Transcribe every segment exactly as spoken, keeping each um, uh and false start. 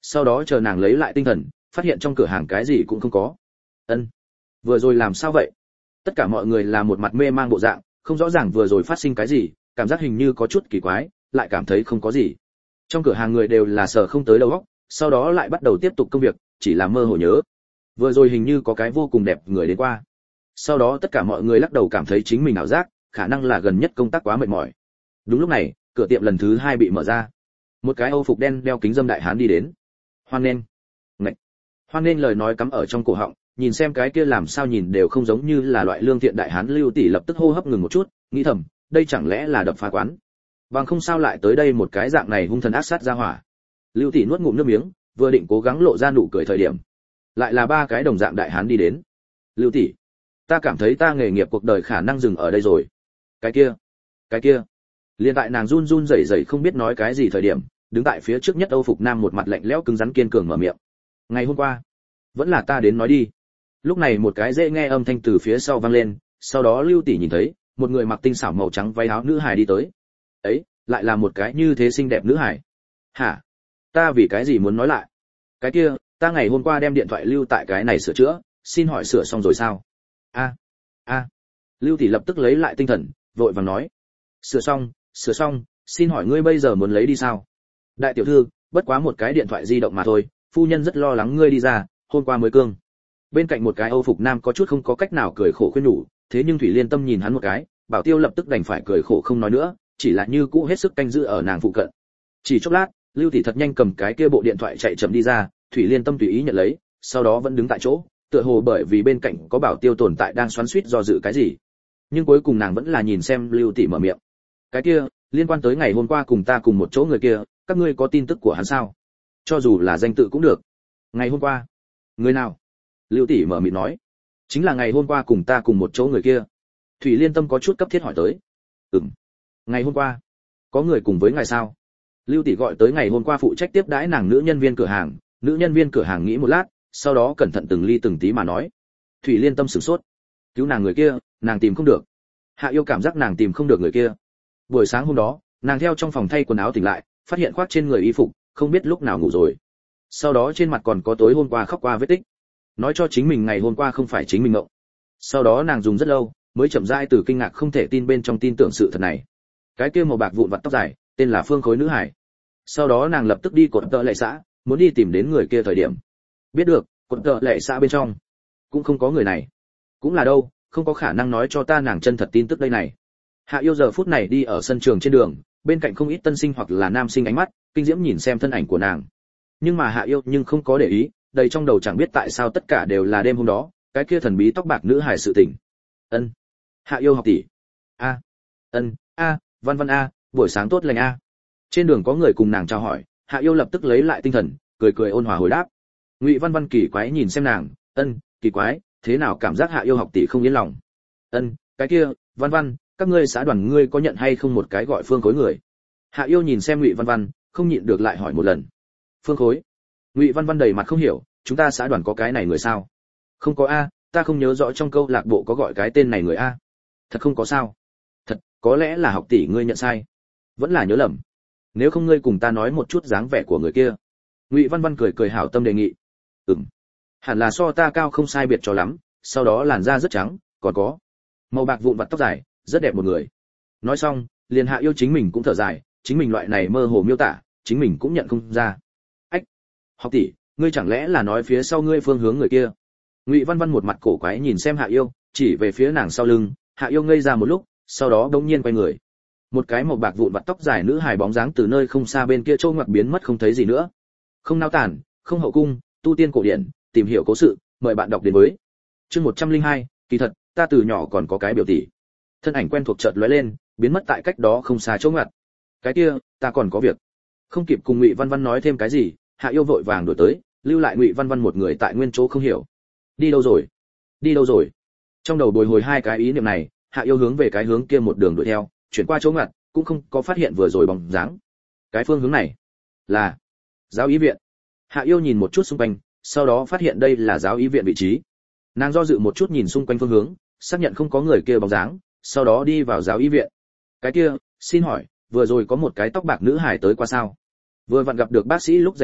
sau đó chờ nàng lấy lại tinh thần, phát hiện trong cửa hàng cái gì cũng không có. Ân, vừa rồi làm sao vậy? Tất cả mọi người là một mặt mê mang bộ dạng, không rõ ràng vừa rồi phát sinh cái gì, cảm giác hình như có chút kỳ quái, lại cảm thấy không có gì. Trong cửa hàng người đều là sờ không tới đầu óc, sau đó lại bắt đầu tiếp tục công việc, chỉ là mơ hồ nhớ. Vừa rồi hình như có cái vô cùng đẹp người đến qua. Sau đó tất cả mọi người lắc đầu cảm thấy chính mình ảo giác, khả năng là gần nhất công tác quá mệt mỏi. Đúng lúc này, cửa tiệm lần thứ hai bị mở ra. Một cái Âu phục đen đeo kính dâm đại hán đi đến. Hoan nghênh. Ngậy. Hoan nghênh lời nói cắm ở trong cổ họng, nhìn xem cái kia làm sao nhìn đều không giống như là loại lương thiện đại hán Lưu tỷ lập tức hô hấp ngừng một chút, nghĩ thầm, đây chẳng lẽ là đập phá quán? Bằng không sao lại tới đây một cái dạng này hung thần ác sát ra hỏa. Lưu tỷ nuốt ngụm nước miếng, vừa định cố gắng lộ ra nụ cười thời điểm, lại là ba cái đồng dạng đại hán đi đến. Lưu tỷ, ta cảm thấy ta nghề nghiệp cuộc đời khả năng dừng ở đây rồi. Cái kia, cái kia. Liên tại nàng run run rẩy rẩy không biết nói cái gì thời điểm, đứng tại phía trước nhất Âu phục nam một mặt lạnh lẽo cứng rắn kiên cường mở miệng. Ngày hôm qua, vẫn là ta đến nói đi. Lúc này một cái dễ nghe âm thanh từ phía sau vang lên, sau đó Lưu tỷ nhìn thấy một người mặc tinh xảo màu trắng váy áo nữ hài đi tới. Ấy, lại là một cái như thế xinh đẹp nữ hài. Hả? Ta vì cái gì muốn nói lại? Cái kia, ta ngày hôm qua đem điện thoại lưu tại cái này sửa chữa, xin hỏi sửa xong rồi sao? A, a. Lưu tỷ lập tức lấy lại tinh thần, vội vàng nói. Sửa xong, sửa xong, xin hỏi ngươi bây giờ muốn lấy đi sao? Đại tiểu thư, bất quá một cái điện thoại di động mà thôi, phu nhân rất lo lắng ngươi đi ra, hôm qua mới cương. Bên cạnh một cái Âu phục nam có chút không có cách nào cười khổ khuyên nhủ, thế nhưng Thủy Liên Tâm nhìn hắn một cái, Bảo Tiêu lập tức đành phải cười khổ không nói nữa, chỉ là như cũ hết sức canh giữ ở nàng phụ cận. Chỉ chốc lát, Lưu tỷ thật nhanh cầm cái kia bộ điện thoại chạy chậm đi ra, Thủy Liên Tâm tùy ý nhận lấy, sau đó vẫn đứng tại chỗ, tựa hồ bởi vì bên cạnh có Bảo Tiêu tồn tại đang xoắn xuýt do dự cái gì. Nhưng cuối cùng nàng vẫn là nhìn xem Lưu tỷ mở miệng. Cái kia, liên quan tới ngày hôm qua cùng ta cùng một chỗ người kia, các ngươi có tin tức của hắn sao? Cho dù là danh tự cũng được. Ngày hôm qua? Người nào? Lưu tỷ mở miệng nói. Chính là ngày hôm qua cùng ta cùng một chỗ người kia. Thủy Liên Tâm có chút cấp thiết hỏi tới. Ừm. Ngày hôm qua, có người cùng với ngài sao? Lưu tỷ gọi tới ngày hôm qua phụ trách tiếp đãi nàng nữ nhân viên cửa hàng, nữ nhân viên cửa hàng nghĩ một lát, sau đó cẩn thận từng ly từng tí mà nói. Thủy Liên Tâm sửng sốt. Cứu nàng người kia, nàng tìm không được. Hạ Yêu cảm giác nàng tìm không được người kia. Buổi sáng hôm đó, nàng theo trong phòng thay quần áo tỉnh lại, phát hiện khoác trên người y phục, không biết lúc nào ngủ rồi. Sau đó trên mặt còn có tối hôm qua khóc qua vết tích. Nói cho chính mình ngày hôm qua không phải chính mình ngộng. Sau đó nàng dùng rất lâu, mới chậm rãi từ kinh ngạc không thể tin bên trong tin tưởng sự thật này. Cái kia màu bạc vụn vặt tóc dài, tên là Phương Khối nữ hải. Sau đó nàng lập tức đi cột tợ lệ xã, muốn đi tìm đến người kia thời điểm. Biết được, cột tợ lệ xã bên trong cũng không có người này. Cũng là đâu, không có khả năng nói cho ta nàng chân thật tin tức đây này. Hạ Yêu giờ phút này đi ở sân trường trên đường, bên cạnh không ít tân sinh hoặc là nam sinh ánh mắt kinh diễm nhìn xem thân ảnh của nàng. Nhưng mà Hạ Yêu nhưng không có để ý, đầy trong đầu chẳng biết tại sao tất cả đều là đêm hôm đó, cái kia thần bí tóc bạc nữ hài sự tình. Ân, Hạ Yêu học tỷ. A, ân, a, Văn Văn a, buổi sáng tốt lành a. Trên đường có người cùng nàng chào hỏi, Hạ Yêu lập tức lấy lại tinh thần, cười cười ôn hòa hồi đáp. Ngụy Văn Văn kỳ quái nhìn xem nàng, ân, kỳ quái, thế nào cảm giác Hạ Yêu học tỷ không yên lòng. Ân, cái kia, Văn Văn, các ngươi xã đoàn ngươi có nhận hay không một cái gọi Phương Khối người? Hạ Yêu nhìn xem Ngụy Văn Văn, không nhịn được lại hỏi một lần. Phương Khối? Ngụy Văn Văn đầy mặt không hiểu, chúng ta xã đoàn có cái này người sao? Không có a, ta không nhớ rõ trong câu lạc bộ có gọi cái tên này người a. Thật không có sao? Thật, có lẽ là học tỷ ngươi nhận sai, vẫn là nhớ lầm. Nếu không ngươi cùng ta nói một chút dáng vẻ của người kia. Ngụy Văn Văn cười cười hảo tâm đề nghị. Ừm, hẳn là so ta cao không sai biệt cho lắm, sau đó làn da rất trắng, còn có màu bạc vụn vặt tóc dài, rất đẹp một người. Nói xong, liền Hạ Yêu chính mình cũng thở dài, chính mình loại này mơ hồ miêu tả, chính mình cũng nhận không ra. Ách, học tỷ, ngươi chẳng lẽ là nói phía sau ngươi phương hướng người kia? Ngụy Văn Văn một mặt cổ quái nhìn xem Hạ Yêu, chỉ về phía nàng sau lưng. Hạ Yêu ngây ra một lúc, sau đó đống nhiên quay người. Một cái màu bạc vụn vặt tóc dài nữ hài bóng dáng từ nơi không xa bên kia trâu ngoặt biến mất không thấy gì nữa. Không nao tản, không hậu cung, tu tiên cổ điển, tìm hiểu cố sự, mời bạn đọc đến với. Chương một trăm lẻ hai, kỳ thật, ta từ nhỏ còn có cái biểu tỷ. Thân ảnh quen thuộc chợt lóe lên, biến mất tại cách đó không xa trâu ngoặt. Cái kia, ta còn có việc. Không kịp cùng Ngụy Văn Văn nói thêm cái gì, Hạ Yêu vội vàng đuổi tới, lưu lại Ngụy Văn Văn một người tại nguyên chỗ không hiểu. Đi đâu rồi? Đi đâu rồi? Trong đầu bồi hồi hai cái ý niệm này, Hạ Yêu hướng về cái hướng kia một đường đuổi theo, chuyển qua chỗ ngặt, cũng không có phát hiện vừa rồi bóng dáng. Cái phương hướng này là giáo y viện. Hạ Yêu nhìn một chút xung quanh, sau đó phát hiện đây là giáo y viện vị trí. Nàng do dự một chút nhìn xung quanh phương hướng, xác nhận không có người kia bóng dáng, sau đó đi vào giáo y viện. Cái kia, xin hỏi, vừa rồi có một cái tóc bạc nữ hài tới qua sao? Vừa vặn gặp được bác sĩ lúc rảnh rỗi,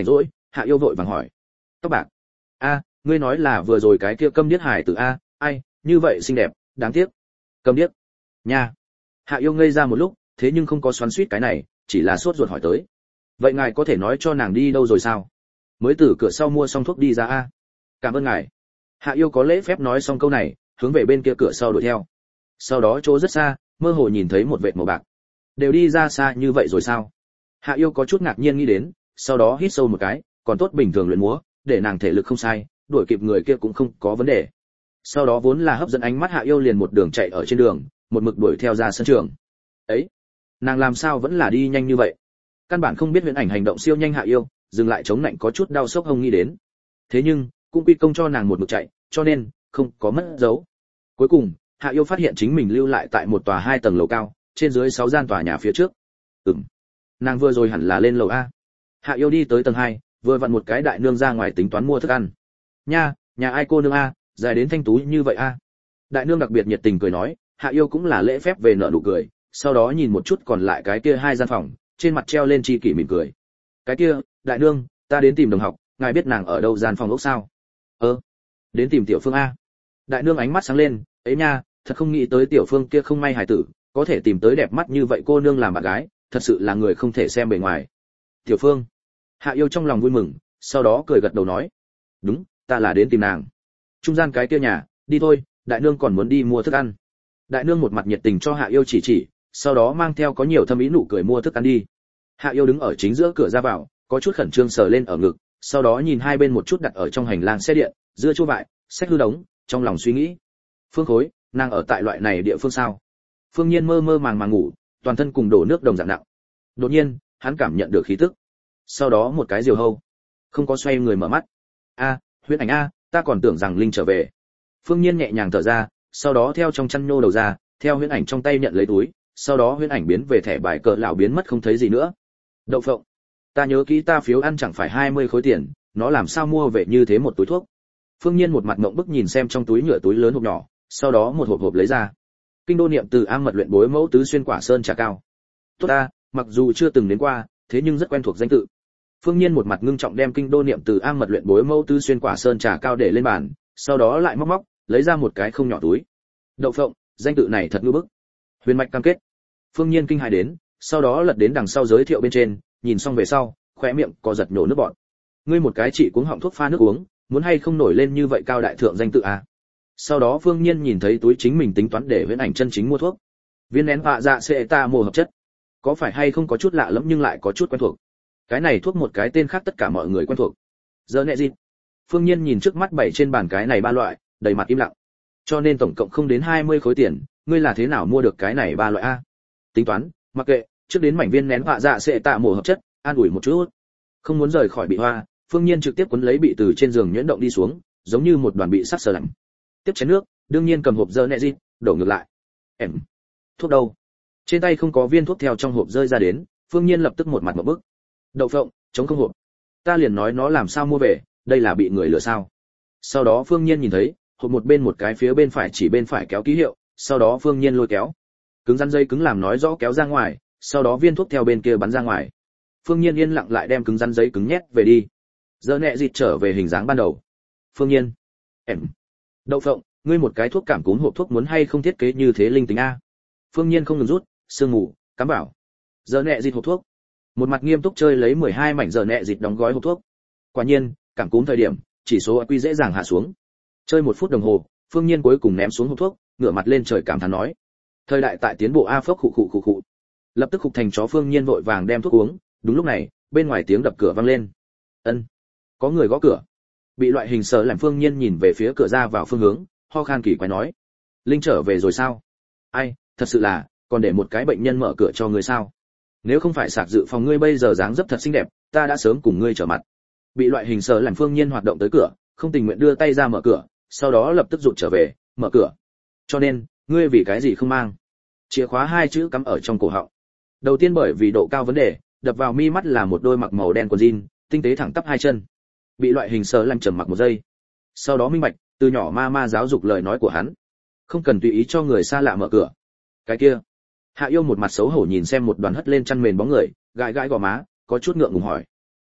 Hạ Yêu vội vàng hỏi. Tóc bạc. A, ngươi nói là vừa rồi cái kia câm điếc hải tử a, ai, như vậy xinh đẹp, đáng tiếc. Câm điếc. Nha. Hạ Yêu ngây ra một lúc, thế nhưng không có xoắn xuýt cái này, chỉ là sốt ruột hỏi tới. Vậy ngài có thể nói cho nàng đi đâu rồi sao? Mới từ cửa sau mua xong thuốc đi ra a. Cảm ơn ngài. Hạ Yêu có lễ phép nói xong câu này, hướng về bên kia cửa sau đuổi theo. Sau đó chỗ rất xa, mơ hồ nhìn thấy một vệt màu bạc. Đều đi ra xa như vậy rồi sao? Hạ Yêu có chút ngạc nhiên nghĩ đến, sau đó hít sâu một cái, còn tốt bình thường luyện múa, để nàng thể lực không sai, đuổi kịp người kia cũng không có vấn đề. Sau đó vốn là hấp dẫn ánh mắt Hạ Yêu liền một đường chạy ở trên đường, một mực đuổi theo ra sân trường. Ấy, nàng làm sao vẫn là đi nhanh như vậy? Căn bản không biết Huyễn Ảnh hành động siêu nhanh Hạ Yêu, dừng lại chống nạnh có chút đau sốc hông nghĩ đến. Thế nhưng, cũng quy công cho nàng một mực chạy, cho nên không có mất dấu. Cuối cùng, Hạ Yêu phát hiện chính mình lưu lại tại một tòa hai tầng lầu cao, trên dưới sáu gian tòa nhà phía trước. Ừm, nàng vừa rồi hẳn là lên lầu a. Hạ Yêu đi tới tầng hai, vừa vặn một cái đại nương ra ngoài tính toán mua thức ăn. Nha, nhà ai cô nương a, dài đến thanh tú như vậy a. Đại nương đặc biệt nhiệt tình cười nói, Hạ Yêu cũng là lễ phép về nợ nụ cười, sau đó nhìn một chút còn lại cái kia hai gian phòng, trên mặt treo lên chi kỷ mỉm cười. Cái kia, đại nương, ta đến tìm đồng học, ngài biết nàng ở đâu gian phòng ốc sao? Ơ, đến tìm Tiểu Phương a. Đại nương ánh mắt sáng lên, ấy nha, thật không nghĩ tới Tiểu Phương kia không may hài tử, có thể tìm tới đẹp mắt như vậy cô nương làm bạn gái, thật sự là người không thể xem bề ngoài. Tiểu Phương. Hạ Yêu trong lòng vui mừng, sau đó cười gật đầu nói, đúng, ta là đến tìm nàng. Trung gian cái kia nhà, đi thôi, đại nương còn muốn đi mua thức ăn. Đại nương một mặt nhiệt tình cho Hạ Yêu chỉ chỉ, sau đó mang theo có nhiều thâm ý nụ cười mua thức ăn đi. Hạ Yêu đứng ở chính giữa cửa ra vào, có chút khẩn trương sờ lên ở ngực, sau đó nhìn hai bên một chút đặt ở trong hành lang xe điện, dưa chua vại, sách hư đống, trong lòng suy nghĩ. Phương Khối, nàng ở tại loại này địa phương sao? Phương Nhiên mơ mơ màng màng ngủ, toàn thân cùng đổ nước đồng dạng nặng. Đột nhiên, hắn cảm nhận được khí tức. Sau đó một cái diều hâu, không có xoay người mở mắt. A, Huyễn Ảnh a, ta còn tưởng rằng Linh trở về. Phương Nhiên nhẹ nhàng thở ra, sau đó theo trong chăn nhô đầu ra, theo Huyễn Ảnh trong tay nhận lấy túi, sau đó Huyễn Ảnh biến về thẻ bài cờ lão biến mất không thấy gì nữa. Đậu phộng, ta nhớ kỹ ta phiếu ăn chẳng phải hai mươi khối tiền, nó làm sao mua về như thế một túi thuốc? Phương Nhiên một mặt ngậm bức nhìn xem trong túi nhựa túi lớn hộp nhỏ, sau đó một hộp hộp lấy ra. Kinh đô niệm từ am mật luyện bối mẫu tứ xuyên quả sơn trà cao. Tốt ta, mặc dù chưa từng đến qua, thế nhưng rất quen thuộc danh tự. Phương Nhiên một mặt ngưng trọng đem kinh đô niệm từ am mật luyện bối mẫu tứ xuyên quả sơn trà cao để lên bàn, sau đó lại móc móc, lấy ra một cái không nhỏ túi. Đậu phộng, danh tự này thật ngư bức. Huyền mạch cam kết. Phương Nhiên kinh hãi đến, sau đó lật đến đằng sau giới thiệu bên trên, nhìn xong về sau, khóe miệng có giật nhổ nước bọt. Ngươi một cái chị cuống họng thuốc pha nước uống, muốn hay không nổi lên như vậy cao đại thượng danh tự à? Sau đó Phương Nhiên nhìn thấy túi chính mình tính toán để Huyễn Ảnh chân chính mua thuốc. Viên nén họa dạ sẽ ta mồ hợp chất. Có phải hay không có chút lạ lẫm nhưng lại có chút quen thuộc. Cái này thuốc một cái tên khác tất cả mọi người quen thuộc. Giờ nệ gì? Phương Nhiên nhìn trước mắt bảy trên bàn cái này ba loại, đầy mặt im lặng. Cho nên tổng cộng không đến hai mươi khối tiền, ngươi là thế nào mua được cái này ba loại a? Tính toán, mặc kệ, trước đến mảnh viên nén họa dạ sẽ tạ mồ hợp chất, an ủi một chút. Không muốn rời khỏi bị hoa, Phương Nhiên trực tiếp cuốn lấy bị từ trên giường nhuyễn động đi xuống, giống như một đoàn bị sắc sờ lạnh. Tiếp chén nước, đương nhiên cầm hộp dơ nẹ gì, đổ ngược lại. Em, thuốc đâu? Trên tay không có viên thuốc theo trong hộp rơi ra đến, Phương Nhiên lập tức một mặt ngộp bức. Đậu phộng, chống không hộp. Ta liền nói nó làm sao mua về, đây là bị người lừa sao? Sau đó Phương Nhiên nhìn thấy, hộp một bên một cái phía bên phải chỉ bên phải kéo ký hiệu, sau đó Phương Nhiên lôi kéo. Cứng rắn dây cứng làm nói rõ kéo ra ngoài, sau đó viên thuốc theo bên kia bắn ra ngoài. Phương Nhiên yên lặng lại đem cứng rắn giấy cứng nhét về đi. Giờ nẹ dịt trở về hình dáng ban đầu. Phương Nhiên, em, đậu phộng, ngươi một cái thuốc cảm cúm hộp thuốc muốn hay không thiết kế như thế linh tính a? Phương Nhiên không ngừng rút, sương mù, cám bảo. Giờ nẹ dịt hộp thuốc. Một mặt nghiêm túc chơi lấy mười hai mảnh giờ nẹ dịt đóng gói hộp thuốc. Quả nhiên, cảm cúm thời điểm, chỉ số i kiu dễ dàng hạ xuống. Chơi một phút đồng hồ, Phương Nhiên cuối cùng ném xuống hộp thuốc, ngửa mặt lên trời cảm thán nói: thời đại tại tiến bộ a phốc khụ khụ khụ khụ. Lập tức khục thành chó Phương Nhiên vội vàng đem thuốc uống. Đúng lúc này, bên ngoài tiếng đập cửa vang lên. Ân, có người gõ cửa. Bị loại hình sờ làm Phương Nhiên nhìn về phía cửa ra vào phương hướng, ho khan kỳ quái nói: Linh trở về rồi sao? Ai, thật sự là, còn để một cái bệnh nhân mở cửa cho người sao? Nếu không phải sạc dự phòng ngươi bây giờ dáng dấp thật xinh đẹp, ta đã sớm cùng ngươi trở mặt. Bị loại hình sờ làm Phương Nhiên hoạt động tới cửa, không tình nguyện đưa tay ra mở cửa, sau đó lập tức rụt trở về, mở cửa. Cho nên, ngươi vì cái gì không mang? Chìa khóa hai chữ cắm ở trong cổ họng. Đầu tiên bởi vì độ cao vấn đề, đập vào mi mắt là một đôi mặc màu đen quần jean, tinh tế thẳng tắp hai chân. Bị loại hình sờ làm trầm mặc một giây. Sau đó minh bạch, từ nhỏ ma ma giáo dục lời nói của hắn. Không cần tùy ý cho người xa lạ mở cửa. Cái kia. Hạ Yêu một mặt xấu hổ nhìn xem một đoàn hất lên chăn mền bóng người, gãi gãi gò má, có chút ngượng ngùng hỏi: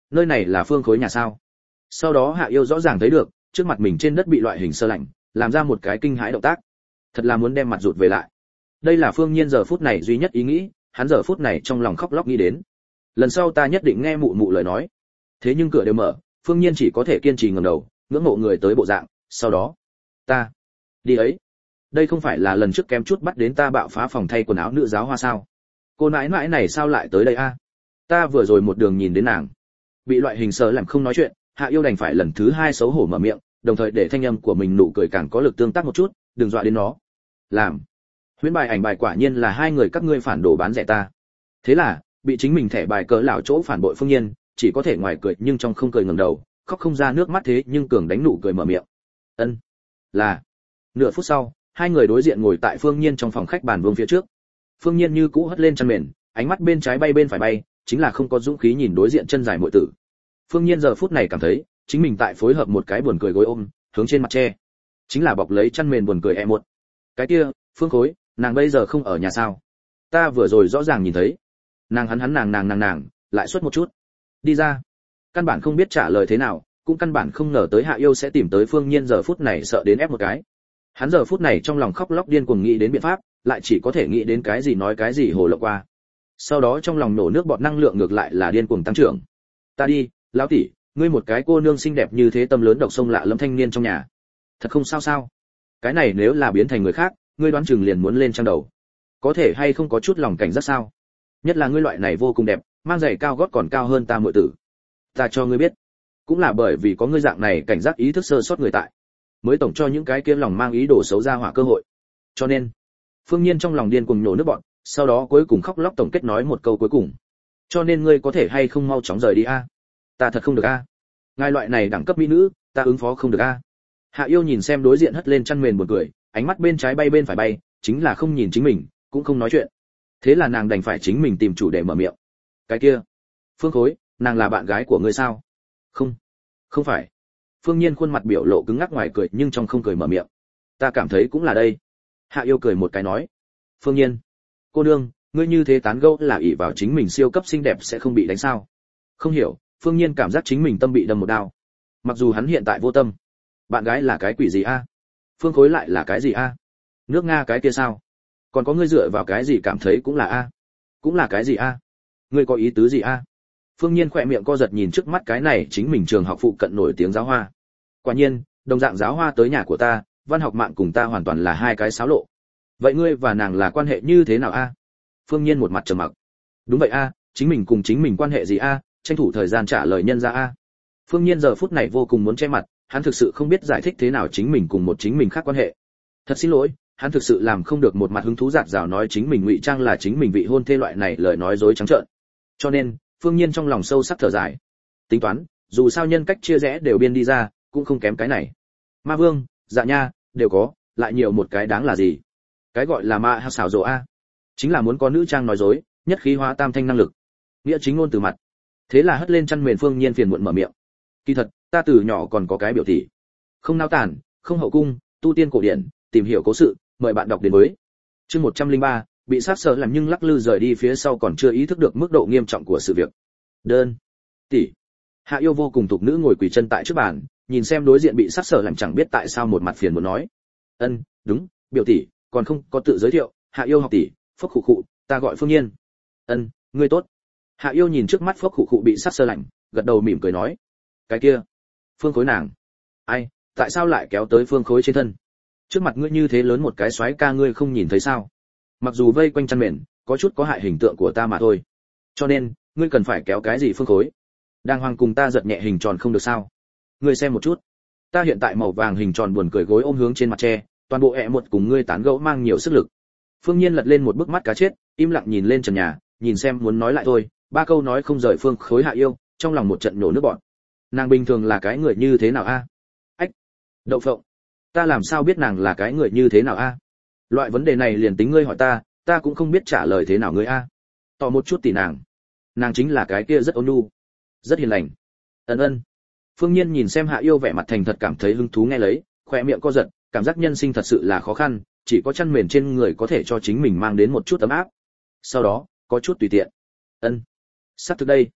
nơi này là Phương Khối nhà sao? Sau đó Hạ Yêu rõ ràng thấy được, trước mặt mình trên đất bị loại hình sơ lạnh, làm ra một cái kinh hãi động tác. Thật là muốn đem mặt rụt về lại. Đây là Phương Nhiên giờ phút này duy nhất ý nghĩ, hắn giờ phút này trong lòng khóc lóc nghĩ đến. Lần sau ta nhất định nghe mụ mụ lời nói. Thế nhưng cửa đều mở, Phương Nhiên chỉ có thể kiên trì ngẩng đầu, ngưỡng mộ người tới bộ dạng, sau đó, ta đi ấy. Đây không phải là lần trước kém chút bắt đến ta bạo phá phòng thay quần áo nữ giáo hoa sao? Cô nãi nãi này sao lại tới đây a? Ta vừa rồi một đường nhìn đến nàng, bị loại hình sờ làm không nói chuyện, Hạ Yêu đành phải lần thứ hai xấu hổ mở miệng, đồng thời để thanh âm của mình nụ cười càng có lực tương tác một chút, đừng dọa đến nó. Làm. Huyễn bài ảnh bài quả nhiên là hai người các ngươi phản đồ bán rẻ ta. Thế là, bị chính mình thẻ bài cỡ lão chỗ phản bội Phương Nhiên, chỉ có thể ngoài cười nhưng trong không cười ngẩng đầu, khóc không ra nước mắt thế nhưng cường đánh nụ cười mở miệng. Ân. Là. Nửa phút sau, hai người đối diện ngồi tại Phương Nhiên trong phòng khách bàn vuông phía trước. Phương Nhiên như cũ hất lên chăn mền, ánh mắt bên trái bay bên phải bay, chính là không có dũng khí nhìn đối diện chân dài muội tử. Phương Nhiên giờ phút này cảm thấy, chính mình tại phối hợp một cái buồn cười gối ôm, hướng trên mặt che. Chính là bọc lấy chăn mền buồn cười e một. Cái kia, Phương Khối, nàng bây giờ không ở nhà sao? Ta vừa rồi rõ ràng nhìn thấy. Nàng hắn hắn nàng nàng nàng nàng, lại xuất một chút. Đi ra. Căn bản không biết trả lời thế nào, cũng căn bản không ngờ tới Hạ Yêu sẽ tìm tới Phương Nhiên giờ phút này sợ đến ép một cái. Hắn giờ phút này trong lòng khóc lóc điên cuồng nghĩ đến biện pháp, lại chỉ có thể nghĩ đến cái gì nói cái gì hồ lộng qua. Sau đó trong lòng nổ nước bọt năng lượng ngược lại là điên cuồng tăng trưởng. Ta đi, lão tỷ, ngươi một cái cô nương xinh đẹp như thế tâm lớn độc sông lạ lẫm thanh niên trong nhà. Thật không sao sao? Cái này nếu là biến thành người khác, ngươi đoán chừng liền muốn lên trang đầu. Có thể hay không có chút lòng cảnh giác sao? Nhất là ngươi loại này vô cùng đẹp, mang giày cao gót còn cao hơn ta muội tử. Ta cho ngươi biết, cũng là bởi vì có ngươi dạng này cảnh giác ý thức sơ sót người tại, mới tổng cho những cái kia lòng mang ý đồ xấu ra hỏa cơ hội. Cho nên, Phương Nhiên trong lòng điên cuồng nhổ nước bọt, sau đó cuối cùng khóc lóc tổng kết nói một câu cuối cùng. Cho nên ngươi có thể hay không mau chóng rời đi a? Ta thật không được a. Ngài loại này đẳng cấp mỹ nữ, ta ứng phó không được a. Hạ Yêu nhìn xem đối diện hất lên chăn mền buồn cười, ánh mắt bên trái bay bên phải bay, chính là không nhìn chính mình, cũng không nói chuyện. Thế là nàng đành phải chính mình tìm chủ để mở miệng. Cái kia, Phương Khối, nàng là bạn gái của ngươi sao? Không, không phải. Phương Nhiên khuôn mặt biểu lộ cứng ngắc ngoài cười nhưng trong không cười mở miệng. Ta cảm thấy cũng là đây. Hạ Yêu cười một cái nói. Phương Nhiên, cô nương, ngươi như thế tán gẫu là ỷ vào chính mình siêu cấp xinh đẹp sẽ không bị đánh sao? Không hiểu, Phương Nhiên cảm giác chính mình tâm bị đâm một đao. Mặc dù hắn hiện tại vô tâm. Bạn gái là cái quỷ gì a? Phương Khối lại là cái gì a? Nước Nga cái kia sao? Còn có ngươi dựa vào cái gì cảm thấy cũng là a? Cũng là cái gì a? Ngươi có ý tứ gì a? Phương Nhiên khỏe miệng co giật nhìn trước mắt cái này chính mình trường học phụ cận nổi tiếng giáo hoa. Quả nhiên, đồng dạng giáo hoa tới nhà của ta, văn học mạng cùng ta hoàn toàn là hai cái xáo lộ. Vậy ngươi và nàng là quan hệ như thế nào a? Phương Nhiên một mặt trầm mặc. Đúng vậy a, chính mình cùng chính mình quan hệ gì a? Tranh thủ thời gian trả lời nhân ra a. Phương Nhiên giờ phút này vô cùng muốn che mặt, hắn thực sự không biết giải thích thế nào chính mình cùng một chính mình khác quan hệ. Thật xin lỗi, hắn thực sự làm không được một mặt hứng thú giạt rào nói chính mình ngụy trang là chính mình vị hôn thê loại này lời nói dối trắng trợn. Cho nên, Phương Nhiên trong lòng sâu sắc thở dài. Tính toán, dù sao nhân cách chia rẽ đều biên đi ra, cũng không kém cái này. Ma Vương, Dạ Nha, đều có, lại nhiều một cái đáng là gì? Cái gọi là ma ha xảo rồ a, chính là muốn có nữ trang nói dối, nhất khí hóa tam thanh năng lực. Nghĩa chính ngôn từ mặt. Thế là hất lên chăn mền Phương Nhiên phiền muộn mở miệng. Kỳ thật, ta từ nhỏ còn có cái biểu tỷ. Không nao tản, không hậu cung, tu tiên cổ điển, tìm hiểu cố sự, mời bạn đọc đến với. Chương một trăm lẻ ba, bị sát sợ làm nhưng lắc lư rời đi phía sau còn chưa ý thức được mức độ nghiêm trọng của sự việc. Đơn. Tỷ. Hạ Yêu vô cùng tục nữ ngồi quỳ chân tại trước bàn, nhìn xem đối diện bị sát sợ làm chẳng biết tại sao một mặt phiền muốn nói. Ân, đúng, biểu tỷ, còn không có tự giới thiệu, Hạ Yêu học tỷ, phốc khụ khụ, ta gọi Phương Nhiên. Ân, ngươi tốt. Hạ Yêu nhìn trước mắt phốc khụ khụ bị sát sơ lạnh, gật đầu mỉm cười nói. Cái kia, Phương Khối nàng. Ai, tại sao lại kéo tới Phương Khối trên thân? Trước mặt ngươi như thế lớn một cái xoáy ca ngươi không nhìn thấy sao? Mặc dù vây quanh chăn mền, có chút có hại hình tượng của ta mà thôi. Cho nên, ngươi cần phải kéo cái gì Phương Khối? Đang hoàng cùng ta giật nhẹ hình tròn không được sao? Ngươi xem một chút. Ta hiện tại màu vàng hình tròn buồn cười gối ôm hướng trên mặt tre, toàn bộ ẹ một cùng ngươi tán gẫu mang nhiều sức lực. Phương Nhiên lật lên một bức mắt cá chết, im lặng nhìn lên trần nhà, nhìn xem muốn nói lại thôi, ba câu nói không rời Phương Khối Hạ Yêu, trong lòng một trận nổ nước bọt. Nàng bình thường là cái người như thế nào a? Ách, đậu phộng, ta làm sao biết nàng là cái người như thế nào a? Loại vấn đề này liền tính ngươi hỏi ta, ta cũng không biết trả lời thế nào ngươi a. Tỏ một chút tỷ nàng, nàng chính là cái kia rất ôn nhu, rất hiền lành. Ân ân. Phương Nhiên nhìn xem Hạ Yêu vẻ mặt thành thật cảm thấy hứng thú nghe lấy, khóe miệng co giật, cảm giác nhân sinh thật sự là khó khăn, chỉ có chăn mền trên người có thể cho chính mình mang đến một chút ấm áp. Sau đó, có chút tùy tiện. Ân. Sắp từ đây.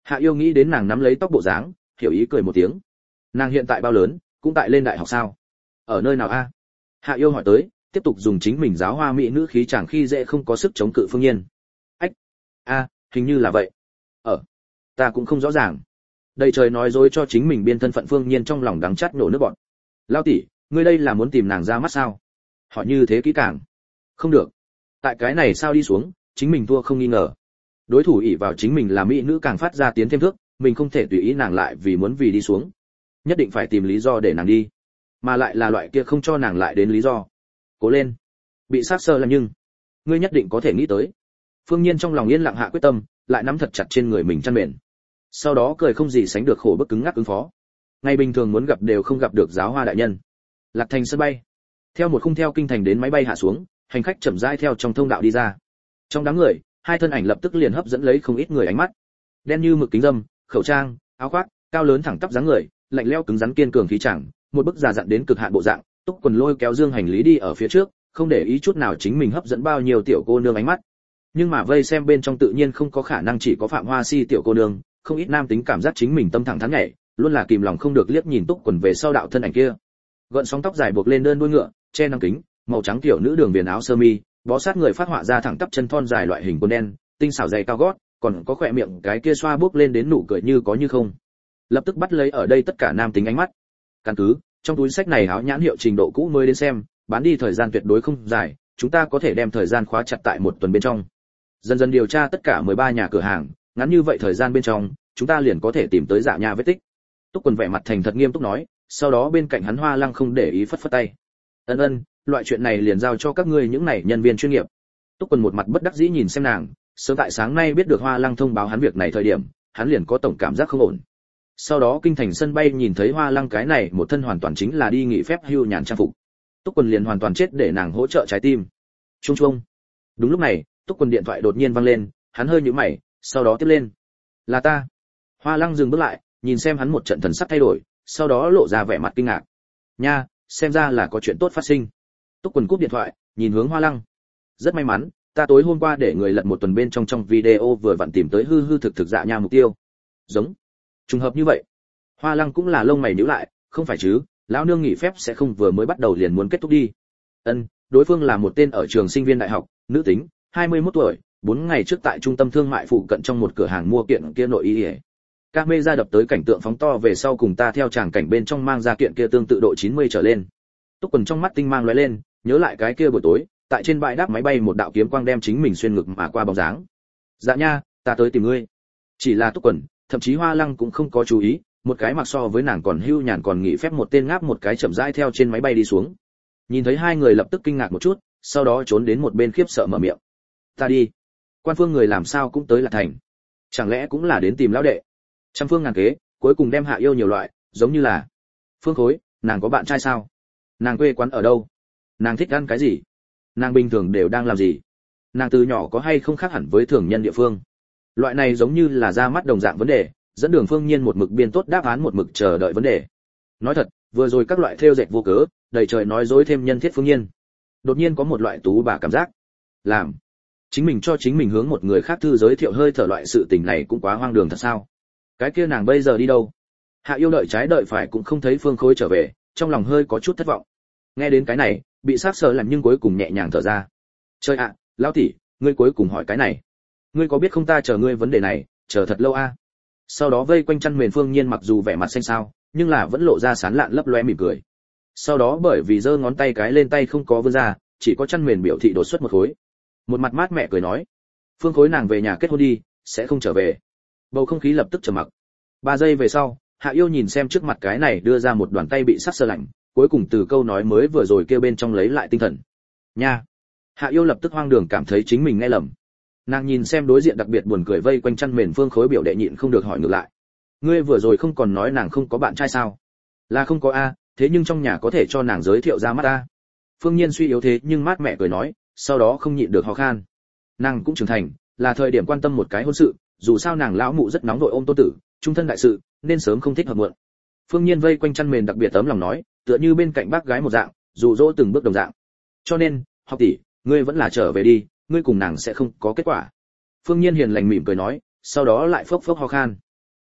Hạ Yêu nghĩ đến nàng nắm lấy tóc bộ dáng, hiểu ý cười một tiếng. Nàng hiện tại bao lớn, cũng tại lên đại học sao? Ở nơi nào a? Hạ Yêu hỏi tới, tiếp tục dùng chính mình giáo hoa mỹ nữ khí chẳng khi dễ không có sức chống cự Phương Nhiên. Ách, a, hình như là vậy. Ở, ta cũng không rõ ràng. Đầy trời nói dối cho chính mình biên thân phận Phương Nhiên trong lòng đắng chát nổ nước bọt. Lao tỷ, ngươi đây là muốn tìm nàng ra mắt sao? Hỏi như thế kỹ càng. Không được. Tại cái này sao đi xuống, chính mình thua không nghi ngờ. Đối thủ ỷ vào chính mình là mỹ nữ càng phát ra tiến thêm thước, mình không thể tùy ý nàng lại vì muốn vì đi xuống. Nhất định phải tìm lý do để nàng đi, mà lại là loại kia không cho nàng lại đến lý do. Cố lên. Bị sát sơ làm nhưng ngươi nhất định có thể nghĩ tới. Phương Nhiên trong lòng yên lặng hạ quyết tâm, lại nắm thật chặt trên người mình chăn mền. Sau đó cười không gì sánh được khổ bức cứng ngắc ứng phó. Ngày bình thường muốn gặp đều không gặp được giáo hoa đại nhân. Lạc Thành sân bay. Theo một khung theo kinh thành đến máy bay hạ xuống, hành khách chậm rãi theo trong thông đạo đi ra. Trong đám người, hai thân ảnh lập tức liền hấp dẫn lấy không ít người ánh mắt. Đen như mực kính râm, khẩu trang, áo khoác, cao lớn thẳng tắp dáng người, lạnh lẽo cứng rắn kiên cường khí chẳng, một bức già dặn đến cực hạn bộ dạng, Túc Quần lôi kéo dương hành lý đi ở phía trước, không để ý chút nào chính mình hấp dẫn bao nhiêu tiểu cô nương ánh mắt. Nhưng mà vây xem bên trong tự nhiên không có khả năng chỉ có Phạm Hoa Si tiểu cô nương, không ít nam tính cảm giác chính mình tâm thẳng thắn nhảy, luôn là kìm lòng không được liếc nhìn Túc Quần về sau đạo thân ảnh kia. Gợn sóng tóc dài buộc lên đơn đuôi ngựa, che nắng kính, màu trắng tiểu nữ đường viền áo sơ mi, bó sát người phát họa ra thẳng tắp chân thon dài loại hình quần đen, tinh xảo dày cao gót, còn có khỏe miệng cái kia xoa bước lên đến nụ cười như có như không. Lập tức bắt lấy ở đây tất cả nam tính ánh mắt. Căn cứ, trong túi sách này áo nhãn hiệu trình độ cũ mới đến xem, bán đi thời gian tuyệt đối không dài, chúng ta có thể đem thời gian khóa chặt tại một tuần bên trong. Dần dần điều tra tất cả mười ba nhà cửa hàng, ngắn như vậy thời gian bên trong, chúng ta liền có thể tìm tới Dạ Nha vết tích. Túc Quần vẻ mặt thành thật nghiêm túc nói, sau đó bên cạnh hắn Hoa Lăng không để ý phất phất tay. Ân ân, loại chuyện này liền giao cho các ngươi những này nhân viên chuyên nghiệp. Túc Quần một mặt bất đắc dĩ nhìn xem nàng, sớm tại sáng nay biết được Hoa Lăng thông báo hắn việc này thời điểm, hắn liền có tổng cảm giác không ổn. Sau đó kinh thành sân bay nhìn thấy Hoa Lăng cái này một thân hoàn toàn chính là đi nghỉ phép hưu nhàn trang phục. Túc Quần liền hoàn toàn chết để nàng hỗ trợ trái tim. Trung trung. Đúng lúc này, Túc Quần điện thoại đột nhiên vang lên, hắn hơi nhíu mày, sau đó tiếp lên. Là ta. Hoa Lăng dừng bước lại, nhìn xem hắn một trận thần sắc thay đổi, sau đó lộ ra vẻ mặt kinh ngạc. Nha, xem ra là có chuyện tốt phát sinh. Túc Quần cúp điện thoại, nhìn hướng Hoa Lăng. Rất may mắn, ta tối hôm qua để người lật một tuần bên trong trong video vừa vặn tìm tới hư hư thực thực Dạ Nha mục tiêu. Giống. Trùng hợp như vậy. Hoa Lăng cũng là lông mày nhíu lại, không phải chứ, lão nương nghỉ phép sẽ không vừa mới bắt đầu liền muốn kết thúc đi. Ân, đối phương là một tên ở trường sinh viên đại học, nữ tính, hai mươi mốt tuổi, bốn ngày trước tại trung tâm thương mại phụ cận trong một cửa hàng mua kiện kia nội y. Camera đập tới cảnh tượng phóng to về sau cùng ta theo tràng cảnh bên trong mang ra kiện kia tương tự độ chín mươi trở lên. Túc Quần trong mắt tinh mang lóe lên, nhớ lại cái kia buổi tối, tại trên bãi đáp máy bay một đạo kiếm quang đem chính mình xuyên ngực mà qua bóng dáng. Dạ Nha, ta tới tìm ngươi. Chỉ là Túc Quần, thậm chí Hoa Lăng cũng không có chú ý, một cái mặc so với nàng còn hưu nhàn còn nghỉ phép một tên ngáp một cái chậm rãi theo trên máy bay đi xuống. Nhìn thấy hai người lập tức kinh ngạc một chút, sau đó trốn đến một bên khiếp sợ mở miệng. Ta đi. Quan phương người làm sao cũng tới là thành. Chẳng lẽ cũng là đến tìm lão đệ? Trăm phương ngàn kế, cuối cùng đem Hạ Yêu nhiều loại, giống như là Phương Khối, nàng có bạn trai sao? Nàng quê quán ở đâu? Nàng thích ăn cái gì? Nàng bình thường đều đang làm gì? Nàng từ nhỏ có hay không khác hẳn với thường nhân địa phương? Loại này giống như là ra mắt đồng dạng vấn đề, dẫn đường Phương Nhiên một mực biên tốt đáp án một mực chờ đợi vấn đề. Nói thật, vừa rồi các loại thêu dệt vô cớ, đầy trời nói dối thêm nhân thiết Phương Nhiên. Đột nhiên có một loại tú bà cảm giác. Làm chính mình cho chính mình hướng một người khác thư giới thiệu hơi thở loại sự tình này cũng quá hoang đường thật sao? Cái kia nàng bây giờ đi đâu? Hạ Yêu đợi trái đợi phải cũng không thấy Phương Khối trở về, trong lòng hơi có chút thất vọng. Nghe đến cái này, bị sát sờ làm nhưng cuối cùng nhẹ nhàng thở ra. Trời ạ, lão tỷ, ngươi cuối cùng hỏi cái này. Ngươi có biết không ta chờ ngươi vấn đề này, chờ thật lâu a. À? Sau đó vây quanh chăn mền Phương Nhiên mặc dù vẻ mặt xanh xao, nhưng là vẫn lộ ra sán lạn lấp lóe mỉm cười. Sau đó bởi vì giơ ngón tay cái lên tay không có vươn ra, chỉ có chăn mền biểu thị đột xuất một khối. Một mặt mát mẹ cười nói, Phương Khối nàng về nhà kết hôn đi, sẽ không trở về. Bầu không khí lập tức trầm mặc. Ba giây về sau, Hạ Yêu nhìn xem trước mặt cái này đưa ra một đoàn tay bị sắc sơ lạnh, cuối cùng từ câu nói mới vừa rồi kêu bên trong lấy lại tinh thần. Nha. Hạ Yêu lập tức hoang đường cảm thấy chính mình nghe lầm. Nàng nhìn xem đối diện đặc biệt buồn cười vây quanh chăn mền Phương Khối biểu đệ nhịn không được hỏi ngược lại. Ngươi vừa rồi không còn nói nàng không có bạn trai sao? Là không có a, thế nhưng trong nhà có thể cho nàng giới thiệu ra mắt a. Phương Nhiên suy yếu thế nhưng mát mẹ cười nói, sau đó không nhịn được ho khan. Nàng cũng trưởng thành, là thời điểm quan tâm một cái hôn sự, dù sao nàng lão mụ rất nóng vội ôm tôn tử, trung thân đại sự, nên sớm không thích hợp muộn. Phương Nhiên vây quanh chăn mền đặc biệt ấm lòng nói, tựa như bên cạnh bác gái một dạng, dụ dỗ từng bước đồng dạng. Cho nên, học tỷ, ngươi vẫn là trở về đi, ngươi cùng nàng sẽ không có kết quả. Phương Nhiên hiền lành mỉm cười nói, sau đó lại phốc phốc ho khan.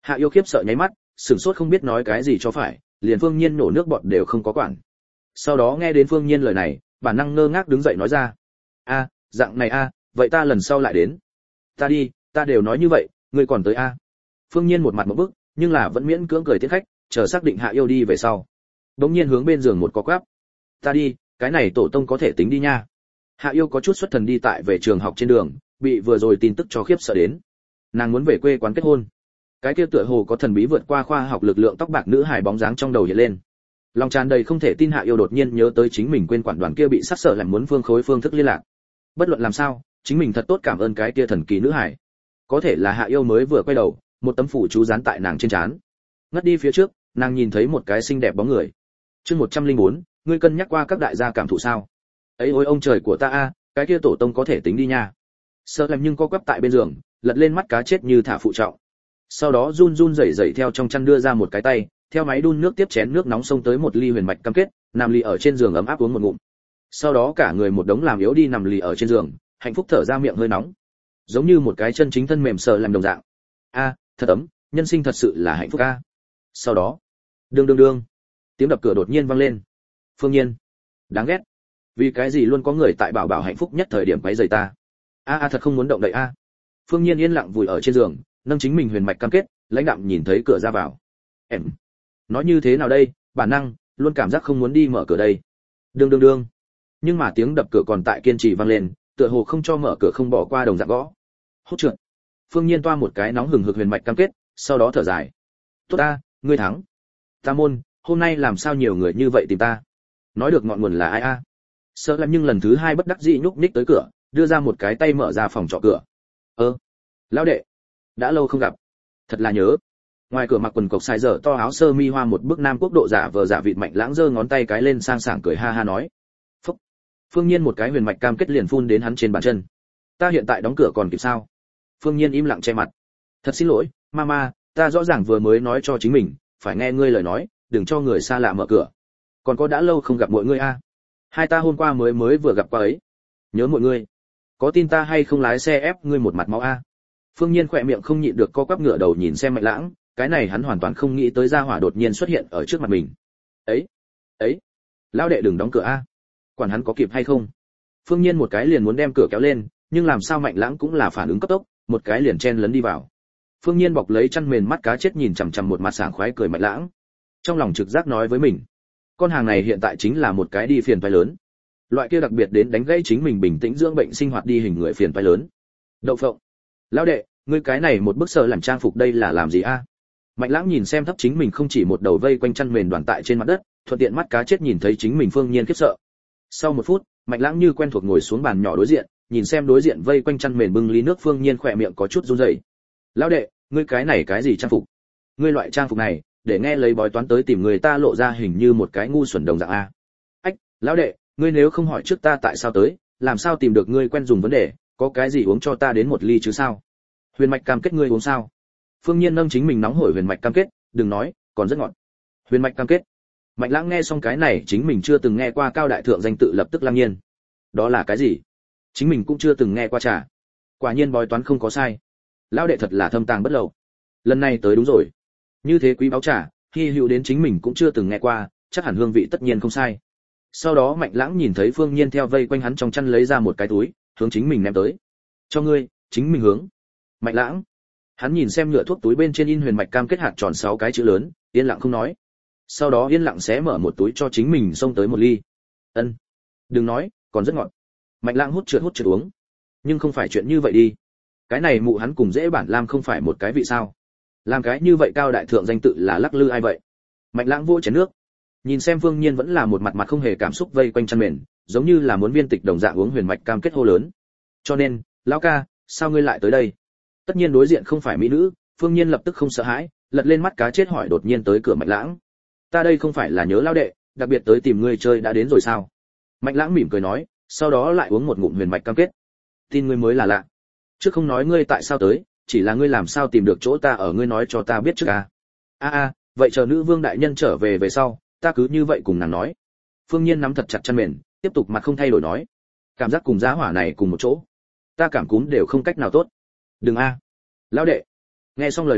Hạ Yêu khiếp sợ nháy mắt, sửng sốt không biết nói cái gì cho phải, liền Phương Nhiên nổ nước bọt đều không có quản. Sau đó nghe đến Phương Nhiên lời này, bản năng ngơ ngác đứng dậy nói ra: "A, dạng này a, vậy ta lần sau lại đến." "Ta đi, ta đều nói như vậy, ngươi còn tới a?" Phương Nhiên một mặt ngộp bức, nhưng là vẫn miễn cưỡng cười tiễn khách, chờ xác định Hạ Yêu đi về sau. Đống nhiên hướng bên giường một có quắp: "Ta đi, cái này tổ tông có thể tính đi nha." Hạ Yêu có chút xuất thần đi tại về trường học trên đường, bị vừa rồi tin tức cho khiếp sợ đến. Nàng muốn về quê quán kết hôn. Cái kia tựa hồ có thần bí vượt qua khoa học lực lượng tóc bạc nữ hài bóng dáng trong đầu hiện lên. Lòng tràn đầy không thể tin Hạ Yêu đột nhiên nhớ tới chính mình quên quản đoàn kia bị sát sợ làm muốn phương khối phương thức liên lạc. Bất luận làm sao, chính mình thật tốt cảm ơn cái kia thần kỳ nữ hài. Có thể là Hạ Yêu mới vừa quay đầu, một tấm phủ chú dán tại nàng trên trán. Ngất đi phía trước, nàng nhìn thấy một cái xinh đẹp bóng người. Chương một trăm lẻ bốn, ngươi cân nhắc qua các đại gia cảm thụ sao? Ấy ôi ông trời của ta a, cái kia tổ tông có thể tính đi nha. Sợ làm nhưng co quắp tại bên giường, lật lên mắt cá chết như thả phụ trọng. Sau đó run run rẩy rẩy theo trong chăn đưa ra một cái tay, theo máy đun nước tiếp chén nước nóng xông tới một ly huyền mạch cam kết, nằm lì ở trên giường ấm áp uống một ngụm. Sau đó cả người một đống làm yếu đi nằm lì ở trên giường, hạnh phúc thở ra miệng hơi nóng, giống như một cái chân chính thân mềm sờ làm đồng dạng. A, thật ấm, nhân sinh thật sự là hạnh phúc a. Sau đó, đương đương đương, tiếng đập cửa đột nhiên vang lên. Phương Nhiên, đáng ghét, vì cái gì luôn có người tại bảo bảo hạnh phúc nhất thời điểm quấy rầy ta. A a thật không muốn động đậy a. Phương Nhiên yên lặng vùi ở trên giường, nâng chính mình huyền mạch cam kết, lãnh đạm nhìn thấy cửa ra vào. Em, nói như thế nào đây, bản năng luôn cảm giác không muốn đi mở cửa đây. Đương đương đương, nhưng mà tiếng đập cửa còn tại kiên trì vang lên, tựa hồ không cho mở cửa không bỏ qua đồng dạng gõ. Hốt trượt. Phương Nhiên toa một cái nóng hừng hực huyền mạch cam kết, sau đó thở dài. Tốt ta, ngươi thắng. Ta môn, hôm nay làm sao nhiều người như vậy tìm ta? Nói được ngọn nguồn là ai a? Sợ làm nhưng lần thứ hai bất đắc dĩ nhúc nhích tới cửa, đưa ra một cái tay mở ra phòng trọ cửa. Ơ, lão đệ, đã lâu không gặp, thật là nhớ. Ngoài cửa mặc quần cộc sai dở to áo sơ mi hoa một bức nam quốc độ giả vờ giả vịt mạnh lãng giơ ngón tay cái lên sang sảng cười ha ha nói. Phúc. Phương Nhiên một cái huyền mạch cam kết liền phun đến hắn trên bàn chân. Ta hiện tại đóng cửa còn kịp sao? Phương Nhiên im lặng che mặt. Thật xin lỗi, mama, ta rõ ràng vừa mới nói cho chính mình, phải nghe ngươi lời nói, đừng cho người xa lạ mở cửa. Còn có đã lâu không gặp mọi người a. Hai ta hôm qua mới mới vừa gặp qua ấy. Nhớ mọi người. Có tin ta hay không lái xe ép ngươi một mặt máu a? Phương Nhiên khỏe miệng không nhịn được co quắp ngửa đầu nhìn xem Mạnh Lãng, cái này hắn hoàn toàn không nghĩ tới gia hỏa đột nhiên xuất hiện ở trước mặt mình. Ấy, ấy, lão đệ đừng đóng cửa a. Quản hắn có kịp hay không? Phương Nhiên một cái liền muốn đem cửa kéo lên, nhưng làm sao Mạnh Lãng cũng là phản ứng cấp tốc, một cái liền chen lấn đi vào. Phương Nhiên bọc lấy chăn mền mắt cá chết nhìn chằm chằm một mặt sảng khoái cười Mạnh Lãng. Trong lòng trực giác nói với mình, con hàng này hiện tại chính là một cái đi phiền toái lớn. Loại kia đặc biệt đến đánh gãy chính mình bình tĩnh dưỡng bệnh sinh hoạt đi hình người phiền toái lớn. Đậu phộng. Lão đệ, ngươi cái này một bức sợ làm trang phục đây là làm gì a? Mạnh Lãng nhìn xem thấp chính mình không chỉ một đầu vây quanh chăn mền đoàn tại trên mặt đất, thuận tiện mắt cá chết nhìn thấy chính mình Phương Nhiên khiếp sợ. Sau một phút, Mạnh Lãng như quen thuộc ngồi xuống bàn nhỏ đối diện, nhìn xem đối diện vây quanh chăn mền bưng ly nước Phương Nhiên khỏe miệng có chút run rẩy. Lão đệ, ngươi cái này cái gì trang phục? Ngươi loại trang phục này, để nghe lấy bói toán tới tìm người ta lộ ra hình như một cái ngu xuẩn đồng dạng a. Ách, lão đệ, ngươi nếu không hỏi trước ta tại sao tới, làm sao tìm được ngươi quen dùng vấn đề, có cái gì uống cho ta đến một ly chứ sao? Huyền mạch cam kết ngươi uống sao? Phương Nhiên nâng chính mình nóng hổi huyền mạch cam kết, đừng nói, còn rất ngọt. Huyền mạch cam kết. Mạnh Lãng nghe xong cái này chính mình chưa từng nghe qua cao đại thượng danh tự lập tức lăng nhiên. Đó là cái gì? Chính mình cũng chưa từng nghe qua trà. Quả nhiên bói toán không có sai. Lão đệ thật là thâm tàng bất lậu. Lần này tới đúng rồi. Như thế quý báo trà, hy hữu đến chính mình cũng chưa từng nghe qua, chắc hẳn hương vị tất nhiên không sai. Sau đó Mạnh Lãng nhìn thấy Phương Nhiên theo vây quanh hắn trong chăn lấy ra một cái túi, hướng chính mình ném tới. Cho ngươi, chính mình hướng. Mạnh Lãng. Hắn nhìn xem nhựa thuốc túi bên trên in huyền mạch cam kết hạt tròn sáu cái chữ lớn, yên lặng không nói. Sau đó yên lặng xé mở một túi cho chính mình xông tới một ly. Ân, đừng nói, còn rất ngọt. Mạnh Lãng hút trượt hút trượt uống. Nhưng không phải chuyện như vậy đi. Cái này mụ hắn cùng dễ bản lam không phải một cái vị sao? Làm cái như vậy cao đại thượng danh tự là lắc lư ai vậy? Mạnh Lãng vỗ chén nước, nhìn xem Phương Nhiên vẫn là một mặt mặt không hề cảm xúc vây quanh chăn mền, giống như là muốn viên tịch đồng dạng uống huyền mạch cam kết hô lớn. Cho nên, lão ca, sao ngươi lại tới đây? Tất nhiên đối diện không phải mỹ nữ, Phương Nhiên lập tức không sợ hãi, lật lên mắt cá chết hỏi đột nhiên tới cửa Mạnh Lãng. Ta đây không phải là nhớ lão đệ, đặc biệt tới tìm ngươi chơi đã đến rồi sao? Mạnh Lãng mỉm cười nói, sau đó lại uống một ngụm huyền mạch cam kết. Tin ngươi mới là lạ. Trước không nói ngươi tại sao tới, chỉ là ngươi làm sao tìm được chỗ ta ở ngươi nói cho ta biết trước à? A a, vậy chờ nữ vương đại nhân trở về về sau, ta cứ như vậy cùng nàng nói. Phương Nhiên nắm thật chặt chân mền, tiếp tục mặt không thay đổi nói. Cảm giác cùng giá hỏa này cùng một chỗ, ta cảm cúm đều không cách nào tốt. Đừng a. Lão đệ. Nghe xong lời này,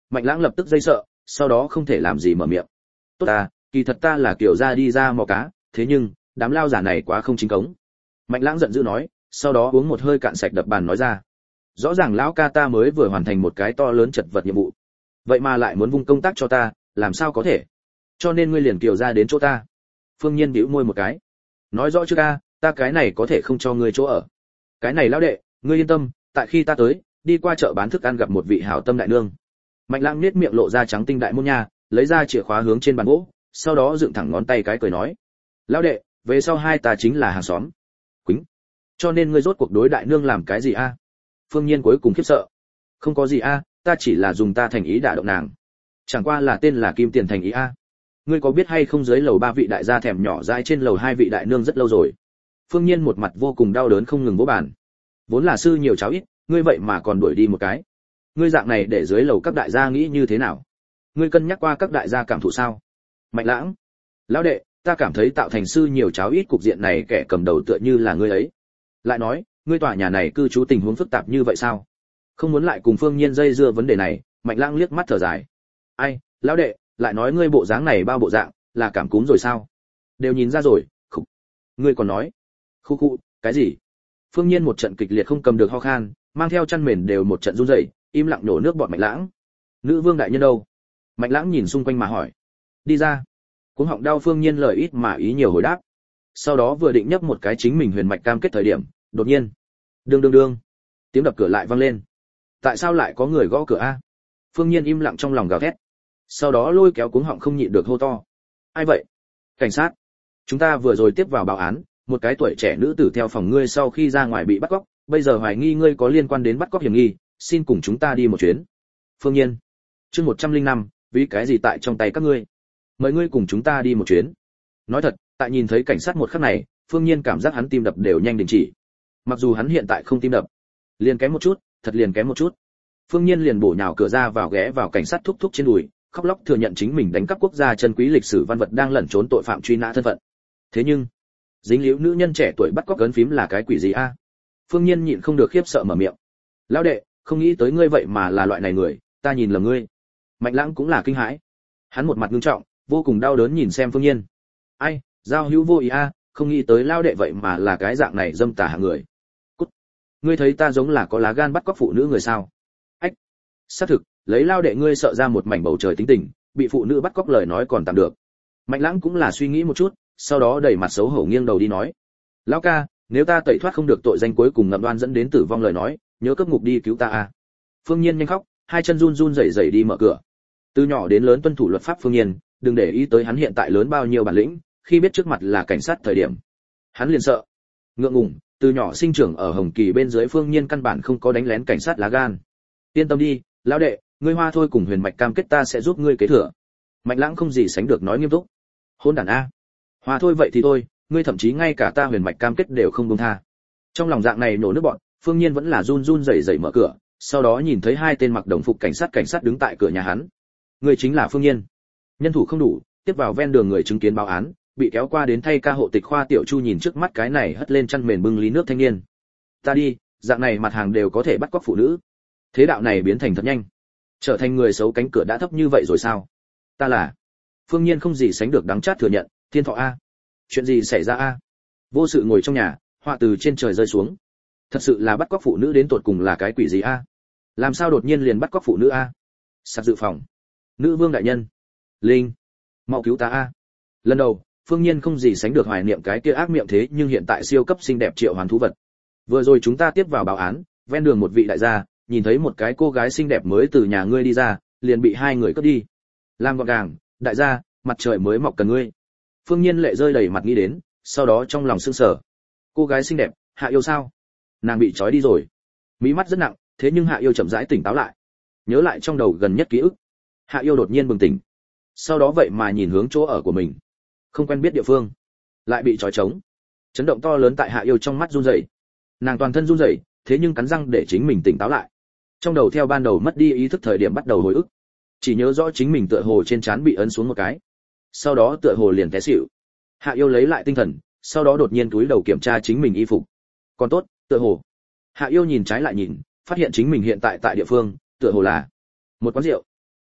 Mạnh Lãng lập tức dây sợ, sau đó không thể làm gì mở miệng. Tốt ta, kỳ thật ta là kiểu ra đi ra mò cá, thế nhưng đám lao giả này quá không chính cống. Mạnh Lãng giận dữ nói, sau đó uống một hơi cạn sạch đập bàn nói ra. Rõ ràng lão ca ta mới vừa hoàn thành một cái to lớn chật vật nhiệm vụ, vậy mà lại muốn vung công tác cho ta, làm sao có thể? Cho nên ngươi liền kiểu ra đến chỗ ta. Phương Nhiên bĩu môi một cái, nói rõ chưa ca, ta cái này có thể không cho ngươi chỗ ở. Cái này lão đệ, ngươi yên tâm, tại khi ta tới, đi qua chợ bán thức ăn gặp một vị hảo tâm đại nương. Mạnh Lãng nhếch miệng lộ ra trắng tinh đại môn nha, lấy ra chìa khóa hướng trên bàn gỗ, sau đó dựng thẳng ngón tay cái cười nói: "Lão đệ, về sau hai ta chính là hàng xóm." Quýnh. Cho nên ngươi rốt cuộc đối đại nương làm cái gì a? Phương Nhiên cuối cùng khiếp sợ. Không có gì a, ta chỉ là dùng ta thành ý đả động nàng. Chẳng qua là tên là Kim Tiền thành ý a. Ngươi có biết hay không, dưới lầu ba vị đại gia thèm nhỏ dãi trên lầu hai vị đại nương rất lâu rồi. Phương Nhiên một mặt vô cùng đau đớn không ngừng vỗ bàn. Vốn là sư nhiều cháu ít, ngươi vậy mà còn đuổi đi một cái. Ngươi dạng này để dưới lầu các đại gia nghĩ như thế nào? Ngươi cân nhắc qua các đại gia cảm thụ sao? Mạnh Lãng, lão đệ, ta cảm thấy tạo thành sư nhiều cháu ít cục diện này kẻ cầm đầu tựa như là ngươi ấy. Lại nói, ngươi tòa nhà này cư trú tình huống phức tạp như vậy sao? Không muốn lại cùng Phương Nhiên dây dưa vấn đề này, Mạnh Lãng liếc mắt thở dài. Ai, lão đệ, lại nói ngươi bộ dáng này bao bộ dạng, là cảm cúm rồi sao? Đều nhìn ra rồi, khục. Ngươi còn nói, khu khu, cái gì? Phương Nhiên một trận kịch liệt không cầm được ho khan, mang theo chăn mền đều một trận run rẩy, im lặng nổ nước bọt. Mạnh Lãng, nữ vương đại nhân đâu? Mạnh Lãng nhìn xung quanh mà hỏi. Đi ra. Cuống họng đau Phương Nhiên lời ít mà ý nhiều hồi đáp. Sau đó vừa định nhấp một cái chính mình huyền mạch cam kết thời điểm, đột nhiên, đương đương đương, tiếng đập cửa lại vang lên. Tại sao lại có người gõ cửa a? Phương Nhiên im lặng trong lòng gào thét, sau đó lôi kéo cuống họng không nhịn được hô to. Ai vậy? Cảnh sát. Chúng ta vừa rồi tiếp vào báo án, một cái tuổi trẻ nữ tử theo phòng ngươi sau khi ra ngoài bị bắt cóc, bây giờ hoài nghi ngươi có liên quan đến bắt cóc hiểm nghi, xin cùng chúng ta đi một chuyến. Phương Nhiên. Chương một trăm lẻ năm, vì cái gì tại trong tay các ngươi? Mời ngươi cùng chúng ta đi một chuyến. Nói thật, tại nhìn thấy cảnh sát một khắc này, Phương Nhiên cảm giác hắn tim đập đều nhanh đình chỉ. Mặc dù hắn hiện tại không tim đập, liền kém một chút, thật liền kém một chút. Phương Nhiên liền bổ nhào cửa ra vào ghé vào cảnh sát thúc thúc trên đùi, khóc lóc thừa nhận chính mình đánh cắp quốc gia chân quý lịch sử văn vật đang lẩn trốn tội phạm truy nã thân phận. Thế nhưng, dính líu nữ nhân trẻ tuổi bắt cóc ấn phím là cái quỷ gì a? Phương Nhiên nhịn không được khiếp sợ mở miệng. Lão đệ, không nghĩ tới ngươi vậy mà là loại này người, ta nhìn lầm ngươi. Mạnh Lãng cũng là kinh hãi. Hắn một mặt nghiêm trọng, vô cùng đau đớn nhìn xem Phương Nhiên. Ai, giao hữu vô ý a, không nghĩ tới lão đệ vậy mà là cái dạng này dâm tà hạng người. Cút. Ngươi thấy ta giống là có lá gan bắt cóc phụ nữ người sao? Ách. Xác thực, lấy lão đệ ngươi sợ ra một mảnh bầu trời tính tình, bị phụ nữ bắt cóc lời nói còn tạm được. Mạnh Lãng cũng là suy nghĩ một chút, sau đó đẩy mặt xấu hổ nghiêng đầu đi nói. Lão ca, nếu ta tẩy thoát không được tội danh cuối cùng ngậm đoan dẫn đến tử vong lời nói, nhớ cấp ngục đi cứu ta a. Phương Nhiên nhanh khóc, hai chân run run rẩy rẩy đi mở cửa. Từ nhỏ đến lớn tuân thủ luật pháp Phương Nhiên, đừng để ý tới hắn hiện tại lớn bao nhiêu bản lĩnh, khi biết trước mặt là cảnh sát thời điểm, hắn liền sợ. Ngượng ngùng, từ nhỏ sinh trưởng ở Hồng Kỳ bên dưới Phương Nhiên căn bản không có đánh lén cảnh sát lá gan. Yên tâm đi, lão đệ, ngươi Hoa Thôi cùng Huyền Mạch cam kết ta sẽ giúp ngươi kế thừa. Mạnh Lãng không gì sánh được nói nghiêm túc. Hôn đản a. Hoa Thôi vậy thì thôi, ngươi thậm chí ngay cả ta Huyền Mạch cam kết đều không buông tha. Trong lòng dạng này nổ nước bọn, Phương Nhiên vẫn là run run rẩy rẩy mở cửa, sau đó nhìn thấy hai tên mặc đồng phục cảnh sát cảnh sát đứng tại cửa nhà hắn. Người chính là Phương Nhiên. Nhân thủ không đủ, tiếp vào ven đường người chứng kiến báo án, bị kéo qua đến thay ca hộ tịch khoa Tiểu Chu nhìn trước mắt cái này hất lên chăn mền bưng ly nước thanh niên. Ta đi, dạng này mặt hàng đều có thể bắt cóc phụ nữ. Thế đạo này biến thành thật nhanh. Trở thành người xấu cánh cửa đã thấp như vậy rồi sao? Ta là. Phương Nhiên không gì sánh được đắng chát thừa nhận, Thiên Thọ a. Chuyện gì xảy ra a? Vô sự ngồi trong nhà, họa từ trên trời rơi xuống. Thật sự là bắt cóc phụ nữ đến tột cùng là cái quỷ gì a? Làm sao đột nhiên liền bắt cóc phụ nữ a? Sạc dự phòng. Nữ vương đại nhân. Linh, mau cứu ta a. Lần đầu, Phương Nhiên không gì sánh được hoài niệm cái kia ác miệng thế nhưng hiện tại siêu cấp xinh đẹp triệu hoàn thú vật. Vừa rồi chúng ta tiếp vào báo án, ven đường một vị đại gia, nhìn thấy một cái cô gái xinh đẹp mới từ nhà ngươi đi ra, liền bị hai người cướp đi. Làm gọn gàng, đại gia, mặt trời mới mọc cần ngươi. Phương Nhiên lệ rơi đầy mặt nghĩ đến, sau đó trong lòng sưng sờ. Cô gái xinh đẹp, Hạ Yêu sao? Nàng bị trói đi rồi. Mí mắt rất nặng, thế nhưng Hạ Yêu chậm rãi tỉnh táo lại. Nhớ lại trong đầu gần nhất ký ức. Hạ Yêu đột nhiên bừng tỉnh. Sau đó vậy mà nhìn hướng chỗ ở của mình. Không quen biết địa phương, lại bị trói trống. Chấn động to lớn tại Hạ Yêu trong mắt run rẩy. Nàng toàn thân run rẩy, thế nhưng cắn răng để chính mình tỉnh táo lại. Trong đầu theo ban đầu mất đi ý thức thời điểm bắt đầu hồi ức. Chỉ nhớ rõ chính mình tựa hồ trên trán bị ấn xuống một cái. Sau đó tựa hồ liền té xỉu. Hạ Yêu lấy lại tinh thần, sau đó đột nhiên cúi đầu kiểm tra chính mình y phục. Còn tốt, tựa hồ. Hạ Yêu nhìn trái lại nhìn, phát hiện chính mình hiện tại tại địa phương, tựa hồ là một quán rượu.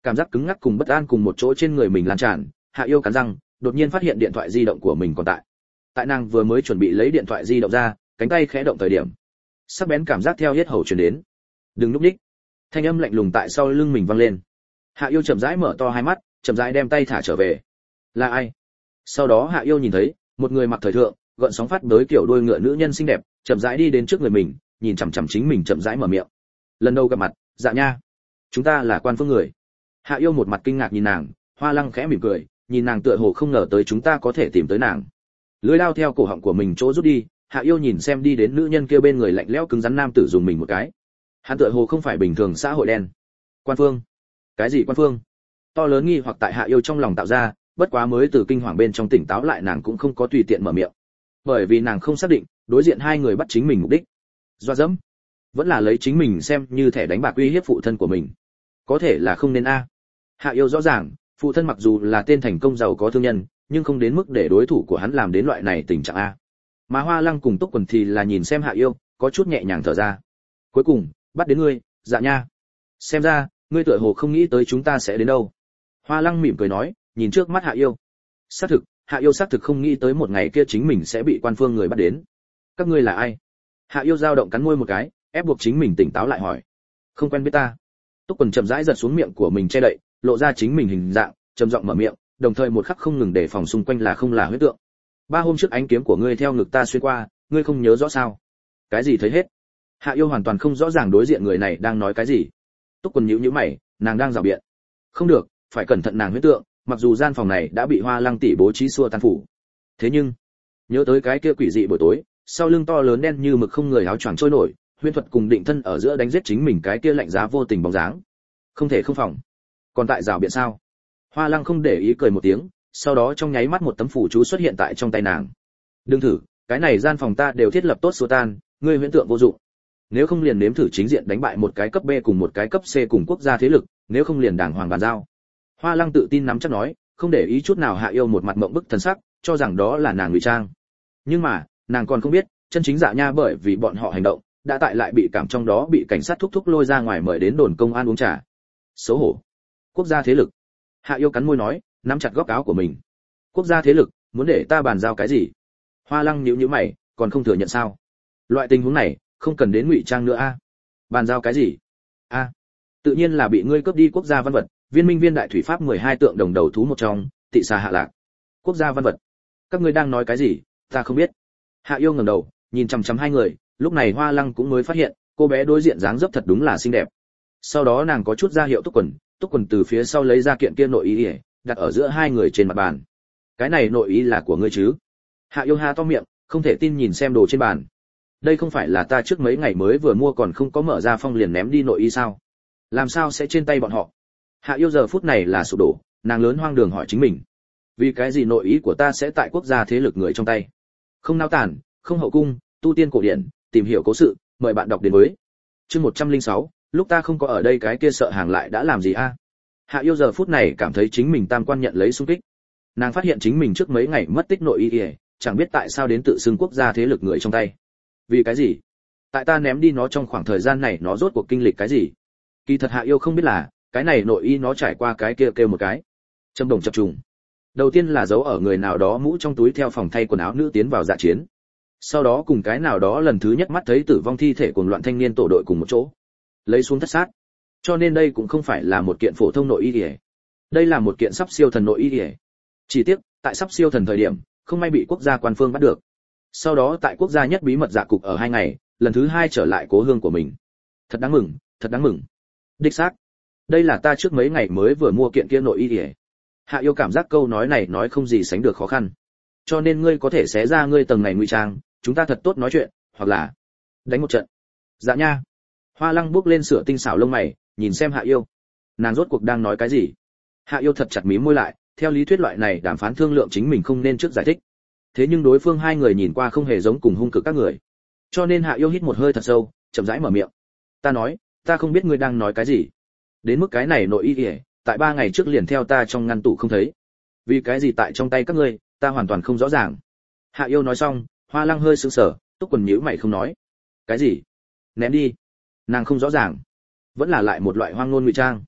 cảm giác cứng ngắc cùng bất an cùng một chỗ trên người mình lan tràn. Hạ Yêu cắn răng, đột nhiên phát hiện điện thoại di động của mình còn tại. Tại nàng vừa mới chuẩn bị lấy điện thoại di động ra, cánh tay khẽ động thời điểm, sắc bén cảm giác theo hết hầu truyền đến. Đừng lúc ních. Thanh âm lạnh lùng tại sau lưng mình vang lên. Hạ Yêu chậm rãi mở to hai mắt, chậm rãi đem tay thả trở về. Là ai? Sau đó Hạ Yêu nhìn thấy một người mặc thời thượng, gợn sóng phát tới kiểu đuôi ngựa nữ nhân xinh đẹp, chậm rãi đi đến trước người mình, nhìn chằm chằm chính mình chậm rãi mở miệng. Lần đầu gặp mặt, Dạ Nha, chúng ta là quan phương người. Hạ Yêu một mặt kinh ngạc nhìn nàng, Hoa Lăng khẽ mỉm cười, nhìn nàng tựa hồ không ngờ tới chúng ta có thể tìm tới nàng. Lưỡi dao theo cổ họng của mình chỗ rút đi, Hạ Yêu nhìn xem đi đến nữ nhân kia bên người lạnh lẽo cứng rắn nam tử dùng mình một cái. Hắn tựa hồ không phải bình thường xã hội đen. Quan phương? Cái gì quan phương? To lớn nghi hoặc tại Hạ Yêu trong lòng tạo ra, bất quá mới từ kinh hoàng bên trong tỉnh táo lại nàng cũng không có tùy tiện mở miệng. Bởi vì nàng không xác định, đối diện hai người bắt chính mình mục đích. Doa dẫm, vẫn là lấy chính mình xem như thẻ đánh bạc uy hiếp phụ thân của mình. Có thể là không nên a. Hạ Yêu rõ ràng, phụ thân mặc dù là tên thành công giàu có thương nhân, nhưng không đến mức để đối thủ của hắn làm đến loại này tình trạng a. Mà Hoa Lăng cùng Túc Quần thì là nhìn xem Hạ Yêu, có chút nhẹ nhàng thở ra. Cuối cùng, bắt đến ngươi, Dạ Nha. Xem ra, ngươi tựa hồ không nghĩ tới chúng ta sẽ đến đâu. Hoa Lăng mỉm cười nói, nhìn trước mắt Hạ Yêu. Xác thực, Hạ Yêu xác thực không nghĩ tới một ngày kia chính mình sẽ bị quan phương người bắt đến. Các ngươi là ai? Hạ Yêu dao động cắn môi một cái, ép buộc chính mình tỉnh táo lại hỏi. Không quen biết ta. Túc Quần chậm rãi giật xuống miệng của mình che đậy, lộ ra chính mình hình dạng, trầm giọng mở miệng, đồng thời một khắc không ngừng đề phòng xung quanh là không là huyết tượng. Ba hôm trước ánh kiếm của ngươi theo ngực ta xuyên qua, ngươi không nhớ rõ sao? Cái gì thấy hết? Hạ Yêu hoàn toàn không rõ ràng đối diện người này đang nói cái gì. Túc Quần nhíu nhíu mày, nàng đang giảo biện. Không được, phải cẩn thận nàng huyết tượng, mặc dù gian phòng này đã bị Hoa Lăng tỷ bố trí xua tan phủ. Thế nhưng, nhớ tới cái kia quỷ dị buổi tối, sau lưng to lớn đen như mực không người áo choàng trôi nổi, huyễn thuật cùng định thân ở giữa đánh giết chính mình cái kia lạnh giá vô tình bóng dáng. Không thể không phòng. Còn tại rào biện sao? Hoa Lăng không để ý cười một tiếng, sau đó trong nháy mắt một tấm phù chú xuất hiện tại trong tay nàng. Đừng thử, cái này gian phòng ta đều thiết lập tốt xua tan, ngươi huyễn tượng vô dụng. Nếu không liền nếm thử chính diện đánh bại một cái cấp B cùng một cái cấp C cùng quốc gia thế lực, nếu không liền đàng hoàng bàn giao. Hoa Lăng tự tin nắm chắc nói, không để ý chút nào Hạ Yêu một mặt mộng bức thần sắc, cho rằng đó là nàng ngụy trang. Nhưng mà, nàng còn không biết, chân chính Dạ Nha bởi vì bọn họ hành động, đã tại lại bị cảm trong đó bị cảnh sát thúc thúc lôi ra ngoài mời đến đồn công an uống trà. Xấu hổ. Quốc gia thế lực. Hạ Yêu cắn môi nói, nắm chặt góc áo của mình. Quốc gia thế lực, muốn để ta bàn giao cái gì? Hoa Lăng nhíu nhíu mày, còn không thừa nhận sao? Loại tình huống này, không cần đến ngụy trang nữa a. Bàn giao cái gì? A, tự nhiên là bị ngươi cướp đi quốc gia văn vật, Viên Minh Viên Đại Thủy Pháp mười hai tượng đồng đầu thú một trong, Tị Xà Hạ Lạc. Quốc gia văn vật? Các ngươi đang nói cái gì? Ta không biết. Hạ Yêu ngẩng đầu, nhìn chằm chằm hai người, lúc này Hoa Lăng cũng mới phát hiện, cô bé đối diện dáng dấp thật đúng là xinh đẹp. Sau đó nàng có chút ra hiệu Túc Quần, Túc Quần từ phía sau lấy ra kiện kia nội y, đặt ở giữa hai người trên mặt bàn. Cái này nội y là của ngươi chứ? Hạ Yêu ha to miệng, không thể tin nhìn xem đồ trên bàn. Đây không phải là ta trước mấy ngày mới vừa mua còn không có mở ra phong liền ném đi nội y sao? Làm sao sẽ trên tay bọn họ? Hạ Yêu giờ phút này là sụp đổ, nàng lớn hoang đường hỏi chính mình. Vì cái gì nội ý của ta sẽ tại quốc gia thế lực người trong tay? Không nao tản, không hậu cung, tu tiên cổ điển, tìm hiểu cố sự, mời bạn đọc đến với. Chương một trăm lẻ sáu, lúc ta không có ở đây cái kia sợ hàng lại đã làm gì a? Hạ Yêu giờ phút này cảm thấy chính mình tam quan nhận lấy xung kích. Nàng phát hiện chính mình trước mấy ngày mất tích nội y, chẳng biết tại sao đến tự xưng quốc gia thế lực người trong tay. Vì cái gì? Tại ta ném đi nó trong khoảng thời gian này nó rốt cuộc kinh lịch cái gì? Kỳ thật Hạ Yêu không biết là, cái này nội y nó trải qua cái kia kêu một cái. Châm đồng chập trùng. Đầu tiên là giấu ở người nào đó mũ trong túi theo phòng thay quần áo nữ tiến vào dạ chiến. Sau đó cùng cái nào đó lần thứ nhất mắt thấy tử vong thi thể cuồng loạn thanh niên tổ đội cùng một chỗ. Lấy xuống thất sát. Cho nên đây cũng không phải là một kiện phổ thông nội y. Đây là một kiện sắp siêu thần nội y. Chỉ tiếc, tại sắp siêu thần thời điểm, không may bị quốc gia quan phương bắt được. Sau đó tại quốc gia nhất bí mật dạ cục ở hai ngày, lần thứ hai trở lại cố hương của mình. Thật đáng mừng, thật đáng mừng. Đích xác. Đây là ta trước mấy ngày mới vừa mua kiện kia nội y. Hạ Yêu cảm giác câu nói này nói không gì sánh được khó khăn. Cho nên ngươi có thể xé ra ngươi tầng này ngụy trang, chúng ta thật tốt nói chuyện, hoặc là đánh một trận. Dạ nha. Hoa Lăng bước lên sửa tinh xảo lông mày, nhìn xem Hạ Yêu. Nàng rốt cuộc đang nói cái gì? Hạ Yêu thật chặt mím môi lại, theo lý thuyết loại này đàm phán thương lượng chính mình không nên trước giải thích. Thế nhưng đối phương hai người nhìn qua không hề giống cùng hung cực các người. Cho nên Hạ Yêu hít một hơi thật sâu, chậm rãi mở miệng. Ta nói, ta không biết ngươi đang nói cái gì. Đến mức cái này nội y kìa, tại ba ngày trước liền theo ta trong ngăn tủ không thấy. Vì cái gì tại trong tay các ngươi, ta hoàn toàn không rõ ràng. Hạ Yêu nói xong, Hoa Lăng hơi sững sờ, Túc Quần nhíu mày không nói. Cái gì? Ném đi. Nàng không rõ ràng. Vẫn là lại một loại hoang ngôn ngụy trang.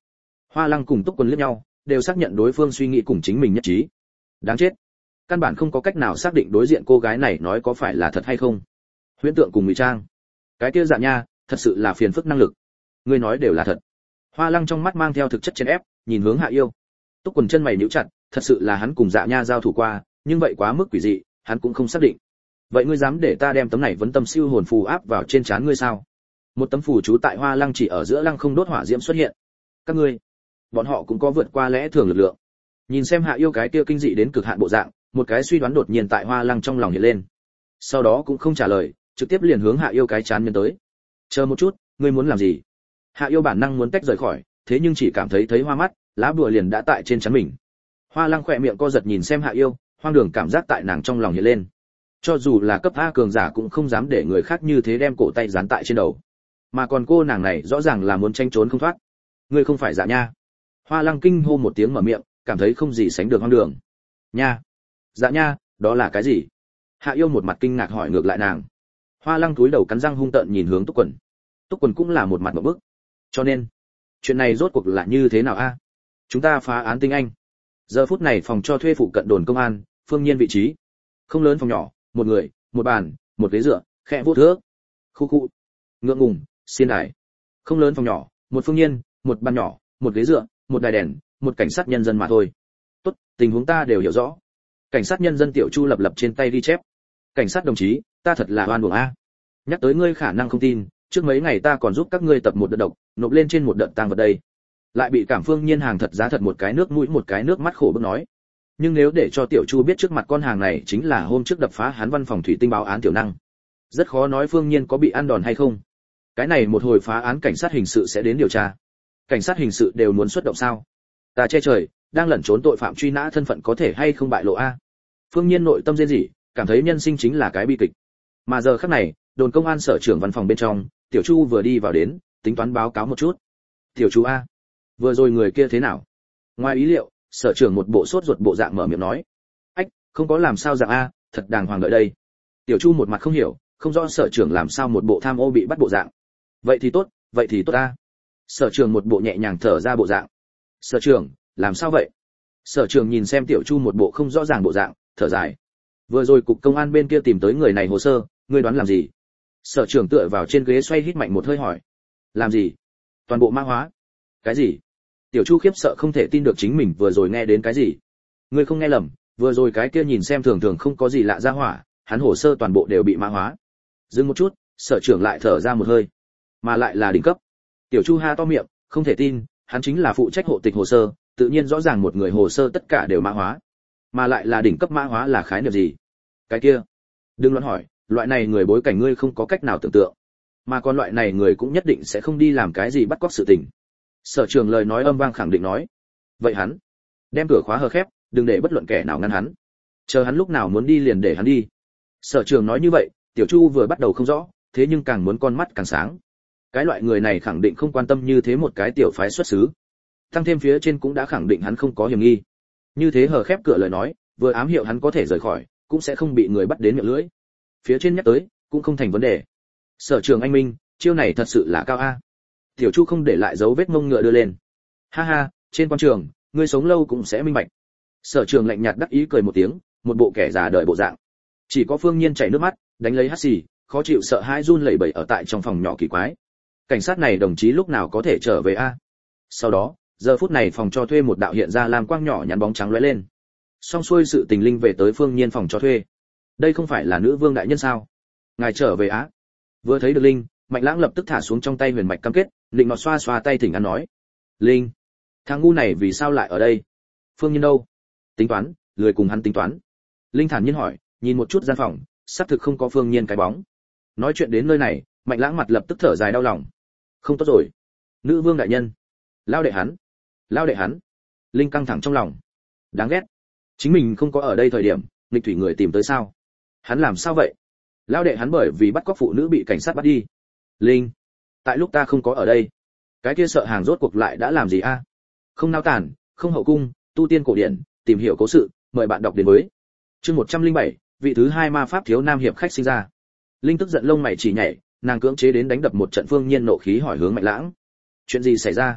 Hoa Lăng cùng Túc Quân liếc nhau, đều xác nhận đối phương suy nghĩ cùng chính mình nhất trí. Đáng chết, căn bản không có cách nào xác định đối diện cô gái này nói có phải là thật hay không. Huyễn tượng cùng ngụy trang, cái kia Dạ Nha thật sự là phiền phức năng lực. Ngươi nói đều là thật. Hoa Lăng trong mắt mang theo thực chất chèn ép, nhìn hướng Hạ Yêu. Túc Quần chân mày nhíu chặt, thật sự là hắn cùng Dạ Nha giao thủ qua, nhưng vậy quá mức quỷ dị, hắn cũng không xác định. Vậy ngươi dám để ta đem tấm này vấn tâm siêu hồn phù áp vào trên trán ngươi sao? Một tấm phù chú tại Hoa Lăng chỉ ở giữa lăng không đốt hỏa diễm xuất hiện. Các ngươi, bọn họ cũng có vượt qua lẽ thường lực lượng. Nhìn xem Hạ Yêu cái kia kinh dị đến cực hạn bộ dạng, một cái suy đoán đột nhiên tại Hoa Lăng trong lòng hiện lên. Sau đó cũng không trả lời, trực tiếp liền hướng Hạ Yêu cái chán nhân tới. Chờ một chút, ngươi muốn làm gì? Hạ Yêu bản năng muốn tách rời khỏi, thế nhưng chỉ cảm thấy thấy hoa mắt, lá bùa liền đã tại trên trán mình. Hoa Lăng khỏe miệng co giật nhìn xem Hạ Yêu, hoang đường cảm giác tại nàng trong lòng hiện lên. Cho dù là cấp A cường giả cũng không dám để người khác như thế đem cổ tay dán tại trên đầu. Mà còn cô nàng này rõ ràng là muốn tranh trốn không thoát. Ngươi không phải Dạ Nha. Hoa Lăng kinh hô một tiếng mở miệng, cảm thấy không gì sánh được hoang đường. Nha? Dạ Nha, đó là cái gì? Hạ Yêu một mặt kinh ngạc hỏi ngược lại nàng. Hoa Lăng cúi đầu cắn răng hung tợn nhìn hướng Túc Quần. Túc Quần cũng là một mặt ngộp bức. Cho nên, chuyện này rốt cuộc là như thế nào a? Chúng ta phá án tinh anh. Giờ phút này phòng cho thuê phụ cận đồn công an, Phương Nhiên vị trí. Không lớn phòng nhỏ, một người, một bàn, một ghế dựa, khẽ vô thước. Khu khu. Ngượng ngùng, xiên đài. Không lớn phòng nhỏ, một Phương Nhiên, một bàn nhỏ, một ghế dựa, một đài đèn, một cảnh sát nhân dân mà thôi. Tốt, tình huống ta đều hiểu rõ. Cảnh sát nhân dân Tiểu Chu lập lập trên tay ghi chép. Cảnh sát đồng chí, ta thật là oan uổng a. Nhắc tới ngươi khả năng không tin, trước mấy ngày ta còn giúp các ngươi tập một đợt độc, nộp lên trên một đợt tang vật đây. Lại bị Cảm Phương Nhiên hàng thật giá thật một cái nước mũi một cái nước mắt khổ bức nói. Nhưng nếu để cho Tiểu Chu biết trước mặt con hàng này chính là hôm trước đập phá hắn văn phòng thủy tinh báo án tiểu năng, rất khó nói Phương Nhiên có bị ăn đòn hay không. Cái này một hồi phá án cảnh sát hình sự sẽ đến điều tra. Cảnh sát hình sự đều muốn xuất động sao? Ta che trời, đang lẩn trốn tội phạm truy nã thân phận có thể hay không bại lộ a? Phương Nhiên nội tâm rên rỉ, cảm thấy nhân sinh chính là cái bi kịch. Mà giờ khắc này, đồn công an sở trưởng văn phòng bên trong, Tiểu Chu vừa đi vào đến, tính toán báo cáo một chút. Tiểu Chu a, vừa rồi người kia thế nào? Ngoài ý liệu, sở trưởng một bộ sốt ruột bộ dạng mở miệng nói. Ách, không có làm sao dạng a, thật đàng hoàng đợi đây. Tiểu Chu một mặt không hiểu, không rõ sở trưởng làm sao một bộ tham ô bị bắt bộ dạng. Vậy thì tốt, vậy thì tốt a. Sở trưởng một bộ nhẹ nhàng thở ra bộ dạng. Sở trưởng, làm sao vậy? Sở trưởng nhìn xem Tiểu Chu một bộ không rõ ràng bộ dạng, thở dài. Vừa rồi cục công an bên kia tìm tới người này hồ sơ, ngươi đoán làm gì? Sở trưởng tựa vào trên ghế xoay hít mạnh một hơi hỏi. Làm gì? Toàn bộ mã hóa. Cái gì? Tiểu Chu khiếp sợ không thể tin được chính mình vừa rồi nghe đến cái gì. Ngươi không nghe lầm, vừa rồi cái kia nhìn xem thường thường không có gì lạ ra hỏa, hắn hồ sơ toàn bộ đều bị mã hóa. Dừng một chút, sở trưởng lại thở ra một hơi. Mà lại là đỉnh cấp. Tiểu Chu ha to miệng, không thể tin, hắn chính là phụ trách hộ tịch hồ sơ, tự nhiên rõ ràng một người hồ sơ tất cả đều mã hóa. Mà lại là đỉnh cấp mã hóa là khái niệm gì? Cái kia, đừng loạn hỏi, loại này người bối cảnh ngươi không có cách nào tưởng tượng. Mà còn loại này người cũng nhất định sẽ không đi làm cái gì bắt cóc sự tình. Sở trưởng lời nói âm vang khẳng định nói. Vậy hắn, đem cửa khóa hờ khép, đừng để bất luận kẻ nào ngăn hắn. Chờ hắn lúc nào muốn đi liền để hắn đi. Sở trưởng nói như vậy, Tiểu Chu vừa bắt đầu không rõ, thế nhưng càng muốn con mắt càng sáng. Cái loại người này khẳng định không quan tâm như thế một cái tiểu phái xuất xứ. Tăng thêm phía trên cũng đã khẳng định hắn không có hiểm nghi. Như thế hờ khép cửa lời nói, vừa ám hiệu hắn có thể rời khỏi, cũng sẽ không bị người bắt đến miệng lưỡi. Phía trên nhắc tới, cũng không thành vấn đề. Sở trưởng anh minh, chiêu này thật sự là cao a. Tiểu Chu không để lại dấu vết mông ngựa đưa lên. Ha ha, trên quan trường, ngươi sống lâu cũng sẽ minh bạch. Sở trưởng lạnh nhạt đắc ý cười một tiếng, một bộ kẻ già đời bộ dạng. Chỉ có Phương Nhiên chảy nước mắt, đánh lấy hắt xì, khó chịu sợ hãi run lẩy bẩy ở tại trong phòng nhỏ kỳ quái. Cảnh sát này đồng chí lúc nào có thể trở về a? Sau đó, giờ phút này phòng cho thuê một đạo hiện ra làm quang nhỏ nhắn bóng trắng lóe lên. Xong xuôi sự tình linh về tới Phương Nhiên phòng cho thuê. Đây không phải là nữ vương đại nhân sao? Ngài trở về á? Vừa thấy được linh, Mạnh Lãng lập tức thả xuống trong tay huyền mạch cam kết, định nọt xoa xoa tay thỉnh ăn nói. Linh, thằng ngu này vì sao lại ở đây? Phương Nhiên đâu? Tính toán, lười cùng hắn tính toán. Linh thản nhiên hỏi, nhìn một chút gian phòng, xác thực không có Phương Nhiên cái bóng. Nói chuyện đến nơi này, Mạnh Lãng mặt lập tức thở dài đau lòng. Không tốt rồi, nữ vương đại nhân, lao đệ hắn, lao đệ hắn. Linh căng thẳng trong lòng. Đáng ghét, chính mình không có ở đây thời điểm, nghịch thủy người tìm tới sao? Hắn làm sao vậy? Lao đệ hắn bởi vì bắt cóc phụ nữ bị cảnh sát bắt đi. Linh, tại lúc ta không có ở đây, cái kia sợ hàng rốt cuộc lại đã làm gì a? Không nao tản, không hậu cung, tu tiên cổ điển, tìm hiểu cố sự, mời bạn đọc đến với. Chương một trăm lẻ bảy, vị thứ hai ma pháp thiếu nam hiệp khách sinh ra. Linh tức giận lông mày chỉ nhảy, nàng cưỡng chế đến đánh đập một trận Phương Nhiên nộ khí hỏi hướng Mạnh Lãng. Chuyện gì xảy ra?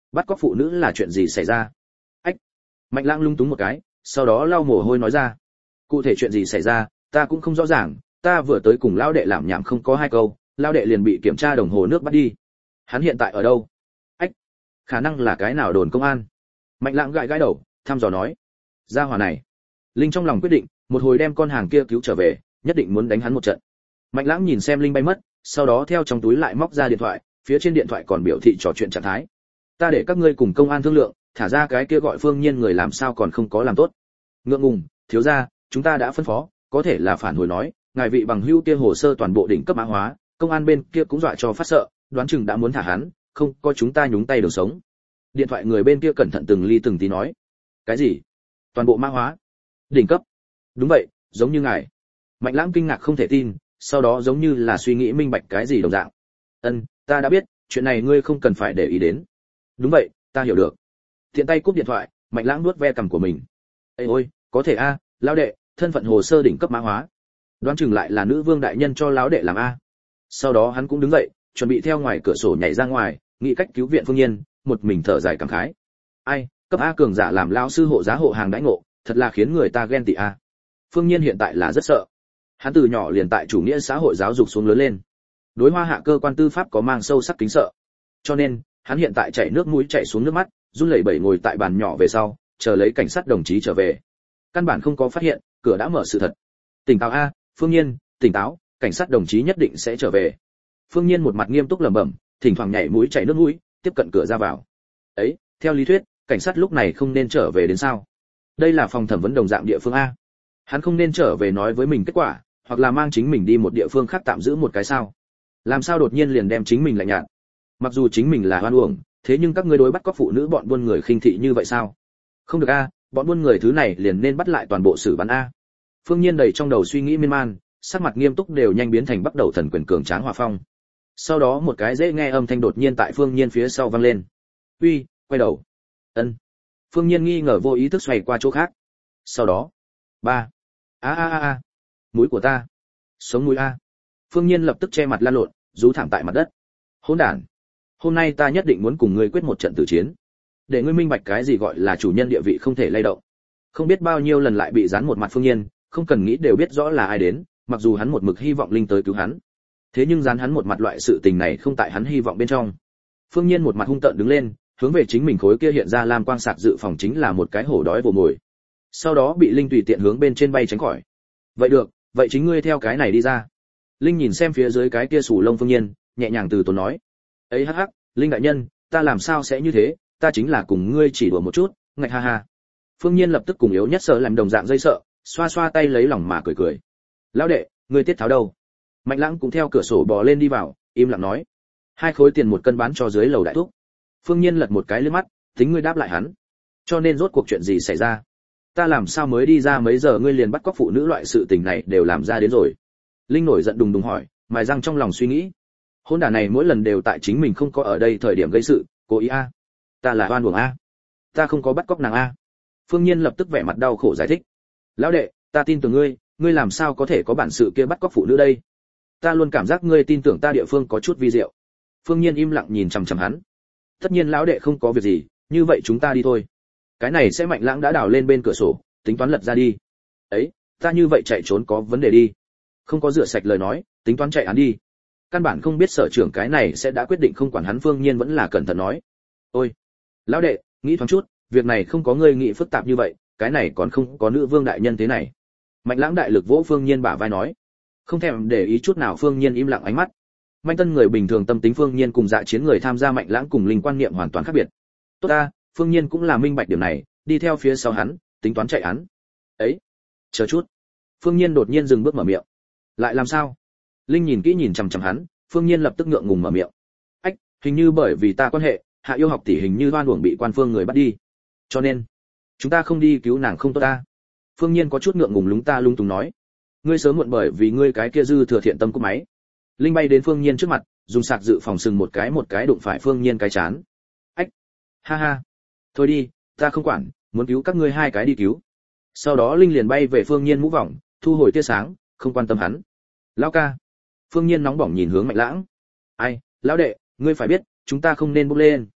bắt cóc phụ nữ là chuyện gì xảy ra? Ách. Mạnh Lãng lung túng một cái, sau đó lau mồ hôi nói ra. Cụ thể chuyện gì xảy ra, ta cũng không rõ ràng, ta vừa tới cùng lão đệ làm nhảm không có hai câu, lão đệ liền bị kiểm tra đồng hồ nước bắt đi. Hắn hiện tại ở đâu? Ách. Khả năng là cái nào đồn công an. Mạnh Lãng gãi gãi đầu, thăm dò nói. Gia hỏa này. Linh trong lòng quyết định, một hồi đem con hàng kia cứu trở về, nhất định muốn đánh hắn một trận. Mạnh Lãng nhìn xem Linh bay mất, sau đó theo trong túi lại móc ra điện thoại, phía trên điện thoại còn biểu thị trò chuyện trạng thái. Ta để các ngươi cùng công an thương lượng, thả ra cái kia gọi Phương Nhiên người làm sao còn không có làm tốt. Ngượng ngùng, thiếu gia, chúng ta đã phân phó, có thể là phản hồi nói, ngài vị bằng hữu kia hồ sơ toàn bộ đỉnh cấp mã hóa, công an bên kia cũng dọa cho phát sợ, đoán chừng đã muốn thả hắn, không có chúng ta nhúng tay đường sống. Điện thoại người bên kia cẩn thận từng ly từng tí nói. Cái gì? Toàn bộ mã hóa? Đỉnh cấp? Đúng vậy, giống như ngài. Mạnh Lãng kinh ngạc không thể tin, sau đó giống như là suy nghĩ minh bạch cái gì đồng dạng. Ân, ta đã biết, chuyện này ngươi không cần phải để ý đến. Đúng vậy, ta hiểu được. Tiện tay cúp điện thoại, Mạnh Lãng nuốt ve cằm của mình. Ê ôi, có thể a, lão đệ, thân phận hồ sơ đỉnh cấp mã hóa. Đoán chừng lại là nữ vương đại nhân cho lão đệ làm a. Sau đó hắn cũng đứng dậy, chuẩn bị theo ngoài cửa sổ nhảy ra ngoài, nghĩ cách cứu viện Phương Nhiên, một mình thở dài cảm khái. Ai, cấp A cường giả làm lão sư hộ giá hộ hàng đãi ngộ, thật là khiến người ta ghen tị a. Phương Nhiên hiện tại là rất sợ. Hắn từ nhỏ liền tại chủ nghĩa xã hội giáo dục xuống lớn lên. Đối Hoa Hạ cơ quan tư pháp có mang sâu sắc kính sợ. Cho nên, hắn hiện tại chảy nước mũi chảy xuống nước mắt, run lẩy bẩy ngồi tại bàn nhỏ về sau, chờ lấy cảnh sát đồng chí trở về. Căn bản không có phát hiện, cửa đã mở sự thật. Tỉnh táo a, Phương Nhiên, tỉnh táo, cảnh sát đồng chí nhất định sẽ trở về. Phương Nhiên một mặt nghiêm túc lẩm bẩm, thỉnh thoảng nhảy mũi chảy nước mũi, tiếp cận cửa ra vào. Ấy, theo lý thuyết, cảnh sát lúc này không nên trở về đến sao? Đây là phòng thẩm vấn đồng dạng địa phương a. Hắn không nên trở về nói với mình kết quả, hoặc là mang chính mình đi một địa phương khác tạm giữ một cái sao? Làm sao đột nhiên liền đem chính mình lạnh nhạt? Mặc dù chính mình là oan uổng, thế nhưng các ngươi đối bắt cóc phụ nữ bọn buôn người khinh thị như vậy sao? Không được a, bọn buôn người thứ này liền nên bắt lại toàn bộ xử bắn a. Phương Nhiên đầy trong đầu suy nghĩ miên man, sắc mặt nghiêm túc đều nhanh biến thành bắt đầu thần quyền cường tráng hòa phong. Sau đó một cái dễ nghe âm thanh đột nhiên tại Phương Nhiên phía sau vang lên. "Uy, quay đầu." Ân. Phương Nhiên nghi ngờ vô ý thức xoay qua chỗ khác. Sau đó, ba. A a a a. Mũi của ta. Sống mũi a. Phương Nhiên lập tức che mặt lăn lộn, rú thảm tại mặt đất. Hỗn đản. Hôm nay ta nhất định muốn cùng ngươi quyết một trận tử chiến. Để ngươi minh bạch cái gì gọi là chủ nhân địa vị không thể lay động. Không biết bao nhiêu lần lại bị dán một mặt Phương Nhiên, không cần nghĩ đều biết rõ là ai đến, mặc dù hắn một mực hy vọng Linh tới cứu hắn. Thế nhưng dán hắn một mặt loại sự tình này không tại hắn hy vọng bên trong. Phương Nhiên một mặt hung tợn đứng lên, hướng về chính mình khối kia hiện ra lam quang sạc dự phòng chính là một cái hổ đói vồ mồi. Sau đó bị Linh tùy tiện hướng bên trên bay tránh khỏi. Vậy được, vậy chính ngươi theo cái này đi ra. Linh nhìn xem phía dưới cái kia sù lông Phương Nhiên, nhẹ nhàng từ tốn nói. Ấy hắc hắc, Linh đại nhân, ta làm sao sẽ như thế, ta chính là cùng ngươi chỉ đùa một chút, ngạch ha ha. Phương Nhiên lập tức cùng yếu nhất sợ làm đồng dạng dây sợ, xoa xoa tay lấy lòng mà cười cười. Lão đệ, ngươi tiết tháo đâu? Mạnh Lãng cũng theo cửa sổ bò lên đi vào, im lặng nói. Hai khối tiền một cân bán cho dưới lầu đại thúc. Phương Nhiên lật một cái liếc mắt, tính ngươi đáp lại hắn. Cho nên rốt cuộc chuyện gì xảy ra? Ta làm sao mới đi ra mấy giờ ngươi liền bắt cóc phụ nữ loại sự tình này đều làm ra đến rồi? Linh nổi giận đùng đùng hỏi, mài răng trong lòng suy nghĩ. Hôn đản này mỗi lần đều tại chính mình không có ở đây thời điểm gây sự, cố ý a. Ta là oan uổng a. Ta không có bắt cóc nàng a. Phương Nhiên lập tức vẻ mặt đau khổ giải thích. Lão đệ, ta tin tưởng ngươi, ngươi làm sao có thể có bản sự kia bắt cóc phụ nữ đây? Ta luôn cảm giác ngươi tin tưởng ta địa phương có chút vi diệu. Phương Nhiên im lặng nhìn chằm chằm hắn. Tất nhiên lão đệ không có việc gì, như vậy chúng ta đi thôi. Cái này sẽ Mạnh Lãng đã đào lên bên cửa sổ, tính toán lật ra đi. Ấy, ta như vậy chạy trốn có vấn đề đi. Không có rửa sạch lời nói, tính toán chạy án đi. Căn bản không biết sở trưởng cái này sẽ đã quyết định không quản hắn. Phương Nhiên vẫn là cẩn thận nói. Ôi, lão đệ, nghĩ thoáng chút, việc này không có ngươi nghĩ phức tạp như vậy, cái này còn không có nữ vương đại nhân thế này. Mạnh Lãng đại lực vỗ Phương Nhiên bả vai nói. Không thèm để ý chút nào. Phương Nhiên im lặng ánh mắt. Mạnh Tân người bình thường tâm tính Phương Nhiên cùng Dạ Chiến người tham gia Mạnh Lãng cùng Linh quan niệm hoàn toàn khác biệt. Tốt ta, Phương Nhiên cũng là minh bạch điểm này, đi theo phía sau hắn, tính toán chạy án. Ấy, chờ chút. Phương Nhiên đột nhiên dừng bước mở miệng. Lại làm sao? Linh nhìn kỹ nhìn chằm chằm hắn, Phương Nhiên lập tức ngượng ngùng mở miệng. Ách, hình như bởi vì ta quan hệ, Hạ Yêu học tỷ hình như oan uổng bị quan phương người bắt đi. Cho nên, chúng ta không đi cứu nàng không tốt ta. Phương Nhiên có chút ngượng ngùng lúng ta lung tung nói. Ngươi sớm muộn bởi vì ngươi cái kia dư thừa thiện tâm của máy. Linh bay đến Phương Nhiên trước mặt, dùng sạc dự phòng sừng một cái một cái đụng phải Phương Nhiên cái chán. Ách, ha ha. Thôi đi, ta không quản, muốn cứu các ngươi hai cái đi cứu. Sau đó Linh liền bay về Phương Nhiên mũ vòng, thu hồi tia sáng, không quan tâm hắn. Lão ca. Phương Nhiên nóng bỏng nhìn hướng Mạnh Lãng. Ai, lão đệ, ngươi phải biết, chúng ta không nên bốc lên.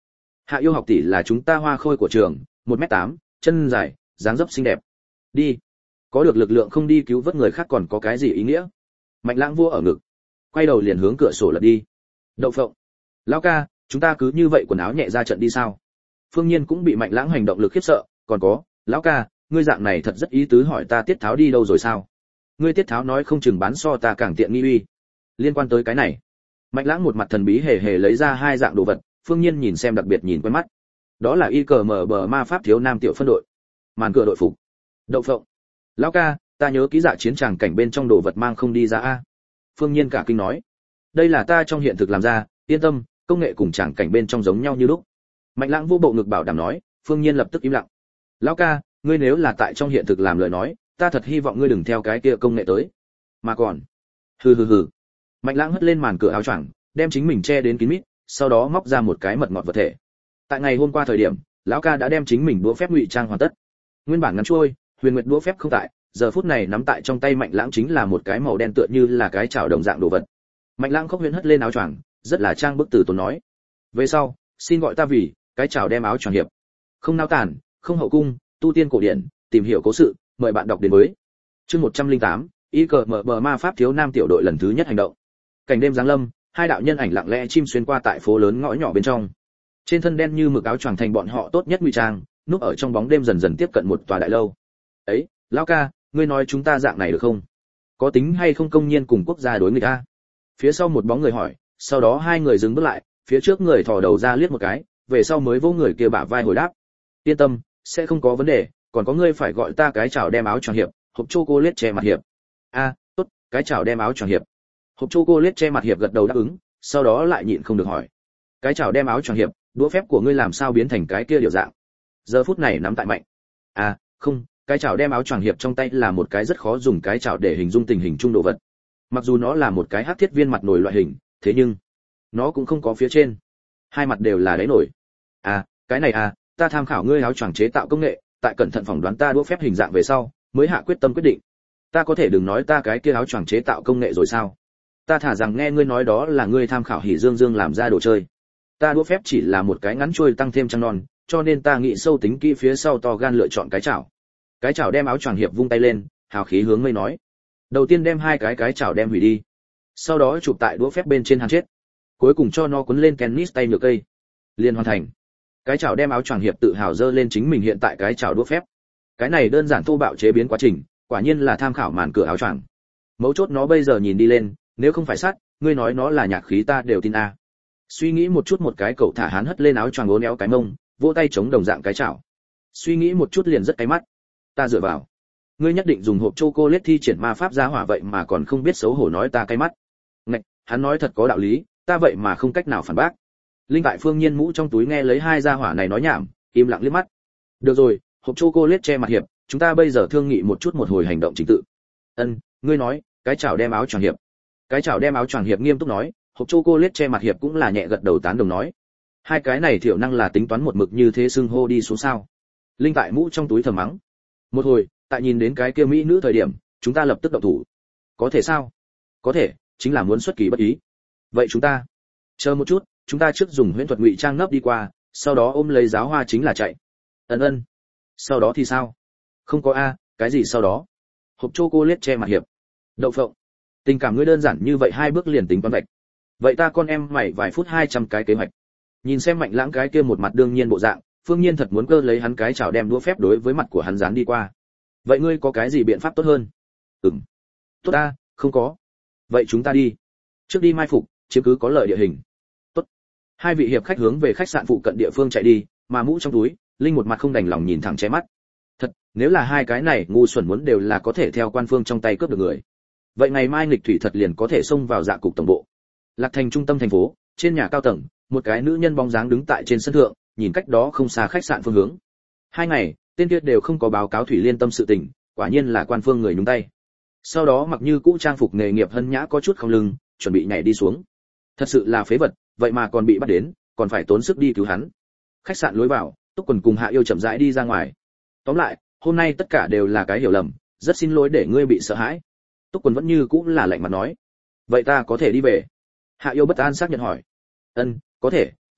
Hạ Yêu học tỷ là chúng ta hoa khôi của trường, một mét tám, chân dài, dáng dấp xinh đẹp. Đi. Có được lực lượng không đi cứu vớt người khác còn có cái gì ý nghĩa? Mạnh Lãng vua ở ngực, quay đầu liền hướng cửa sổ lật đi. Đậu phộng. Lão ca, chúng ta cứ như vậy quần áo nhẹ ra trận đi sao? Phương Nhiên cũng bị Mạnh Lãng hành động lực khiếp sợ, còn có, lão ca, ngươi dạng này thật rất ý tứ hỏi ta Tiết Tháo đi đâu rồi sao? Ngươi Tiết Tháo nói không chừng bán so ta càng tiện nghi uy. Liên quan tới cái này, Mạnh Lãng một mặt thần bí hề hề lấy ra hai dạng đồ vật, Phương Nhiên nhìn xem đặc biệt nhìn quen mắt. Đó là y cờ mở bờ ma pháp thiếu nam tiểu phân đội, màn cửa đội phục. Đậu phộng. Lão ca, ta nhớ kỹ dạ chiến tràng cảnh bên trong đồ vật mang không đi ra a. Phương Nhiên cả kinh nói, đây là ta trong hiện thực làm ra, yên tâm, công nghệ cùng tràng cảnh bên trong giống nhau như lúc. Mạnh Lãng vô bộ ngực bảo đảm nói. Phương Nhiên lập tức im lặng. Lão ca, ngươi nếu là tại trong hiện thực làm lời nói, ta thật hy vọng ngươi đừng theo cái kia công nghệ tới. Mà còn, hừ hừ hừ. Mạnh Lãng hất lên màn cửa áo choàng, đem chính mình che đến kín mít, sau đó móc ra một cái mật ngọt vật thể. Tại ngày hôm qua thời điểm, lão ca đã đem chính mình đũa phép ngụy trang hoàn tất. Nguyên bản ngắn trôi, huyền nguyệt đũa phép không tại, giờ phút này nắm tại trong tay Mạnh Lãng chính là một cái màu đen tựa như là cái chảo đồng dạng đồ vật. Mạnh Lãng khóc huyễn hất lên áo choàng, rất là trang bức từ tốn nói: "Về sau, xin gọi ta vì cái chảo đem áo choàng hiệp. Không nao tản, không hậu cung, tu tiên cổ điển, tìm hiểu cố sự, mời bạn đọc đến với." Chương một trăm lẻ tám, y cờ mở bờ ma pháp thiếu nam tiểu đội lần thứ nhất hành động. Cảnh đêm giáng lâm, hai đạo nhân ảnh lặng lẽ chim xuyên qua tại phố lớn ngõ nhỏ bên trong. Trên thân đen như mực áo choàng thành bọn họ tốt nhất ngụy trang, núp ở trong bóng đêm dần dần tiếp cận một tòa đại lâu. "Ấy, lão ca, ngươi nói chúng ta dạng này được không? Có tính hay không công nhiên cùng quốc gia đối nghịch a?" Phía sau một bóng người hỏi, sau đó hai người dừng bước lại, phía trước người thò đầu ra liếc một cái, về sau mới vỗ người kia bả vai hồi đáp: "Yên tâm, sẽ không có vấn đề, còn có ngươi phải gọi ta cái chảo đem áo choàng hiệp, hộp chocolate che mặt hiệp." "A, tốt, cái chảo đem áo choàng hiệp." Hộp chocolate che mặt hiệp gật đầu đáp ứng, sau đó lại nhịn không được hỏi: "Cái chảo đem áo choàng hiệp, đũa phép của ngươi làm sao biến thành cái kia điều dạng?" Giờ phút này nắm tại Mạnh. "À, không, cái chảo đem áo choàng hiệp trong tay là một cái rất khó dùng cái chảo để hình dung tình hình chung đồ vật. Mặc dù nó là một cái hắc thiết viên mặt nồi loại hình, thế nhưng nó cũng không có phía trên, hai mặt đều là đáy nồi. À, cái này à, ta tham khảo ngươi áo choàng chế tạo công nghệ, tại cẩn thận phỏng đoán ta đũa phép hình dạng về sau, mới hạ quyết tâm quyết định. Ta có thể đừng nói ta cái kia áo choàng chế tạo công nghệ rồi sao? Ta thả rằng nghe ngươi nói đó là ngươi tham khảo Hỉ Dương Dương làm ra đồ chơi. Ta đũa phép chỉ là một cái ngắn chuôi tăng thêm trăng non, cho nên ta nghĩ sâu tính kỹ phía sau to gan lựa chọn cái chảo." Cái chảo đem áo choàng hiệp vung tay lên, hào khí hướng mây nói: "Đầu tiên đem hai cái cái chảo đem hủy đi, sau đó chụp tại đũa phép bên trên hàn chết, cuối cùng cho nó quấn lên tennis tay nhựa cây, liền hoàn thành." Cái chảo đem áo choàng hiệp tự hào dơ lên chính mình hiện tại cái chảo đũa phép. Cái này đơn giản thô bạo chế biến quá trình, quả nhiên là tham khảo màn cửa áo choàng. Mấu chốt nó bây giờ nhìn đi lên, nếu không phải sắt, ngươi nói nó là nhạc khí ta đều tin a. Suy nghĩ một chút, một cái cậu thả hán hất lên áo choàng uốn éo cái mông, vỗ tay chống đồng dạng cái chảo. Suy nghĩ một chút liền rất cái mắt. Ta dựa vào, ngươi nhất định dùng hộp chocolate thi triển ma pháp giá hỏa vậy mà còn không biết xấu hổ nói ta cái mắt. Ngạch, hắn nói thật có đạo lý, ta vậy mà không cách nào phản bác. Linh tại Phương Nhiên mũ trong túi nghe lấy hai gia hỏa này nói nhảm, im lặng liếc mắt. Được rồi, hộp chocolate che mặt hiệp, chúng ta bây giờ thương nghị một chút một hồi hành động chính tự. Ân, ngươi nói, cái chảo đem áo choàng hiệp. Cái chảo đem áo choàng hiệp nghiêm túc nói, hộp chocolate che mặt hiệp cũng là nhẹ gật đầu tán đồng nói. Hai cái này thiểu năng là tính toán một mực như thế xưng hô đi xuống sao? Linh tại mũ trong túi thầm mắng. Một hồi, tại nhìn đến cái kia mỹ nữ thời điểm, chúng ta lập tức động thủ. Có thể sao? Có thể, chính là muốn xuất kỳ bất ý. Vậy chúng ta, chờ một chút, chúng ta trước dùng huyễn thuật ngụy trang nấp đi qua, sau đó ôm lấy giáo hoa chính là chạy. Ân ân. Sau đó thì sao? Không có a, cái gì sau đó? Hộp chocolate che mặt hiệp. Đậu phộng. Tình cảm ngươi đơn giản như vậy hai bước liền tính toán vạch. Vậy ta con em mày vài phút hai trăm cái kế hoạch. Nhìn xem Mạnh Lãng cái kia một mặt đương nhiên bộ dạng, Phương Nhiên thật muốn cơ lấy hắn cái chảo đem đũa phép đối với mặt của hắn dán đi qua. Vậy ngươi có cái gì biện pháp tốt hơn? Ừm. Tốt a, không có. Vậy chúng ta đi. Trước đi mai phục, chiếm cứ có lợi địa hình. Tốt. Hai vị hiệp khách hướng về khách sạn phụ cận địa phương chạy đi, mà mũ trong túi, Linh một mặt không đành lòng nhìn thẳng che mắt. Thật, nếu là hai cái này ngu xuẩn muốn đều là có thể theo quan phương trong tay cướp được người. Vậy ngày mai nghịch thủy thật liền có thể xông vào dạ cục tổng bộ. Lạc Thành trung tâm thành phố, trên nhà cao tầng, một cái nữ nhân bóng dáng đứng tại trên sân thượng, nhìn cách đó không xa khách sạn phương hướng. Hai ngày, tên kia đều không có báo cáo Thủy Liên Tâm sự tình, quả nhiên là quan phương người nhúng tay. Sau đó mặc như cũ trang phục nghề nghiệp hân nhã có chút không lưng, chuẩn bị nhảy đi xuống. Thật sự là phế vật, vậy mà còn bị bắt đến, còn phải tốn sức đi cứu hắn. Khách sạn lối vào, Túc Quần cùng Hạ Yêu chậm rãi đi ra ngoài. Tóm lại, hôm nay tất cả đều là cái hiểu lầm, rất xin lỗi để ngươi bị sợ hãi. Túc Quần vẫn như cũ là lạnh mặt nói. Vậy ta có thể đi về? Hạ Yêu bất an xác nhận hỏi. Ân, có thể,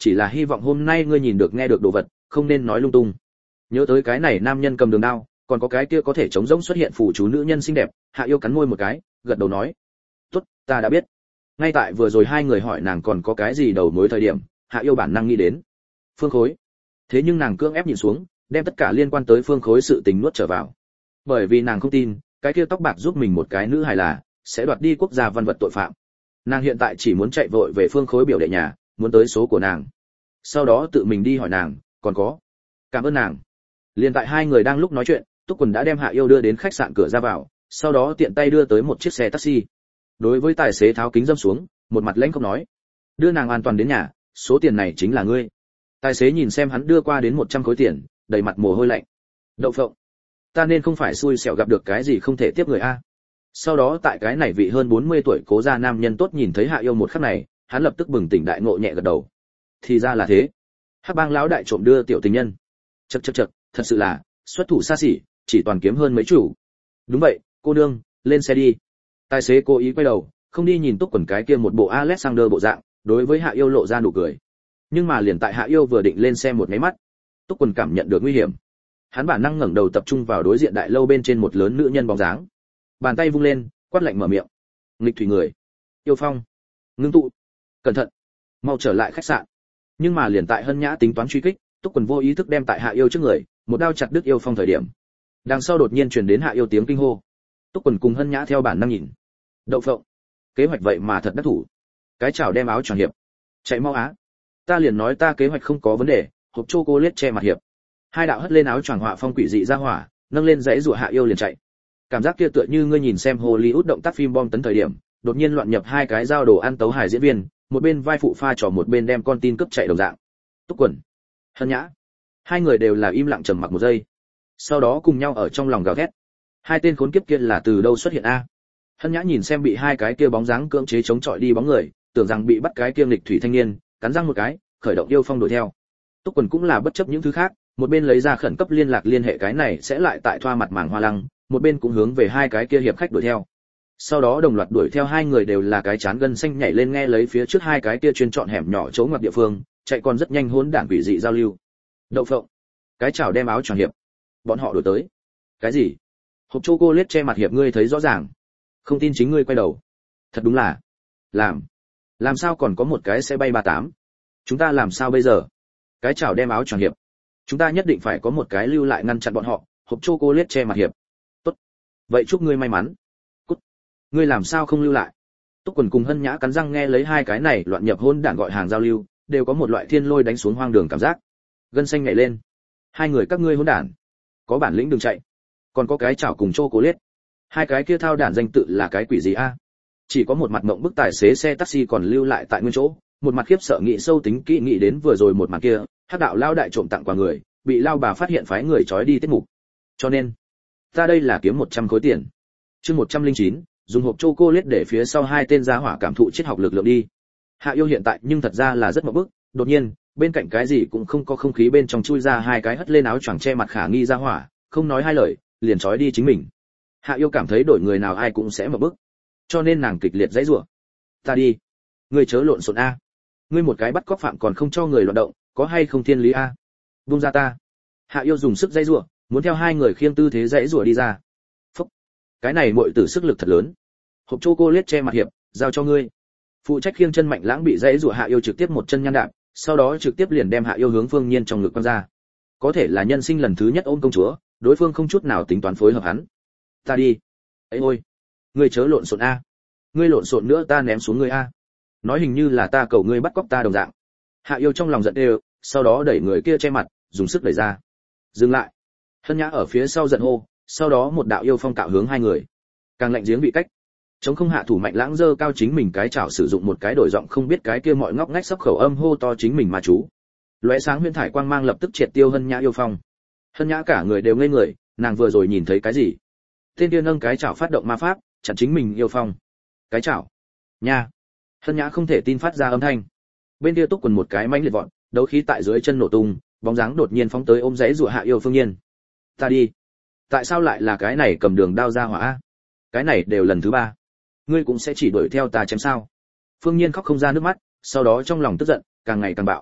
chỉ là hy vọng hôm nay ngươi nhìn được nghe được đồ vật không nên nói lung tung. Nhớ tới cái này nam nhân cầm đường đao, còn có cái kia có thể chống rỗng xuất hiện phù chú nữ nhân xinh đẹp, Hạ Yêu cắn môi một cái, gật đầu nói: "Tốt, ta đã biết." Ngay tại vừa rồi hai người hỏi nàng còn có cái gì đầu mối thời điểm, Hạ Yêu bản năng nghĩ đến Phương Khối. Thế nhưng nàng cưỡng ép nhìn xuống, đem tất cả liên quan tới Phương Khối sự tình nuốt trở vào. Bởi vì nàng không tin, cái kia tóc bạc giúp mình một cái nữ hài là sẽ đoạt đi quốc gia văn vật tội phạm. Nàng hiện tại chỉ muốn chạy vội về Phương Khối biểu đệ nhà, muốn tới số của nàng. Sau đó tự mình đi hỏi nàng, còn có. Cảm ơn nàng. Liên tại hai người đang lúc nói chuyện, Túc Quần đã đem Hạ Yêu đưa đến khách sạn cửa ra vào, sau đó tiện tay đưa tới một chiếc xe taxi. Đối với tài xế tháo kính dâm xuống, một mặt lãnh không nói: "Đưa nàng an toàn đến nhà, số tiền này chính là ngươi." Tài xế nhìn xem hắn đưa qua đến một trăm khối tiền, đầy mặt mồ hôi lạnh. "Đậu phộng, ta nên không phải xui xẻo gặp được cái gì không thể tiếp người a." Sau đó tại cái này vị hơn bốn mươi tuổi cố gia nam nhân tốt nhìn thấy Hạ Yêu một khắc này, hắn lập tức bừng tỉnh đại ngộ nhẹ gật đầu. Thì ra là thế. Hắc bang lão đại trộm đưa tiểu tình nhân. Chậc chậc chậc, thật sự là xuất thủ xa xỉ, chỉ toàn kiếm hơn mấy chủ. Đúng vậy, cô nương, lên xe đi. Tài xế cố ý quay đầu, không đi nhìn Túc Quần cái kia một bộ Alexander bộ dạng, đối với Hạ Yêu lộ ra nụ cười. Nhưng mà liền tại Hạ Yêu vừa định lên xe một cái mắt, Túc Quần cảm nhận được nguy hiểm. Hắn bản năng ngẩng đầu tập trung vào đối diện đại lâu bên trên một lớn nữ nhân bóng dáng. Bàn tay vung lên, quát lạnh mở miệng: "Nghịch thủy người, Yêu Phong, ngưng tụ, cẩn thận, mau trở lại khách sạn." Nhưng mà liền tại Hân Nhã tính toán truy kích, Túc Quần vô ý thức đem tại Hạ Yêu trước người, một đao chặt đứt Yêu Phong thời điểm. Đằng sau đột nhiên truyền đến Hạ Yêu tiếng kinh hô. Túc Quần cùng Hân Nhã theo bản năng nhìn. Đậu phộng, kế hoạch vậy mà thật đắc thủ. Cái chảo đem áo choàng hiệp. Chạy mau á. Ta liền nói ta kế hoạch không có vấn đề, hộp chocolate che mặt hiệp. Hai đạo hất lên áo choàng họa phong quỷ dị ra hỏa, nâng lên dãy rủa Hạ Yêu liền chạy. Cảm giác kia tựa như ngươi nhìn xem Hollywood động tác phim bom tấn thời điểm, đột nhiên loạn nhập hai cái dao đồ ăn tấu hài diễn viên, một bên vai phụ pha trò một bên đem con tin cướp chạy đồng dạng. Túc Quần, Hân Nhã, hai người đều là im lặng trầm mặc một giây, sau đó cùng nhau ở trong lòng gào thét: hai tên khốn kiếp kia là từ đâu xuất hiện a? Hân Nhã nhìn xem bị hai cái kia bóng dáng cưỡng chế chống chọi đi bóng người, tưởng rằng bị bắt cái kia nghịch thủy thanh niên, cắn răng một cái, khởi động Yêu Phong đuổi theo. Túc Quần cũng là bất chấp những thứ khác, một bên lấy ra khẩn cấp liên lạc liên hệ cái này sẽ lại tại thoa mặt màng hoa lăng, một bên cũng hướng về hai cái kia hiệp khách đuổi theo. Sau đó đồng loạt đuổi theo hai người đều là cái chán gân xanh nhảy lên nghe lấy phía trước hai cái kia chuyên chọn hẻm nhỏ chỗ ngoặt địa phương, chạy còn rất nhanh hỗn đản quỷ dị giao lưu. Đậu phộng, cái chảo đem áo choàng hiệp. Bọn họ đuổi tới. Cái gì? Hộp chocolate che mặt hiệp, ngươi thấy rõ ràng. Không tin chính ngươi quay đầu. Thật đúng là. Làm. Làm sao còn có một cái xe bay ba tám? Chúng ta làm sao bây giờ? Cái chảo đem áo choàng hiệp. Chúng ta nhất định phải có một cái lưu lại ngăn chặn bọn họ, hộp chocolate che mặt hiệp. Tốt. Vậy chúc ngươi may mắn. Cút. Ngươi làm sao không lưu lại? Túc Quần cùng Hân Nhã cắn răng nghe lấy hai cái này loạn nhập hôn đản gọi hàng giao lưu, đều có một loại thiên lôi đánh xuống hoang đường cảm giác. Gân xanh nhảy lên. Hai người các ngươi hỗn đản, có bản lĩnh đừng chạy. Còn có cái chảo cùng chocolate. Hai cái kia thao đản danh tự là cái quỷ gì a? Chỉ có một mặt mộng bức tài xế xe taxi còn lưu lại tại nguyên chỗ, một mặt khiếp sợ nghĩ sâu tính kỹ nghĩ đến vừa rồi một mặt kia, Hắc đạo lao đại trộm tặng quà người, bị lao bà phát hiện phái người trói đi tiết mục. Cho nên, ta đây là kiếm một trăm khối tiền. Chương một trăm lẻ chín, dùng hộp chocolate để phía sau hai tên gia hỏa cảm thụ triết học lực lượng đi. Hạ Yêu hiện tại nhưng thật ra là rất mộng bức, đột nhiên, bên cạnh cái gì cũng không có không khí bên trong chui ra hai cái hất lên áo choàng che mặt khả nghi gia hỏa, không nói hai lời, liền trói đi chính mình. Hạ Yêu cảm thấy đổi người nào ai cũng sẽ mộng bức, cho nên nàng kịch liệt dãy rủa. Ta đi, ngươi chớ lộn xộn a. Ngươi một cái bắt cóc phạm còn không cho người loạn động, có hay không thiên lý a? Buông ra ta. Hạ Yêu dùng sức dãy rủa, muốn theo hai người khiêng tư thế dãy rủa đi ra. Phúc, cái này muội tử sức lực thật lớn. Hộp chocolate che mặt hiệp, giao cho ngươi. Phụ trách khiêng chân mạnh lãng bị dãy rủa Hạ Yêu trực tiếp một chân nhăn đạp, sau đó trực tiếp liền đem Hạ Yêu hướng Phương Nhiên trong ngực quăng ra. Có thể là nhân sinh lần thứ nhất ôm công chúa, đối phương không chút nào tính toán phối hợp hắn. Ta đi. Ấy ôi, ngươi chớ lộn xộn a. Ngươi lộn xộn nữa ta ném xuống ngươi a. Nói hình như là ta cầu ngươi bắt cóc ta đồng dạng. Hạ Yêu trong lòng giận đều, sau đó đẩy người kia che mặt, dùng sức đẩy ra. Dừng lại. Hân Nhã ở phía sau giận hô, sau đó một đạo yêu phong cạo hướng hai người. Càng lạnh giếng bị cách. Chống không hạ thủ mạnh lãng dơ cao chính mình cái chảo sử dụng một cái đổi giọng không biết cái kia mọi ngóc ngách sắp khẩu âm hô to chính mình mà chú. Lóe sáng huyễn thải quang mang lập tức triệt tiêu Hân Nhã yêu phong. Hân Nhã cả người đều ngây người, nàng vừa rồi nhìn thấy cái gì? Tên kia nâng cái chảo phát động ma pháp, chặn chính mình yêu phong. Cái chảo. Nha. Hân Nhã không thể tin phát ra âm thanh. Bên kia Túc Quần một cái mãnh liệt vọt, đấu khí tại dưới chân nổ tung, bóng dáng đột nhiên phóng tới ôm giấy rủa Hạ Yêu Phương Nhiên. Ta đi. Tại sao lại là cái này cầm đường đao ra hỏa? Cái này đều lần thứ ba. Ngươi cũng sẽ chỉ đuổi theo ta chém sao? Phương Nhiên khóc không ra nước mắt, sau đó trong lòng tức giận, càng ngày càng bạo.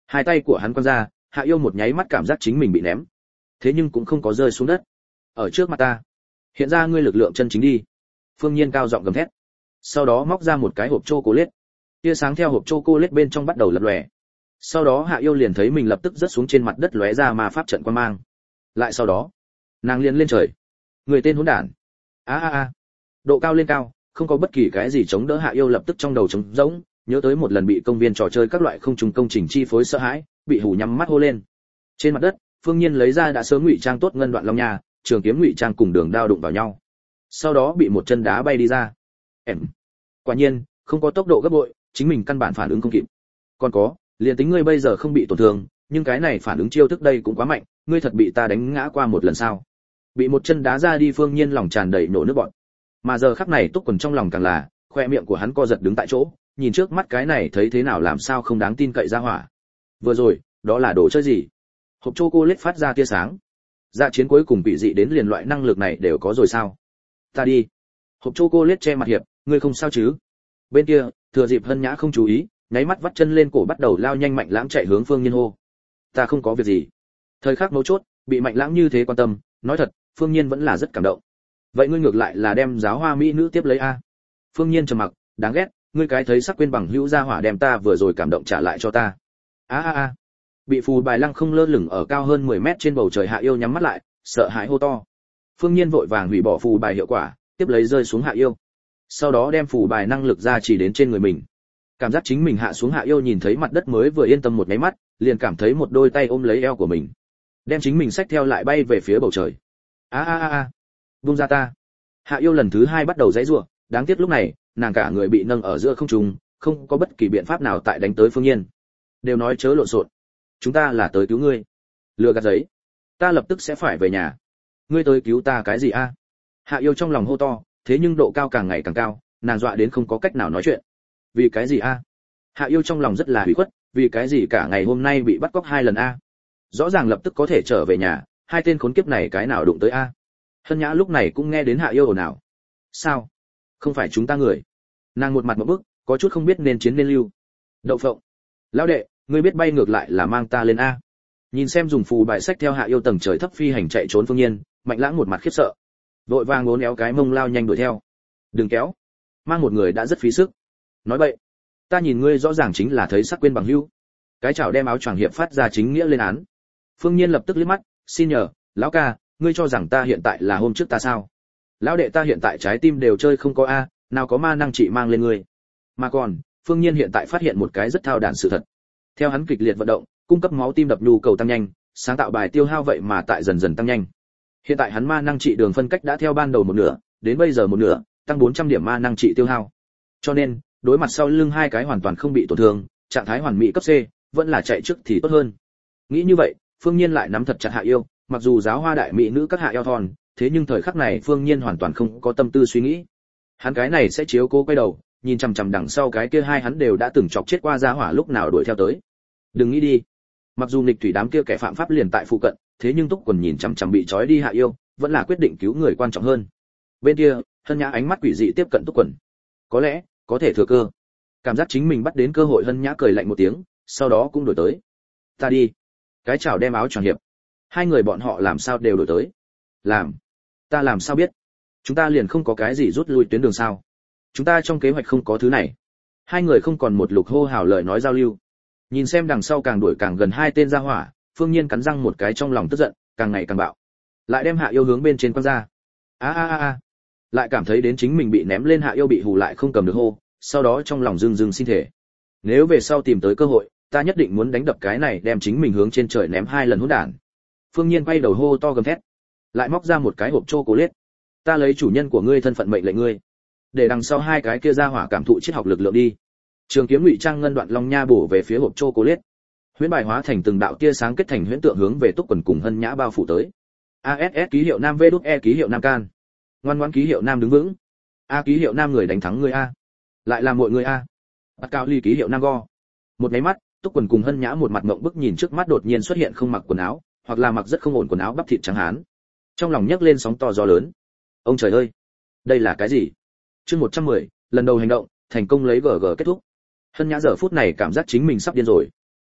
Hai tay của hắn quăng ra, Hạ Yêu một nháy mắt cảm giác chính mình bị ném, thế nhưng cũng không có rơi xuống đất. Ở trước mặt ta, hiện ra ngươi lực lượng chân chính đi. Phương Nhiên cao giọng gầm thét, sau đó móc ra một cái hộp chocolate. Tia sáng theo hộp chocolate bên trong bắt đầu lập lòe. Sau đó Hạ Yêu liền thấy mình lập tức rớt xuống trên mặt đất lóe ra ma pháp trận quang mang. Lại sau đó, nàng liền lên trời. Người tên hỗn đản. A a a. Độ cao lên cao, không có bất kỳ cái gì chống đỡ Hạ Yêu lập tức trong đầu trống rỗng, nhớ tới một lần bị công viên trò chơi các loại không trùng công trình chi phối sợ hãi, bị hù nhắm mắt hô lên. Trên mặt đất, Phương Nhiên lấy ra đã sớm ngụy trang tốt ngân đoạn long nha, trường kiếm ngụy trang cùng đường đao đụng vào nhau. Sau đó bị một chân đá bay đi ra. Em. Quả nhiên, không có tốc độ gấp bội, chính mình căn bản phản ứng không kịp. Còn có, liền tính ngươi bây giờ không bị tổn thương, nhưng cái này phản ứng chiêu thức đây cũng quá mạnh, ngươi thật bị ta đánh ngã qua một lần sao? Bị một chân đá ra đi, Phương Nhiên lòng tràn đầy nổ nước bọt. Mà giờ khắc này Túc Quần trong lòng càng là, khoe miệng của hắn co giật đứng tại chỗ, nhìn trước mắt cái này thấy thế nào làm sao không đáng tin cậy ra hỏa. Vừa rồi, đó là đồ chơi gì? Hộp chocolate phát ra tia sáng. Dạ chiến cuối cùng bị dị đến liền loại năng lực này đều có rồi sao? Ta đi. Hộp chocolate che mặt hiệp, ngươi không sao chứ? Bên kia, Thừa Dịp Hân Nhã không chú ý, nháy mắt vắt chân lên cổ bắt đầu lao nhanh Mạnh Lãng chạy hướng Phương Nhiên hô. Ta không có việc gì. Thời khắc mấu chốt, bị Mạnh Lãng như thế quan tâm, nói thật, Phương Nhiên vẫn là rất cảm động. Vậy ngươi ngược lại là đem giáo hoa mỹ nữ tiếp lấy a? Phương Nhiên trầm mặc, đáng ghét, ngươi cái thấy sắc quên bằng hữu gia hỏa đem ta vừa rồi cảm động trả lại cho ta. A a a. Bị phù bài lăng không lơ lửng ở cao hơn mười mét trên bầu trời Hạ Yêu nhắm mắt lại, sợ hãi hô to. Phương Nhiên vội vàng hủy bỏ phù bài hiệu quả, tiếp lấy rơi xuống Hạ Yêu. Sau đó đem phù bài năng lực ra chỉ đến trên người mình. Cảm giác chính mình hạ xuống Hạ Yêu nhìn thấy mặt đất mới vừa yên tâm một cái mắt, liền cảm thấy một đôi tay ôm lấy eo của mình, đem chính mình xách theo lại bay về phía bầu trời. A a a a. Buông ra ta. Hạ Yêu lần thứ hai bắt đầu giãy giụa, đáng tiếc lúc này, nàng cả người bị nâng ở giữa không trung, không có bất kỳ biện pháp nào tại đánh tới Phương Nhiên. Đều nói chớ lộn xộn, chúng ta là tới cứu ngươi. Lừa gạt giấy, ta lập tức sẽ phải về nhà. Ngươi tới cứu ta cái gì a? Hạ Yêu trong lòng hô to, thế nhưng độ cao càng ngày càng cao, nàng dọa đến không có cách nào nói chuyện. Vì cái gì a? Hạ Yêu trong lòng rất là hủy khuất, vì cái gì cả ngày hôm nay bị bắt cóc hai lần a? Rõ ràng lập tức có thể trở về nhà, hai tên khốn kiếp này cái nào đụng tới a? Hân Nhã lúc này cũng nghe đến Hạ Yêu ồn ào. Sao? Không phải chúng ta người? Nàng một mặt ngộp bức, có chút không biết nên chiến nên lưu. Đậu phộng. Lão đệ, ngươi biết bay ngược lại là mang ta lên a? Nhìn xem dùng phù bài sách theo Hạ Yêu tầng trời thấp phi hành chạy trốn Phương Nhiên, Mạnh Lãng một mặt khiếp sợ, vội vàng uốn éo cái mông lao nhanh đuổi theo. Đừng kéo, mang một người đã rất phí sức. Nói bậy, ta nhìn ngươi rõ ràng chính là thấy sắc quên bằng hữu. Cái chảo đem áo choàng hiệp phát ra chính nghĩa lên án. Phương Nhiên lập tức liếc mắt, xin nhờ, lão ca, ngươi cho rằng ta hiện tại là hôm trước ta sao? Lão đệ ta hiện tại trái tim đều chơi không có a, nào có ma năng trị mang lên ngươi. Mà còn, Phương Nhiên hiện tại phát hiện một cái rất thao đản sự thật. Theo hắn kịch liệt vận động, cung cấp máu tim đập nhu cầu tăng nhanh, sáng tạo bài tiêu hao vậy mà tại dần dần tăng nhanh. Hiện tại hắn ma năng trị đường phân cách đã theo ban đầu một nửa, đến bây giờ một nửa, tăng bốn trăm điểm ma năng trị tiêu hao. Cho nên, đối mặt sau lưng hai cái hoàn toàn không bị tổn thương, trạng thái hoàn mỹ cấp C, vẫn là chạy trước thì tốt hơn. Nghĩ như vậy, Phương Nhiên lại nắm thật chặt Hạ Yêu, mặc dù giáo hoa đại mỹ nữ các hạ eo thon, thế nhưng thời khắc này Phương Nhiên hoàn toàn không có tâm tư suy nghĩ. Hắn cái này sẽ chiếu cố quay đầu, nhìn chằm chằm đằng sau cái kia hai hắn đều đã từng chọc chết qua gia hỏa lúc nào đuổi theo tới. Đừng nghĩ đi. Mặc dù nghịch thủy đám kia kẻ phạm pháp liền tại phụ cận, thế nhưng Túc Quần nhìn chằm chằm bị trói đi Hạ Yêu, vẫn là quyết định cứu người quan trọng hơn. Bên kia, Hân Nhã ánh mắt quỷ dị tiếp cận Túc Quần. Có lẽ, có thể thừa cơ. Cảm giác chính mình bắt đến cơ hội, Hân Nhã cười lạnh một tiếng, sau đó cũng đổi tới. Ta đi. Cái chảo đem áo choàng hiệp. Hai người bọn họ làm sao đều đổi tới? Làm? Ta làm sao biết? Chúng ta liền không có cái gì rút lui tuyến đường sao? Chúng ta trong kế hoạch không có thứ này. Hai người không còn một lục hô hào lời nói giao lưu. Nhìn xem đằng sau càng đuổi càng gần hai tên gia hỏa, Phương Nhiên cắn răng một cái trong lòng tức giận, càng ngày càng bạo. Lại đem Hạ Yêu hướng bên trên quăng ra. A a a a. Lại cảm thấy đến chính mình bị ném lên, Hạ Yêu bị hù lại không cầm được hô, sau đó trong lòng rưng rưng xin thể. Nếu về sau tìm tới cơ hội, ta nhất định muốn đánh đập cái này đem chính mình hướng trên trời ném hai lần hỗn đản. Phương Nhiên quay đầu hô to gầm thét, lại móc ra một cái hộp chocolate. Ta lấy chủ nhân của ngươi thân phận mệnh lệnh ngươi, để đằng sau hai cái kia ra hỏa cảm thụ triết học lực lượng đi. Trường kiếm ngụy trang ngân đoạn long nha bổ về phía hộp chocolate. Huyễn bài hóa thành từng đạo tia sáng kết thành huyễn tượng hướng về Túc Quần cùng Hân Nhã bao phủ tới. a ét ét ký hiệu nam vê đút e ký hiệu nam can. Ngoan ngoãn ký hiệu nam đứng vững. A ký hiệu nam người đánh thắng người a. Lại là mọi người a. Bắt cao ly ký hiệu nam go. Một cái mắt, Túc Quần cùng Hân Nhã một mặt ngậm bức nhìn trước mắt đột nhiên xuất hiện không mặc quần áo, hoặc là mặc rất không ổn quần áo bắp thịt trắng hán. Trong lòng nhấc lên sóng to gió lớn. Ông trời ơi, đây là cái gì? Chương một trăm mười, lần đầu hành động, thành công lấy giê giê kết thúc. Hân Nhã giờ phút này cảm giác chính mình sắp điên rồi.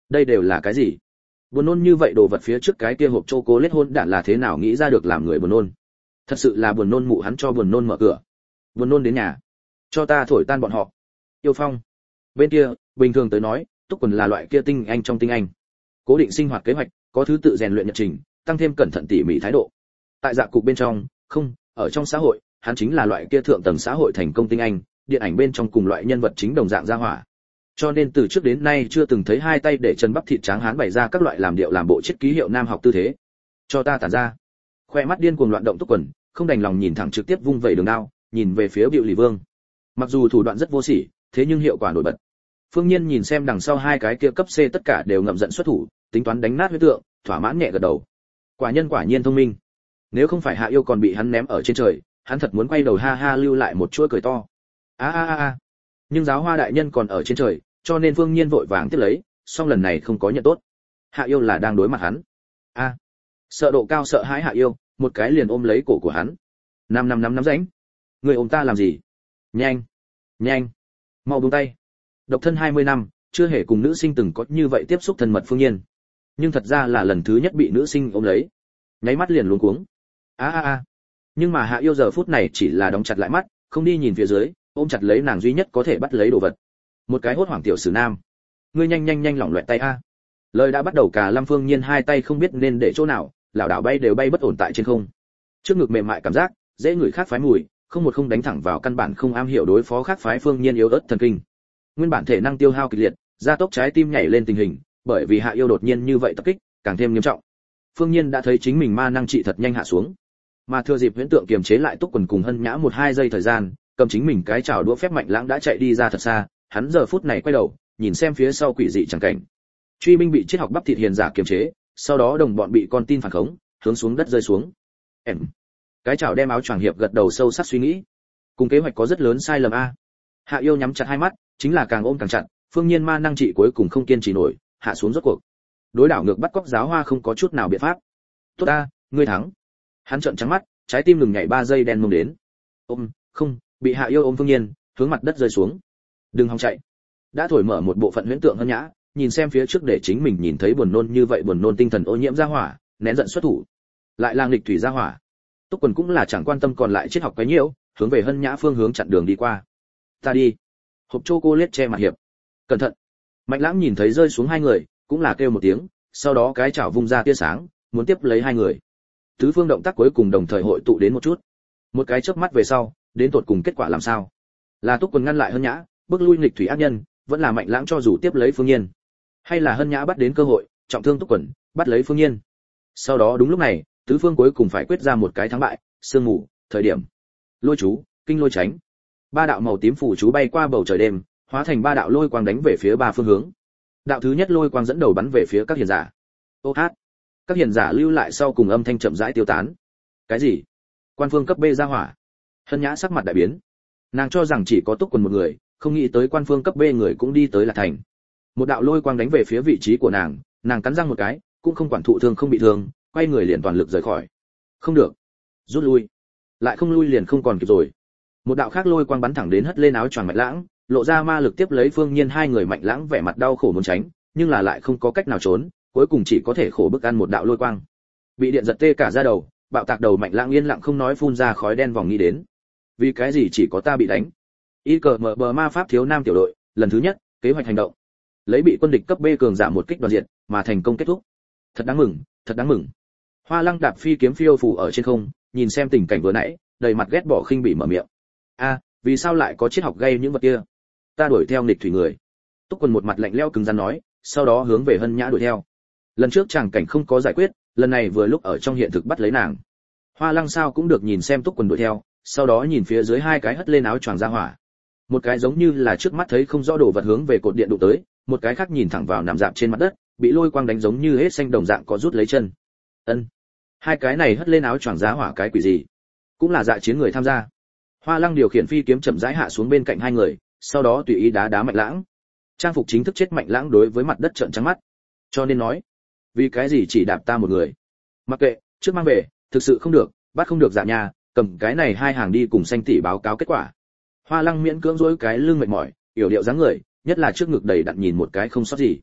Đây đều là cái gì? Buồn nôn như vậy đồ vật phía trước cái kia hộp chocolate hôn đản là thế nào nghĩ ra được làm người buồn nôn? Thật sự là buồn nôn, mụ hắn cho buồn nôn mở cửa. Buồn nôn đến nhà, cho ta thổi tan bọn họ. Yêu Phong. Bên kia, bình thường tới nói, Túc Quần là loại kia tinh anh trong tinh anh. Cố định sinh hoạt kế hoạch, có thứ tự rèn luyện nhật trình, tăng thêm cẩn thận tỉ mỉ thái độ. Tại dạ cục bên trong, không, ở trong xã hội, hắn chính là loại kia thượng tầng xã hội thành công tinh anh, điện ảnh bên trong cùng loại nhân vật chính đồng dạng ra hỏa. Cho nên từ trước đến nay chưa từng thấy hai tay để chân bắp thịt tráng hán bày ra các loại làm điệu làm bộ chết ký hiệu nam học tư thế. Cho ta tản ra. Khoe mắt điên cuồng loạn động Túc Quần, không đành lòng nhìn thẳng trực tiếp vung vẩy đường đao, nhìn về phía Bựu Lì Vương. Mặc dù thủ đoạn rất vô sỉ, thế nhưng hiệu quả nổi bật. Phương Nhiên nhìn xem đằng sau hai cái kia cấp C tất cả đều ngậm giận xuất thủ, tính toán đánh nát huyết tượng, thỏa mãn nhẹ gật đầu. Quả nhân quả nhiên thông minh. Nếu không phải Hạ Yêu còn bị hắn ném ở trên trời, hắn thật muốn quay đầu ha ha lưu lại một chuỗi cười to. A a a a. Nhưng giáo hoa đại nhân còn ở trên trời, cho nên Phương Nhiên vội vàng tiếp lấy, song lần này không có nhận tốt. Hạ Yêu là đang đối mặt hắn. A. Sợ độ cao sợ hãi Hạ Yêu, một cái liền ôm lấy cổ của hắn. Năm năm năm năm rãnh. Người ôm ta làm gì? Nhanh, nhanh, mau buông tay. Độc thân hai mươi năm, chưa hề cùng nữ sinh từng có như vậy tiếp xúc thân mật Phương Nhiên. Nhưng thật ra là lần thứ nhất bị nữ sinh ôm lấy. Nháy mắt liền luống cuống. A a a. Nhưng mà Hạ Yêu giờ phút này chỉ là đóng chặt lại mắt, không đi nhìn phía dưới, ôm chặt lấy nàng duy nhất có thể bắt lấy đồ vật. Một cái hốt hoảng tiểu sử nam. Ngươi nhanh nhanh nhanh lỏng loẹt tay a. Lời đã bắt đầu, cả Lâm Phương Nhiên hai tay không biết nên để chỗ nào, lảo đảo bay đều bay bất ổn tại trên không. Trước ngực mềm mại cảm giác, dễ người khác phái mùi, không một không đánh thẳng vào căn bản không am hiểu đối phó khác phái Phương Nhiên yếu ớt thần kinh. Nguyên bản thể năng tiêu hao kịch liệt, gia tốc trái tim nhảy lên tình hình, bởi vì Hạ Yêu đột nhiên như vậy tập kích, càng thêm nghiêm trọng. Phương Nhiên đã thấy chính mình ma năng trị thật nhanh hạ xuống, mà thừa dịp huyễn tượng kiềm chế lại Túc Quần cùng Hân Nhã một hai giây thời gian, cầm chính mình cái chảo đũa phép mạnh lãng đã chạy đi ra thật xa, hắn giờ phút này quay đầu, nhìn xem phía sau quỷ dị chẳng cảnh. Truy binh bị triết học bắp thịt hiền giả kiềm chế, sau đó đồng bọn bị con tin phản khống, hướng xuống đất rơi xuống. Em. Cái chảo đem áo choàng hiệp gật đầu sâu sắc suy nghĩ. Cùng kế hoạch có rất lớn sai lầm a. Hạ Yêu nhắm chặt hai mắt, chính là càng ôm càng chặt, Phương Nhiên ma năng trị cuối cùng không kiên trì nổi, hạ xuống rốt cuộc. Đối đảo ngược bắt cóc giáo hoa không có chút nào biện pháp. Tốt a, ngươi thắng. Hắn trợn trắng mắt, trái tim ngừng nhảy ba giây đen mông đến. Ôm, không, bị Hạ Yêu ôm Phương Nhiên, hướng mặt đất rơi xuống. Đừng hòng chạy. Đã thổi mở một bộ phận huyễn tượng Hân Nhã, nhìn xem phía trước để chính mình nhìn thấy buồn nôn như vậy, buồn nôn tinh thần ô nhiễm ra hỏa, nén giận xuất thủ. Lại lang nghịch thủy ra hỏa. Túc Quần cũng là chẳng quan tâm còn lại triết học cái nhiễu, hướng về Hân Nhã phương hướng chặn đường đi qua. Ta đi. Hộp chocolate che mặt hiệp. Cẩn thận. Mạnh Lãng nhìn thấy rơi xuống hai người, cũng là kêu một tiếng, sau đó cái chảo vung ra tia sáng, muốn tiếp lấy hai người. Tứ phương động tác cuối cùng đồng thời hội tụ đến một chút. Một cái chớp mắt về sau, đến tột cùng kết quả làm sao? Là Túc Quần ngăn lại Hân Nhã, bước lui nghịch thủy ác nhân, vẫn là Mạnh Lãng cho dù tiếp lấy Phương Nhiên, hay là Hân Nhã bắt đến cơ hội, trọng thương Túc Quần, bắt lấy Phương Nhiên. Sau đó đúng lúc này, tứ phương cuối cùng phải quyết ra một cái thắng bại, sương mù, thời điểm. Lôi chú, kinh lôi tránh. Ba đạo màu tím phủ chú bay qua bầu trời đêm, hóa thành ba đạo lôi quang đánh về phía ba phương hướng. Đạo thứ nhất lôi quang dẫn đầu bắn về phía các hiền giả. Ô hát. Các hiền giả lưu lại sau cùng âm thanh chậm rãi tiêu tán. Cái gì? Quan phương cấp B ra hỏa. Hân Nhã sắc mặt đại biến. Nàng cho rằng chỉ có Túc Quần một người, không nghĩ tới quan phương cấp B người cũng đi tới là thành. Một đạo lôi quang đánh về phía vị trí của nàng, nàng cắn răng một cái, cũng không quản thụ thương không bị thương, quay người liền toàn lực rời khỏi. Không được, rút lui. Lại không lui liền không còn kịp rồi. Một đạo khác lôi quang bắn thẳng đến hất lên áo choàng Mạnh Lãng, lộ ra ma lực tiếp lấy Phương Nhiên hai người. Mạnh Lãng vẻ mặt đau khổ muốn tránh, nhưng là lại không có cách nào trốn, cuối cùng chỉ có thể khổ bức ăn một đạo lôi quang. Bị điện giật tê cả da đầu, bạo tạc đầu Mạnh Lãng yên lặng không nói, phun ra khói đen vòng nghĩ đến. Vì cái gì chỉ có ta bị đánh? Y cờ mở bờ ma pháp thiếu nam tiểu đội, lần thứ nhất, kế hoạch hành động. Lấy bị quân địch cấp B cường giả một kích đoàn diệt, mà thành công kết thúc. Thật đáng mừng, thật đáng mừng. Hoa Lăng đạp phi kiếm phiêu phù ở trên không, nhìn xem tình cảnh vừa nãy, đầy mặt ghét bỏ khinh bỉ mở miệng. A, vì sao lại có triết học gây những vật kia? Ta đuổi theo nghịch thủy người. Túc Quần một mặt lạnh lẽo cứng rắn nói, sau đó hướng về Hân Nhã đuổi theo. Lần trước chàng cảnh không có giải quyết, lần này vừa lúc ở trong hiện thực bắt lấy nàng. Hoa Lăng sao cũng được nhìn xem Túc Quần đuổi theo, sau đó nhìn phía dưới hai cái hất lên áo choàng ra hỏa. Một cái giống như là trước mắt thấy không rõ đồ vật hướng về cột điện đụng tới, một cái khác nhìn thẳng vào nằm dạp trên mặt đất, bị lôi quang đánh giống như hết xanh đồng dạng có rút lấy chân. Ân. Hai cái này hất lên áo choàng giá hỏa cái quỷ gì? Cũng là dạ chiến người tham gia. Hoa Lăng điều khiển phi kiếm chậm rãi hạ xuống bên cạnh hai người, sau đó tùy ý đá đá Mạnh Lãng. Trang phục chính thức chết Mạnh Lãng đối với mặt đất trợn trắng mắt. Cho nên nói, vì cái gì chỉ đạp ta một người? Mặc kệ, trước mang về, thực sự không được, bắt không được dạ nhà, cầm cái này hai hàng đi cùng Xanh tỷ báo cáo kết quả. Hoa Lăng miễn cưỡng duỗi cái lưng mệt mỏi, yểu điệu dáng người, nhất là trước ngực đầy đặn nhìn một cái không sót gì.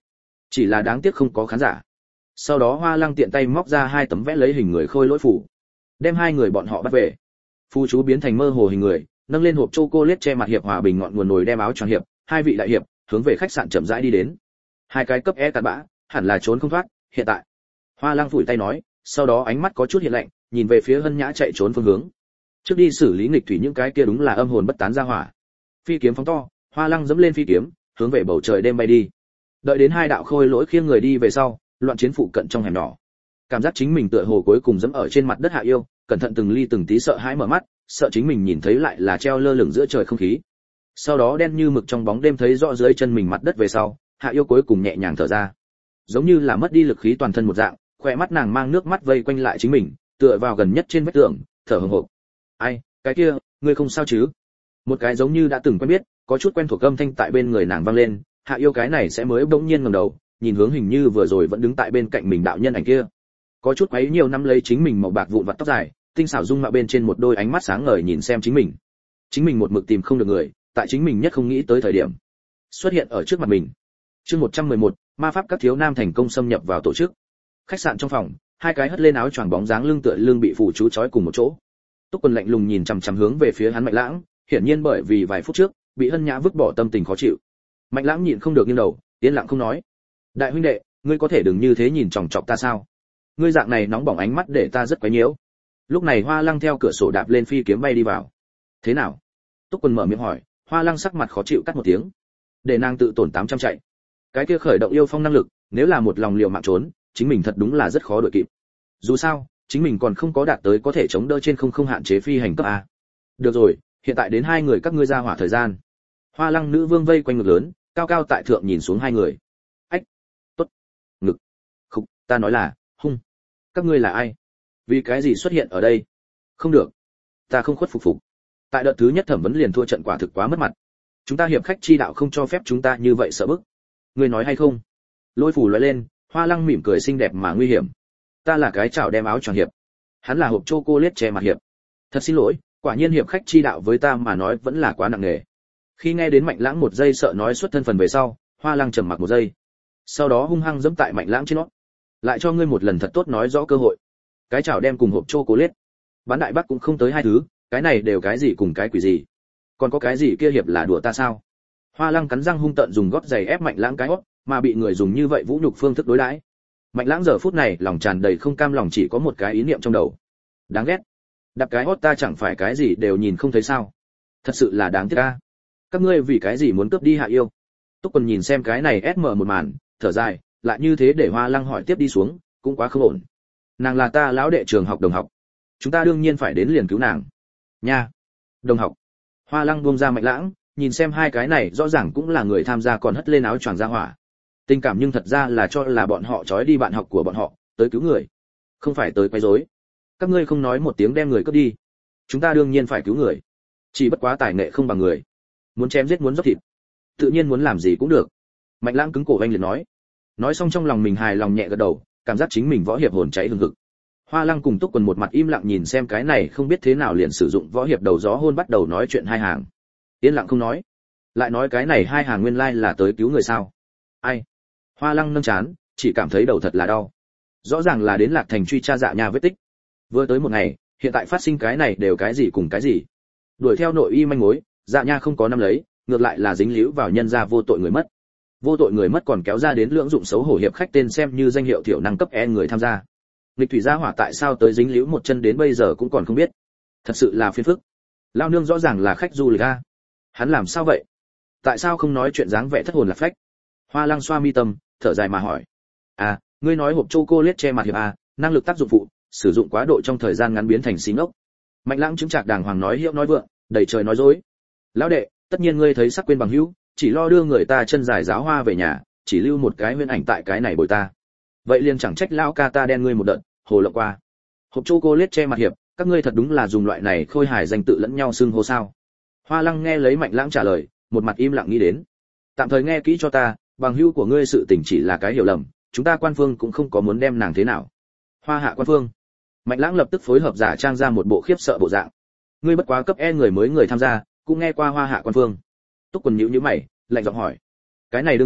chỉ là đáng tiếc không có khán giả. Sau đó Hoa Lăng tiện tay móc ra hai tấm vẽ lấy hình người khôi lỗi phủ, đem hai người bọn họ bắt về. Phù chú biến thành mơ hồ hình người, nâng lên hộp chocolate che mặt hiệp hòa bình ngọn nguồn nồi đem áo choàng hiệp, hai vị đại hiệp hướng về khách sạn chậm rãi đi đến. Hai cái cấp E cặn bã, hẳn là trốn không thoát, hiện tại. Hoa Lăng phủi tay nói, sau đó ánh mắt có chút hiện lạnh, nhìn về phía Hân Nhã chạy trốn phương hướng. Trước đi xử lý nghịch thủy những cái kia đúng là âm hồn bất tán ra hỏa. Phi kiếm phóng to, Hoa Lăng dẫm lên phi kiếm, hướng về bầu trời đêm bay đi. Đợi đến hai đạo khôi lỗi khiêng người đi về sau, loạn chiến phụ cận trong hẻm nhỏ. Cảm giác chính mình tựa hồ cuối cùng dẫm ở trên mặt đất Hạ Yêu, cẩn thận từng ly từng tí sợ hãi mở mắt, sợ chính mình nhìn thấy lại là treo lơ lửng giữa trời không khí. Sau đó đen như mực trong bóng đêm thấy rõ dưới chân mình mặt đất về sau, Hạ Yêu cuối cùng nhẹ nhàng thở ra. Giống như là mất đi lực khí toàn thân một dạng, khỏe mắt nàng mang nước mắt vây quanh lại chính mình, tựa vào gần nhất trên vách tường, thở hổn hộc. Ai, cái kia, ngươi không sao chứ? Một cái giống như đã từng quen biết, có chút quen thuộc âm thanh tại bên người nàng vang lên. Hạ Yêu cái này sẽ mới bỗng nhiên ngẩng đầu, nhìn hướng hình như vừa rồi vẫn đứng tại bên cạnh mình đạo nhân ảnh kia, có chút quấy nhiều năm lấy chính mình màu bạc vụn vặt tóc dài, tinh xảo dung mạo bên trên một đôi ánh mắt sáng ngời nhìn xem chính mình. Chính mình một mực tìm không được người, tại chính mình nhất không nghĩ tới thời điểm xuất hiện ở trước mặt mình. Chương một trăm mười một, ma pháp các thiếu nam thành công xâm nhập vào tổ chức. Khách sạn trong phòng, hai cái hất lên áo choàng bóng dáng lưng tựa lưng bị phủ chú trói cùng một chỗ. Túc Quân lạnh lùng nhìn chằm chằm hướng về phía hắn Mạnh Lãng, hiển nhiên bởi vì vài phút trước bị Hân Nhã vứt bỏ tâm tình khó chịu. Mạnh Lãng nhịn không được nghiêng đầu, yên lặng không nói. Đại huynh đệ, ngươi có thể đừng như thế nhìn chòng chọc ta sao? Ngươi dạng này nóng bỏng ánh mắt để ta rất quấy nhiễu. Lúc này Hoa Lăng theo cửa sổ đạp lên phi kiếm bay đi vào. Thế nào? Túc Quân mở miệng hỏi. Hoa Lăng sắc mặt khó chịu cắt một tiếng. Để nàng tự tổn tám trăm chạy. Cái kia khởi động yêu phong năng lực, nếu là một lòng liều mạng trốn, chính mình thật đúng là rất khó đuổi kịp. Dù sao, chính mình còn không có đạt tới có thể chống đỡ trên không không hạn chế phi hành cấp a. Được rồi, hiện tại đến hai người các ngươi ra hỏa thời gian. Hoa Lăng nữ vương vây quanh ngực lớn, cao cao tại thượng nhìn xuống hai người. Ách, tốt, ngực, khục, ta nói là, hung. Các ngươi là ai? Vì cái gì xuất hiện ở đây? Không được, ta không khuất phục phục. Tại đợt thứ nhất thẩm vấn liền thua trận quả thực quá mất mặt. Chúng ta hiệp khách chi đạo không cho phép chúng ta như vậy sợ bức. Ngươi nói hay không? Lôi phủ lóe lên, Hoa Lăng mỉm cười xinh đẹp mà nguy hiểm. Ta là cái chảo đem áo choàng hiệp. Hắn là hộp chocolate che mặt hiệp. Thật xin lỗi, quả nhiên hiệp khách chi đạo với ta mà nói vẫn là quá nặng nề. Khi nghe đến Mạnh Lãng một giây sợ nói xuất thân phần về sau, Hoa Lăng trầm mặc một giây. Sau đó hung hăng giẫm tại Mạnh Lãng trên nót. Lại cho ngươi một lần thật tốt nói rõ cơ hội. Cái chảo đem cùng hộp chocolate. Bán đại bác cũng không tới hai thứ, cái này đều cái gì cùng cái quỷ gì? Còn có cái gì kia hiệp là đùa ta sao? Hoa Lăng cắn răng hung tợn dùng gót giày ép Mạnh Lãng cái hót, mà bị người dùng như vậy vũ nhục phương thức đối đãi. Mạnh Lãng giờ phút này lòng tràn đầy không cam lòng, chỉ có một cái ý niệm trong đầu. Đáng ghét. Đạp cái hót ta chẳng phải cái gì đều nhìn không thấy sao? Thật sự là đáng tiếc a. Các ngươi vì cái gì muốn cướp đi Hạ Yêu? Túc Quân nhìn xem cái này ét em một màn, thở dài, lại như thế để Hoa Lăng hỏi tiếp đi xuống, cũng quá không ổn. Nàng là ta lão đệ trường học đồng học, chúng ta đương nhiên phải đến liền cứu nàng. Nha. Đồng học. Hoa Lăng buông ra Mạnh Lãng, nhìn xem hai cái này rõ ràng cũng là người tham gia còn hất lên áo choàng ra hỏa. Tình cảm nhưng thật ra là cho là bọn họ trói đi bạn học của bọn họ, tới cứu người, không phải tới quấy rối. Các ngươi không nói một tiếng đem người cướp đi, chúng ta đương nhiên phải cứu người. Chỉ bất quá tài nghệ không bằng người, muốn chém giết muốn dốc thịt, tự nhiên muốn làm gì cũng được. Mạnh Lãng cứng cổ anh liền nói. Nói xong trong lòng mình hài lòng nhẹ gật đầu, cảm giác chính mình võ hiệp hồn cháy hừng hực. Hoa Lăng cùng Túc Quần một mặt im lặng nhìn xem cái này không biết thế nào liền sử dụng võ hiệp đầu gió hôn bắt đầu nói chuyện hai hàng. Yên lặng không nói. Lại nói cái này hai hàng nguyên lai like là tới cứu người sao? Ai? Hoa Lăng nâng chán, chỉ cảm thấy đầu thật là đau. Rõ ràng là đến Lạc Thành truy tra Dạ Nha vết tích. Vừa tới một ngày, hiện tại phát sinh cái này đều cái gì cùng cái gì? Đuổi theo nội y manh mối, Dạ Nha không có nắm lấy, ngược lại là dính líu vào nhân gia vô tội người mất. Vô tội người mất còn kéo ra đến lưỡng dụng xấu hổ hiệp khách tên xem như danh hiệu thiểu năng cấp E người tham gia. Lịch thủy gia hỏa tại sao tới dính líu một chân đến bây giờ cũng còn không biết. Thật sự là phiền phức. Lao nương rõ ràng là khách du lịch a. Hắn làm sao vậy? Tại sao không nói chuyện dáng vẻ thất hồn lạc phách? Hoa Lăng xoa mi tâm, thở dài mà hỏi. À, ngươi nói hộp chocolate che mặt hiệp a, năng lực tác dụng phụ, sử dụng quá độ trong thời gian ngắn biến thành xí ngốc. Mạnh Lãng chứng trạc đàng hoàng nói hiệu nói vượng, đầy trời nói dối. Lão đệ, tất nhiên ngươi thấy sắc quên bằng hữu, chỉ lo đưa người ta chân dài giáo hoa về nhà, chỉ lưu một cái huyễn ảnh tại cái này bồi ta. Vậy liền chẳng trách lão ca ta đen ngươi một đợt, hồ lộng qua. Hộp chocolate che mặt hiệp, các ngươi thật đúng là dùng loại này khôi hài danh tự lẫn nhau xưng hô sao? Hoa Lăng nghe lấy Mạnh Lãng trả lời, một mặt im lặng nghĩ đến. Tạm thời nghe kỹ cho ta, bằng hữu của ngươi sự tình chỉ là cái hiểu lầm, chúng ta quan phương cũng không có muốn đem nàng thế nào. Hoa hạ quan phương. Mạnh Lãng lập tức phối hợp giả trang ra một bộ khiếp sợ bộ dạng. Ngươi bất quá cấp E người mới người tham gia, cũng nghe qua Hoa hạ quan phương. Túc Quần nhíu nhíu mày, lạnh giọng hỏi. Cái này đương nhiên,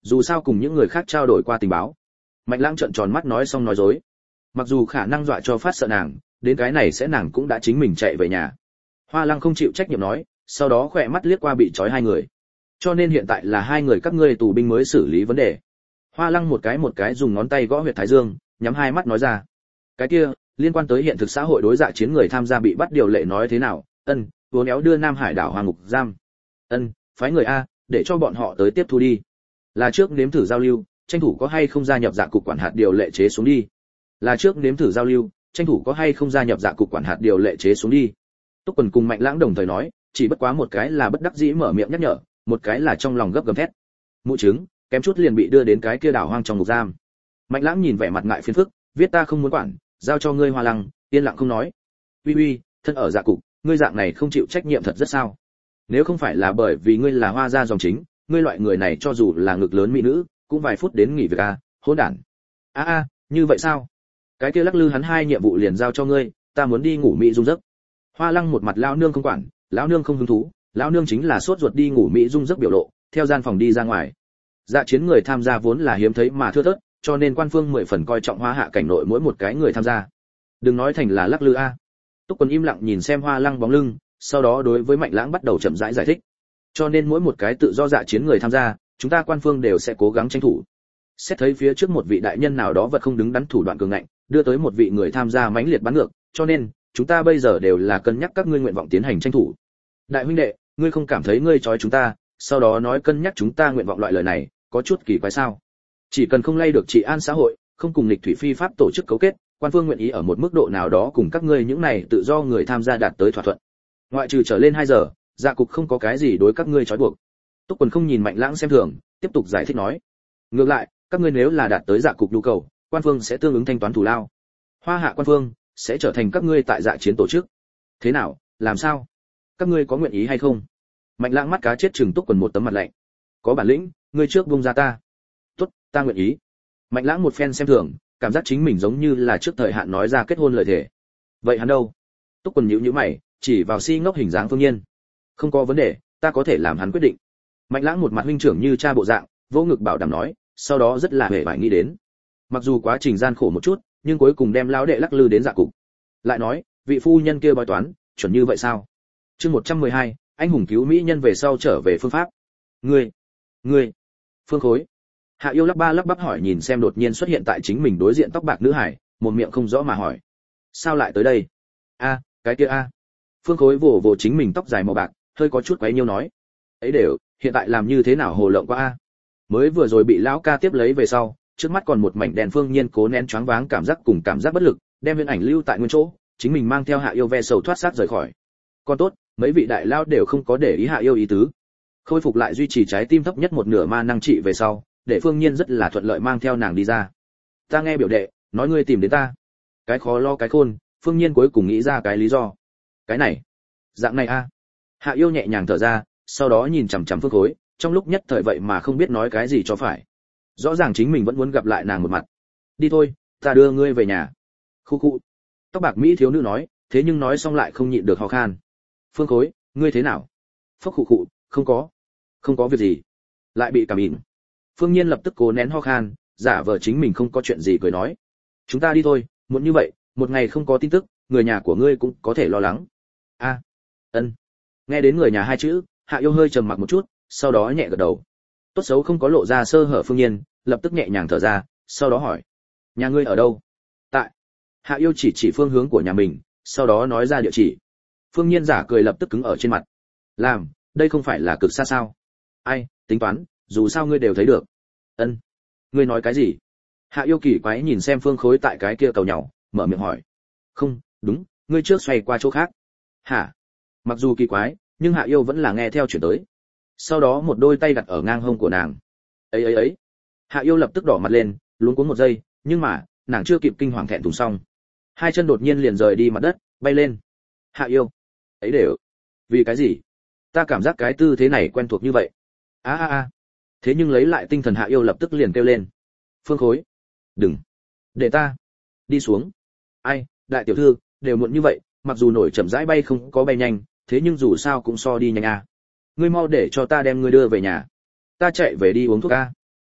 dù sao cùng những người khác trao đổi qua tình báo. Mạnh Lãng trợn tròn mắt nói xong nói dối. Mặc dù khả năng dọa cho phát sợ nàng, đến cái này sẽ nàng cũng đã chính mình chạy về nhà. Hoa Lăng không chịu trách nhiệm nói, sau đó khỏe mắt liếc qua bị trói hai người. Cho nên hiện tại là hai người các ngươi tù binh mới xử lý vấn đề. Hoa Lăng một cái một cái dùng ngón tay gõ huyệt thái dương, nhắm hai mắt nói ra. Cái kia, liên quan tới hiện thực xã hội đối dạ chiến người tham gia bị bắt điều lệ nói thế nào? Ân, uốn éo đưa Nam Hải đảo Hoàng ngục giam. Ân, phái người a, để cho bọn họ tới tiếp thu đi. Là trước nếm thử giao lưu, tranh thủ có hay không gia nhập dạ cục quản hạt điều lệ chế xuống đi. Là trước nếm thử giao lưu, tranh thủ có hay không gia nhập dạ cục quản hạt điều lệ chế xuống đi. Túc Quần cùng Mạnh Lãng đồng thời nói, chỉ bất quá một cái là bất đắc dĩ mở miệng nhắc nhở, một cái là trong lòng gấp gầm thét. Mụ trứng, kém chút liền bị đưa đến cái kia đảo hoang trong ngục giam. Mạnh Lãng nhìn vẻ mặt ngại phiền phức, viết ta không muốn quản, giao cho ngươi Hoa Lăng, yên lặng không nói. Uy uy, thân ở dạ cục, ngươi dạng này không chịu trách nhiệm thật rất sao? Nếu không phải là bởi vì ngươi là Hoa gia dòng chính, ngươi loại người này cho dù là ngực lớn mỹ nữ, cũng vài phút đến nghỉ việc a, hỗn đản. A a, như vậy sao? Cái kia lắc lư hắn hai nhiệm vụ liền giao cho ngươi, ta muốn đi ngủ mỹ dung giấc. Hoa Lăng một mặt lão nương không quản, lão nương không hứng thú, lão nương chính là sốt ruột đi ngủ mỹ dung giấc biểu lộ, theo gian phòng đi ra ngoài. Dạ chiến người tham gia vốn là hiếm thấy mà thưa thớt, cho nên quan phương mười phần coi trọng Hoa hạ cảnh nội mỗi một cái người tham gia. Đừng nói thành là lắc lư a. Túc Quân im lặng nhìn xem Hoa Lăng bóng lưng, sau đó đối với Mạnh Lãng bắt đầu chậm rãi giải, giải thích. Cho nên mỗi một cái tự do dạ chiến người tham gia, chúng ta quan phương đều sẽ cố gắng tranh thủ. Xét thấy phía trước một vị đại nhân nào đó vật không đứng đắn thủ đoạn cường ngạnh, đưa tới một vị người tham gia mãnh liệt bắn ngược, cho nên chúng ta bây giờ đều là cân nhắc các ngươi nguyện vọng tiến hành tranh thủ. Đại huynh đệ, ngươi không cảm thấy ngươi trói chúng ta, sau đó nói cân nhắc chúng ta nguyện vọng loại lời này, có chút kỳ quái sao? Chỉ cần không lay được trị an xã hội, không cùng lịch thủy phi pháp tổ chức cấu kết, quan phương nguyện ý ở một mức độ nào đó cùng các ngươi những này tự do người tham gia đạt tới thỏa thuận. Ngoại trừ trở lên hai giờ, dạ cục không có cái gì đối các ngươi trói buộc. Túc Quần không nhìn Mạnh Lãng xem thường, tiếp tục giải thích nói. Ngược lại, các ngươi nếu là đạt tới dạ cục nhu cầu, quan phương sẽ tương ứng thanh toán thù lao. Hoa hạ quan phương sẽ trở thành các ngươi tại dạ chiến tổ chức. Thế nào, làm sao? Các ngươi có nguyện ý hay không? Mạnh Lãng mắt cá chết chừng Túc Quần một tấm mặt lạnh. Có bản lĩnh, ngươi trước buông ra ta. Tốt, ta nguyện ý. Mạnh Lãng một phen xem thường, cảm giác chính mình giống như là trước thời hạn nói ra kết hôn lời thề. Vậy hắn đâu? Túc Quần nhíu nhíu mày, chỉ vào si ngốc hình dáng Phương Nhiên. Không có vấn đề, ta có thể làm hắn quyết định. Mạnh Lãng một mặt huynh trưởng như cha bộ dạng, vô ngực bảo đảm nói, sau đó rất là hề bại nghĩ đến. Mặc dù quá trình gian khổ một chút, nhưng cuối cùng đem lão đệ lắc lư đến dạ cục. Lại nói, vị phu nhân kia bói toán, chuẩn như vậy sao? Chương một trăm mười hai, anh hùng cứu mỹ nhân về sau trở về phương pháp. Ngươi, ngươi, Phương Khối. Hạ Yêu lắp ba lắp bắp hỏi nhìn xem đột nhiên xuất hiện tại chính mình đối diện tóc bạc nữ hải, một miệng không rõ mà hỏi. Sao lại tới đây? A, cái kia a. Phương Khối vồ vồ chính mình tóc dài màu bạc, hơi có chút quấy nhiêu nói. Ấy đều, hiện tại làm như thế nào hồ lộng quá a? Mới vừa rồi bị lão ca tiếp lấy về sau, trước mắt còn một mảnh đèn Phương Nhiên cố nén choáng váng cảm giác cùng cảm giác bất lực, đem viên ảnh lưu tại nguyên chỗ, chính mình mang theo Hạ Yêu ve sầu thoát sát rời khỏi. Còn tốt, mấy vị đại lao đều không có để ý Hạ Yêu ý tứ. Khôi phục lại duy trì trái tim thấp nhất một nửa ma năng trị về sau, để Phương Nhiên rất là thuận lợi mang theo nàng đi ra. Ta nghe biểu đệ, nói ngươi tìm đến ta. Cái khó lo cái khôn, Phương Nhiên cuối cùng nghĩ ra cái lý do. Cái này, dạng này a. Hạ Yêu nhẹ nhàng thở ra, sau đó nhìn chằm chằm Phương Khối, trong lúc nhất thời vậy mà không biết nói cái gì cho phải. Rõ ràng chính mình vẫn muốn gặp lại nàng một mặt. Đi thôi, ta đưa ngươi về nhà. Khu khu. Tóc bạc mỹ thiếu nữ nói, thế nhưng nói xong lại không nhịn được ho khan. Phương Khối, ngươi thế nào? Phốc khụ khụ, không có, không có việc gì. Lại bị cảm ỉn. Phương Nhiên lập tức cố nén ho khan, giả vờ chính mình không có chuyện gì cười nói. Chúng ta đi thôi, muộn như vậy, một ngày không có tin tức, người nhà của ngươi cũng có thể lo lắng. A, ân. Nghe đến người nhà hai chữ, Hạ Yêu hơi trầm mặc một chút, sau đó nhẹ gật đầu. Tốt xấu không có lộ ra sơ hở Phương Nhiên, lập tức nhẹ nhàng thở ra, sau đó hỏi: nhà ngươi ở đâu? Tại. Hạ Yêu chỉ chỉ phương hướng của nhà mình, sau đó nói ra địa chỉ. Phương Nhiên giả cười lập tức cứng ở trên mặt. Làm, đây không phải là cực xa sao? Ai, tính toán, dù sao ngươi đều thấy được. Ân. Ngươi nói cái gì? Hạ Yêu kỳ quái nhìn xem Phương Khối tại cái kia cầu nhỏ, mở miệng hỏi. Không, đúng, ngươi trước xoay qua chỗ khác. Hả? Mặc dù kỳ quái, nhưng Hạ Yêu vẫn là nghe theo chuyển tới. Sau đó một đôi tay đặt ở ngang hông của nàng. Ấy ấy ấy. Hạ Yêu lập tức đỏ mặt lên, luống cuống một giây, nhưng mà, nàng chưa kịp kinh hoàng thẹn thùng xong. Hai chân đột nhiên liền rời đi mặt đất, bay lên. Hạ Yêu. Ấy đều. Vì cái gì? Ta cảm giác cái tư thế này quen thuộc như vậy. A a a. Thế nhưng lấy lại tinh thần Hạ Yêu lập tức liền kêu lên. Phương Khối. Đừng. Để ta. Đi xuống. Ai, đại tiểu thư, đều muộn như vậy, mặc dù nổi chậm rãi bay không có bay nhanh, thế nhưng dù sao cũng so đi nhanh a. Ngươi mau để cho ta đem ngươi đưa về nhà. Ta chạy về đi uống thuốc a.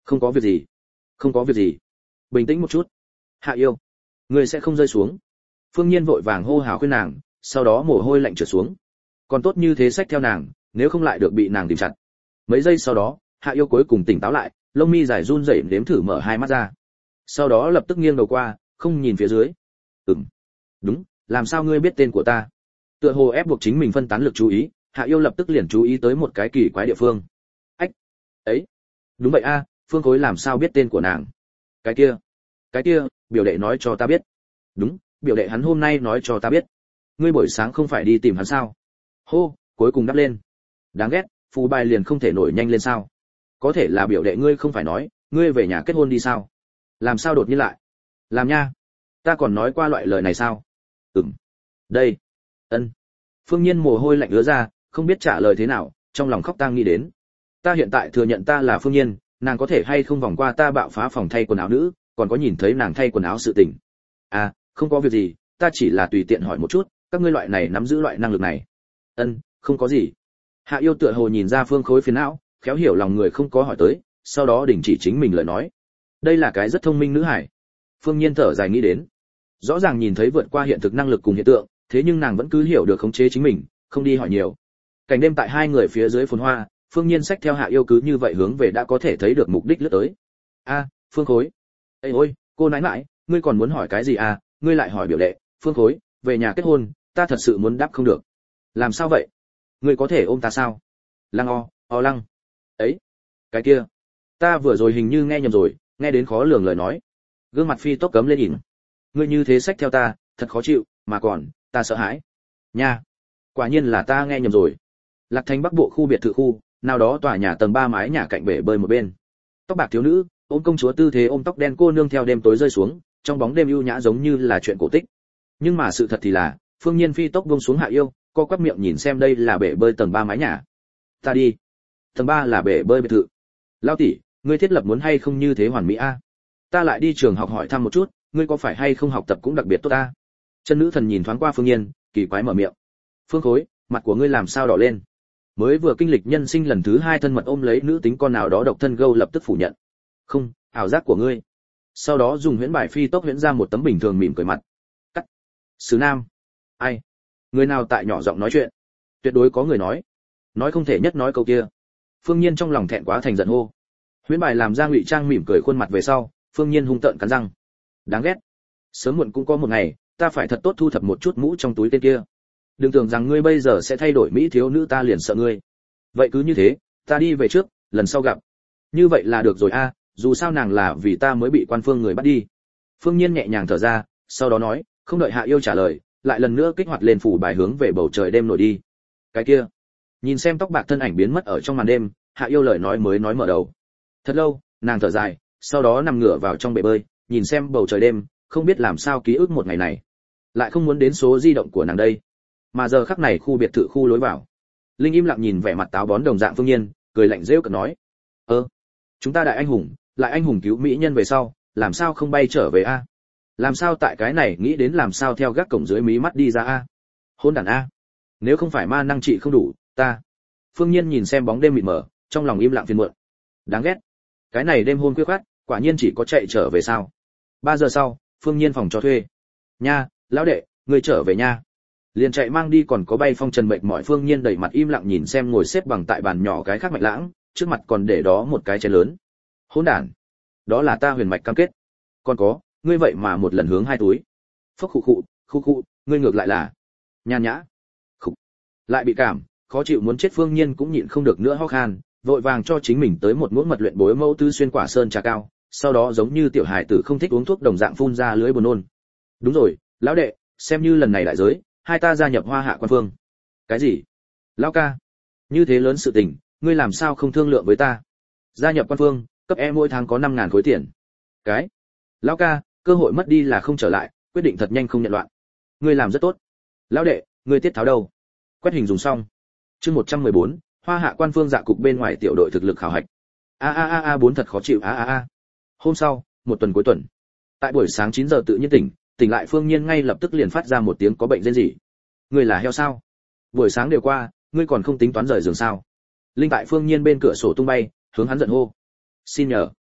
Không có việc gì, không có việc gì, bình tĩnh một chút. Hạ Yêu, ngươi sẽ không rơi xuống. Phương Nhiên vội vàng hô hào khuyên nàng, sau đó mồ hôi lạnh trượt xuống. Còn tốt như thế xách theo nàng, nếu không lại được bị nàng tìm chặt. Mấy giây sau đó, Hạ Yêu cuối cùng tỉnh táo lại, lông mi dài run rẩy nếm thử mở hai mắt ra. Sau đó lập tức nghiêng đầu qua, không nhìn phía dưới. Ừm, đúng, làm sao ngươi biết tên của ta? Tựa hồ ép buộc chính mình phân tán lực chú ý, Hạ Yêu lập tức liền chú ý tới một cái kỳ quái địa phương. Ách, ấy, đúng vậy a, Phương Khối làm sao biết tên của nàng? Cái kia, cái kia, biểu đệ nói cho ta biết. Đúng, biểu đệ hắn hôm nay nói cho ta biết. Ngươi buổi sáng không phải đi tìm hắn sao? Hô, cuối cùng đáp lên. Đáng ghét, phù bài liền không thể nổi nhanh lên sao? Có thể là biểu đệ ngươi không phải nói, ngươi về nhà kết hôn đi sao? Làm sao đột nhiên lại? Làm nha. Ta còn nói qua loại lời này sao? Ừm. Đây. Ân. Phương Nhiên mồ hôi lạnh ứa ra, không biết trả lời thế nào, trong lòng khóc tang nghĩ đến. Ta hiện tại thừa nhận ta là Phương Nhiên, nàng có thể hay không vòng qua ta bạo phá phòng thay quần áo nữ, còn có nhìn thấy nàng thay quần áo sự tình. À, không có việc gì, ta chỉ là tùy tiện hỏi một chút, các ngươi loại này nắm giữ loại năng lực này. Ân, không có gì. Hạ Yêu tựa hồ nhìn ra Phương Khối phiền não, khéo hiểu lòng người không có hỏi tới, sau đó đình chỉ chính mình lời nói. Đây là cái rất thông minh nữ hải. Phương Nhiên thở dài nghĩ đến. Rõ ràng nhìn thấy vượt qua hiện thực năng lực cùng hiện tượng, thế nhưng nàng vẫn cứ hiểu được khống chế chính mình, không đi hỏi nhiều. Cảnh đêm tại hai người phía dưới phồn hoa, Phương Nhiên xách theo Hạ Yêu cứ như vậy hướng về đã có thể thấy được mục đích lướt tới. A, Phương Khối. Ê ôi, cô nãi nãi, ngươi còn muốn hỏi cái gì à? Ngươi lại hỏi biểu đệ, Phương Khối, về nhà kết hôn, ta thật sự muốn đáp không được. Làm sao vậy? Ngươi có thể ôm ta sao? Lăng o, o lăng. Ấy, cái kia, ta vừa rồi hình như nghe nhầm rồi, nghe đến khó lường lời nói. Gương mặt phi tốc cấm lên nhìn. Ngươi như thế xách theo ta, thật khó chịu, mà còn, ta sợ hãi. Nha, quả nhiên là ta nghe nhầm rồi. Lạc Thành Bắc Bộ khu biệt thự khu, nào đó tòa nhà tầng ba mái nhà cạnh bể bơi một bên. Tóc bạc thiếu nữ, ôm công chúa tư thế ôm tóc đen cô nương theo đêm tối rơi xuống, trong bóng đêm ưu nhã giống như là chuyện cổ tích. Nhưng mà sự thật thì là, Phương Nhiên phi tốc buông xuống Hạ Yêu, co quắp miệng nhìn xem đây là bể bơi tầng ba mái nhà. Ta đi. Tầng ba là bể bơi biệt thự. Lao tỷ, ngươi thiết lập muốn hay không như thế hoàn mỹ a? Ta lại đi trường học hỏi thăm một chút, ngươi có phải hay không học tập cũng đặc biệt tốt ta? Chân nữ thần nhìn thoáng qua Phương Nhiên, kỳ quái mở miệng. Phương Khối, mặt của ngươi làm sao đỏ lên? Mới vừa kinh lịch nhân sinh lần thứ hai thân mật ôm lấy nữ tính con nào đó độc thân gâu lập tức phủ nhận. Không, ảo giác của ngươi. Sau đó dùng huyễn bài phi tốc huyễn ra một tấm bình thường mỉm cười mặt. Cắt. Sứ Nam. Ai? Người nào tại nhỏ giọng nói chuyện? Tuyệt đối có người nói. Nói không thể nhất nói câu kia. Phương Nhiên trong lòng thẹn quá thành giận hô. Huyễn bài làm ra ngụy trang mỉm cười khuôn mặt về sau, Phương Nhiên hung tợn cắn răng. Đáng ghét. Sớm muộn cũng có một ngày, ta phải thật tốt thu thập một chút mũ trong túi tên kia. Đừng tưởng rằng ngươi bây giờ sẽ thay đổi mỹ thiếu nữ ta liền sợ ngươi. Vậy cứ như thế, ta đi về trước, lần sau gặp. Như vậy là được rồi a, dù sao nàng là vì ta mới bị quan phương người bắt đi. Phương Nhiên nhẹ nhàng thở ra, sau đó nói, không đợi Hạ Yêu trả lời, lại lần nữa kích hoạt lên phủ bài hướng về bầu trời đêm nổi đi. Cái kia, nhìn xem tóc bạc thân ảnh biến mất ở trong màn đêm, Hạ Yêu lời nói mới nói mở đầu. Thật lâu, nàng thở dài, sau đó nằm ngửa vào trong bể bơi, nhìn xem bầu trời đêm, không biết làm sao ký ức một ngày này. Lại không muốn đến số di động của nàng đây. Mà giờ khắc này khu biệt thự khu lối vào. Linh im lặng nhìn vẻ mặt táo bón đồng dạng Phương Nhiên, cười lạnh rêu cợt nói: "Ơ, chúng ta đại anh hùng, lại anh hùng cứu mỹ nhân về sau, làm sao không bay trở về a? Làm sao tại cái này nghĩ đến làm sao theo gác cổng dưới mí mắt đi ra a? Hôn đản a. Nếu không phải ma năng trị không đủ, ta." Phương Nhiên nhìn xem bóng đêm mịt mờ, trong lòng im lặng phiền muộn. Đáng ghét. Cái này đêm hôn khuya khoắt, quả nhiên chỉ có chạy trở về sao? Ba giờ sau, Phương Nhiên phòng cho thuê. Nha, lão đệ, ngươi trở về nha. Liền chạy mang đi còn có bay phong trần mệt mỏi Phương Nhiên đẩy mặt im lặng nhìn xem ngồi xếp bằng tại bàn nhỏ cái khác Mạch Lãng, trước mặt còn để đó một cái chén lớn. Hỗn đản. Đó là ta huyền mạch cam kết. Còn có, ngươi vậy mà một lần hướng hai túi. Phốc khụ khụ, khụ khụ, ngươi ngược lại là nhàn nhã. Khụ. Lại bị cảm, khó chịu muốn chết Phương Nhiên cũng nhịn không được nữa ho khan, vội vàng cho chính mình tới một muỗng mật luyện bối mẫu tư xuyên quả sơn trà cao, sau đó giống như tiểu hài tử không thích uống thuốc đồng dạng phun ra lưỡi buồn nôn. Đúng rồi, lão đệ, xem như lần này đại giới, hai ta gia nhập Hoa Hạ quan phương. Cái gì? Lão ca, như thế lớn sự tình, ngươi làm sao không thương lượng với ta? Gia nhập quan phương, cấp e mỗi tháng có năm ngàn khối tiền. Cái? Lão ca, cơ hội mất đi là không trở lại, quyết định thật nhanh không nhận loạn. Ngươi làm rất tốt. Lão đệ, ngươi tiết tháo đâu? Quét hình dùng xong. Chương một trăm mười bốn, Hoa Hạ quan phương dạ cục bên ngoài tiểu đội thực lực khảo hạch. A a a a bốn thật khó chịu a a a. Hôm sau, một tuần cuối tuần. Tại buổi sáng chín giờ tự nhiên tỉnh, tỉnh lại Phương Nhiên ngay lập tức liền phát ra một tiếng có bệnh rên rỉ. Ngươi là heo sao? Buổi sáng đều qua, ngươi còn không tính toán rời giường sao? Linh tại Phương Nhiên bên cửa sổ tung bay, hướng hắn giận hô. Xin nhờ.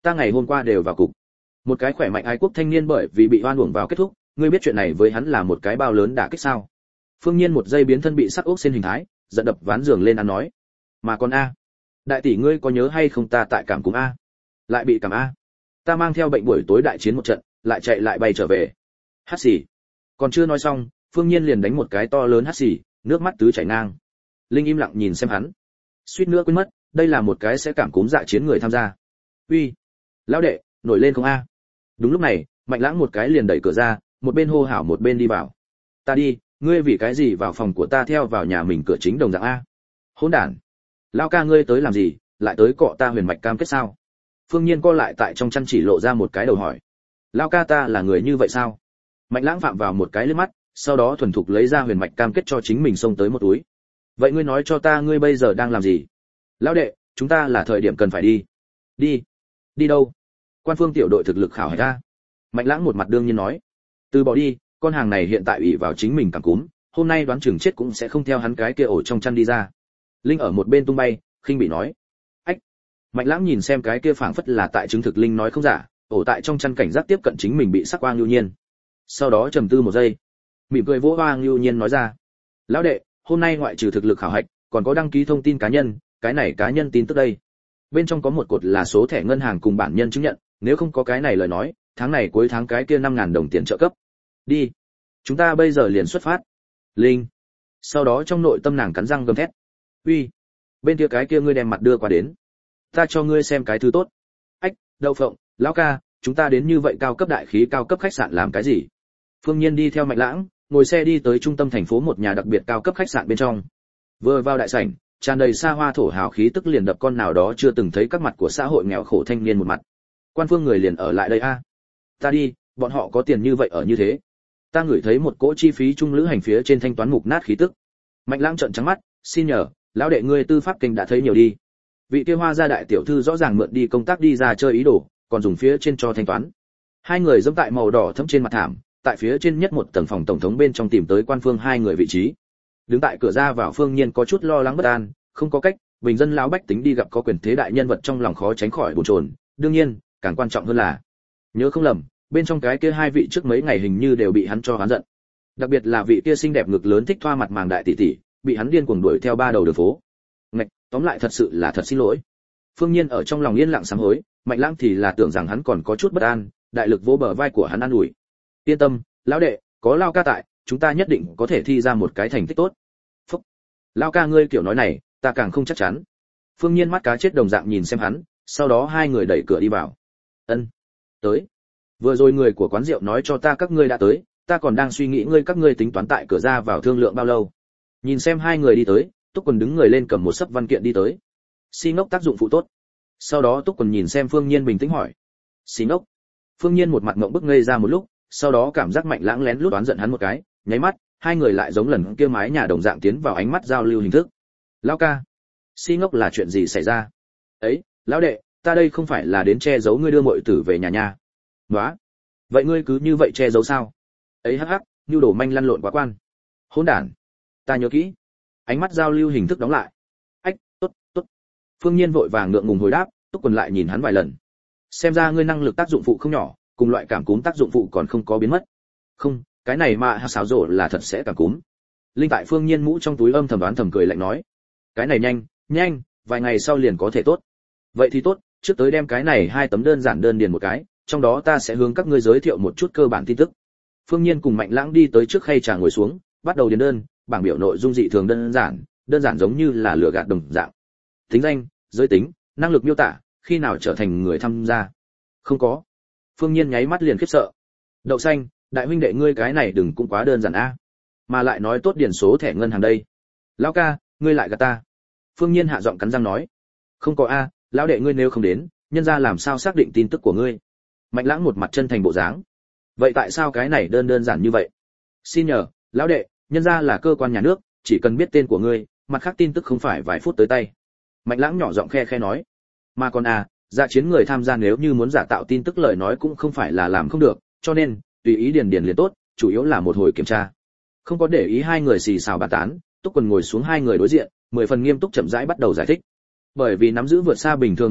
ta ngày hôm qua đều vào cục. Một cái khỏe mạnh ái quốc thanh niên bởi vì bị oan uổng vào kết thúc, ngươi biết chuyện này với hắn là một cái bao lớn đả kích sao? Phương Nhiên một giây biến thân bị sắc ốc xin hình thái, giận đập ván giường lên ăn nói. Mà con a, đại tỷ ngươi có nhớ hay không ta tại cảm cúm a? Lại bị cảm a. Ta mang theo bệnh buổi tối đại chiến một trận, lại chạy lại bay trở về. Hắt xì. Còn chưa nói xong, Phương Nhiên liền đánh một cái to lớn hắt xì, nước mắt tứ chảy ngang. Linh im lặng nhìn xem hắn. Suýt nữa quên mất, đây là một cái sẽ cảm cúm dạ chiến người tham gia. Uy, lão đệ, nổi lên không a? Đúng lúc này, Mạnh Lãng một cái liền đẩy cửa ra, một bên hô hào một bên đi vào. Ta đi, ngươi vì cái gì vào phòng của ta theo vào nhà mình cửa chính đồng dạng a? Hỗn đản. Lão ca ngươi tới làm gì, lại tới cọ ta huyền mạch cam kết sao? Phương Nhiên co lại tại trong chăn chỉ lộ ra một cái đầu hỏi. Lão ca ta là người như vậy sao? Mạnh Lãng phạm vào một cái liếc mắt, sau đó thuần thục lấy ra huyền mạch cam kết cho chính mình xông tới một túi. Vậy ngươi nói cho ta ngươi bây giờ đang làm gì? Lão đệ, chúng ta là thời điểm cần phải đi. Đi? Đi đâu? Quan phương tiểu đội thực lực khảo hạch ra. Mạnh Lãng một mặt đương nhiên nói. Từ bỏ đi, con hàng này hiện tại ủy vào chính mình cảm cúm, hôm nay đoán chừng chết cũng sẽ không theo hắn cái kia ổ trong chăn đi ra. Linh ở một bên tung bay, khinh bị nói. Ách. Mạnh Lãng nhìn xem cái kia phảng phất là tại chứng thực Linh nói không giả, ổ tại trong chăn cảnh giác tiếp cận chính mình bị sắc quang lưu nhiên. Sau đó trầm tư một giây, mỉm cười vỗ hoang lưu nhiên nói ra. Lão đệ, hôm nay ngoại trừ thực lực khảo hạch, còn có đăng ký thông tin cá nhân, cái này cá nhân tin tức đây. Bên trong có một cột là số thẻ ngân hàng cùng bản nhân chứng nhận, nếu không có cái này lời nói, tháng này cuối tháng cái kia năm ngàn đồng tiền trợ cấp. Đi, chúng ta bây giờ liền xuất phát. Linh. Sau đó trong nội tâm nàng cắn răng gầm thét. Uy, bên kia cái kia ngươi đem mặt đưa qua đến. Ta cho ngươi xem cái thứ tốt. Ách, Đậu Phộng, lão ca, chúng ta đến như vậy cao cấp đại khí cao cấp khách sạn làm cái gì? Phương Nhiên đi theo Mạnh Lãng, ngồi xe đi tới trung tâm thành phố một nhà đặc biệt cao cấp khách sạn bên trong. Vừa vào đại sảnh, tràn đầy xa hoa thổ hào khí tức liền đập con nào đó chưa từng thấy các mặt của xã hội nghèo khổ thanh niên một mặt. Quan phương người liền ở lại đây a. Ta đi, bọn họ có tiền như vậy ở như thế. Ta ngửi thấy một cỗ chi phí trung lữ hành phía trên thanh toán mục nát khí tức. Mạnh Lãng trợn trắng mắt, xin nhờ, lão đệ ngươi tư pháp kinh đã thấy nhiều đi. Vị kia Hoa gia đại tiểu thư rõ ràng mượn đi công tác đi ra chơi ý đồ, còn dùng phía trên cho thanh toán. Hai người dẫm tại màu đỏ thẫm trên mặt thảm, tại phía trên nhất một tầng phòng tổng thống bên trong tìm tới quan phương hai người vị trí. Đứng tại cửa ra vào Phương Nhiên có chút lo lắng bất an, không có cách, bình dân lão bách tính đi gặp có quyền thế đại nhân vật trong lòng khó tránh khỏi bồn chồn, đương nhiên, càng quan trọng hơn là, nhớ không lầm, bên trong cái kia hai vị trước mấy ngày hình như đều bị hắn cho hắn giận. Đặc biệt là vị kia xinh đẹp ngực lớn thích thoa mặt màng đại tỷ tỷ, bị hắn điên cuồng đuổi theo ba đầu đường phố. Ngạch, tóm lại thật sự là thật xin lỗi. Phương Nhiên ở trong lòng yên lặng sám hối, Mạnh Lãng thì là tưởng rằng hắn còn có chút bất an, đại lực vỗ bờ vai của hắn an ủi. Yên tâm, lão đệ, có Lao ca tại, chúng ta nhất định có thể thi ra một cái thành tích tốt. Phúc. Lao ca ngươi kiểu nói này, ta càng không chắc chắn. Phương Nhiên mắt cá chết đồng dạng nhìn xem hắn, sau đó hai người đẩy cửa đi vào. Ân, tới. Vừa rồi người của quán rượu nói cho ta các ngươi đã tới, ta còn đang suy nghĩ ngươi các ngươi tính toán tại cửa ra vào thương lượng bao lâu. Nhìn xem hai người đi tới, Túc Quần đứng người lên cầm một sấp văn kiện đi tới. Xi ngốc tác dụng phụ tốt. Sau đó Túc Quần nhìn xem Phương Nhiên bình tĩnh hỏi. Xi ngốc. Phương Nhiên một mặt ngậm bức ngây ra một lúc, sau đó cảm giác Mạnh Lãng lén lút đoán giận hắn một cái, nháy mắt, hai người lại giống lần kia mái nhà đồng dạng tiến vào ánh mắt giao lưu hình thức. Lão ca, Si ngốc là chuyện gì xảy ra? Ấy, lão đệ, ta đây không phải là đến che giấu ngươi đưa muội tử về nhà nha. Nóa, vậy ngươi cứ như vậy che giấu sao? Ấy hắc hắc, nhu đồ manh lăn lộn quá quan. Hỗn đản. Ta nhớ kỹ. Ánh mắt giao lưu hình thức đóng lại. Ách, tốt, tốt. Phương Nhiên vội vàng ngượng ngùng hồi đáp, Túc Quần lại nhìn hắn vài lần. Xem ra ngươi năng lực tác dụng phụ không nhỏ, cùng loại cảm cúm tác dụng phụ còn không có biến mất. Không, cái này mà hạ xáo rổ là thật sẽ cảm cúm. Linh tại Phương Nhiên mũ trong túi âm thầm đoán thầm cười lạnh nói. Cái này nhanh, nhanh, vài ngày sau liền có thể tốt. Vậy thì tốt, trước tới đem cái này hai tấm đơn giản đơn điền một cái, trong đó ta sẽ hướng các ngươi giới thiệu một chút cơ bản tin tức. Phương Nhiên cùng Mạnh Lãng đi tới trước khay trà ngồi xuống, bắt đầu điền đơn, bảng biểu nội dung dị thường đơn giản, đơn giản giống như là lừa gạt đồng dạng. Tính danh, giới tính, năng lực miêu tả, khi nào trở thành người tham gia. Không có. Phương Nhiên nháy mắt liền khiếp sợ. Đậu xanh, đại huynh đệ ngươi cái này đừng cũng quá đơn giản a. Mà lại nói tốt điền số thẻ ngân hàng đây. Lão ca, ngươi lại gạt ta. Phương Nhiên hạ giọng cắn răng nói. Không có a, lão đệ ngươi nếu không đến, nhân gia làm sao xác định tin tức của ngươi. Mạnh Lãng một mặt chân thành bộ dáng. Vậy tại sao cái này đơn đơn giản như vậy? Xin nhờ, lão đệ, nhân gia là cơ quan nhà nước, chỉ cần biết tên của ngươi, mặt khác tin tức không phải vài phút tới tay. Mạnh Lãng nhỏ giọng khe khe nói. Mà còn à, dạ chiến người tham gia nếu như muốn giả tạo tin tức lời nói cũng không phải là làm không được, cho nên tùy ý điền điền liền tốt, chủ yếu là một hồi kiểm tra. Không có để ý hai người xì xào bàn tán, Túc Quần ngồi xuống hai người đối diện, mười phần nghiêm túc chậm rãi bắt đầu giải thích. Bởi vì nắm giữ vượt xa bình thường năng lực,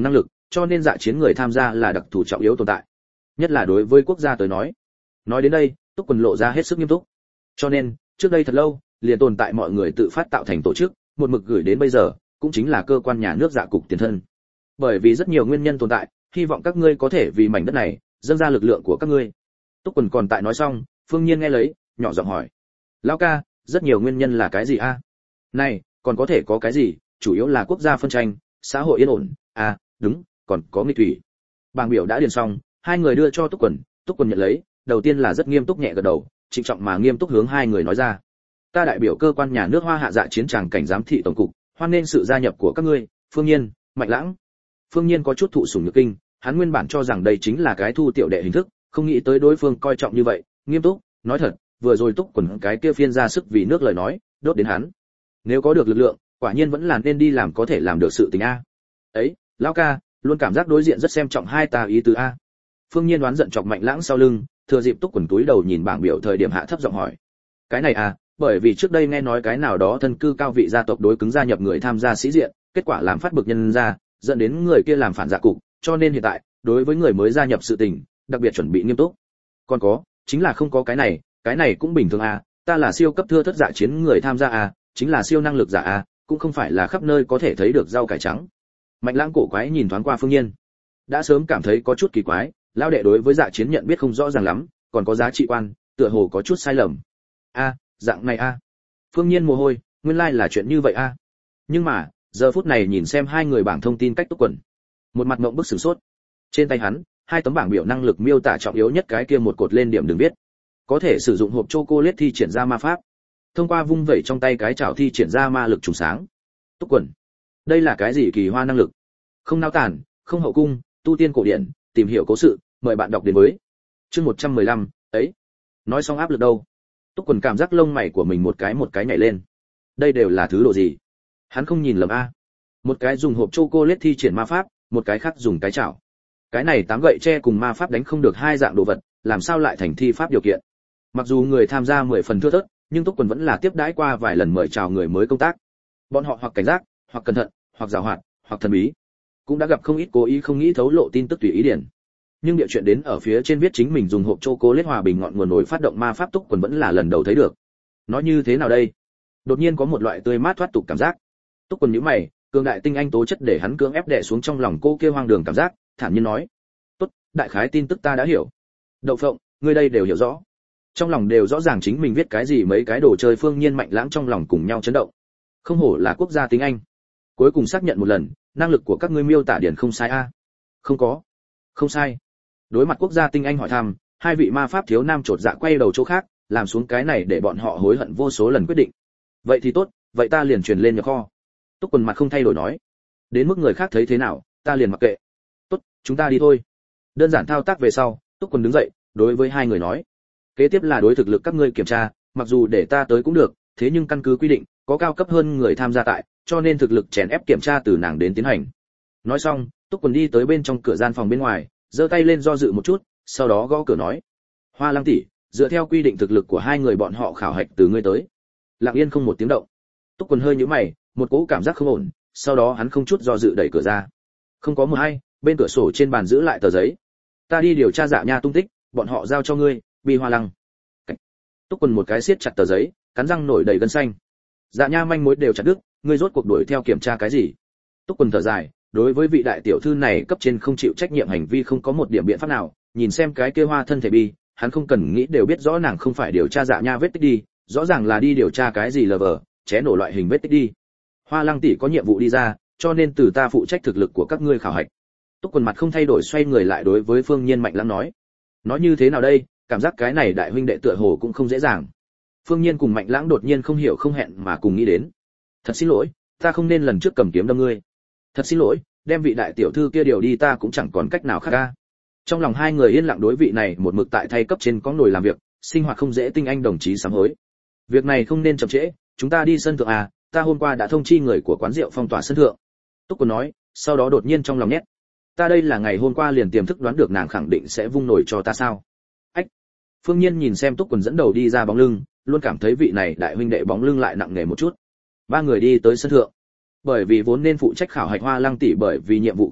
cho nên dạ chiến người tham gia là đặc thù trọng yếu tồn tại, nhất là đối với quốc gia tới nói. Nói đến đây, Túc Quần lộ ra hết sức nghiêm túc. Cho nên, trước đây thật lâu, liền tồn tại mọi người tự phát tạo thành tổ chức, một mực gửi đến bây giờ, cũng chính là cơ quan nhà nước dạ cục tiền thân. Bởi vì rất nhiều nguyên nhân tồn tại, hy vọng các ngươi có thể vì mảnh đất này, dâng ra lực lượng của các ngươi. Túc Quần còn tại nói xong, Phương Nhiên nghe lấy, nhỏ giọng hỏi: "Lão ca, rất nhiều nguyên nhân là cái gì a?" "Này, còn có thể có cái gì, chủ yếu là quốc gia phân tranh, xã hội yên ổn, à, đúng, còn có nghịch thủy." Bảng biểu đã điền xong, hai người đưa cho Túc Quần, Túc Quần nhận lấy, đầu tiên là rất nghiêm túc nhẹ gật đầu, trịnh trọng mà nghiêm túc hướng hai người nói ra: "Ta đại biểu cơ quan nhà nước Hoa Hạ dạ chiến tràng cảnh giám thị tổng cục, hoan nghênh sự gia nhập của các ngươi, Phương Nhiên, Mạnh Lãng." Phương Nhiên có chút thụ sủng nhược kinh, hắn nguyên bản cho rằng đây chính là cái thu tiểu đệ hình thức, không nghĩ tới đối phương coi trọng như vậy, nghiêm túc, nói thật, vừa rồi Túc Quần cái kia phiên ra sức vì nước lời nói, đốt đến hắn. Nếu có được lực lượng, quả nhiên vẫn là nên đi làm có thể làm được sự tình a. Ấy, lão ca, luôn cảm giác đối diện rất xem trọng hai ta ý tứ a. Phương Nhiên đoán giận chọc Mạnh Lãng sau lưng, thừa dịp Túc Quần túi đầu nhìn bảng biểu thời điểm hạ thấp giọng hỏi: "Cái này à, bởi vì trước đây nghe nói cái nào đó thân cư cao vị gia tộc đối cứng gia nhập người tham gia sĩ diện, kết quả làm phát bực nhân ra, dẫn đến người kia làm phản dạ cục, cho nên hiện tại, đối với người mới gia nhập sự tình, đặc biệt chuẩn bị nghiêm túc. Còn có, chính là không có cái này, cái này cũng bình thường à, ta là siêu cấp thưa thất dạ chiến người tham gia à, chính là siêu năng lực giả à, cũng không phải là khắp nơi có thể thấy được rau cải trắng." Mạnh Lãng cổ quái nhìn thoáng qua Phương Nhiên, đã sớm cảm thấy có chút kỳ quái, lão đệ đối với dạ chiến nhận biết không rõ ràng lắm, còn có giá trị quan, tựa hồ có chút sai lầm. A, dạng này a. Phương Nhiên mồ hôi, nguyên lai like là chuyện như vậy a. Nhưng mà, giờ phút này nhìn xem hai người bảng thông tin cách Túc Quần, một mặt ngậm bức sửng sốt. Trên tay hắn, hai tấm bảng biểu năng lực miêu tả trọng yếu nhất cái kia một cột lên điểm đường viết. Có thể sử dụng hộp chocolate thi triển ra ma pháp. Thông qua vung vẩy trong tay cái chảo thi triển ra ma lực trùng sáng. Túc Quần, đây là cái gì kỳ hoa năng lực? Không nao tản, không hậu cung, tu tiên cổ điển, tìm hiểu cố sự, mời bạn đọc đến với. Chương một trăm mười lăm, ấy. Nói xong áp lực đâu? Túc Quần cảm giác lông mày của mình một cái một cái nhảy lên. Đây đều là thứ đồ gì? Hắn không nhìn lầm a. Một cái dùng hộp chocolate thi triển ma pháp, một cái khác dùng cái chảo. Cái này tám gậy tre cùng ma pháp đánh không được hai dạng đồ vật, làm sao lại thành thi pháp điều kiện? Mặc dù người tham gia mười phần thưa thớt, nhưng Túc Quần vẫn là tiếp đãi qua vài lần mời chào người mới công tác. Bọn họ hoặc cảnh giác, hoặc cẩn thận, hoặc giàu hoạt, hoặc thần bí. Cũng đã gặp không ít cố ý không nghĩ thấu lộ tin tức tùy ý điển. Nhưng địa chuyện đến ở phía trên viết chính mình dùng hộp chocolate hòa bình ngọn nguồn nổi phát động ma pháp Túc Quần vẫn là lần đầu thấy được. Nói như thế nào đây? Đột nhiên có một loại tươi mát thoát tục cảm giác. Túc Quần nhíu mày, cường đại tinh anh tố chất để hắn cưỡng ép đè xuống trong lòng cô kia hoang đường cảm giác, thản nhiên nói: "Tốt, đại khái tin tức ta đã hiểu. Đậu phộng, ngươi đây đều hiểu rõ." Trong lòng đều rõ ràng chính mình viết cái gì mấy cái đồ chơi. Phương Nhiên Mạnh Lãng trong lòng cùng nhau chấn động. Không hổ là quốc gia tiếng Anh. Cuối cùng xác nhận một lần, năng lực của các ngươi miêu tả điển không sai a. À? Không có. Không sai. Đối mặt quốc gia tinh Anh hỏi thăm, hai vị ma pháp thiếu nam trột dạ quay đầu chỗ khác, làm xuống cái này để bọn họ hối hận vô số lần quyết định. Vậy thì tốt, vậy ta liền truyền lên nhập kho. Túc Quần mặt không thay đổi nói: "Đến mức người khác thấy thế nào, ta liền mặc kệ. Tốt, chúng ta đi thôi." Đơn giản thao tác về sau, Túc Quần đứng dậy, đối với hai người nói: "Kế tiếp là đối thực lực các ngươi kiểm tra, mặc dù để ta tới cũng được, thế nhưng căn cứ quy định, có cao cấp hơn người tham gia tại, cho nên thực lực chèn ép kiểm tra từ nàng đến tiến hành." Nói xong, Túc Quần đi tới bên trong cửa gian phòng bên ngoài, giơ tay lên do dự một chút, sau đó gõ cửa nói: "Hoa Lăng tỷ, dựa theo quy định thực lực của hai người bọn họ khảo hạch từ ngươi tới." Lặng yên không một tiếng động. Túc Quần hơi nhíu mày, một cỗ cảm giác không ổn, sau đó hắn không chút do dự đẩy cửa ra. Không có một ai, bên cửa sổ trên bàn giữ lại tờ giấy. "Ta đi điều tra Dạ Nha tung tích, bọn họ giao cho ngươi, Bi Hoa Lăng." Cảnh. Túc Quần một cái siết chặt tờ giấy, cắn răng nổi đầy gân xanh. Dạ Nha manh mối đều chặt đứt, ngươi rốt cuộc đuổi theo kiểm tra cái gì? Túc Quần thở dài, đối với vị đại tiểu thư này cấp trên không chịu trách nhiệm hành vi không có một điểm biện pháp nào, nhìn xem cái kia hoa thân thể bi, hắn không cần nghĩ đều biết rõ nàng không phải điều tra Dạ Nha vết tích đi, rõ ràng là đi điều tra cái gì lờ vờ, ché nổ loại hình vết tích đi. Hoa Lăng tỷ có nhiệm vụ đi ra, cho nên từ ta phụ trách thực lực của các ngươi khảo hạch. Túc Quần mặt không thay đổi xoay người lại đối với Phương Nhiên Mạnh Lãng nói: "Nói như thế nào đây, cảm giác cái này đại huynh đệ tựa hồ cũng không dễ dàng." Phương Nhiên cùng Mạnh Lãng đột nhiên không hiểu không hẹn mà cùng nghĩ đến: "Thật xin lỗi, ta không nên lần trước cầm kiếm đâm ngươi. Thật xin lỗi, đem vị đại tiểu thư kia điều đi ta cũng chẳng còn cách nào khác ca." Trong lòng hai người yên lặng đối vị này một mực tại thay cấp trên có nổi làm việc, sinh hoạt không dễ tinh anh đồng chí sám hối. "Việc này không nên chậm trễ, chúng ta đi sân thượng à, ta hôm qua đã thông chi người của quán rượu phong tỏa sân thượng." Túc Quần nói, sau đó đột nhiên trong lòng nhét: "Ta đây là ngày hôm qua liền tiềm thức đoán được nàng khẳng định sẽ vung nổi cho ta sao?" Ách. Phương Nhiên nhìn xem Túc Quần dẫn đầu đi ra bóng lưng, luôn cảm thấy vị này đại huynh đệ bóng lưng lại nặng nề một chút. Ba người đi tới sân thượng. Bởi vì vốn nên phụ trách khảo hạch Hoa Lăng tỷ bởi vì nhiệm vụ không tại,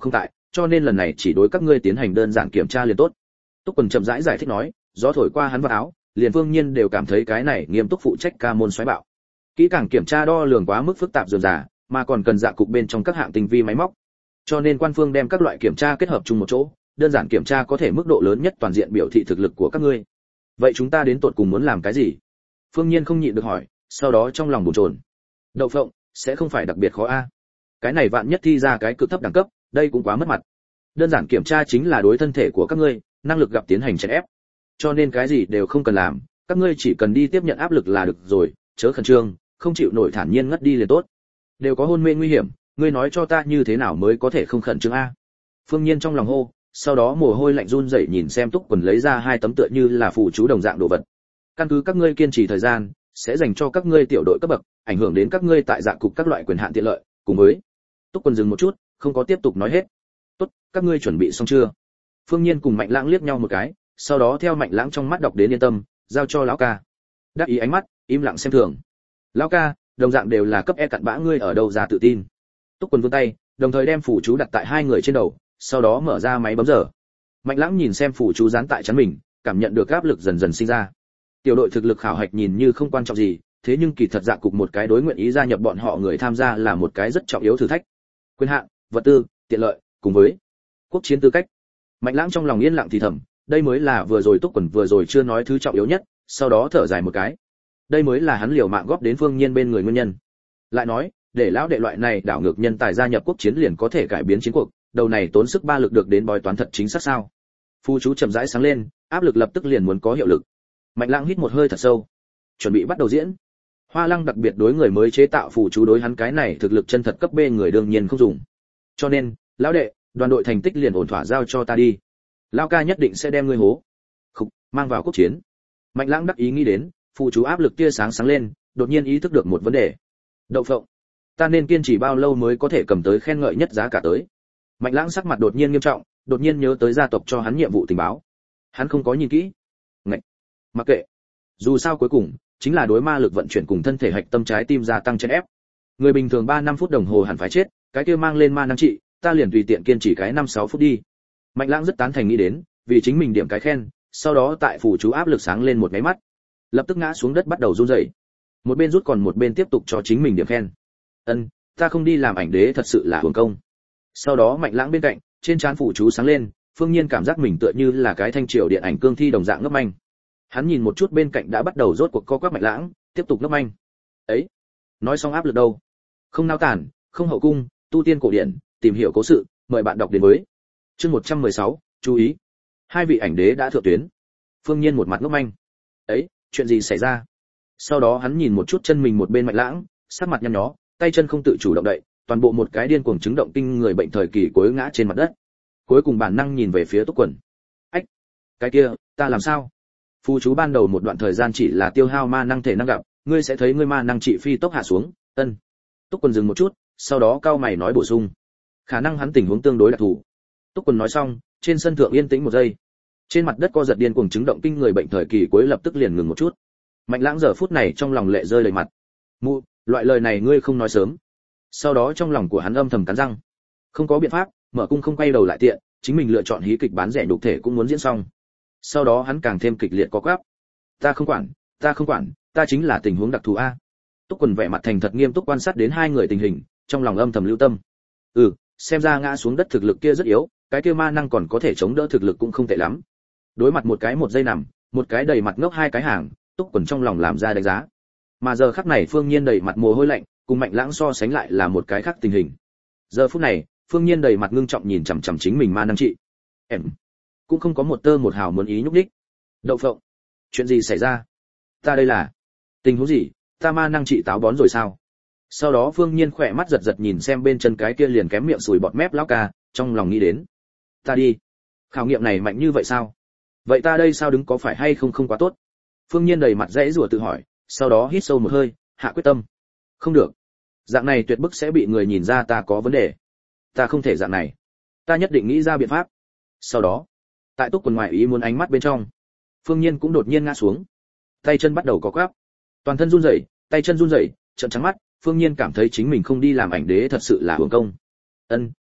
cho nên lần này chỉ đối các ngươi tiến hành đơn giản kiểm tra liền tốt. Túc Quần chậm rãi giải thích nói, gió thổi qua hắn vào áo, liền Phương Nhiên đều cảm thấy cái này nghiêm túc phụ trách ca môn xoáy bạo. Kỹ càng kiểm tra đo lường quá mức phức tạp rườm rà, mà còn cần dạ cục bên trong các hạng tinh vi máy móc. Cho nên quan phương đem các loại kiểm tra kết hợp chung một chỗ, đơn giản kiểm tra có thể mức độ lớn nhất toàn diện biểu thị thực lực của các ngươi. Vậy chúng ta đến tột cùng muốn làm cái gì? Phương Nhiên không nhịn được hỏi, sau đó trong lòng bồn chồn. Đậu phộng, sẽ không phải đặc biệt khó a? Cái này vạn nhất thi ra cái cực thấp đẳng cấp, đây cũng quá mất mặt. Đơn giản kiểm tra chính là đối thân thể của các ngươi, năng lực gặp tiến hành chèn ép. Cho nên cái gì đều không cần làm, các ngươi chỉ cần đi tiếp nhận áp lực là được rồi, chớ khẩn trương, không chịu nổi thản nhiên ngất đi liền tốt. Đều có hôn mê nguy hiểm, ngươi nói cho ta như thế nào mới có thể không khẩn trương a? Phương Nhiên trong lòng hô, sau đó mồ hôi lạnh run rẩy nhìn xem Túc Quần lấy ra hai tấm tựa như là phù chú đồng dạng đồ vật. Căn cứ các ngươi kiên trì thời gian, sẽ dành cho các ngươi tiểu đội cấp bậc, ảnh hưởng đến các ngươi tại dạ cục các loại quyền hạn tiện lợi, cùng với. Túc Quần dừng một chút, không có tiếp tục nói hết. Tốt, các ngươi chuẩn bị xong chưa? Phương Nhiên cùng Mạnh Lãng liếc nhau một cái, sau đó theo Mạnh Lãng trong mắt đọc đến yên tâm, giao cho lão ca. Đáp ý ánh mắt, im lặng xem thường. Lão ca, đồng dạng đều là cấp E cặn bã, ngươi ở đâu ra tự tin? Túc Quần vươn tay, đồng thời đem phù chú đặt tại hai người trên đầu, sau đó mở ra máy bấm giờ. Mạnh Lãng nhìn xem phù chú dán tại chắn mình, cảm nhận được áp lực dần dần sinh ra. Tiểu đội thực lực khảo hạch nhìn như không quan trọng gì, thế nhưng kỳ thật dạ cục một cái đối nguyện ý gia nhập bọn họ người tham gia là một cái rất trọng yếu thử thách. Quyền hạn, vật tư, tiện lợi, cùng với quốc chiến tư cách. Mạnh Lãng trong lòng yên lặng thì thầm, đây mới là vừa rồi Túc Quần vừa rồi chưa nói thứ trọng yếu nhất, sau đó thở dài một cái. Đây mới là hắn liều mạng góp đến Phương Nhiên bên người nguyên nhân. Lại nói, để lão đệ loại này đảo ngược nhân tài gia nhập quốc chiến liền có thể cải biến chiến cuộc, đầu này tốn sức ba lực được đến bói toán thật chính xác sao? Phù chú chậm rãi sáng lên, áp lực lập tức liền muốn có hiệu lực. Mạnh Lãng hít một hơi thật sâu, chuẩn bị bắt đầu diễn. Hoa Lăng đặc biệt đối người mới chế tạo phù chú đối hắn cái này thực lực chân thật cấp B người đương nhiên không dùng. Cho nên, lão đệ, đoàn đội thành tích liền ổn thỏa giao cho ta đi. Lão ca nhất định sẽ đem ngươi hố. Khục, mang vào quốc chiến. Mạnh Lãng đắc ý nghĩ đến, phù chú áp lực tia sáng sáng lên, đột nhiên ý thức được một vấn đề. Đậu phộng, ta nên kiên trì bao lâu mới có thể cầm tới khen ngợi nhất giá cả tới? Mạnh Lãng sắc mặt đột nhiên nghiêm trọng, đột nhiên nhớ tới gia tộc cho hắn nhiệm vụ tình báo. Hắn không có nhìn kỹ. Ngậy, mặc kệ. Dù sao cuối cùng chính là đối ma lực vận chuyển cùng thân thể hạch tâm trái tim gia tăng chèn ép. Người bình thường ba năm phút đồng hồ hẳn phải chết, cái kia mang lên ma năng trị, ta liền tùy tiện kiên trì cái năm sáu phút đi. Mạnh Lãng rất tán thành nghĩ đến, vì chính mình điểm cái khen, sau đó tại phù chú áp lực sáng lên một cái mắt, lập tức ngã xuống đất bắt đầu run rẩy. Một bên rút còn một bên tiếp tục cho chính mình điểm khen. Ân, ta không đi làm ảnh đế thật sự là uổng công. Sau đó Mạnh Lãng bên cạnh, trên trán phù chú sáng lên, Phương Nhiên cảm giác mình tựa như là cái thanh triều điện ảnh cương thi đồng dạng ngấp manh. Hắn nhìn một chút bên cạnh đã bắt đầu rốt cuộc co quắp Mạnh Lãng, tiếp tục ngấp manh. Ấy, nói xong áp lực đâu? Không nao tản, không hậu cung, tu tiên cổ điển, tìm hiểu cố sự, mời bạn đọc đến với. Chương một trăm mười sáu, chú ý. Hai vị ảnh đế đã thượng tuyến. Phương Nhiên một mặt ngốc manh. Ấy, chuyện gì xảy ra? Sau đó hắn nhìn một chút chân mình một bên Mạnh Lãng, sắc mặt nhăn nhó, tay chân không tự chủ động đậy, toàn bộ một cái điên cuồng chứng động kinh người bệnh thời kỳ cuối ngã trên mặt đất. Cuối cùng bản năng nhìn về phía Túc Quần. Ách, cái kia, ta làm sao? Phù chú ban đầu một đoạn thời gian chỉ là tiêu hao ma năng thể năng gặp, ngươi sẽ thấy ngươi ma năng trị phi tốc hạ xuống. Ân. Túc Quần dừng một chút, sau đó cao mày nói bổ sung. Khả năng hắn tình huống tương đối đặc thù. Túc Quần nói xong, trên sân thượng yên tĩnh một giây. Trên mặt đất co giật điên cuồng chứng động kinh người bệnh thời kỳ cuối lập tức liền ngừng một chút. Mạnh Lãng giờ phút này trong lòng lệ rơi đầy mặt. Mụ, loại lời này ngươi không nói sớm. Sau đó trong lòng của hắn âm thầm cắn răng. Không có biện pháp, mở cung không quay đầu lại tiện, chính mình lựa chọn hí kịch bán rẻ nhục thể cũng muốn diễn xong. Sau đó hắn càng thêm kịch liệt có quắp. Ta không quản, ta không quản, ta chính là tình huống đặc thù a. Túc Quần vẻ mặt thành thật nghiêm túc quan sát đến hai người tình hình, trong lòng âm thầm lưu tâm. Ừ, xem ra ngã xuống đất thực lực kia rất yếu, cái kia ma năng còn có thể chống đỡ thực lực cũng không tệ lắm. Đối mặt một cái một giây nằm, một cái đầy mặt ngốc hai cái hàng, Túc Quần trong lòng làm ra đánh giá. Mà giờ khắc này Phương Nhiên đầy mặt mồ hôi lạnh, cùng Mạnh Lãng so sánh lại là một cái khác tình hình. Giờ phút này, Phương Nhiên đầy mặt ngưng trọng nhìn chằm chằm chính mình ma năng trị. Em cũng không có một tơ một hào muốn ý nhúc nhích. Đậu phộng, chuyện gì xảy ra? Ta đây là tình huống gì? Ta ma năng trị táo bón rồi sao? Sau đó Phương Nhiên khỏe mắt giật giật nhìn xem bên chân cái kia liền kém miệng sùi bọt mép lão ca, trong lòng nghĩ đến, ta đi, khảo nghiệm này mạnh như vậy sao? Vậy ta đây sao đứng có phải hay không không quá tốt? Phương Nhiên đầy mặt dãy rủa tự hỏi, sau đó hít sâu một hơi, hạ quyết tâm. Không được, dạng này tuyệt bức sẽ bị người nhìn ra ta có vấn đề. Ta không thể dạng này, ta nhất định nghĩ ra biện pháp. Sau đó, tại Túc Quần ngoại ý muốn ánh mắt bên trong, Phương Nhiên cũng đột nhiên ngã xuống, tay chân bắt đầu có quắp, toàn thân run rẩy, tay chân run rẩy, trợn trắng mắt. Phương Nhiên cảm thấy chính mình không đi làm ảnh đế thật sự là uổng công. Ân,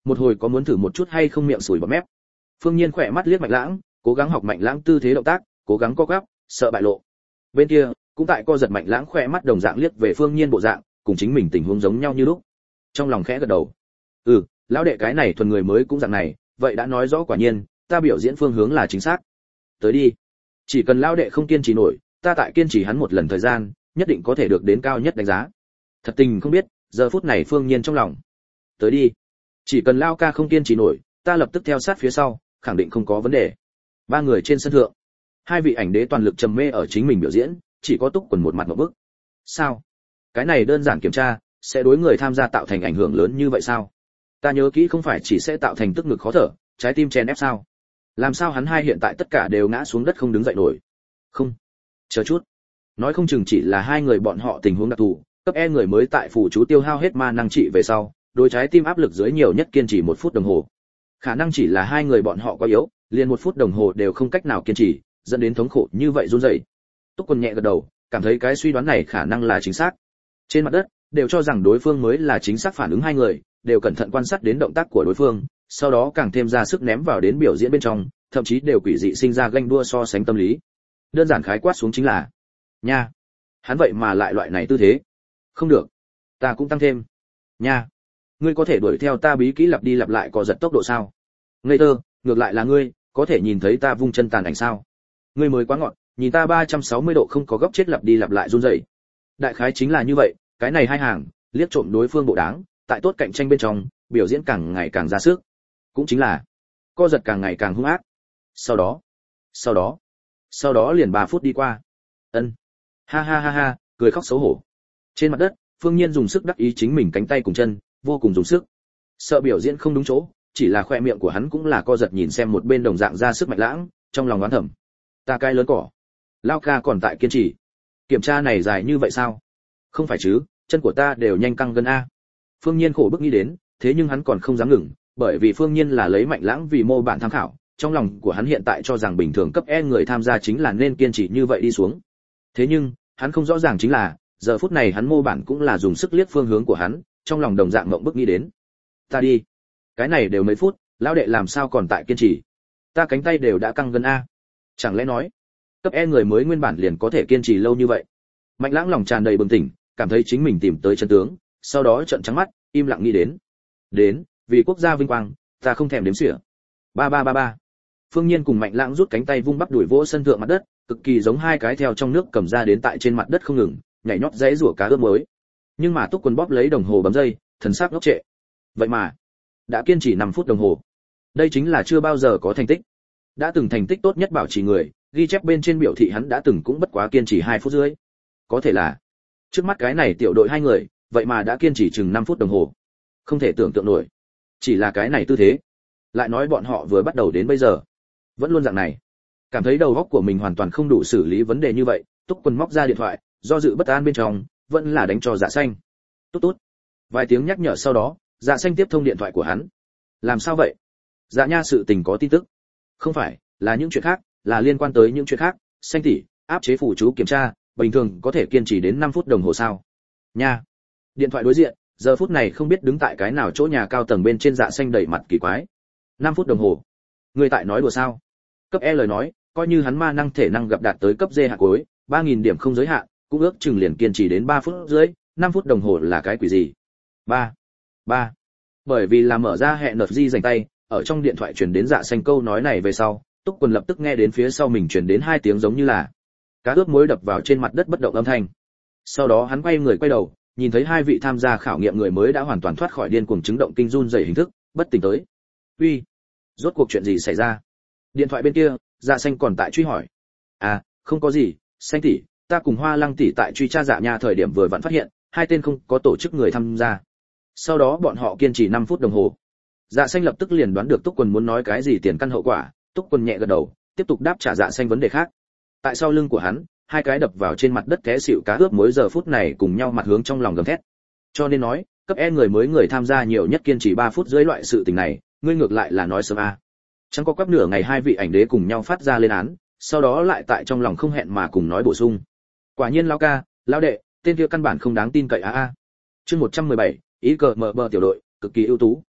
một hồi có muốn thử một chút hay không miệng sùi bọt mép. Phương Nhiên khỏe mắt liếc Mạnh Lãng, cố gắng học Mạnh Lãng tư thế động tác, cố gắng co quắp, sợ bại lộ. Bên kia, cũng tại co giật Mạnh Lãng khỏe mắt đồng dạng liếc về Phương Nhiên bộ dạng, cùng chính mình tình huống giống nhau như lúc. Trong lòng khẽ gật đầu. Ừ, lão đệ cái này thuần người mới cũng dạng này, vậy đã nói rõ quả nhiên, ta biểu diễn phương hướng là chính xác. Tới đi. Chỉ cần lão đệ không kiên trì nổi, ta tại kiên trì hắn một lần thời gian, nhất định có thể được đến cao nhất đánh giá. Thật tình không biết, giờ phút này Phương Nhiên trong lòng. Tới đi. Chỉ cần Lao ca không kiên trì nổi, ta lập tức theo sát phía sau, khẳng định không có vấn đề. Ba người trên sân thượng, hai vị ảnh đế toàn lực trầm mê ở chính mình biểu diễn, chỉ có Túc Quần một mặt ngộp bức. Sao? Cái này đơn giản kiểm tra, sẽ đối người tham gia tạo thành ảnh hưởng lớn như vậy sao? Ta nhớ kỹ không phải chỉ sẽ tạo thành tức ngực khó thở, trái tim chen ép sao? Làm sao hắn hai hiện tại tất cả đều ngã xuống đất không đứng dậy nổi? Không, chờ chút. Nói không chừng chỉ là hai người bọn họ tình huống đặc thù, cấp E người mới tại phủ chú tiêu hao hết ma năng trị về sau, đối trái tim áp lực dưới nhiều nhất kiên trì một phút đồng hồ. Khả năng chỉ là hai người bọn họ quá yếu, liền một phút đồng hồ đều không cách nào kiên trì, dẫn đến thống khổ như vậy run rẩy. Túc Quân nhẹ gật đầu, cảm thấy cái suy đoán này khả năng là chính xác. Trên mặt đất, đều cho rằng đối phương mới là chính xác phản ứng hai người, đều cẩn thận quan sát đến động tác của đối phương, sau đó càng thêm ra sức ném vào đến biểu diễn bên trong, thậm chí đều quỷ dị sinh ra ganh đua so sánh tâm lý. Đơn giản khái quát xuống chính là, nha, hắn vậy mà lại loại này tư thế. Không được, ta cũng tăng thêm. Nha, ngươi có thể đuổi theo ta bí kỹ lặp đi lặp lại có giật tốc độ sao? Ngây thơ, ngược lại là ngươi, có thể nhìn thấy ta vung chân tàn ảnh sao? Ngươi mới quá ngọn, nhìn ta ba trăm sáu mươi độ không có góc chết lặp đi lặp lại run rẩy. Đại khái chính là như vậy, cái này hai hàng, liếc trộm đối phương bộ đáng, tại tốt cạnh tranh bên trong, biểu diễn càng ngày càng ra sức. Cũng chính là, co giật càng ngày càng hung ác. Sau đó, sau đó, sau đó liền ba phút đi qua. Ân, ha ha ha ha, cười khóc xấu hổ. Trên mặt đất, Phương Nhiên dùng sức đắc ý chính mình cánh tay cùng chân, vô cùng dùng sức. Sợ biểu diễn không đúng chỗ, chỉ là khoe miệng của hắn cũng là co giật nhìn xem một bên đồng dạng ra sức Mạnh Lãng, trong lòng oán thầm. Ta cái lớn cỏ. Lao ca còn tại kiên trì. Kiểm tra này dài như vậy sao? Không phải chứ, chân của ta đều nhanh căng gân a. Phương Nhiên khổ bức nghĩ đến, thế nhưng hắn còn không dám ngừng, bởi vì Phương Nhiên là lấy Mạnh Lãng vì mô bản tham khảo, trong lòng của hắn hiện tại cho rằng bình thường cấp E người tham gia chính là nên kiên trì như vậy đi xuống. Thế nhưng, hắn không rõ ràng chính là, giờ phút này hắn mô bản cũng là dùng sức liếc phương hướng của hắn, trong lòng đồng dạng mộng bức nghĩ đến. Ta đi, cái này đều mấy phút, lão đệ làm sao còn tại kiên trì? Ta cánh tay đều đã căng gân a. Chẳng lẽ nói, cấp E người mới nguyên bản liền có thể kiên trì lâu như vậy? Mạnh Lãng lòng tràn đầy bừng tỉnh, cảm thấy chính mình tìm tới chân tướng, sau đó trợn trắng mắt, im lặng nghĩ đến. Đến, vì quốc gia vinh quang, ta không thèm đếm xỉa. Ba ba ba ba. Phương Nhiên cùng Mạnh Lãng rút cánh tay vung bắp đuổi vỗ sân thượng mặt đất, cực kỳ giống hai cái theo trong nước cầm ra đến tại trên mặt đất không ngừng, nhảy nhót dãy rủa cá ướp mới. Nhưng mà Túc Quân bóp lấy đồng hồ bấm giây, thần sắc ngốc trệ. Vậy mà, đã kiên trì năm phút đồng hồ. Đây chính là chưa bao giờ có thành tích. Đã từng thành tích tốt nhất bảo trì người, ghi chép bên trên biểu thị hắn đã từng cũng bất quá kiên trì hai phút rưỡi. Có thể là, trước mắt cái này tiểu đội hai người, vậy mà đã kiên trì chừng năm phút đồng hồ. Không thể tưởng tượng nổi. Chỉ là cái này tư thế. Lại nói bọn họ vừa bắt đầu đến bây giờ, vẫn luôn dạng này. Cảm thấy đầu óc của mình hoàn toàn không đủ xử lý vấn đề như vậy, Túc Quân móc ra điện thoại, do dự bất an bên trong, vẫn là đánh cho Dạ Xanh. Tút tút. Vài tiếng nhắc nhở sau đó, Dạ Xanh tiếp thông điện thoại của hắn. Làm sao vậy? Dạ nha, sự tình có tin tức. Không phải, là những chuyện khác, là liên quan tới những chuyện khác. Xanh tỷ, áp chế phủ chú kiểm tra, bình thường có thể kiên trì đến năm phút đồng hồ sao? Nha. Điện thoại đối diện, giờ phút này không biết đứng tại cái nào chỗ nhà cao tầng bên trên Dạ Xanh đẩy mặt kỳ quái. năm phút đồng hồ. Người tại nói đùa sao? Cấp E lời nói, coi như hắn ma năng thể năng gặp đạt tới cấp D hạ cuối, ba nghìn điểm không giới hạn, cũng ước chừng liền kiên trì đến ba phút dưới, năm phút đồng hồ là cái quỷ gì? ba ba Bởi vì là mở ra hẹn nợt di dành tay, ở trong điện thoại truyền đến Dạ Xanh câu nói này về sau, Túc Quân lập tức nghe đến phía sau mình truyền đến hai tiếng giống như là cá ướp muối đập vào trên mặt đất bất động âm thanh. Sau đó hắn quay người quay đầu, nhìn thấy hai vị tham gia khảo nghiệm người mới đã hoàn toàn thoát khỏi điên cuồng chứng động kinh run rẩy hình thức, bất tỉnh tới. Uy, rốt cuộc chuyện gì xảy ra? Điện thoại bên kia, Dạ Xanh còn tại truy hỏi. À, không có gì, Xanh tỷ, ta cùng Hoa Lăng tỷ tại truy tra Dạ Nha thời điểm vừa vặn phát hiện, hai tên không có tổ chức người tham gia. Sau đó bọn họ kiên trì năm phút đồng hồ. Dạ Xanh lập tức liền đoán được Túc Quân muốn nói cái gì tiền căn hậu quả, Túc Quân nhẹ gật đầu, tiếp tục đáp trả Dạ Xanh vấn đề khác. Tại sau lưng của hắn, hai cái đập vào trên mặt đất té xỉu cá ướp muối giờ phút này cùng nhau mặt hướng trong lòng gầm thét. Cho nên nói, cấp E người mới người tham gia nhiều nhất kiên trì ba phút dưới loại sự tình này, ngươi ngược lại là nói sớm a. À. Chẳng có quắp nửa ngày hai vị ảnh đế cùng nhau phát ra lên án, sau đó lại tại trong lòng không hẹn mà cùng nói bổ sung. Quả nhiên lão ca, lão đệ, tên kia căn bản không đáng tin cậy a a. Chương một trăm mười bảy, ý cờ mở bờ tiểu đội, cực kỳ ưu tú.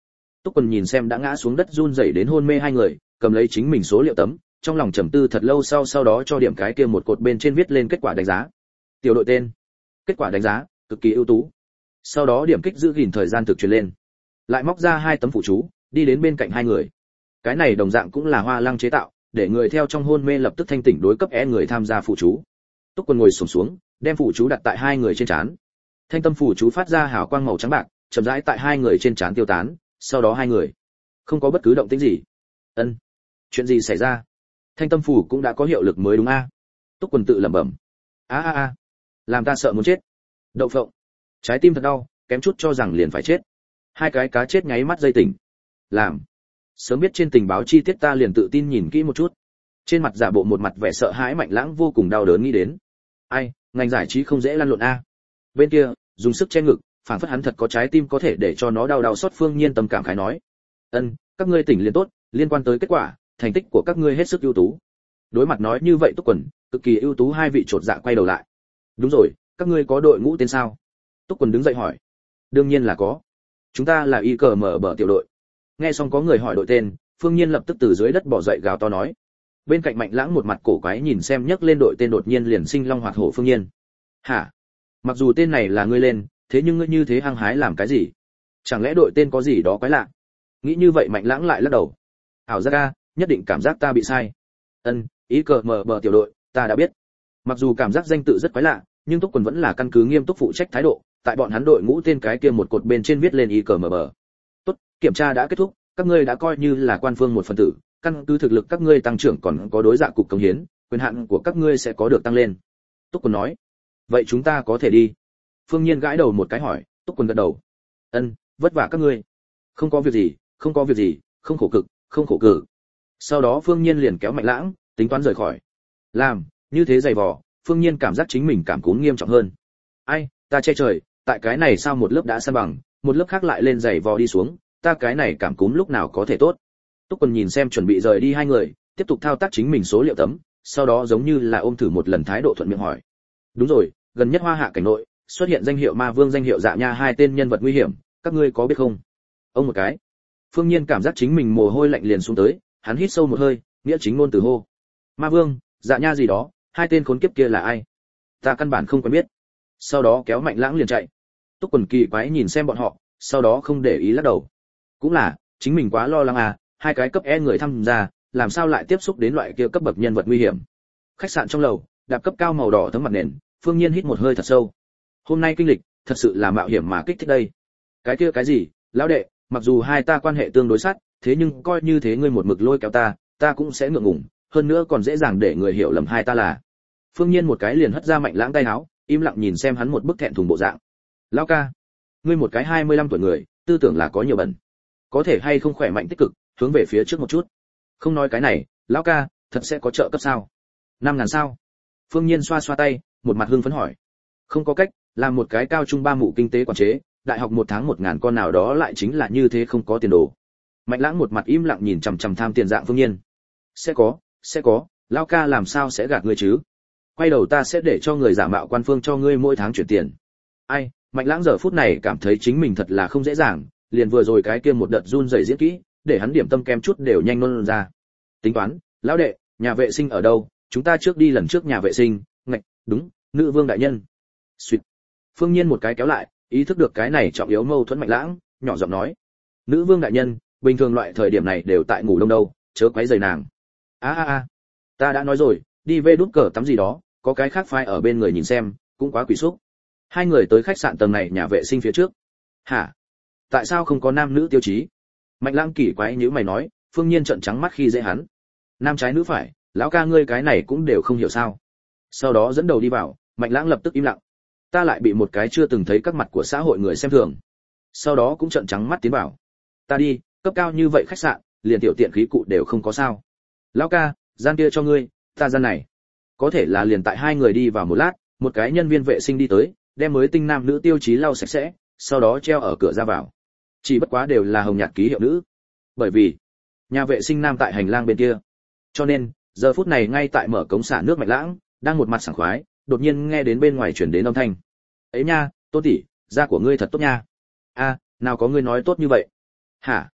Túc Quần nhìn xem đã ngã xuống đất run rẩy đến hôn mê hai người, cầm lấy chính mình số liệu tấm, trong lòng trầm tư thật lâu sau sau đó cho điểm cái kia một cột bên trên viết lên kết quả đánh giá. Tiểu đội tên, kết quả đánh giá, cực kỳ ưu tú. Sau đó điểm kích giữ gìn thời gian thực truyền lên. Lại móc ra hai tấm phụ chú, đi đến bên cạnh hai người. Cái này đồng dạng cũng là Hoa Lăng chế tạo, để người theo trong hôn mê lập tức thanh tỉnh đối cấp E người tham gia phụ chú. Túc Quần ngồi xổm xuống, đem phụ chú đặt tại hai người trên trán. Thanh tâm phụ chú phát ra hào quang màu trắng bạc, chậm rãi tại hai người trên trán tiêu tán, sau đó hai người không có bất cứ động tĩnh gì. Ân, chuyện gì xảy ra? Thanh tâm phủ cũng đã có hiệu lực mới đúng a? Túc Quần tự lẩm bẩm. A a a, làm ta sợ muốn chết. Đậu phộng, trái tim thật đau, kém chút cho rằng liền phải chết. Hai cái cá chết nháy mắt dây tỉnh. Làm, sớm biết trên tình báo chi tiết ta liền tự tin nhìn kỹ một chút. Trên mặt giả bộ một mặt vẻ sợ hãi Mạnh Lãng vô cùng đau đớn nghĩ đến. Ai, ngành giải trí không dễ lăn lộn a. Bên kia, dùng sức che ngực, phản phất hắn thật có trái tim có thể để cho nó đau đau xót. Phương Nhiên tâm cảm khái nói. Ân, các ngươi tỉnh liền tốt, liên quan tới kết quả, thành tích của các ngươi hết sức ưu tú. Đối mặt nói như vậy Túc Quần, cực kỳ ưu tú hai vị trột dạ quay đầu lại. Đúng rồi, các ngươi có đội ngũ tên sao? Túc Quần đứng dậy hỏi. Đương nhiên là có. Chúng ta là y cờ mở bờ tiểu đội. Nghe xong có người hỏi đội tên, Phương Nhiên lập tức từ dưới đất bò dậy gào to nói. Bên cạnh Mạnh Lãng một mặt cổ quái nhìn xem nhấc lên đội tên đột nhiên liền sinh long hoạt hổ Phương Nhiên. Hả? Mặc dù tên này là ngươi lên, thế nhưng ngươi như thế hăng hái làm cái gì? Chẳng lẽ đội tên có gì đó quái lạ? Nghĩ như vậy Mạnh Lãng lại lắc đầu. Ảo giác a, nhất định cảm giác ta bị sai. Ân, ý cờ mở bờ tiểu đội, ta đã biết. Mặc dù cảm giác danh tự rất quái lạ, nhưng Túc Quần vẫn là căn cứ nghiêm túc phụ trách thái độ, tại bọn hắn đội ngũ tên cái kia một cột bên trên viết lên ý cờ mở bờ. Tốt, kiểm tra đã kết thúc, các ngươi đã coi như là quan phương một phần tử, căn cứ thực lực các ngươi tăng trưởng còn có đối dạ cục công hiến, quyền hạn của các ngươi sẽ có được tăng lên. Túc Quần nói. Vậy chúng ta có thể đi? Phương Nhiên gãi đầu một cái hỏi, Túc Quần gật đầu. Ân, vất vả các ngươi. Không có việc gì, không có việc gì, không khổ cực, không khổ cử. Sau đó Phương Nhiên liền kéo Mạnh Lãng, tính toán rời khỏi. Làm, như thế dày vò, Phương Nhiên cảm giác chính mình cảm cúm nghiêm trọng hơn. Ai, ta che trời, tại cái này sao một lớp đã san bằng, một lớp khác lại lên dày vò đi xuống, ta cái này cảm cúm lúc nào có thể tốt. Túc Quần nhìn xem chuẩn bị rời đi hai người, tiếp tục thao tác chính mình số liệu tấm, sau đó giống như là ôm thử một lần thái độ thuận miệng hỏi. Đúng rồi, gần nhất Hoa Hạ cảnh nội xuất hiện danh hiệu Ma Vương danh hiệu Dạ Nha hai tên nhân vật nguy hiểm, các ngươi có biết không? Ông một cái. Phương Nhiên cảm giác chính mình mồ hôi lạnh liền xuống tới, hắn hít sâu một hơi, nghĩa chính ngôn từ hô. Ma Vương, Dạ Nha gì đó, hai tên khốn kiếp kia là ai? Ta căn bản không quen biết. Sau đó kéo Mạnh Lãng liền chạy. Túc Quần kỳ quái nhìn xem bọn họ, sau đó không để ý lắc đầu. Cũng là, chính mình quá lo lắng à, hai cái cấp E người tham gia, làm sao lại tiếp xúc đến loại kia cấp bậc nhân vật nguy hiểm. Khách sạn trong lầu, đạp cấp cao màu đỏ thấm mặt nền, Phương Nhiên hít một hơi thật sâu. Hôm nay kinh lịch, thật sự là mạo hiểm mà kích thích đây. Cái kia cái gì, lão đệ, mặc dù hai ta quan hệ tương đối sát, thế nhưng coi như thế ngươi một mực lôi kéo ta, ta cũng sẽ ngượng ngùng, hơn nữa còn dễ dàng để người hiểu lầm hai ta là. Phương Nhiên một cái liền hất ra Mạnh Lãng tay áo, im lặng nhìn xem hắn một bức thẹn thùng bộ dạng. Lão ca, ngươi một cái hai mươi lăm tuổi người, tư tưởng là có nhiều bẩn. Có thể hay không khỏe mạnh tích cực, hướng về phía trước một chút. Không nói cái này, lão ca, thật sẽ có trợ cấp sao? Năm ngàn sao? Phương Nhiên xoa xoa tay, một mặt hưng phấn hỏi. Không có cách, làm một cái cao trung ba mụ kinh tế quản chế, đại học một tháng một ngàn con nào đó lại chính là như thế không có tiền đồ. Mạnh Lãng một mặt im lặng nhìn chằm chằm tham tiền dạng Phương Nhiên. Sẽ có, sẽ có, lão ca làm sao sẽ gạt ngươi chứ? Quay đầu ta sẽ để cho người giả mạo quan phương cho ngươi mỗi tháng chuyển tiền. Ai, Mạnh Lãng giờ phút này cảm thấy chính mình thật là không dễ dàng, liền vừa rồi cái kia một đợt run rẩy diễn kỹ, để hắn điểm tâm kem chút đều nhanh nôn ra. Tính toán, lão đệ, nhà vệ sinh ở đâu? Chúng ta trước đi lần trước nhà vệ sinh. Ngạch, đúng, nữ vương đại nhân. Xuyệt. Phương Nhiên một cái kéo lại, ý thức được cái này trọng yếu mâu thuẫn Mạnh Lãng, nhỏ giọng nói. Nữ vương đại nhân, bình thường loại thời điểm này đều tại ngủ đông đâu, chớ quấy rầy nàng. A a a, ta đã nói rồi, đi về đút cờ tắm gì đó, có cái khác phai ở bên người nhìn xem, cũng quá quỷ xúc. Hai người tới khách sạn tầng này nhà vệ sinh phía trước. Hả? Tại sao không có nam nữ tiêu chí? Mạnh Lãng kỳ quái nhíu mày nói, Phương Nhiên trợn trắng mắt khi dễ hắn. Nam trái nữ phải, lão ca ngươi cái này cũng đều không hiểu sao? Sau đó dẫn đầu đi vào, Mạnh Lãng lập tức im lặng. Ta lại bị một cái chưa từng thấy các mặt của xã hội người xem thường. Sau đó cũng trợn trắng mắt tiến vào. Ta đi, cấp cao như vậy khách sạn, liền tiểu tiện khí cụ đều không có sao? Lão ca, gian kia cho ngươi, ta gian này. Có thể là liền tại hai người đi vào một lát, một cái nhân viên vệ sinh đi tới, đem mới tinh nam nữ tiêu chí lau sạch sẽ, sau đó treo ở cửa ra vào. Chỉ bất quá đều là hồng nhạt ký hiệu nữ. Bởi vì nhà vệ sinh nam tại hành lang bên kia. Cho nên, giờ phút này ngay tại mở cống xả nước Mạnh Lãng, đang một mặt sảng khoái, đột nhiên nghe đến bên ngoài truyền đến âm thanh. "Ấy nha, Tôn tỷ, da của ngươi thật tốt nha." "A, nào có ngươi nói tốt như vậy?" "Hả?"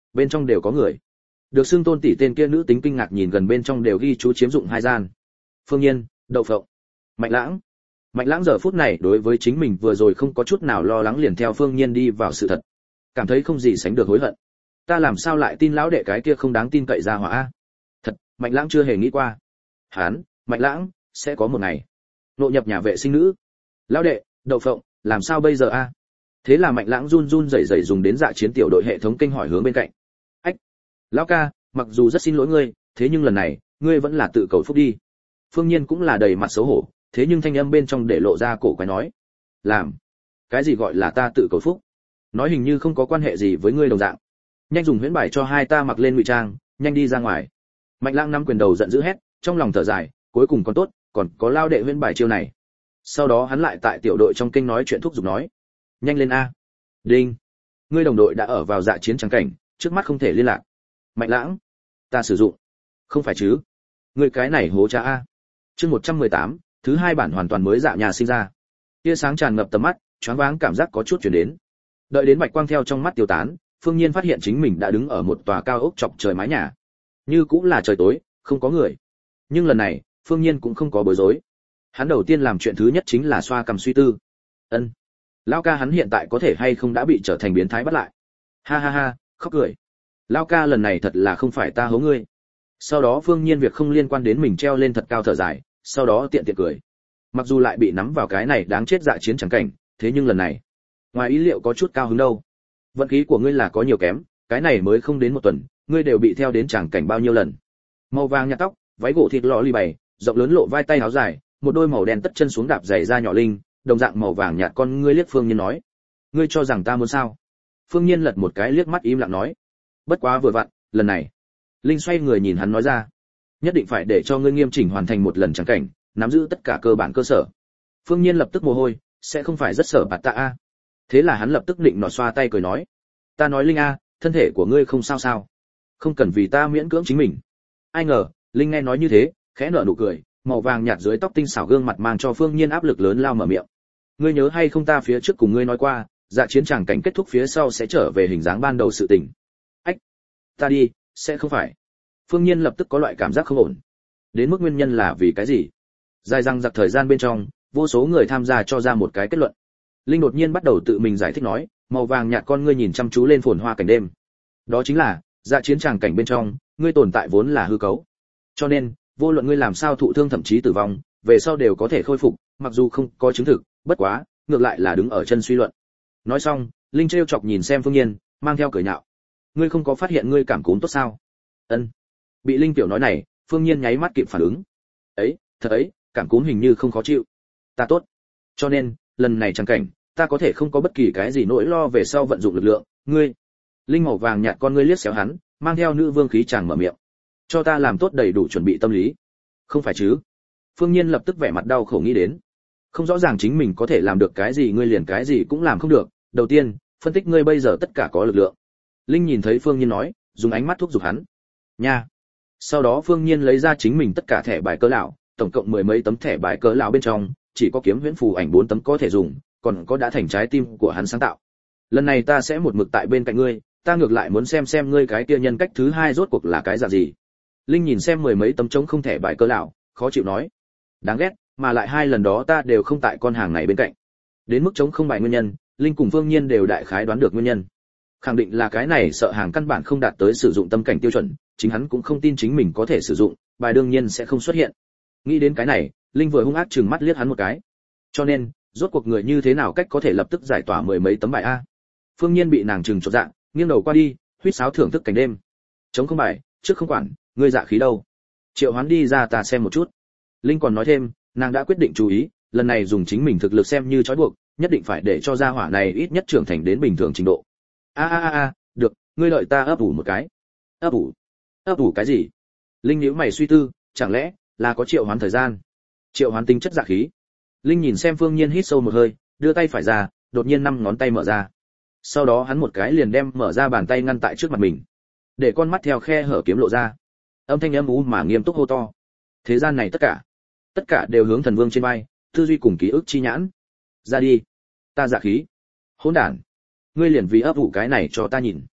bên trong đều có người. Được xưng Tôn tỷ tên kia nữ tính kinh ngạc nhìn gần bên trong đều ghi chú chiếm dụng hai gian. Phương Nhiên, Đậu Phộng, Mạnh Lãng. Mạnh Lãng giờ phút này đối với chính mình vừa rồi không có chút nào lo lắng, liền theo Phương Nhiên đi vào sự thật, cảm thấy không gì sánh được hối hận. Ta làm sao lại tin lão đệ cái kia không đáng tin cậy ra hỏa a? Thật, Mạnh Lãng chưa hề nghĩ qua. Hán, Mạnh Lãng sẽ có một ngày nội nhập nhà vệ sinh nữ. Lão đệ, Đậu Phộng, làm sao bây giờ a? Thế là Mạnh Lãng run run rẩy rẩy dùng đến Dạ Chiến tiểu đội hệ thống kênh hỏi hướng bên cạnh. Ách, lão ca, mặc dù rất xin lỗi ngươi, thế nhưng lần này, ngươi vẫn là tự cầu phúc đi. Phương Nhiên cũng là đầy mặt xấu hổ, thế nhưng thanh âm bên trong để lộ ra cổ quái nói. Làm? Cái gì gọi là ta tự cầu phúc? Nói hình như không có quan hệ gì với ngươi đồng dạng. Nhanh dùng huyễn bài cho hai ta mặc lên ngụy trang, nhanh đi ra ngoài. Mạnh Lãng nắm quyền đầu giận dữ hét, trong lòng thở dài, cuối cùng còn tốt, còn có lao đệ huyễn bài chiêu này. Sau đó hắn lại tại tiểu đội trong kênh nói chuyện thúc giục nói. Nhanh lên a. Đinh. Ngươi đồng đội đã ở vào Dạ Chiến trắng cảnh, trước mắt không thể liên lạc. Mạnh Lãng, ta sử dụng. Không phải chứ? Ngươi cái này hố cha a. Chương một trăm mười tám, thứ hai bản hoàn toàn mới Dạ nhà sinh ra. Tia sáng tràn ngập tầm mắt, choáng váng cảm giác có chút truyền đến. Đợi đến bạch quang theo trong mắt tiêu tán, Phương Nhiên phát hiện chính mình đã đứng ở một tòa cao ốc chọc trời mái nhà. Như cũng là trời tối, không có người. Nhưng lần này, Phương Nhiên cũng không có bối rối. Hắn đầu tiên làm chuyện thứ nhất chính là xoa cằm suy tư. Ân, Lão ca hắn hiện tại có thể hay không đã bị trở thành biến thái bắt lại. Ha ha ha, khóc cười. Lão ca lần này thật là không phải ta hố ngươi. Sau đó Phương Nhiên việc không liên quan đến mình treo lên thật cao thở dài, sau đó tiện tiện cười. Mặc dù lại bị nắm vào cái này đáng chết Dạ Chiến chẳng cảnh, thế nhưng lần này, ngoài ý liệu có chút cao hứng đâu. Vận khí của ngươi là có nhiều kém, cái này mới không đến một tuần, ngươi đều bị theo đến chẳng cảnh bao nhiêu lần. Màu vàng nhạt tóc, váy gỗ thịt lọ ly bày, rộng lớn lộ vai tay áo dài, một đôi màu đen tất chân xuống đạp giày da nhỏ linh, đồng dạng màu vàng nhạt con ngươi liếc Phương Nhiên nói, ngươi cho rằng ta muốn sao? Phương Nhiên lật một cái liếc mắt im lặng nói, bất quá vừa vặn, lần này, linh xoay người nhìn hắn nói ra, nhất định phải để cho ngươi nghiêm chỉnh hoàn thành một lần chẳng cảnh, nắm giữ tất cả cơ bản cơ sở. Phương Nhiên lập tức mồ hôi, sẽ không phải rất sợ bạt tạ a. Thế là hắn lập tức định nọ xoa tay cười nói, ta nói Linh a, thân thể của ngươi không sao sao, không cần vì ta miễn cưỡng chính mình. Ai ngờ, Linh nghe nói như thế, khẽ nở nụ cười, màu vàng nhạt dưới tóc tinh xảo gương mặt mang cho Phương Nhiên áp lực lớn lao mở miệng. Ngươi nhớ hay không ta phía trước cùng ngươi nói qua, Dạ Chiến tràng cảnh kết thúc phía sau sẽ trở về hình dáng ban đầu sự tình. Ách, ta đi, sẽ không phải. Phương Nhiên lập tức có loại cảm giác không ổn. Đến mức nguyên nhân là vì cái gì? Dài răng giặc thời gian bên trong, vô số người tham gia cho ra một cái kết luận. Linh đột nhiên bắt đầu tự mình giải thích nói, màu vàng nhạt con ngươi nhìn chăm chú lên phồn hoa cảnh đêm. Đó chính là, Dạ Chiến tràng cảnh bên trong, ngươi tồn tại vốn là hư cấu. Cho nên, vô luận ngươi làm sao thụ thương thậm chí tử vong, về sau đều có thể khôi phục, mặc dù không có chứng thực, bất quá, ngược lại là đứng ở chân suy luận. Nói xong, Linh trêu chọc nhìn xem Phương Nhiên, mang theo cười nhạo. Ngươi không có phát hiện ngươi cảm cúm tốt sao? Ân. Bị Linh tiểu nói này, Phương Nhiên nháy mắt kịp phản ứng. Ấy, thật ấy, cảm cúm hình như không khó chịu. Ta tốt. Cho nên, lần này chẳng cảnh, ta có thể không có bất kỳ cái gì nỗi lo về sau vận dụng lực lượng, ngươi. Linh màu vàng nhạt con ngươi liếc xéo hắn, mang theo nữ vương khí chàng mở miệng. Cho ta làm tốt đầy đủ chuẩn bị tâm lý. Không phải chứ? Phương Nhiên lập tức vẻ mặt đau khổ nghĩ đến. Không rõ ràng chính mình có thể làm được cái gì, ngươi liền cái gì cũng làm không được. Đầu tiên, phân tích ngươi bây giờ tất cả có lực lượng. Linh nhìn thấy Phương Nhiên nói, dùng ánh mắt thúc giục hắn. Nha. Sau đó Phương Nhiên lấy ra chính mình tất cả thẻ bài cỡ lão, tổng cộng mười mấy tấm thẻ bài cỡ lão bên trong, chỉ có kiếm huyễn phù ảnh bốn tấm có thể dùng, còn có đã thành trái tim của hắn sáng tạo. Lần này ta sẽ một mực tại bên cạnh ngươi, ta ngược lại muốn xem xem ngươi cái kia nhân cách thứ hai rốt cuộc là cái dạng gì. Linh nhìn xem mười mấy tấm trống không thẻ bài cỡ lão, khó chịu nói. Đáng ghét, mà lại hai lần đó ta đều không tại con hàng này bên cạnh. Đến mức trống không bài nguyên nhân, Linh cùng Phương Nhiên đều đại khái đoán được nguyên nhân. Khẳng định là cái này sợ hàng căn bản không đạt tới sử dụng tâm cảnh tiêu chuẩn, chính hắn cũng không tin chính mình có thể sử dụng, bài đương nhiên sẽ không xuất hiện. Nghĩ đến cái này, Linh vừa hung ác trừng mắt liếc hắn một cái. Cho nên, rốt cuộc người như thế nào cách có thể lập tức giải tỏa mười mấy tấm bài a? Phương Nhiên bị nàng trừng chột dạ, nghiêng đầu qua đi, huýt sáo thưởng thức cảnh đêm. Chống không bài, trước không quản, ngươi dạ khí đâu? Triệu Hoán đi ra ta xem một chút. Linh còn nói thêm, nàng đã quyết định chú ý, lần này dùng chính mình thực lực xem như trói buộc, nhất định phải để cho gia hỏa này ít nhất trưởng thành đến bình thường trình độ. A a a a, được, ngươi đợi ta ấp ủ một cái. Ấp ủ? Ấp ủ cái gì? Linh nhíu mày suy tư, chẳng lẽ là có triệu hoán thời gian? Triệu hoán tính chất dạ khí. Linh nhìn xem Phương Nhiên hít sâu một hơi, đưa tay phải ra, đột nhiên năm ngón tay mở ra. Sau đó hắn một cái liền đem mở ra bàn tay ngăn tại trước mặt mình, để con mắt theo khe hở kiếm lộ ra. Âm thanh âm u mà nghiêm túc hô to. Thế gian này tất cả, tất cả đều hướng thần vương trên vai, tư duy cùng ký ức chi nhãn. Ra đi, ta dạ khí. Hỗn đản, ngươi liền vì ấp ủ cái này cho ta nhìn.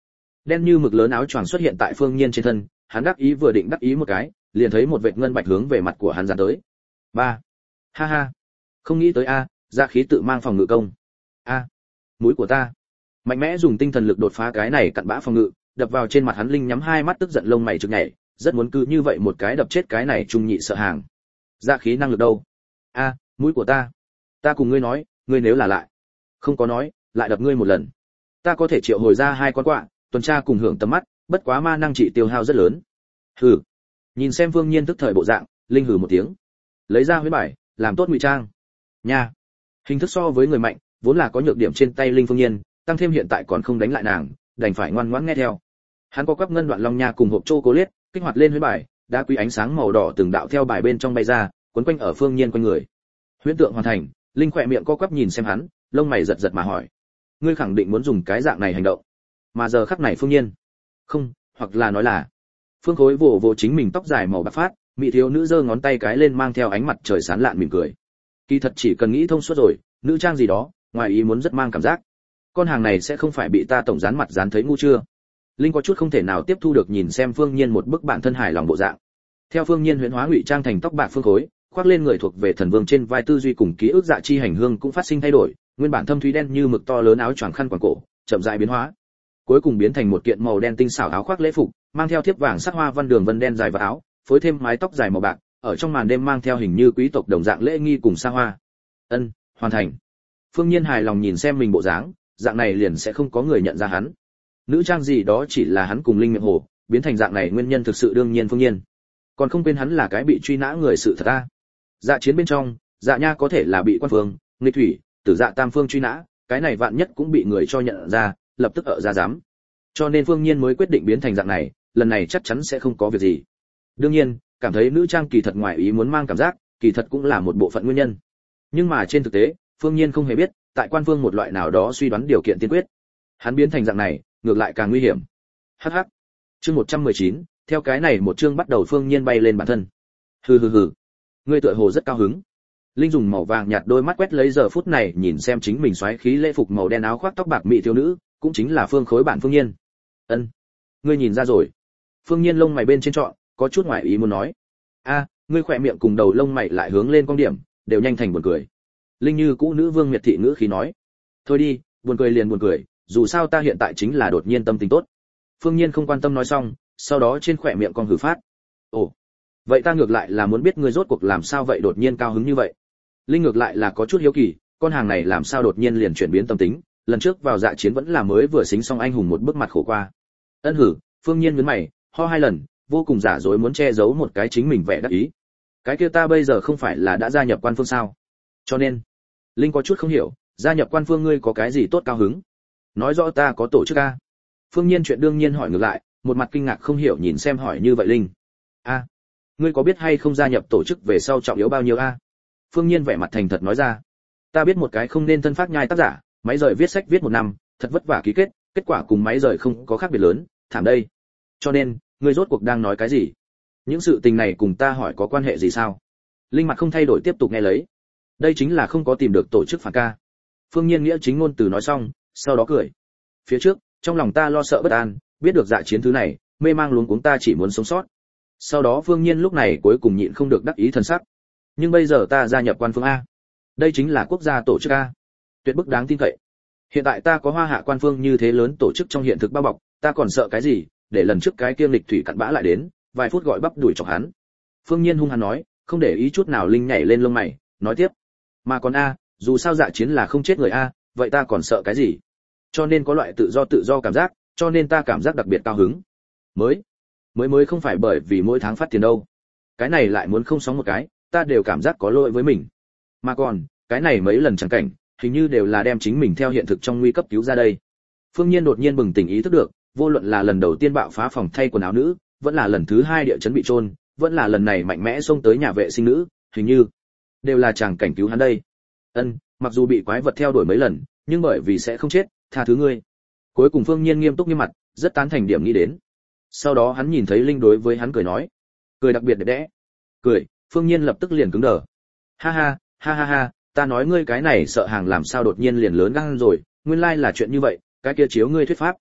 Đen như mực lớn áo choàng xuất hiện tại Phương Nhiên trên thân, hắn đắc ý vừa định đắc ý một cái, liền thấy một vệt ngân bạch hướng về mặt của hắn dán tới. Ba. Ha ha. Không nghĩ tới a, Dạ khí tự mang phòng ngự công. A. Mũi của ta. Mạnh mẽ dùng tinh thần lực đột phá cái này cặn bã phòng ngự, đập vào trên mặt hắn. Linh nhắm hai mắt tức giận lông mày trực nhảy, rất muốn cứ như vậy một cái đập chết cái này trung nhị sợ hàng. Dạ khí năng lực đâu? A, mũi của ta. Ta cùng ngươi nói, ngươi nếu là lại không có nói, lại đập ngươi một lần. Ta có thể triệu hồi ra hai con quạ, tuần tra cùng hưởng tầm mắt, bất quá ma năng trị tiêu hao rất lớn. Hừ. Nhìn xem Phương Nhiên tức thời bộ dạng, Linh hừ một tiếng, lấy ra huyết bài, làm tốt ngụy trang. Nha. Hình thức so với người mạnh, vốn là có nhược điểm trên tay Linh Phương Nhiên, tăng thêm hiện tại còn không đánh lại nàng, đành phải ngoan ngoãn nghe theo. Hắn có quắp ngân đoạn long nha cùng hộp chocolate, kích hoạt lên huyết bài, đá quý ánh sáng màu đỏ từng đạo theo bài bên trong bay ra, quấn quanh ở Phương Nhiên quanh người. Huyễn tượng hoàn thành, Linh khỏe miệng co quắp nhìn xem hắn, lông mày giật giật mà hỏi: "Ngươi khẳng định muốn dùng cái dạng này hành động?" Mà giờ khắc này Phương Nhiên, không, hoặc là nói là Phương Khối vồ vồ chính mình tóc dài màu bạc phát, mỹ thiếu nữ giơ ngón tay cái lên mang theo ánh mặt trời sáng lạn mỉm cười. Kỳ thật chỉ cần nghĩ thông suốt rồi, nữ trang gì đó, ngoài ý muốn rất mang cảm giác. Con hàng này sẽ không phải bị ta tổng dán mặt dán thấy ngu chưa? Linh có chút không thể nào tiếp thu được nhìn xem Phương Nhiên một bức bản thân hài lòng bộ dạng. Theo Phương Nhiên huyễn hóa ngụy trang thành tóc bạc Phương Khối, khoác lên người thuộc về thần vương trên vai tư duy cùng ký ức dạ chi hành hương cũng phát sinh thay đổi, nguyên bản thâm thúy đen như mực to lớn áo choàng khăn quàng cổ, chậm rãi biến hóa, cuối cùng biến thành một kiện màu đen tinh xảo áo khoác lễ phục, mang theo thiếp vàng sắc hoa văn đường vân đen dài vào áo, phối thêm mái tóc dài màu bạc, ở trong màn đêm mang theo hình như quý tộc đồng dạng lễ nghi cùng xa hoa. Ân, hoàn thành. Phương Nhiên hài lòng nhìn xem mình bộ dáng, dạng này liền sẽ không có người nhận ra hắn. Nữ trang gì đó chỉ là hắn cùng Linh miệng hồ, biến thành dạng này nguyên nhân thực sự đương nhiên Phương Nhiên. Còn không quên hắn là cái bị truy nã người sự thật a. Dạ chiến bên trong, Dạ Nha có thể là bị quan phương, nghịch thủy, tử dạ tam phương truy nã, cái này vạn nhất cũng bị người cho nhận ra, lập tức ở ra giám. Cho nên Phương Nhiên mới quyết định biến thành dạng này, lần này chắc chắn sẽ không có việc gì. Đương nhiên, cảm thấy nữ trang kỳ thật ngoài ý muốn mang cảm giác, kỳ thật cũng là một bộ phận nguyên nhân. Nhưng mà trên thực tế, Phương Nhiên không hề biết, tại quan phương một loại nào đó suy đoán điều kiện tiên quyết. Hắn biến thành dạng này, ngược lại càng nguy hiểm. Hắc hắc. Chương một trăm mười chín, theo cái này một chương bắt đầu Phương Nhiên bay lên bản thân. Hừ hừ hừ. Ngươi tựa hồ rất cao hứng. Linh dùng màu vàng nhạt đôi mắt quét lấy giờ phút này nhìn xem chính mình xoáy khí lễ phục màu đen áo khoác tóc bạc mỹ thiếu nữ, cũng chính là Phương Khối bản Phương Nhiên. Ân, ngươi nhìn ra rồi. Phương Nhiên lông mày bên trên trọn, có chút ngoài ý muốn nói. A, ngươi khỏe miệng cùng đầu lông mày lại hướng lên con điểm, đều nhanh thành buồn cười. Linh như cũ nữ vương miệt thị ngữ khí nói. Thôi đi, buồn cười liền buồn cười, dù sao ta hiện tại chính là đột nhiên tâm tình tốt. Phương Nhiên không quan tâm nói xong, sau đó trên khỏe miệng con hử phát. Ồ, vậy ta ngược lại là muốn biết ngươi rốt cuộc làm sao vậy đột nhiên cao hứng như vậy. Linh ngược lại là có chút hiếu kỳ, con hàng này làm sao đột nhiên liền chuyển biến tâm tính, lần trước vào dạ chiến vẫn là mới vừa xính xong anh hùng một bước mặt khổ qua. Ân hử, Phương Nhiên nhướng mày, ho hai lần, vô cùng giả dối muốn che giấu một cái chính mình vẻ đắc ý. Cái kia ta bây giờ không phải là đã gia nhập quan phương sao? Cho nên, Linh có chút không hiểu, gia nhập quan phương ngươi có cái gì tốt cao hứng? Nói rõ ta có tổ chức a. Phương Nhiên chuyện đương nhiên hỏi ngược lại, một mặt kinh ngạc không hiểu nhìn xem hỏi như vậy Linh. A, ngươi có biết hay không gia nhập tổ chức về sau trọng yếu bao nhiêu a? Phương Nhiên vẻ mặt thành thật nói ra. Ta biết một cái không nên thân phát nhai tác giả, máy rời viết sách viết một năm, thật vất vả ký kết, kết quả cùng máy rời không có khác biệt lớn, thảm đây. Cho nên, ngươi rốt cuộc đang nói cái gì? Những sự tình này cùng ta hỏi có quan hệ gì sao? Linh mặt không thay đổi tiếp tục nghe lấy. Đây chính là không có tìm được tổ chức phản ca. Phương Nhiên nghĩa chính ngôn từ nói xong, sau đó cười. Phía trước, trong lòng ta lo sợ bất an, biết được dạ chiến thứ này, mê mang luống cuống ta chỉ muốn sống sót. Sau đó Phương Nhiên lúc này cuối cùng nhịn không được đắc ý thần sắc. Nhưng bây giờ ta gia nhập quan phương a. Đây chính là quốc gia tổ chức a. Tuyệt bức đáng tin cậy. Hiện tại ta có hoa hạ quan phương như thế lớn tổ chức trong hiện thực bao bọc, ta còn sợ cái gì, để lần trước cái kiêm lịch thủy cặn bã lại đến, vài phút gọi bắp đuổi chọc hắn. Phương Nhiên hung hăng nói, không để ý chút nào Linh nhảy lên lông mày, nói tiếp. Mà còn a, dù sao dạ chiến là không chết người a, vậy ta còn sợ cái gì? Cho nên có loại tự do tự do cảm giác, cho nên ta cảm giác đặc biệt cao hứng. Mới, mới mới không phải bởi vì mỗi tháng phát tiền đâu. Cái này lại muốn không sóng một cái, ta đều cảm giác có lỗi với mình. Mà còn, cái này mấy lần chẳng cảnh, hình như đều là đem chính mình theo hiện thực trong nguy cấp cứu ra đây. Phương Nhiên đột nhiên bừng tỉnh ý thức được, vô luận là lần đầu tiên bạo phá phòng thay quần áo nữ, vẫn là lần thứ hai địa chấn bị trôn, vẫn là lần này mạnh mẽ xông tới nhà vệ sinh nữ, hình như đều là chàng cảnh cứu hắn đây. Ân, mặc dù bị quái vật theo đuổi mấy lần, nhưng bởi vì sẽ không chết, tha thứ ngươi. Cuối cùng Phương Nhiên nghiêm túc như mặt, rất tán thành điểm nghĩ đến. Sau đó hắn nhìn thấy Linh đối với hắn cười nói, cười đặc biệt đẹp đẽ. Cười, Phương Nhiên lập tức liền cứng đờ. Ha ha, ha ha ha, ta nói ngươi cái này sợ hàng làm sao đột nhiên liền lớn gan rồi, nguyên lai là chuyện như vậy, cái kia chiếu ngươi thuyết pháp.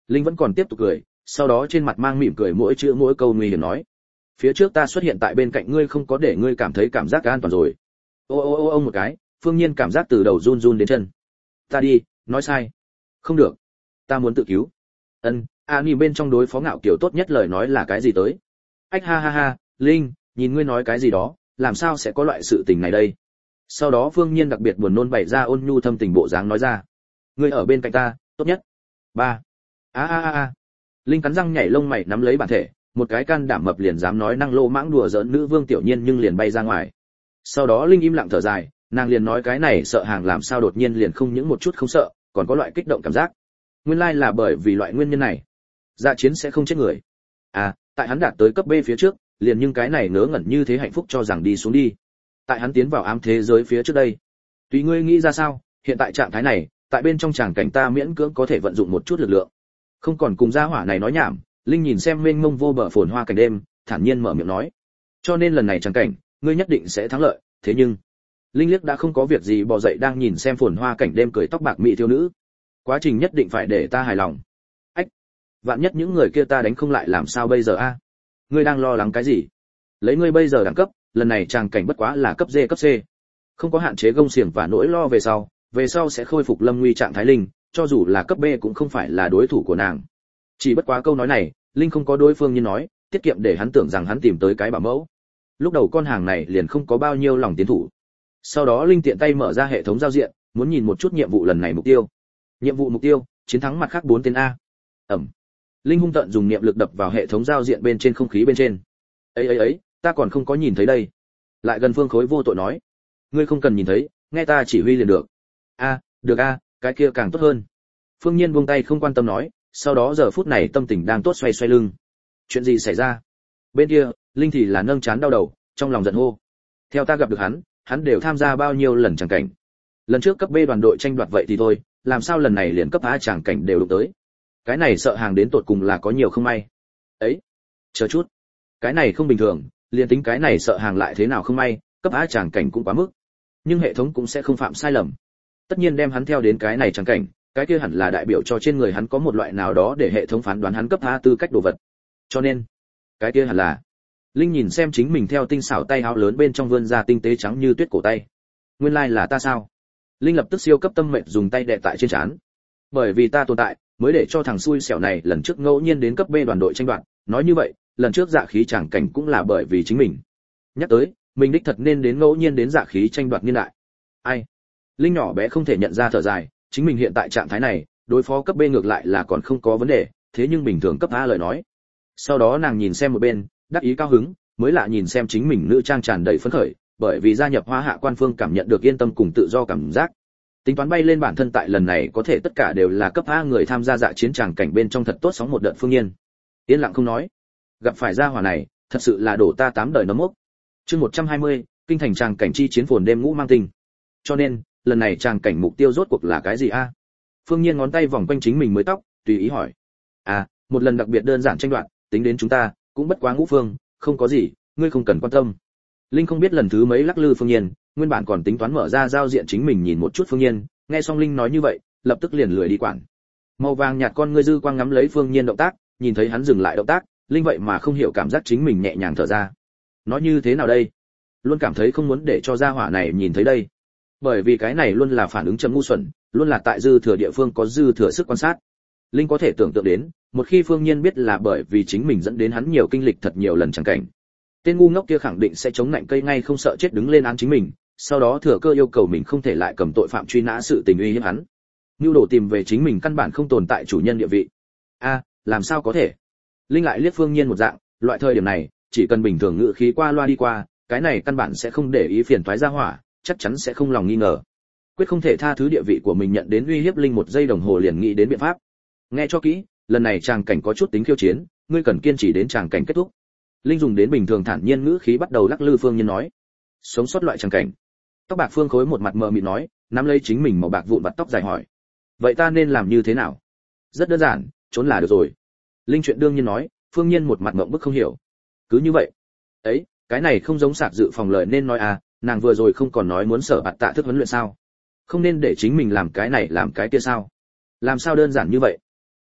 Linh vẫn còn tiếp tục cười, sau đó trên mặt mang mỉm cười mỗi chữ mỗi câu nguy hiểm nói: phía trước ta xuất hiện tại bên cạnh ngươi không có để ngươi cảm thấy cảm giác an toàn rồi. Ô ô ô ô một cái, Phương Nhiên cảm giác từ đầu run run đến chân. Ta đi, nói sai. Không được, ta muốn tự cứu. Ân, a nhìn bên trong đối phó Ngạo Kiều tốt nhất lời nói là cái gì tới? Ách ha ha ha, Linh, nhìn ngươi nói cái gì đó, làm sao sẽ có loại sự tình này đây? Sau đó Phương Nhiên đặc biệt buồn nôn bày ra ôn nhu thâm tình bộ dáng nói ra: ngươi ở bên cạnh ta, tốt nhất. Ba. A a a a. Linh cắn răng nhảy lông mày nắm lấy bản thể, một cái can đảm mập liền dám nói năng lô mãng đùa giỡn nữ vương tiểu nhiên nhưng liền bay ra ngoài. Sau đó Linh im lặng thở dài, nàng liền nói cái này sợ hàng làm sao đột nhiên liền không những một chút không sợ, còn có loại kích động cảm giác. Nguyên lai là bởi vì loại nguyên nhân này. Dạ chiến sẽ không chết người. À, tại hắn đạt tới cấp B phía trước, liền nhưng cái này ngớ ngẩn như thế hạnh phúc cho rằng đi xuống đi. Tại hắn tiến vào ám thế giới phía trước đây. Tùy ngươi nghĩ ra sao, hiện tại trạng thái này, tại bên trong tràng cảnh ta miễn cưỡng có thể vận dụng một chút lực lượng. Không còn cùng gia hỏa này nói nhảm, Linh nhìn xem mênh mông vô bờ phồn hoa cảnh đêm, thản nhiên mở miệng nói: cho nên lần này tràng cảnh, ngươi nhất định sẽ thắng lợi, thế nhưng Linh liếc đã không có việc gì bò dậy đang nhìn xem phồn hoa cảnh đêm cười tóc bạc mỹ thiếu nữ. Quá trình nhất định phải để ta hài lòng. Ách, vạn nhất những người kia ta đánh không lại làm sao bây giờ a? Ngươi đang lo lắng cái gì? Lấy ngươi bây giờ đẳng cấp, lần này tràng cảnh bất quá là cấp D cấp C. Không có hạn chế gông xiềng và nỗi lo về sau, về sau sẽ khôi phục lâm nguy trạng thái Linh, cho dù là cấp B cũng không phải là đối thủ của nàng. Chỉ bất quá câu nói này, Linh không có đối phương như nói, tiết kiệm để hắn tưởng rằng hắn tìm tới cái bảo mẫu. Lúc đầu con hàng này liền không có bao nhiêu lòng tiến thủ. Sau đó Linh tiện tay mở ra hệ thống giao diện, muốn nhìn một chút nhiệm vụ lần này mục tiêu. Nhiệm vụ mục tiêu, chiến thắng mặt khác bốn tên A. Ẩm. Linh hung tận dùng niệm lực đập vào hệ thống giao diện bên trên không khí bên trên. Ấy ấy ấy, ta còn không có nhìn thấy đây. Lại gần Phương Khối vô tội nói: ngươi không cần nhìn thấy, nghe ta chỉ huy liền được. A, được a, cái kia càng tốt hơn. Phương Nhiên buông tay không quan tâm nói, sau đó giờ phút này tâm tình đang tốt xoay xoay lưng. Chuyện gì xảy ra? Bên kia, Linh thì là nâng chán đau đầu, trong lòng giận hô. Theo ta gặp được hắn, hắn đều tham gia bao nhiêu lần chẳng cảnh. Lần trước cấp B đoàn đội tranh đoạt vậy thì thôi, làm sao lần này liền cấp A chẳng cảnh đều đụng tới. Cái này sợ hàng đến tột cùng là có nhiều không may. Ấy, chờ chút. Cái này không bình thường, liền tính cái này sợ hàng lại thế nào không may, cấp A chẳng cảnh cũng quá mức. Nhưng hệ thống cũng sẽ không phạm sai lầm. Tất nhiên đem hắn theo đến cái này chẳng cảnh, cái kia hẳn là đại biểu cho trên người hắn có một loại nào đó để hệ thống phán đoán hắn cấp A tư cách đồ vật. Cho nên, cái kia hẳn là. Linh nhìn xem chính mình theo tinh xảo tay áo lớn bên trong vươn ra tinh tế trắng như tuyết cổ tay. Nguyên lai là ta sao? Linh lập tức siêu cấp tâm mệnh dùng tay đè tại trên trán. Bởi vì ta tồn tại, mới để cho thằng xui xẻo này lần trước ngẫu nhiên đến cấp B đoàn đội tranh đoạt, nói như vậy, lần trước dạ khí chẳng cảnh cũng là bởi vì chính mình. Nhắc tới, mình đích thật nên đến ngẫu nhiên đến dạ khí tranh đoạt niên đại. Ai? Linh nhỏ bé không thể nhận ra thở dài, chính mình hiện tại trạng thái này, đối phó cấp B ngược lại là còn không có vấn đề, thế nhưng bình thường cấp A lời nói. Sau đó nàng nhìn xem một bên, đắc ý cao hứng, mới lạ nhìn xem chính mình nữ trang tràn đầy phấn khởi, bởi vì gia nhập Hoa Hạ quan phương cảm nhận được yên tâm cùng tự do cảm giác. Tính toán bay lên bản thân tại lần này có thể tất cả đều là cấp A người tham gia dạ chiến tràng cảnh bên trong thật tốt sóng một đợt Phương Nhiên. Yên lặng không nói. Gặp phải gia hỏa này, thật sự là đổ ta tám đời nấm mốc. Chương một trăm hai mươi, kinh thành tràng cảnh chi chiến phồn đêm ngũ mang tinh. Cho nên, lần này tràng cảnh mục tiêu rốt cuộc là cái gì a? Phương Nhiên ngón tay vòng quanh chính mình mới tóc, tùy ý hỏi. À, một lần đặc biệt đơn giản tranh đoạt, tính đến chúng ta, cũng bất quá ngũ phương, không có gì, ngươi không cần quan tâm. Linh không biết lần thứ mấy lắc lư Phương Nhiên, nguyên bản còn tính toán mở ra giao diện chính mình nhìn một chút Phương Nhiên, nghe xong Linh nói như vậy, lập tức liền lười đi quản. Màu vàng nhạt con ngươi dư quang ngắm lấy Phương Nhiên động tác, nhìn thấy hắn dừng lại động tác, Linh vậy mà không hiểu cảm giác chính mình nhẹ nhàng thở ra. Nói như thế nào đây? Luôn cảm thấy không muốn để cho gia hỏa này nhìn thấy đây. Bởi vì cái này luôn là phản ứng chậm ngu xuẩn, luôn là tại dư thừa địa phương có dư thừa sức quan sát. Linh có thể tưởng tượng đến, một khi Phương Nhiên biết là bởi vì chính mình dẫn đến hắn nhiều kinh lịch thật nhiều lần chẳng cảnh. Tên ngu ngốc kia khẳng định sẽ chống nạnh cây ngay không sợ chết đứng lên án chính mình, sau đó thừa cơ yêu cầu mình không thể lại cầm tội phạm truy nã sự tình uy hiếp hắn. Nưu đồ tìm về chính mình căn bản không tồn tại chủ nhân địa vị. A, làm sao có thể? Linh lại liếc Phương Nhiên một dạng, loại thời điểm này, chỉ cần bình thường ngữ khí qua loa đi qua, cái này căn bản sẽ không để ý phiền toái ra hỏa, chắc chắn sẽ không lòng nghi ngờ. Quyết không thể tha thứ địa vị của mình nhận đến uy hiếp Linh một giây đồng hồ liền nghĩ đến biện pháp. Nghe cho kỹ, lần này tràng cảnh có chút tính khiêu chiến, ngươi cần kiên trì đến tràng cảnh kết thúc. Linh dùng đến bình thường thản nhiên ngữ khí bắt đầu lắc lư Phương Nhiên nói. Sống sót loại tràng cảnh. Tóc bạc Phương Khối một mặt mờ mịt nói, nắm lấy chính mình màu bạc vụn vặt tóc dài hỏi. Vậy ta nên làm như thế nào? Rất đơn giản, trốn là được rồi. Linh chuyện đương nhiên nói, Phương Nhiên một mặt ngậm bức không hiểu. Cứ như vậy. Ấy, cái này không giống sạc dự phòng lời nên nói à, nàng vừa rồi không còn nói muốn sở bạt tạ thức huấn luyện sao? Không nên để chính mình làm cái này làm cái kia sao? Làm sao đơn giản như vậy?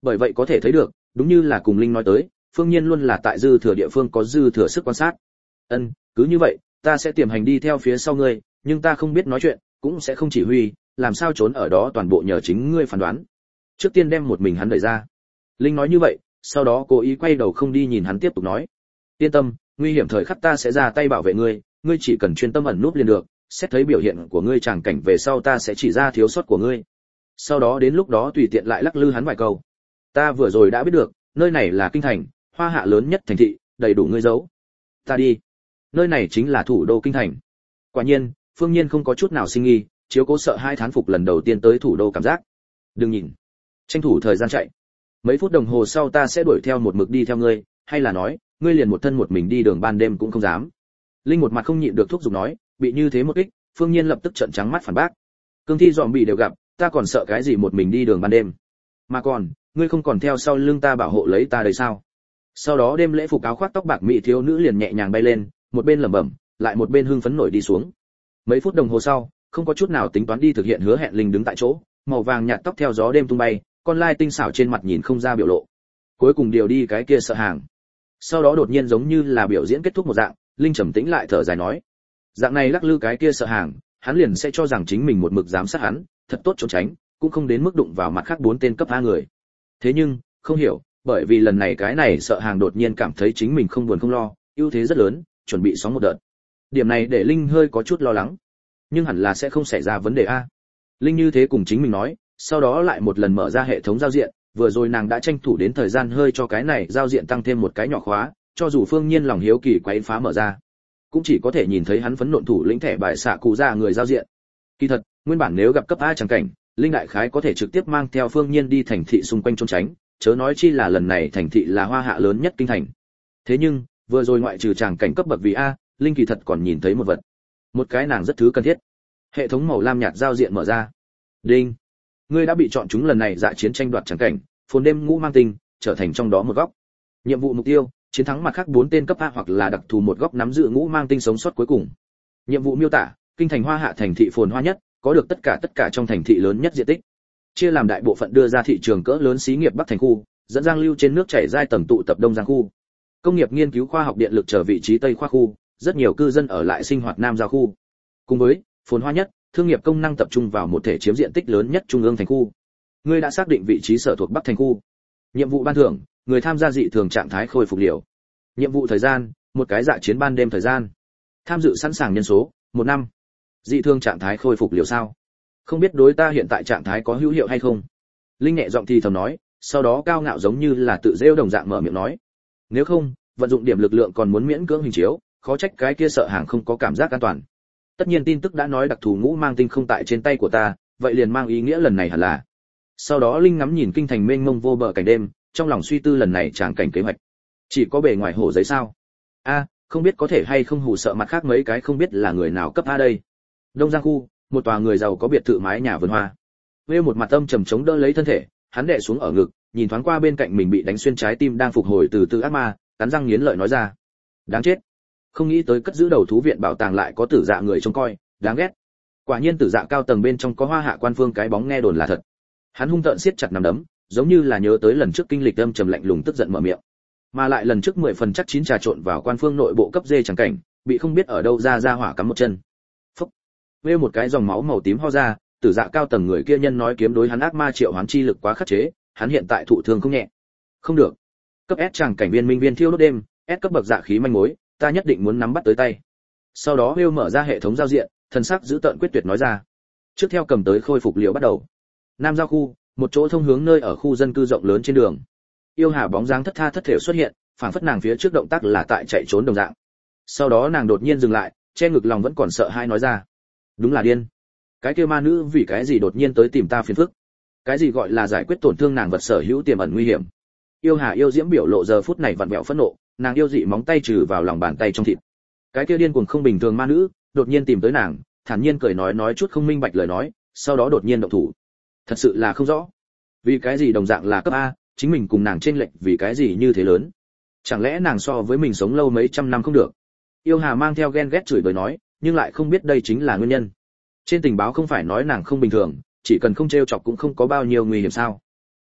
Bởi vậy có thể thấy được, đúng như là cùng Linh nói tới, Phương Nhiên luôn là tại dư thừa địa phương có dư thừa sức quan sát. Ân, cứ như vậy, ta sẽ tiềm hành đi theo phía sau ngươi, nhưng ta không biết nói chuyện, cũng sẽ không chỉ huy, làm sao trốn ở đó toàn bộ nhờ chính ngươi phán đoán. Trước tiên đem một mình hắn đẩy ra. Linh nói như vậy, sau đó cố ý quay đầu không đi nhìn hắn tiếp tục nói. Yên tâm, nguy hiểm thời khắc ta sẽ ra tay bảo vệ ngươi, ngươi chỉ cần chuyên tâm ẩn núp liền được, xét thấy biểu hiện của ngươi tràng cảnh về sau ta sẽ chỉ ra thiếu sót của ngươi. Sau đó đến lúc đó tùy tiện lại lắc lư hắn vài câu. Ta vừa rồi đã biết được, nơi này là kinh thành, Hoa Hạ lớn nhất thành thị, đầy đủ ngươi giấu. Ta đi. Nơi này chính là thủ đô kinh thành. Quả nhiên, Phương Nhiên không có chút nào sinh nghi, chiếu cố sợ hai thán phục lần đầu tiên tới thủ đô cảm giác. Đừng nhìn, tranh thủ thời gian chạy. Mấy phút đồng hồ sau ta sẽ đuổi theo một mực đi theo ngươi, hay là nói, ngươi liền một thân một mình đi đường ban đêm cũng không dám. Linh một mặt không nhịn được thúc giục nói, bị như thế một kích, Phương Nhiên lập tức trợn trắng mắt phản bác. Cương thi dòm bị đều gặp, ta còn sợ cái gì một mình đi đường ban đêm. Mà còn, ngươi không còn theo sau lưng ta bảo hộ lấy ta đấy sao? Sau đó đêm lễ phục áo khoác tóc bạc mỹ thiếu nữ liền nhẹ nhàng bay lên, một bên lẩm bẩm, lại một bên hưng phấn nổi đi xuống. Mấy phút đồng hồ sau, không có chút nào tính toán đi thực hiện hứa hẹn, Linh đứng tại chỗ, màu vàng nhạt tóc theo gió đêm tung bay, con lai tinh xảo trên mặt nhìn không ra biểu lộ. Cuối cùng điều đi cái kia sợ hàng. Sau đó đột nhiên giống như là biểu diễn kết thúc một dạng, Linh trầm tĩnh lại thở dài nói, dạng này lắc lư cái kia sợ hàng, hắn liền sẽ cho rằng chính mình một mực giám sát hắn, thật tốt trốn tránh, cũng không đến mức đụng vào mặt khác bốn tên cấp A người. Thế nhưng, không hiểu, bởi vì lần này cái này sợ hàng đột nhiên cảm thấy chính mình không buồn không lo, ưu thế rất lớn, chuẩn bị sóng một đợt. Điểm này để Linh hơi có chút lo lắng, nhưng hẳn là sẽ không xảy ra vấn đề a. Linh như thế cùng chính mình nói, sau đó lại một lần mở ra hệ thống giao diện, vừa rồi nàng đã tranh thủ đến thời gian hơi cho cái này giao diện tăng thêm một cái nhỏ khóa, cho dù Phương Nhiên lòng hiếu kỳ quấy phá mở ra, cũng chỉ có thể nhìn thấy hắn phấn nộn thủ lĩnh thẻ bài xạ cụ ra người giao diện. Kỳ thật, nguyên bản nếu gặp cấp A chẳng cảnh, Linh đại khái có thể trực tiếp mang theo Phương Nhiên đi thành thị xung quanh trốn tránh, chớ nói chi là lần này thành thị là Hoa Hạ lớn nhất kinh thành. Thế nhưng, vừa rồi ngoại trừ tràng cảnh cấp bậc vì A, Linh kỳ thật còn nhìn thấy một vật, một cái nàng rất thứ cần thiết. Hệ thống màu lam nhạt giao diện mở ra. Đinh, ngươi đã bị chọn trúng lần này dạ chiến tranh đoạt tràng cảnh, phồn đêm ngũ mang tinh, trở thành trong đó một góc. Nhiệm vụ mục tiêu, chiến thắng mặt khác bốn tên cấp A hoặc là đặc thù một góc nắm giữ ngũ mang tinh sống sót cuối cùng. Nhiệm vụ miêu tả, kinh thành Hoa Hạ thành thị phồn hoa nhất, có được tất cả tất cả trong thành thị lớn nhất diện tích. Chia làm đại bộ phận đưa ra thị trường cỡ lớn xí nghiệp Bắc thành khu, dẫn Giang lưu trên nước chảy giai tầng tụ tập Đông Giang khu. Công nghiệp nghiên cứu khoa học điện lực trở vị trí Tây khoa khu, rất nhiều cư dân ở lại sinh hoạt Nam giao khu. Cùng với phồn hoa nhất, thương nghiệp công năng tập trung vào một thể chiếm diện tích lớn nhất trung ương thành khu. Ngươi đã xác định vị trí sở thuộc Bắc thành khu. Nhiệm vụ ban thưởng, người tham gia dị thường trạng thái khôi phục liều. Nhiệm vụ thời gian, một cái dạ chiến ban đêm thời gian. Tham dự sẵn sàng nhân số, một năm. Dị thường trạng thái khôi phục liều sao? Không biết đối ta hiện tại trạng thái có hữu hiệu hay không? Linh nhẹ giọng thì thầm nói, sau đó cao ngạo giống như là tự rêu đồng dạng mở miệng nói. Nếu không, vận dụng điểm lực lượng còn muốn miễn cưỡng hình chiếu, khó trách cái kia sợ hàng không có cảm giác an toàn. Tất nhiên tin tức đã nói đặc thù ngũ mang tinh không tại trên tay của ta, vậy liền mang ý nghĩa lần này hẳn là. Sau đó Linh ngắm nhìn kinh thành mênh mông vô bờ cảnh đêm, trong lòng suy tư lần này tràng cảnh kế hoạch. Chỉ có bề ngoài hổ giấy sao? A, không biết có thể hay không hù sợ mặt khác mấy cái không biết là người nào cấp A đây. Đông Giang khu, một tòa người giàu có biệt thự mái nhà vườn hoa. Vêu một mặt âm trầm chống đỡ lấy thân thể, hắn đè xuống ở ngực, nhìn thoáng qua bên cạnh mình bị đánh xuyên trái tim đang phục hồi từ từ ác ma, cắn răng nghiến lợi nói ra. Đáng chết. Không nghĩ tới cất giữ đầu thú viện bảo tàng lại có tử dạ người trông coi, đáng ghét. Quả nhiên tử dạ cao tầng bên trong có Hoa Hạ quan phương cái bóng nghe đồn là thật. Hắn hung tợn siết chặt nắm đấm, giống như là nhớ tới lần trước kinh lịch âm trầm lạnh lùng tức giận mở miệng. Mà lại lần trước mười phần chắc chín trà trộn vào quan phương nội bộ cấp dê chẳng cảnh, bị không biết ở đâu ra ra hỏa cắm một chân. Phốc. Vêu một cái dòng máu màu tím ho ra, tử dạ cao tầng người kia nhân nói kiếm đối hắn ác ma triệu hoán chi lực quá khắc chế, hắn hiện tại thụ thương không nhẹ. Không được. Cấp S chẳng cảnh viên minh viên thiêu đốt đêm, S cấp bậc dạ khí manh mối, ta nhất định muốn nắm bắt tới tay. Sau đó Vêu mở ra hệ thống giao diện, thần sắc giữ tợn quyết tuyệt nói ra. Trước theo cầm tới khôi phục liệu bắt đầu. Nam giao khu, một chỗ thông hướng nơi ở khu dân cư rộng lớn trên đường. Yêu Hà bóng dáng thất tha thất thểu xuất hiện, phảng phất nàng phía trước động tác là tại chạy trốn đồng dạng. Sau đó nàng đột nhiên dừng lại, che ngực lòng vẫn còn sợ hãi nói ra. Đúng là điên. Cái kia ma nữ vì cái gì đột nhiên tới tìm ta phiền phức? Cái gì gọi là giải quyết tổn thương nàng vật sở hữu tiềm ẩn nguy hiểm? Yêu Hà yêu diễm biểu lộ giờ phút này vặn vẹo phẫn nộ, nàng yêu dị móng tay trừ vào lòng bàn tay trong thịt. Cái kia điên cuồng không bình thường ma nữ, đột nhiên tìm tới nàng, thản nhiên cười nói nói chút không minh bạch lời nói, sau đó đột nhiên động thủ. Thật sự là không rõ, vì cái gì đồng dạng là cấp A, chính mình cùng nàng chênh lệch vì cái gì như thế lớn? Chẳng lẽ nàng so với mình sống lâu mấy trăm năm không được? Yêu Hà mang theo ghen ghét chửi bới nói, nhưng lại không biết đây chính là nguyên nhân. Trên tình báo không phải nói nàng không bình thường, chỉ cần không trêu chọc cũng không có bao nhiêu nguy hiểm sao?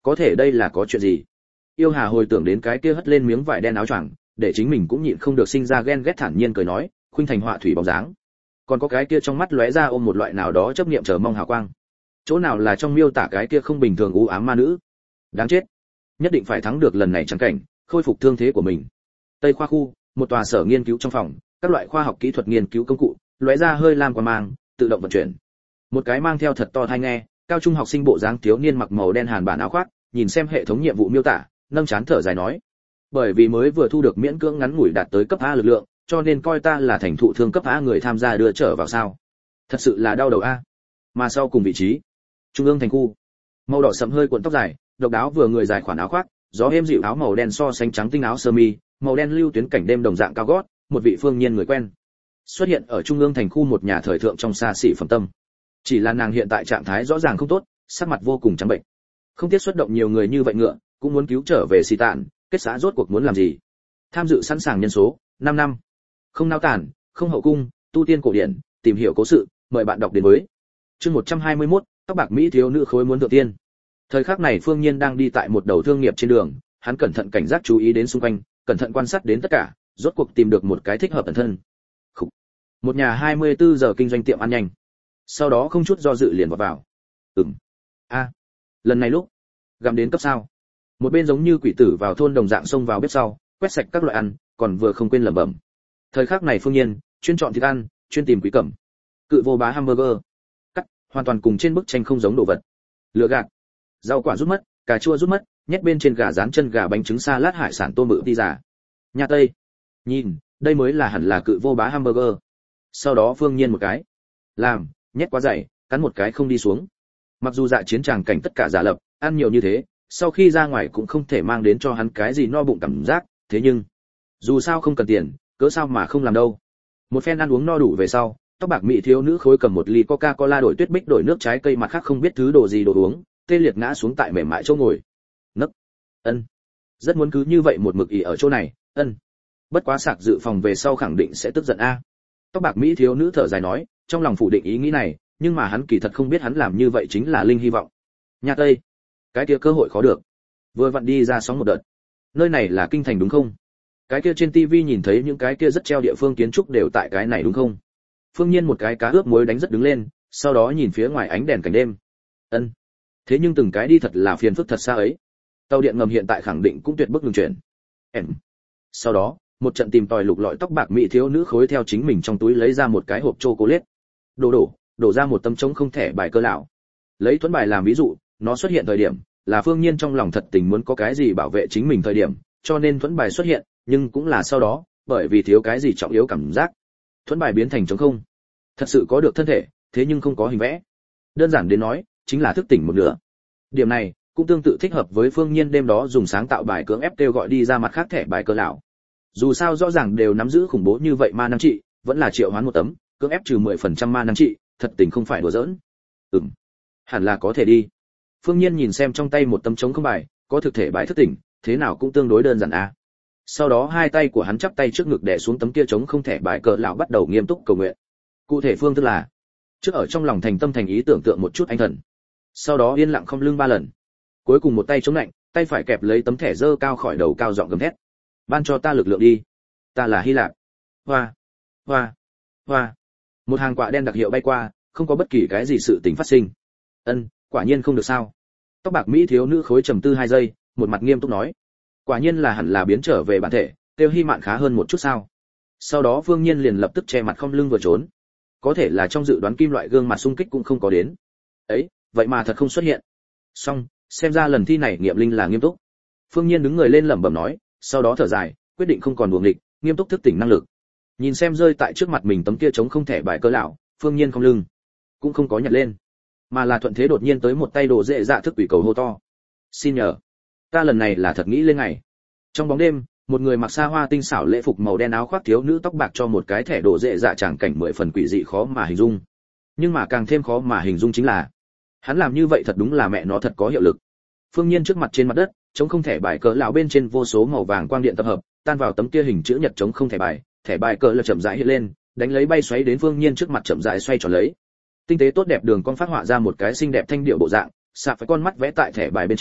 Có thể đây là có chuyện gì? Yêu Hà hồi tưởng đến cái kia hất lên miếng vải đen áo choàng, để chính mình cũng nhịn không được sinh ra ghen ghét, thản nhiên cười nói, khuynh thành họa thủy bóng dáng. Còn có cái kia trong mắt lóe ra ôm một loại nào đó chấp niệm chờ mong hào quang. Chỗ nào là trong miêu tả cái kia không bình thường u ám ma nữ? Đáng chết, nhất định phải thắng được lần này chẳng cảnh, khôi phục thương thế của mình. Tây khoa khu, một tòa sở nghiên cứu trong phòng, các loại khoa học kỹ thuật nghiên cứu công cụ, lóe ra hơi lam quang mang, tự động vận chuyển. Một cái mang theo thật to tai nghe, cao trung học sinh bộ dáng thiếu niên mặc màu đen hàn bản áo khoác, nhìn xem hệ thống nhiệm vụ miêu tả, nâng chán thở dài nói: bởi vì mới vừa thu được miễn cưỡng ngắn ngủi đạt tới cấp A lực lượng, cho nên coi ta là thành thụ thương cấp A người tham gia đưa trở vào sao? Thật sự là đau đầu a. Mà sau cùng vị trí, trung ương thành khu, màu đỏ sẫm hơi cuộn tóc dài, độc đáo vừa người dài khoản áo khoác, gió êm dịu áo màu đen so sánh trắng tinh áo sơ mi, màu đen lưu tuyến cảnh đêm đồng dạng cao gót, một vị phương nhiên người quen. Xuất hiện ở trung ương thành khu một nhà thời thượng trong xa xỉ phẩm tâm. Chỉ là nàng hiện tại trạng thái rõ ràng không tốt, sắc mặt vô cùng trắng bệnh. Không tiếc xuất động nhiều người như vậy ngựa, cũng muốn cứu trở về xì tạn, kết xã rốt cuộc muốn làm gì? Tham dự sẵn sàng nhân số, năm năm. Không nao tản, không hậu cung, tu tiên cổ điển, tìm hiểu cố sự, mời bạn đọc đến với. Chương một trăm hai mươi mốt, tóc bạc mỹ thiếu nữ khối muốn thượng tiên. Thời khắc này Phương Nhiên đang đi tại một đầu thương nghiệp trên đường, hắn cẩn thận cảnh giác chú ý đến xung quanh, cẩn thận quan sát đến tất cả, rốt cuộc tìm được một cái thích hợp bản thân. Khủ. Một nhà hai mươi tư giờ kinh doanh tiệm ăn nhanh. Sau đó không chút do dự liền vào vào. Ừm. A. À. Lần này lúc gặm đến cấp sao. Một bên giống như quỷ tử vào thôn đồng dạng xông vào bếp sau, quét sạch các loại ăn, còn vừa không quên lẩm bẩm. Thời khắc này Phương Nhiên chuyên chọn thịt ăn, chuyên tìm quý cẩm. Cự vô bá hamburger. Cắt, hoàn toàn cùng trên bức tranh không giống đồ vật. Lừa gạt. Rau quả rút mất, cà chua rút mất, nhét bên trên gà rán chân gà bánh trứng salad hải sản tôm mự đi giả. Nhà Tây. Nhìn, đây mới là hẳn là cự vô bá hamburger. Sau đó Phương Nhiên một cái. Làm, nhét quá dày, cắn một cái không đi xuống. Mặc dù dạ chiến tràng cảnh tất cả giả lập, ăn nhiều như thế, sau khi ra ngoài cũng không thể mang đến cho hắn cái gì no bụng cảm giác, thế nhưng dù sao không cần tiền, cớ sao mà không làm đâu. Một phen ăn uống no đủ về sau, tóc bạc mỹ thiếu nữ khối cầm một ly Coca-Cola đổi tuyết bích đổi nước trái cây mặt khác không biết thứ đồ gì đồ uống, tê liệt ngã xuống tại mềm mại chỗ ngồi. Nấc. Ân. Rất muốn cứ như vậy một mực ỉ ở chỗ này, ân. Bất quá sạc dự phòng về sau khẳng định sẽ tức giận a. Tóc bạc mỹ thiếu nữ thở dài nói, trong lòng phủ định ý nghĩ này, nhưng mà hắn kỳ thật không biết hắn làm như vậy chính là linh hy vọng. Nhà Tây. Cái kia cơ hội khó được. Vừa vặn đi ra sóng một đợt. Nơi này là kinh thành đúng không? Cái kia trên tivi nhìn thấy những cái kia rất treo địa phương kiến trúc đều tại cái này đúng không? Phương Nhiên một cái cá ướp muối đánh rất đứng lên, sau đó nhìn phía ngoài ánh đèn cảnh đêm. Ân. Thế nhưng từng cái đi thật là phiền phức thật xa ấy. Tàu điện ngầm hiện tại khẳng định cũng tuyệt bức ngừng chuyển. Em. Sau đó, một trận tìm tòi lục lọi tóc bạc mỹ thiếu nữ khối theo chính mình trong túi lấy ra một cái hộp chocolate. Đổ đổ, đổ ra một tấm trống không thẻ bài cơ lão. Lấy thuẫn bài làm ví dụ, nó xuất hiện thời điểm là Phương Nhiên trong lòng thật tình muốn có cái gì bảo vệ chính mình thời điểm, cho nên thuẫn bài xuất hiện, nhưng cũng là sau đó, bởi vì thiếu cái gì trọng yếu cảm giác, thuẫn bài biến thành trống không. Thật sự có được thân thể, thế nhưng không có hình vẽ. Đơn giản đến nói, chính là thức tỉnh một nửa. Điểm này cũng tương tự thích hợp với Phương Nhiên đêm đó dùng sáng tạo bài cưỡng ép kêu gọi đi ra mặt khác thẻ bài cơ lão. Dù sao rõ ràng đều nắm giữ khủng bố như vậy ma năng trị, vẫn là triệu hoán một tấm, cưỡng ép trừ mười phần trăm ma năng trị, thật tình không phải đùa giỡn. Ừm, hẳn là có thể đi. Phương Nhiên nhìn xem trong tay một tấm trống không bài, có thực thể bài thức tỉnh, thế nào cũng tương đối đơn giản à. Sau đó hai tay của hắn chắp tay trước ngực đè xuống tấm kia trống không thẻ bài cờ lão bắt đầu nghiêm túc cầu nguyện. Cụ thể phương thức là, trước ở trong lòng thành tâm thành ý tưởng tượng một chút anh thần. Sau đó yên lặng không lưng ba lần. Cuối cùng một tay chống lạnh, tay phải kẹp lấy tấm thẻ dơ cao khỏi đầu cao giọng gầm thét. Ban cho ta lực lượng đi. Ta là Hy Lạp. Hoa, hoa, hoa. Một hàng quạ đen đặc hiệu bay qua, không có bất kỳ cái gì sự tình phát sinh. Ân, quả nhiên không được sao. Tóc bạc mỹ thiếu nữ khối trầm tư hai giây, một mặt nghiêm túc nói. Quả nhiên là hẳn là biến trở về bản thể, tiêu Hy Mạn khá hơn một chút sao. Sau đó Phương Nhiên liền lập tức che mặt không lưng vừa trốn. Có thể là trong dự đoán kim loại gương mặt xung kích cũng không có đến. Ấy, vậy mà thật không xuất hiện. Xong, xem ra lần thi này nghiệm linh là nghiêm túc. Phương Nhiên đứng người lên lẩm bẩm nói, sau đó thở dài, quyết định không còn đuổi nghịch, nghiêm túc thức tỉnh năng lực. Nhìn xem rơi tại trước mặt mình tấm kia trống không thẻ bài cơ lão, Phương Nhiên không lưng, cũng không có nhặt lên, mà là thuận thế đột nhiên tới một tay đồ dễ dạ thức quỷ cầu hô to. Xin nhờ, ta lần này là thật nghĩ lên ngày. Trong bóng đêm, một người mặc xa hoa tinh xảo lễ phục màu đen áo khoác thiếu nữ tóc bạc cho một cái thẻ đồ dễ dạ tràng cảnh mười phần quỷ dị khó mà hình dung. Nhưng mà càng thêm khó mà hình dung chính là, hắn làm như vậy thật đúng là mẹ nó thật có hiệu lực. Phương Nhiên trước mặt trên mặt đất, chống không thẻ bài cỡ lão bên trên vô số màu vàng quang điện tập hợp, tan vào tấm kia hình chữ nhật chống không thẻ bài, thẻ bài cỡ là chậm rãi hiện lên, đánh lấy bay xoáy đến Phương Nhiên trước mặt chậm rãi xoay tròn lấy. Tinh tế tốt đẹp đường con phát họa ra một cái xinh đẹp thanh điệu bộ dạng, xạ phải con mắt vẽ tại thẻ bài bên trên,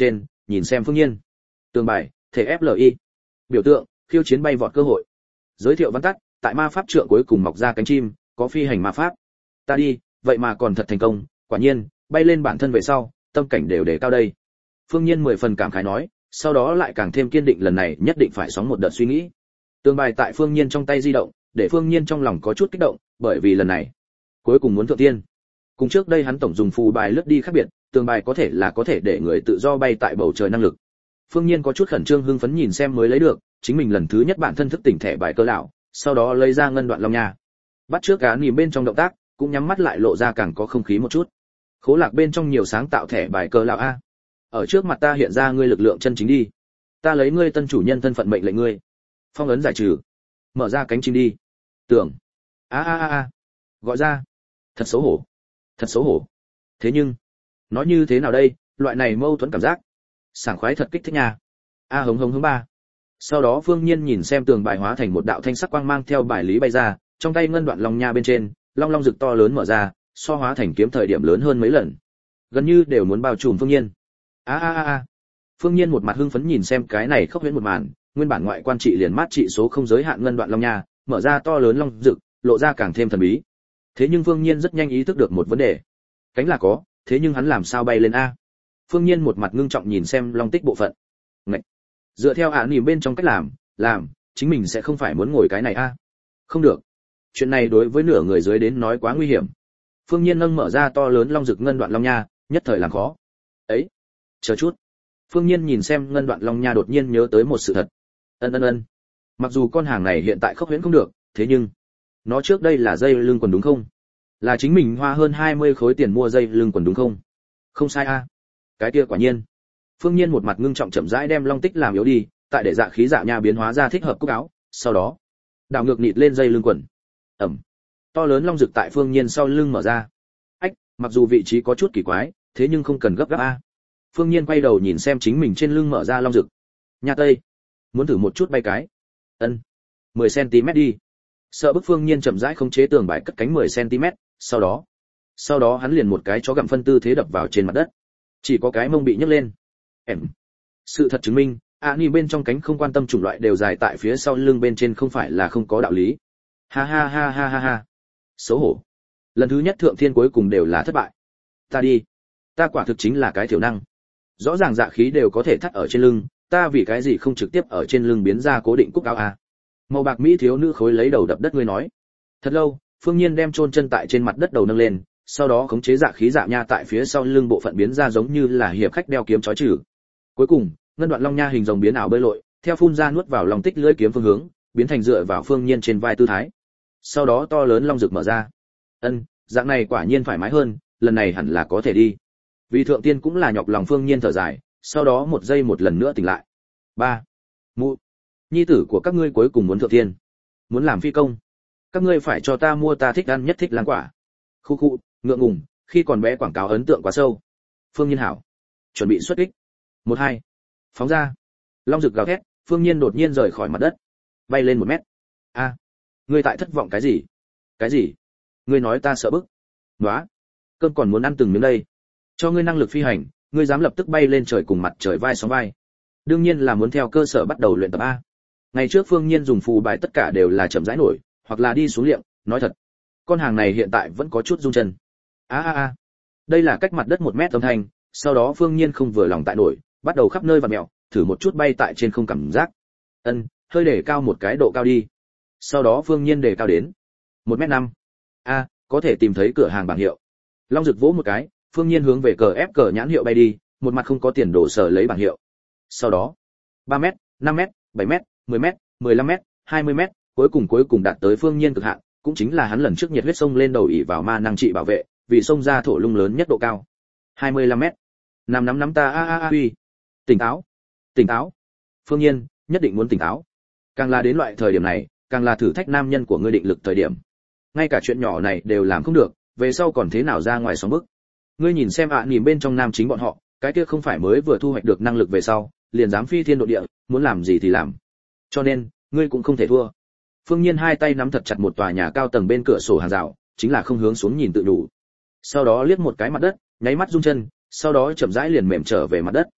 nhìn xem Phương Nhiên. Tường bài, thể ép lờ i. Biểu tượng, khiêu chiến bay vọt cơ hội. Giới thiệu văn tắt, tại ma pháp trượng cuối cùng mọc ra cánh chim, có phi hành ma pháp. Ta đi, vậy mà còn thật thành công, quả nhiên, bay lên bản thân về sau, tâm cảnh đều đề cao đây. Phương Nhiên mười phần cảm khái nói, sau đó lại càng thêm kiên định lần này nhất định phải sóng một đợt suy nghĩ. Tường bài tại Phương Nhiên trong tay di động, để Phương Nhiên trong lòng có chút kích động, bởi vì lần này, cuối cùng muốn thượng tiên. Cùng trước đây hắn tổng dùng phù bài lướt đi khác biệt, tường bài có thể là có thể để người tự do bay tại bầu trời năng lực. Phương Nhiên có chút khẩn trương hưng phấn nhìn xem mới lấy được, chính mình lần thứ nhất bản thân thức tỉnh thẻ bài cơ lão, sau đó lấy ra ngân đoạn long nha. Bắt trước cá nìm bên trong động tác, cũng nhắm mắt lại lộ ra càng có không khí một chút. Khố lạc bên trong nhiều sáng tạo thẻ bài cơ lão a. Ở trước mặt ta hiện ra ngươi lực lượng chân chính đi. Ta lấy ngươi tân chủ nhân thân phận mệnh lệnh ngươi. Phong ấn giải trừ. Mở ra cánh chim đi. Tưởng. A a a a. Gọi ra. Thật xấu hổ. Thật xấu hổ. Thế nhưng, nói như thế nào đây, loại này mâu thuẫn cảm giác. Sảng khoái thật kích thích nha. A hống hống hống ba. Sau đó Phương Nhiên nhìn xem tường bài hóa thành một đạo thanh sắc quang mang theo bài lý bay ra, trong tay ngân đoạn long nha bên trên, long long rực to lớn mở ra, so hóa thành kiếm thời điểm lớn hơn mấy lần. Gần như đều muốn bao trùm Phương Nhiên. A a a a. Phương Nhiên một mặt hưng phấn nhìn xem cái này khốc huyễn một màn, nguyên bản ngoại quan trị liền mát trị số không giới hạn ngân đoạn long nha, mở ra to lớn long rực, lộ ra càng thêm thần bí. Thế nhưng Phương Nhiên rất nhanh ý thức được một vấn đề. Cánh là có, thế nhưng hắn làm sao bay lên a? Phương Nhiên một mặt ngưng trọng nhìn xem long tích bộ phận. Ngậy. Dựa theo ạ nỉm bên trong cách làm, làm, chính mình sẽ không phải muốn ngồi cái này a. Không được. Chuyện này đối với nửa người dưới đến nói quá nguy hiểm. Phương Nhiên nâng mở ra to lớn long rực ngân đoạn long nha, nhất thời làm khó. Ấy, chờ chút. Phương Nhiên nhìn xem ngân đoạn long nha đột nhiên nhớ tới một sự thật. Ân ân ân. Mặc dù con hàng này hiện tại khốc huyễn không được, thế nhưng nó trước đây là dây lưng quần đúng không? Là chính mình hoa hơn hai mươi khối tiền mua dây lưng quần đúng không? Không sai a. Cái kia quả nhiên. Phương Nhiên một mặt ngưng trọng chậm rãi đem long tích làm yếu đi, tại để dạ khí dạ nha biến hóa ra thích hợp cúc áo, sau đó đảo ngược nịt lên dây lưng quần. Ẩm. To lớn long rực tại Phương Nhiên sau lưng mở ra. Ách, mặc dù vị trí có chút kỳ quái, thế nhưng không cần gấp gáp a. Phương Nhiên quay đầu nhìn xem chính mình trên lưng mở ra long rực. Nha tây, muốn thử một chút bay cái. Ân. mười xăng-ti-mét đi. Sợ bức Phương Nhiên chậm rãi khống chế tường bài cất cánh mười xăng-ti-mét, sau đó, sau đó hắn liền một cái chó gặm phân tư thế đập vào trên mặt đất. Chỉ có cái mông bị nhấc lên. Em. Sự thật chứng minh, Ani bên trong cánh không quan tâm chủng loại đều dài tại phía sau lưng bên trên không phải là không có đạo lý. Ha ha ha ha ha ha. Xấu hổ. Lần thứ nhất thượng thiên cuối cùng đều là thất bại. Ta đi. Ta quả thực chính là cái thiểu năng. Rõ ràng dạ khí đều có thể thắt ở trên lưng, ta vì cái gì không trực tiếp ở trên lưng biến ra cố định cúc áo a? Màu bạc mỹ thiếu nữ khối lấy đầu đập đất ngươi nói. Thật lâu, Phương Nhiên đem chôn chân tại trên mặt đất đầu nâng lên, sau đó khống chế dạ khí dạ nha tại phía sau lưng bộ phận biến ra giống như là hiệp khách đeo kiếm chói trừ. Cuối cùng, ngân đoạn long nha hình rồng biến ảo bơi lội, theo phun ra nuốt vào lòng tích lưỡi kiếm phương hướng, biến thành dựa vào Phương Nhiên trên vai tư thái. Sau đó to lớn long rực mở ra. Ân, dạng này quả nhiên thoải mái hơn, lần này hẳn là có thể đi. Vì thượng tiên cũng là nhọc lòng Phương Nhiên thở dài, sau đó một giây một lần nữa tỉnh lại. Ba. Mụ. Nhi tử của các ngươi cuối cùng muốn thượng tiên, muốn làm phi công. Các ngươi phải cho ta mua ta thích ăn nhất thích lan quả. Khu khu, ngượng ngùng, khi còn bé quảng cáo ấn tượng quá sâu. Phương Nhiên hảo. Chuẩn bị xuất kích. Một hai. Phóng ra. Long rực gào thét, Phương Nhiên đột nhiên rời khỏi mặt đất, bay lên một mét. A, à, ngươi tại thất vọng cái gì? Cái gì? Ngươi nói ta sợ bức? Nóa, cơm còn muốn ăn từng miếng đây. Cho ngươi năng lực phi hành, ngươi dám lập tức bay lên trời cùng mặt trời vai sóng vai. Đương nhiên là muốn theo cơ sở bắt đầu luyện tập a. Ngày trước Phương Nhiên dùng phù bài tất cả đều là chậm rãi nổi, hoặc là đi xuống liệm, nói thật, con hàng này hiện tại vẫn có chút rung chân. A a a. Đây là cách mặt đất một mét âm thanh, sau đó Phương Nhiên không vừa lòng tại nổi, bắt đầu khắp nơi vặn mèo, thử một chút bay tại trên không cảm giác. Ân, hơi để cao một cái độ cao đi. Sau đó Phương Nhiên đề cao đến một mét năm. A, có thể tìm thấy cửa hàng bảng hiệu. Long rực vỗ một cái, Phương Nhiên hướng về cờ ép cờ nhãn hiệu bay đi, một mặt không có tiền đổ sở lấy bảng hiệu. Sau đó, ba mét, năm mét, bảy mét, mười mét, mười lăm mét, hai mươi mét, cuối cùng cuối cùng đạt tới Phương Nhiên cực hạn, cũng chính là hắn lần trước nhiệt huyết sông lên đầu ỉ vào ma năng trị bảo vệ, vì sông ra thổ lung lớn nhất độ cao. hai mươi lăm mét. Năm nắm nắm ta a a a uy. Tỉnh táo, tỉnh táo. Phương Nhiên, nhất định muốn tỉnh táo. Càng là đến loại thời điểm này, càng là thử thách nam nhân của ngươi định lực thời điểm. Ngay cả chuyện nhỏ này đều làm không được, về sau còn thế nào ra ngoài sóng bức. Ngươi nhìn xem ạ à, nhìn bên trong nam chính bọn họ, cái kia không phải mới vừa thu hoạch được năng lực về sau, liền dám phi thiên độ địa, muốn làm gì thì làm. Cho nên, ngươi cũng không thể thua. Phương Nhiên hai tay nắm thật chặt một tòa nhà cao tầng bên cửa sổ hàng rào, chính là không hướng xuống nhìn tự đủ. Sau đó liếc một cái mặt đất, nháy mắt rung chân, sau đó chậm rãi liền mềm trở về mặt đất.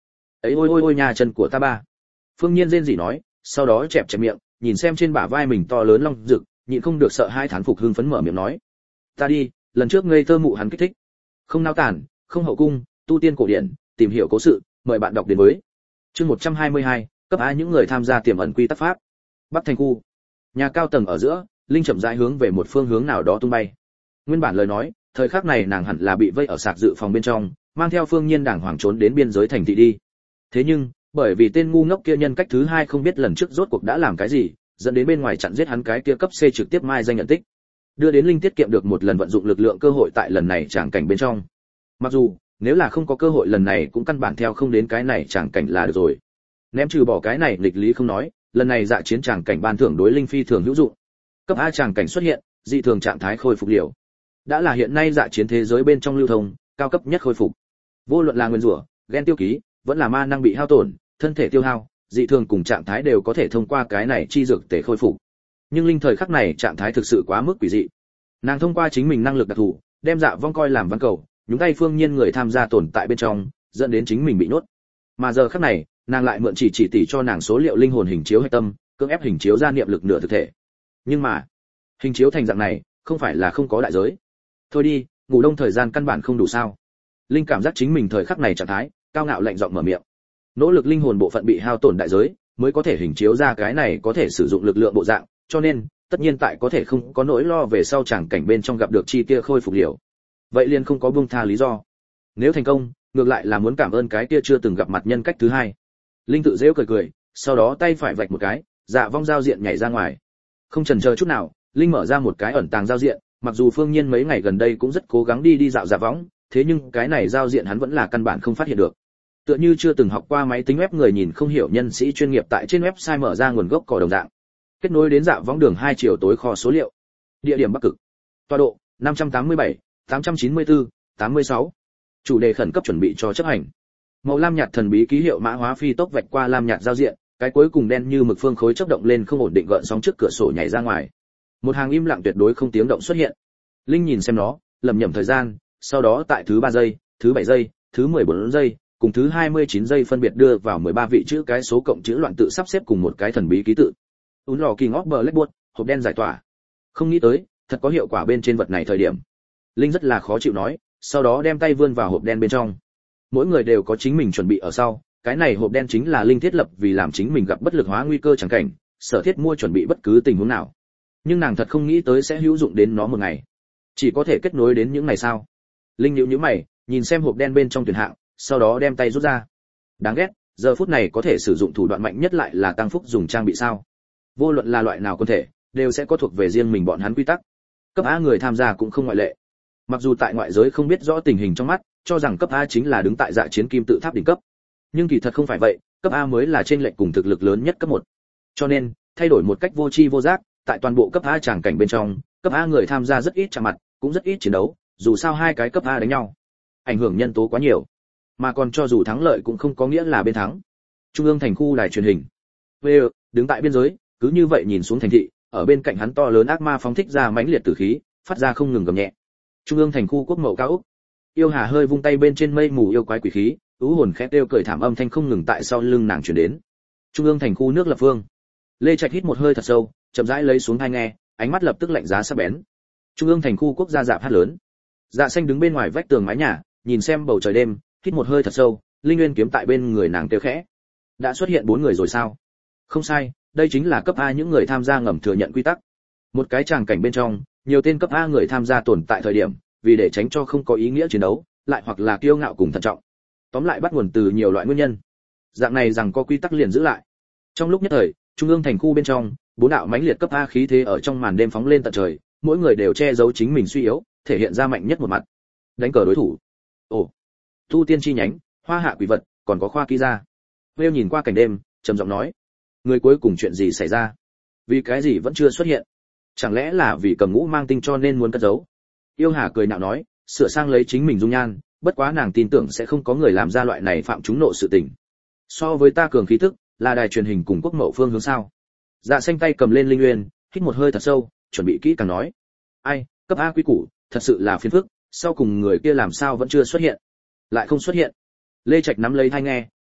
ấy ôi ôi ôi nhà chân của ta ba. Phương Nhiên rên rỉ nói, sau đó chẹp chẹp miệng, nhìn xem trên bả vai mình to lớn long rực, nhịn không được sợ hai thán phục hưng phấn mở miệng nói: "Ta đi, lần trước ngây thơ mụ hắn kích thích. Không nao tản, không hậu cung, tu tiên cổ điển, tìm hiểu cố sự, mời bạn đọc đến với." Chương một trăm hai mươi hai, cấp A những người tham gia tiềm ẩn quy tắc pháp. Bắc thành khu. Nhà cao tầng ở giữa, Linh chậm rãi hướng về một phương hướng nào đó tung bay. Nguyên bản lời nói, thời khắc này nàng hẳn là bị vây ở sạc dự phòng bên trong, mang theo Phương Nhiên đàng hoàng trốn đến biên giới thành thị đi. Thế nhưng, bởi vì tên ngu ngốc kia nhân cách thứ hai không biết lần trước rốt cuộc đã làm cái gì, dẫn đến bên ngoài chặn giết hắn cái kia cấp C trực tiếp mai danh nhận tích, đưa đến Linh tiết kiệm được một lần vận dụng lực lượng cơ hội tại lần này tràng cảnh bên trong. Mặc dù, nếu là không có cơ hội lần này cũng căn bản theo không đến cái này tràng cảnh là được rồi. Ném trừ bỏ cái này nghịch lý không nói, lần này dạ chiến tràng cảnh ban thưởng đối Linh phi thường hữu dụng. Cấp A tràng cảnh xuất hiện, dị thường trạng thái khôi phục liều. Đã là hiện nay dạ chiến thế giới bên trong lưu thông, cao cấp nhất khôi phục. Vô luận là nguyên rủa, ghen tiêu ký, vẫn là ma năng bị hao tổn, thân thể tiêu hao, dị thường cùng trạng thái đều có thể thông qua cái này chi dược để khôi phục. Nhưng Linh thời khắc này trạng thái thực sự quá mức quỷ dị. Nàng thông qua chính mình năng lực đặc thù, đem dạ vong coi làm văn cầu, nhúng tay Phương Nhiên người tham gia tồn tại bên trong, dẫn đến chính mình bị nhốt. Mà giờ khắc này, nàng lại mượn chỉ chỉ tỷ cho nàng số liệu linh hồn hình chiếu hệ tâm, cưỡng ép hình chiếu ra niệm lực nửa thực thể. Nhưng mà, hình chiếu thành dạng này, không phải là không có đại giới. Thôi đi, ngủ đông thời gian căn bản không đủ sao? Linh cảm giác chính mình thời khắc này trạng thái, cao ngạo lạnh giọng mở miệng. Nỗ lực linh hồn bộ phận bị hao tổn đại giới, mới có thể hình chiếu ra cái này có thể sử dụng lực lượng bộ dạng, cho nên, tất nhiên tại có thể không có nỗi lo về sau chẳng cảnh bên trong gặp được chi kia khôi phục liều. Vậy liền không có buông tha lý do. Nếu thành công, ngược lại là muốn cảm ơn cái kia chưa từng gặp mặt nhân cách thứ hai. Linh tự giễu cười cười, sau đó tay phải vạch một cái, dạ vong giao diện nhảy ra ngoài. Không chần chờ chút nào, Linh mở ra một cái ẩn tàng giao diện, mặc dù Phương Nhiên mấy ngày gần đây cũng rất cố gắng đi đi dạo dạ võng, thế nhưng cái này giao diện hắn vẫn là căn bản không phát hiện được. Tựa như chưa từng học qua máy tính web người nhìn không hiểu nhân sĩ chuyên nghiệp tại trên website mở ra nguồn gốc cỏ đồng dạng. Kết nối đến dạ võng đường hai chiều tối kho số liệu. Địa điểm Bắc Cực. Tọa độ năm trăm tám mươi bảy, tám trăm chín mươi tư, tám mươi sáu. Chủ đề khẩn cấp chuẩn bị cho chấp hành. Màu lam nhạt thần bí ký hiệu mã hóa phi tốc vạch qua lam nhạt giao diện, cái cuối cùng đen như mực phương khối chớp động lên không ổn định gợn sóng trước cửa sổ nhảy ra ngoài. Một hàng im lặng tuyệt đối không tiếng động xuất hiện. Linh nhìn xem nó, lẩm nhẩm thời gian, sau đó tại thứ ba giây, thứ bảy giây, thứ mười bốn giây, cùng thứ hai mươi chín giây phân biệt đưa vào mười ba vị chữ cái số cộng chữ loạn tự sắp xếp cùng một cái thần bí ký tự. Un lò King of Blackboard, hộp đen giải tỏa. Không nghĩ tới, thật có hiệu quả bên trên vật này thời điểm. Linh rất là khó chịu nói, sau đó đem tay vươn vào hộp đen bên trong. Mỗi người đều có chính mình chuẩn bị ở sau, cái này hộp đen chính là Linh thiết lập vì làm chính mình gặp bất lực hóa nguy cơ chẳng cảnh, sở thiết mua chuẩn bị bất cứ tình huống nào. Nhưng nàng thật không nghĩ tới sẽ hữu dụng đến nó một ngày. Chỉ có thể kết nối đến những ngày sau. Linh nhíu nhíu mày, nhìn xem hộp đen bên trong tuyển hạng, sau đó đem tay rút ra. Đáng ghét, giờ phút này có thể sử dụng thủ đoạn mạnh nhất lại là tăng phúc dùng trang bị sao? Vô luận là loại nào quân thể, đều sẽ có thuộc về riêng mình bọn hắn quy tắc. Cấp A người tham gia cũng không ngoại lệ. Mặc dù tại ngoại giới không biết rõ tình hình trong mắt, cho rằng cấp A chính là đứng tại dạ chiến kim tự tháp đỉnh cấp. Nhưng kỳ thật không phải vậy, cấp A mới là trên lệch cùng thực lực lớn nhất cấp một. Cho nên, thay đổi một cách vô tri vô giác, tại toàn bộ cấp A tràng cảnh bên trong, cấp A người tham gia rất ít chạm mặt, cũng rất ít chiến đấu, dù sao hai cái cấp A đánh nhau, ảnh hưởng nhân tố quá nhiều. Mà còn cho dù thắng lợi cũng không có nghĩa là bên thắng. Trung ương thành khu đài truyền hình. Vê, đứng tại biên giới, cứ như vậy nhìn xuống thành thị, ở bên cạnh hắn to lớn ác ma phóng thích ra mãnh liệt tử khí, phát ra không ngừng gầm nhẹ. Trung ương thành khu quốc mậu cao ốc. Yêu Hà hơi vung tay bên trên mây mù yêu quái quỷ khí, ú hồn khẽ kêu cười thảm âm thanh không ngừng tại sau lưng nàng truyền đến. Trung ương thành khu nước lập phương. Lê Trạch hít một hơi thật sâu, chậm rãi lấy xuống tai nghe, ánh mắt lập tức lạnh giá sắc bén. Trung ương thành khu quốc gia dạp hát lớn. Dạ xanh đứng bên ngoài vách tường mái nhà, nhìn xem bầu trời đêm, hít một hơi thật sâu, linh nguyên kiếm tại bên người nàng kêu khẽ. Đã xuất hiện bốn người rồi sao? Không sai, đây chính là cấp A những người tham gia ngầm thừa nhận quy tắc. Một cái tràng cảnh bên trong, nhiều tên cấp A người tham gia tồn tại thời điểm, vì để tránh cho không có ý nghĩa chiến đấu, lại hoặc là kiêu ngạo cùng thận trọng. Tóm lại bắt nguồn từ nhiều loại nguyên nhân. Dạng này rằng có quy tắc liền giữ lại. Trong lúc nhất thời, trung ương thành khu bên trong, bốn đạo mãnh liệt cấp A khí thế ở trong màn đêm phóng lên tận trời, mỗi người đều che giấu chính mình suy yếu, thể hiện ra mạnh nhất một mặt. Đánh cờ đối thủ. Ồ, tu tiên chi nhánh, hoa hạ quỷ vật, còn có khoa kỹ gia. Vêu nhìn qua cảnh đêm, trầm giọng nói, người cuối cùng chuyện gì xảy ra? Vì cái gì vẫn chưa xuất hiện? Chẳng lẽ là vì cầm ngũ mang tinh cho nên muốn cất giấu? Yêu Hà cười nhạo nói, sửa sang lấy chính mình dung nhan, bất quá nàng tin tưởng sẽ không có người làm ra loại này phạm chúng nộ sự tình. So với ta cường khí tức, là đài truyền hình cùng quốc mậu phương hướng sao? Dạ xanh tay cầm lên linh nguyên, hít một hơi thật sâu, chuẩn bị kỹ càng nói. Ai, cấp A quý củ, thật sự là phiền phức, sau cùng người kia làm sao vẫn chưa xuất hiện? Lại không xuất hiện. Lê Trạch nắm lấy tai nghe,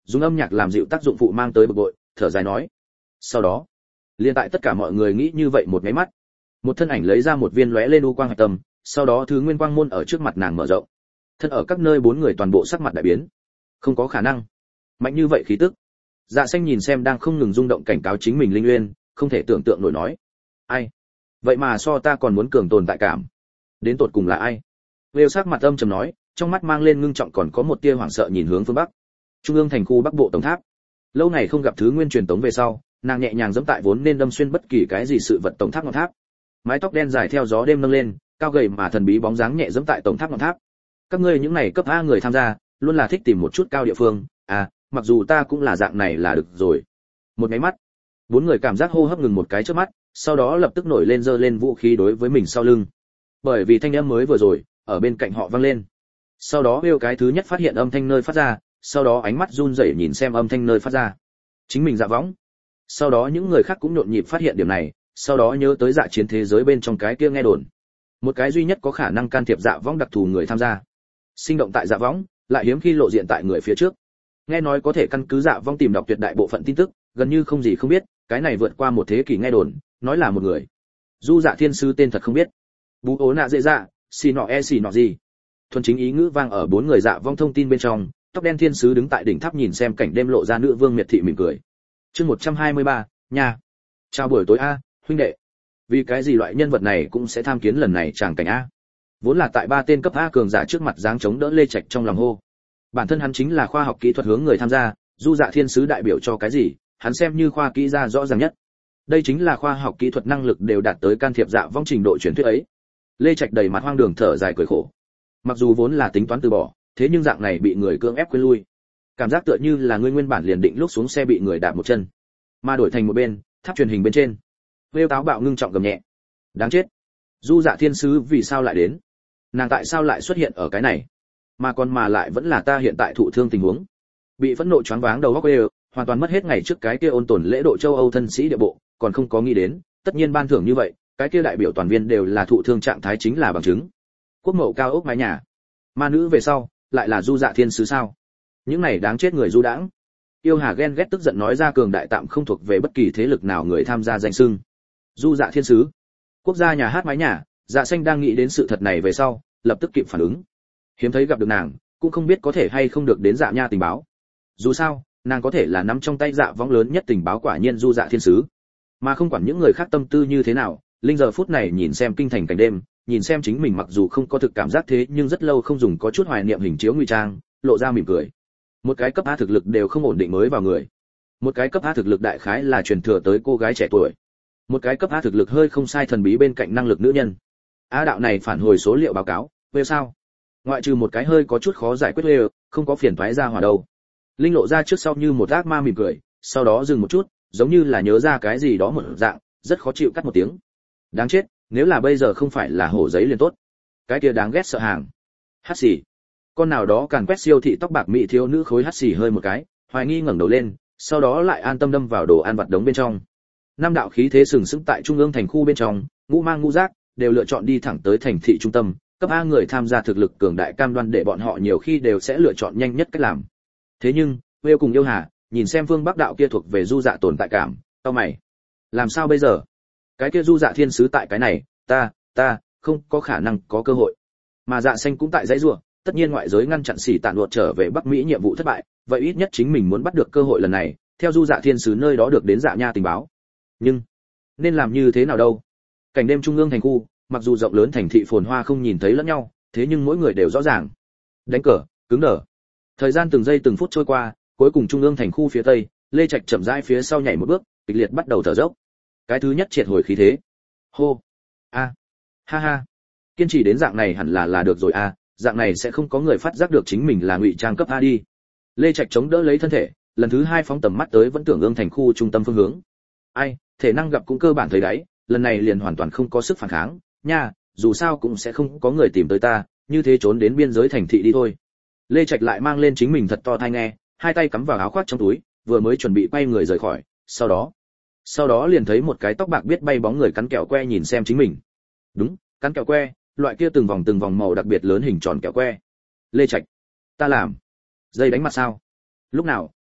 dùng âm nhạc làm dịu tác dụng phụ mang tới bực bội, thở dài nói. Sau đó, liên tại tất cả mọi người nghĩ như vậy một cái mắt, một thân ảnh lấy ra một viên lóe lên u quang hạch tâm, sau đó thứ nguyên quang môn ở trước mặt nàng mở rộng. Thân ở các nơi bốn người toàn bộ sắc mặt đại biến. Không có khả năng, mạnh như vậy khí tức. Dạ Xanh nhìn xem đang không ngừng rung động cảnh cáo chính mình linh uyên, không thể tưởng tượng nổi nói. Ai? Vậy mà so ta còn muốn cường tồn tại cảm. Đến tột cùng là ai? Vêu sắc mặt âm trầm nói, trong mắt mang lên ngưng trọng còn có một tia hoảng sợ nhìn hướng phương bắc. Trung ương thành khu Bắc Bộ tổng tháp. Lâu ngày không gặp thứ nguyên truyền tống về sau, nàng nhẹ nhàng giẫm tại vốn nên đâm xuyên bất kỳ cái gì sự vật tổng tháp ngọn tháp. Mái tóc đen dài theo gió đêm nâng lên, cao gầy mà thần bí bóng dáng nhẹ giẫm tại tổng tháp ngọn tháp. Các ngươi những này cấp A người tham gia, luôn là thích tìm một chút cao địa phương, à, mặc dù ta cũng là dạng này là được rồi. Một cái mắt, bốn người cảm giác hô hấp ngừng một cái trước mắt, sau đó lập tức nổi lên giơ lên vũ khí đối với mình sau lưng. Bởi vì thanh âm mới vừa rồi ở bên cạnh họ vang lên. Sau đó yêu cái thứ nhất phát hiện âm thanh nơi phát ra, sau đó ánh mắt run rẩy nhìn xem âm thanh nơi phát ra. Chính mình dạ võng. Sau đó những người khác cũng nhộn nhịp phát hiện điểm này, sau đó nhớ tới dạ chiến thế giới bên trong cái kia nghe đồn. Một cái duy nhất có khả năng can thiệp dạ võng đặc thù người tham gia. Sinh động tại dạ võng, lại hiếm khi lộ diện tại người phía trước. Nghe nói có thể căn cứ dạ võng tìm đọc tuyệt đại bộ phận tin tức, gần như không gì không biết, cái này vượt qua một thế kỷ nghe đồn, nói là một người. Du Dạ Thiên Sứ tên thật không biết. Bú ố nạ dễ dạ, xì nọ e xì nọ gì. Thuần chính ý ngữ vang ở bốn người dạ vong thông tin bên trong, tóc đen thiên sứ đứng tại đỉnh tháp nhìn xem cảnh đêm lộ ra nữ vương miệt thị mỉm cười. Chương một trăm hai mươi ba, nha. Chào buổi tối a, huynh đệ. Vì cái gì loại nhân vật này cũng sẽ tham kiến lần này chàng cảnh a? Vốn là tại ba tên cấp A cường giả trước mặt dáng chống đỡ Lê Trạch trong lòng hô. Bản thân hắn chính là khoa học kỹ thuật hướng người tham gia, Du Dạ Thiên Sứ đại biểu cho cái gì, hắn xem như khoa kỹ gia rõ ràng nhất. Đây chính là khoa học kỹ thuật năng lực đều đạt tới can thiệp dạ vong trình độ truyền thuyết ấy. Lê Trạch đầy mặt hoang đường thở dài cười khổ. Mặc dù vốn là tính toán từ bỏ, thế nhưng dạng này bị người cưỡng ép quên lui, cảm giác tựa như là ngươi nguyên bản liền định lúc xuống xe bị người đạp một chân, mà đổi thành một bên tháp truyền hình bên trên. Vêu táo bạo ngưng trọng gầm nhẹ. Đáng chết, Du Dạ Thiên Sứ vì sao lại đến? Nàng tại sao lại xuất hiện ở cái này? Mà còn mà lại vẫn là ta hiện tại thụ thương tình huống. Bị phẫn nộ choáng váng đầu óc đều, hoàn toàn mất hết ngày trước cái kia ôn tồn lễ độ châu Âu thân sĩ địa bộ, còn không có nghĩ đến, tất nhiên ban thưởng như vậy, cái kia đại biểu toàn viên đều là thụ thương trạng thái chính là bằng chứng. Quốc mậu cao ốc mái nhà, ma nữ về sau, lại là Du Dạ Thiên Sứ sao? Những này đáng chết người du đãng. Yêu Hà ghen ghét tức giận nói ra cường đại tạm không thuộc về bất kỳ thế lực nào người tham gia danh xưng. Du Dạ Thiên Sứ, quốc gia nhà hát mái nhà. Dạ Xanh đang nghĩ đến sự thật này về sau, lập tức kịp phản ứng. Hiếm thấy gặp được nàng, cũng không biết có thể hay không được đến Dạ Nha tình báo. Dù sao, nàng có thể là nắm trong tay Dạ võng lớn nhất tình báo quả nhiên Du Dạ Thiên Sứ, mà không quản những người khác tâm tư như thế nào. Linh giờ phút này nhìn xem kinh thành cảnh đêm, nhìn xem chính mình mặc dù không có thực cảm giác thế nhưng rất lâu không dùng có chút hoài niệm hình chiếu ngụy trang, lộ ra mỉm cười. Một cái cấp A thực lực đều không ổn định mới vào người, một cái cấp A thực lực đại khái là truyền thừa tới cô gái trẻ tuổi, một cái cấp A thực lực hơi không sai thần bí bên cạnh năng lực nữ nhân. A đạo này phản hồi số liệu báo cáo, về sao? Ngoại trừ một cái hơi có chút khó giải quyết về, không có phiền toái ra hòa đâu. Linh lộ ra trước sau như một ác ma mỉm cười, sau đó dừng một chút, giống như là nhớ ra cái gì đó một dạng, rất khó chịu cắt một tiếng. Đáng chết, nếu là bây giờ không phải là hổ giấy liền tốt. Cái kia đáng ghét sợ hàng. Hắt xì. Con nào đó càn quét siêu thị tóc bạc mỹ thiếu nữ khối hắt xì hơi một cái, hoài nghi ngẩng đầu lên, sau đó lại an tâm đâm vào đồ ăn vặt đống bên trong. Năm đạo khí thế sừng sững tại trung ương thành khu bên trong, ngũ mang ngũ giác đều lựa chọn đi thẳng tới thành thị trung tâm. Cấp A người tham gia thực lực cường đại cam đoan để bọn họ nhiều khi đều sẽ lựa chọn nhanh nhất cách làm. Thế nhưng, Vêu cùng Yêu Hà, nhìn xem Phương Bắc đạo kia thuộc về Du Dạ tồn tại cảm, tao mày. Làm sao bây giờ? Cái kia Du Dạ Thiên Sứ tại cái này, ta, ta, không có khả năng có cơ hội. Mà Dạ Xanh cũng tại dãy rủa, tất nhiên ngoại giới ngăn chặn xỉ tản luật trở về Bắc Mỹ nhiệm vụ thất bại, vậy ít nhất chính mình muốn bắt được cơ hội lần này, theo Du Dạ Thiên Sứ nơi đó được đến Dạ Nha tình báo. Nhưng, nên làm như thế nào đâu? Cảnh đêm trung ương thành khu, mặc dù rộng lớn thành thị phồn hoa không nhìn thấy lẫn nhau, thế nhưng mỗi người đều rõ ràng. Đánh cờ, cứng đờ. Thời gian từng giây từng phút trôi qua, cuối cùng trung ương thành khu phía tây, Lê Trạch chậm rãi phía sau nhảy một bước, kịch liệt bắt đầu thở dốc. Cái thứ nhất triệt hồi khí thế. Hô. A. Ha ha. Kiên trì đến dạng này hẳn là là được rồi a, dạng này sẽ không có người phát giác được chính mình là ngụy trang cấp A đi. Lê Trạch chống đỡ lấy thân thể, lần thứ hai phóng tầm mắt tới vẫn tưởng ương thành khu trung tâm phương hướng. Ai, thể năng gặp cũng cơ bản thấy đáy, lần này liền hoàn toàn không có sức phản kháng, nha, dù sao cũng sẽ không có người tìm tới ta, như thế trốn đến biên giới thành thị đi thôi. Lê Trạch lại mang lên chính mình thật to tai nghe, hai tay cắm vào áo khoác trong túi, vừa mới chuẩn bị quay người rời khỏi, sau đó, sau đó liền thấy một cái tóc bạc biết bay bóng người cắn kẹo que nhìn xem chính mình. Đúng, cắn kẹo que, loại kia từng vòng từng vòng màu đặc biệt lớn hình tròn kẹo que. Lê Trạch, ta làm dây đánh mặt sao? Lúc nào,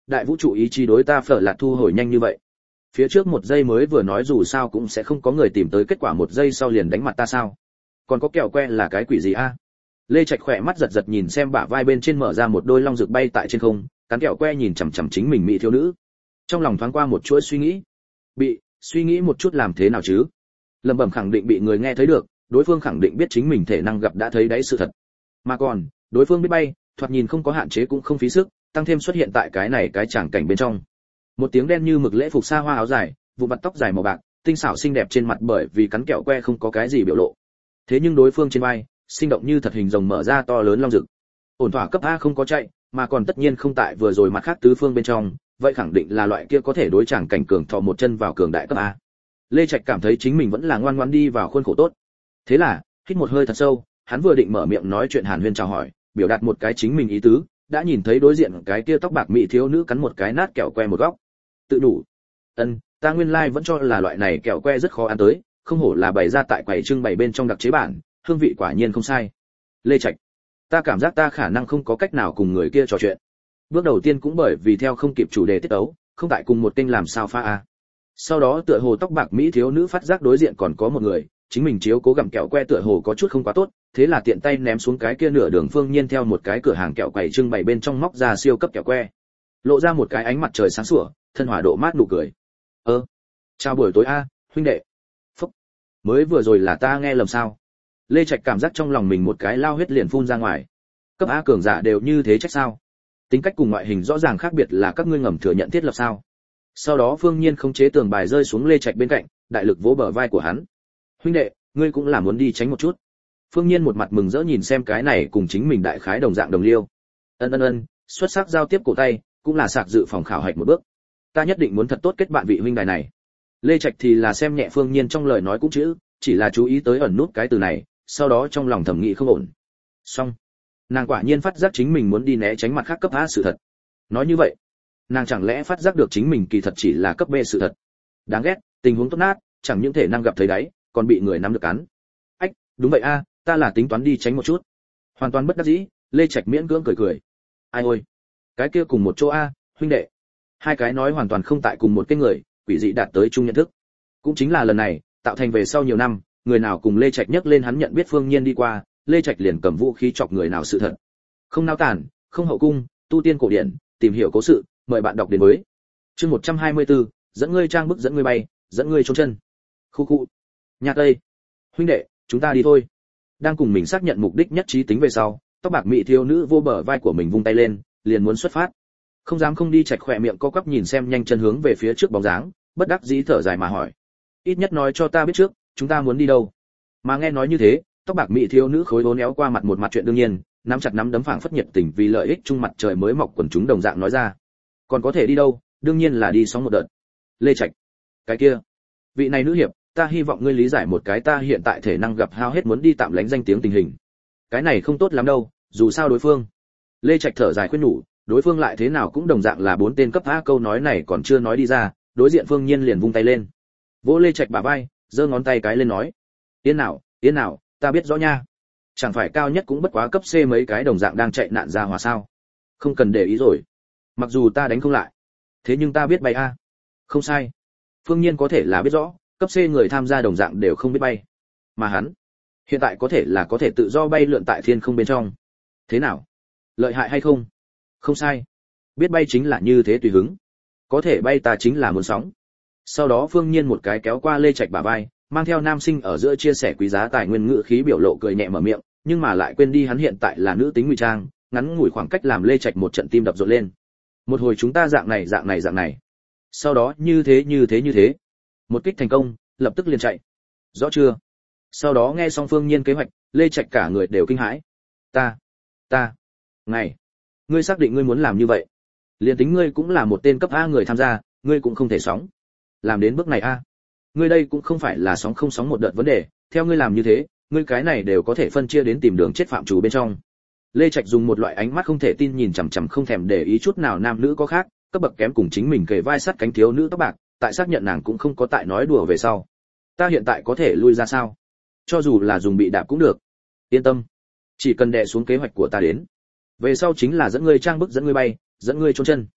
đại vũ trụ ý chí đối ta phở lạt thu hồi nhanh như vậy. Phía trước một giây mới vừa nói dù sao cũng sẽ không có người tìm tới kết quả, một giây sau liền đánh mặt ta sao? Còn có kẹo que là cái quỷ gì a? Lê Trạch khỏe mắt giật giật nhìn xem bả vai bên trên mở ra một đôi long rực bay tại trên không, cắn kẹo que nhìn chằm chằm chính mình mỹ thiếu nữ. Trong lòng thoáng qua một chuỗi suy nghĩ. Bị, suy nghĩ một chút làm thế nào chứ? Lẩm bẩm khẳng định bị người nghe thấy được, đối phương khẳng định biết chính mình thể năng gặp đã thấy đấy sự thật. Mà còn, đối phương biết bay, thoạt nhìn không có hạn chế cũng không phí sức, tăng thêm xuất hiện tại cái này cái tràng cảnh bên trong. Một tiếng đen như mực lễ phục xa hoa áo dài, vụ mặt tóc dài màu bạc, tinh xảo xinh đẹp trên mặt bởi vì cắn kẹo que không có cái gì biểu lộ. Thế nhưng đối phương trên vai, sinh động như thật hình rồng mở ra to lớn long rực. Ổn thỏa cấp A không có chạy, mà còn tất nhiên không tại vừa rồi mặt khác tứ phương bên trong, vậy khẳng định là loại kia có thể đối chàng cảnh cường thọ một chân vào cường đại cấp A. Lê Trạch cảm thấy chính mình vẫn là ngoan ngoãn đi vào khuôn khổ tốt. Thế là, hít một hơi thật sâu, hắn vừa định mở miệng nói chuyện Hàn Huyên chào hỏi, biểu đạt một cái chính mình ý tứ, đã nhìn thấy đối diện cái kia tóc bạc mỹ thiếu nữ cắn một cái nát kẹo que một góc. Tự đủ. Ân, ta nguyên lai like vẫn cho là loại này kẹo que rất khó ăn tới, không hổ là bày ra tại quầy trưng bày bên trong đặc chế bản, hương vị quả nhiên không sai. Lê Trạch, ta cảm giác ta khả năng không có cách nào cùng người kia trò chuyện. Bước đầu tiên cũng bởi vì theo không kịp chủ đề tiết tấu, không tại cùng một kênh làm sao pha a. Sau đó tựa hồ tóc bạc mỹ thiếu nữ phát giác đối diện còn có một người, chính mình chiếu cố gặm kẹo que tựa hồ có chút không quá tốt, thế là tiện tay ném xuống cái kia nửa đường Phương Nhiên theo một cái cửa hàng kẹo quầy trưng bày bên trong móc ra siêu cấp kẹo que, lộ ra một cái ánh mặt trời sáng sủa, thân hòa độ mát nụ cười. Ơ, chào buổi tối a, huynh đệ. Phúc, mới vừa rồi là ta nghe lầm sao? Lê Trạch cảm giác trong lòng mình một cái lao huyết liền phun ra ngoài. Cấp A cường giả đều như thế trách sao? Tính cách cùng ngoại hình rõ ràng khác biệt là các ngươi ngầm thừa nhận thiết lập sao? Sau đó Phương Nhiên không chế tường bài rơi xuống Lê Trạch bên cạnh, đại lực vỗ bờ vai của hắn. Huynh đệ, ngươi cũng là muốn đi tránh một chút. Phương Nhiên một mặt mừng rỡ nhìn xem cái này cùng chính mình đại khái đồng dạng đồng liêu. Ân ân ân, xuất sắc giao tiếp cổ tay, cũng là sạc dự phòng khảo hạch một bước. Ta nhất định muốn thật tốt kết bạn vị huynh đài này. Lê Trạch thì là xem nhẹ Phương Nhiên trong lời nói cũng chữ, chỉ là chú ý tới ẩn nút cái từ này, sau đó trong lòng thẩm nghĩ không ổn. Xong, nàng quả nhiên phát giác chính mình muốn đi né tránh mặt khác cấp A sự thật. Nói như vậy, nàng chẳng lẽ phát giác được chính mình kỳ thật chỉ là cấp B sự thật. Đáng ghét, tình huống tốt nát, chẳng những thể năng gặp thấy đáy, còn bị người nắm được cắn. Ách, đúng vậy a, ta là tính toán đi tránh một chút. Hoàn toàn bất đắc dĩ, Lê Trạch miễn cưỡng cười cười. Ai ôi, cái kia cùng một chỗ a, huynh đệ. Hai cái nói hoàn toàn không tại cùng một cái người, quỷ dị đạt tới chung nhận thức. Cũng chính là lần này, tạo thành về sau nhiều năm, người nào cùng Lê Trạch nhắc lên hắn nhận biết Phương Nhiên đi qua, Lê Trạch liền cầm vũ khí chọc người nào sự thật. Không nao tản, không hậu cung, tu tiên cổ điển, tìm hiểu cố sự, mời bạn đọc đến với. Chương một trăm hai mươi tư, dẫn ngươi trang bức dẫn ngươi bay, dẫn ngươi trốn chân. Khu khu. Nhạc Tây. Huynh đệ, chúng ta đi thôi. Đang cùng mình xác nhận mục đích nhất trí tính về sau, tóc bạc mỹ thiếu nữ vô bờ vai của mình vung tay lên, liền muốn xuất phát. Không dám không đi, Trạch khỏe miệng co quắp nhìn xem nhanh chân hướng về phía trước bóng dáng, bất đắc dĩ thở dài mà hỏi: ít nhất nói cho ta biết trước, chúng ta muốn đi đâu? Mà nghe nói như thế, tóc bạc mỹ thiếu nữ khối vốn éo qua mặt một mặt chuyện đương nhiên, nắm chặt nắm đấm phảng phất nhiệt tình vì lợi ích chung mặt trời mới mọc quần chúng đồng dạng nói ra. Còn có thể đi đâu? Đương nhiên là đi sóng một đợt. Lê Trạch, cái kia, vị này nữ hiệp, ta hy vọng ngươi lý giải một cái, ta hiện tại thể năng gặp hao hết, muốn đi tạm lánh danh tiếng tình hình. Cái này không tốt lắm đâu, dù sao đối phương. Lê Trạch thở dài khuyên nhủ, đối phương lại thế nào cũng đồng dạng là bốn tên cấp A, câu nói này còn chưa nói đi ra, đối diện Phương Nhiên liền vung tay lên. Vỗ Lê Trạch bả vai, giơ ngón tay cái lên nói: "Yên nào, yên nào, ta biết rõ nha. Chẳng phải cao nhất cũng bất quá cấp C mấy cái đồng dạng đang chạy nạn ra hòa sao? Không cần để ý rồi. Mặc dù ta đánh không lại, thế nhưng ta biết bay a." Không sai. Phương Nhiên có thể là biết rõ, cấp C người tham gia đồng dạng đều không biết bay. Mà hắn, hiện tại có thể là có thể tự do bay lượn tại thiên không bên trong. Thế nào? Lợi hại hay không? Không sai. Biết bay chính là như thế tùy hứng. Có thể bay ta chính là muốn sóng. Sau đó Phương Nhiên một cái kéo qua Lê Trạch bả vai, mang theo nam sinh ở giữa chia sẻ quý giá tài nguyên ngữ khí biểu lộ cười nhẹ mở miệng, nhưng mà lại quên đi hắn hiện tại là nữ tính ngụy trang, ngắn ngủi khoảng cách làm Lê Trạch một trận tim đập rộn lên. Một hồi chúng ta dạng này dạng này dạng này. Sau đó như thế như thế như thế. Một kích thành công, lập tức liền chạy. Rõ chưa? Sau đó nghe xong Phương Nhiên kế hoạch, Lê Trạch cả người đều kinh hãi. Ta, ta, này, ngươi xác định ngươi muốn làm như vậy? Liên tính ngươi cũng là một tên cấp A người tham gia, ngươi cũng không thể sóng. Làm đến bước này a, ngươi đây cũng không phải là sóng không sóng một đợt vấn đề, theo ngươi làm như thế, ngươi cái này đều có thể phân chia đến tìm đường chết phạm chủ bên trong. Lê Trạch dùng một loại ánh mắt không thể tin nhìn chằm chằm không thèm để ý chút nào nam nữ có khác, cấp bậc kém cùng chính mình kề vai sát cánh thiếu nữ tóc bạc, tại xác nhận nàng cũng không có tại nói đùa về sau. Ta hiện tại có thể lui ra sao? Cho dù là dùng bị đạp cũng được. Yên tâm, chỉ cần đè xuống kế hoạch của ta đến. Về sau chính là dẫn ngươi trang bức dẫn ngươi bay, dẫn ngươi trốn chân.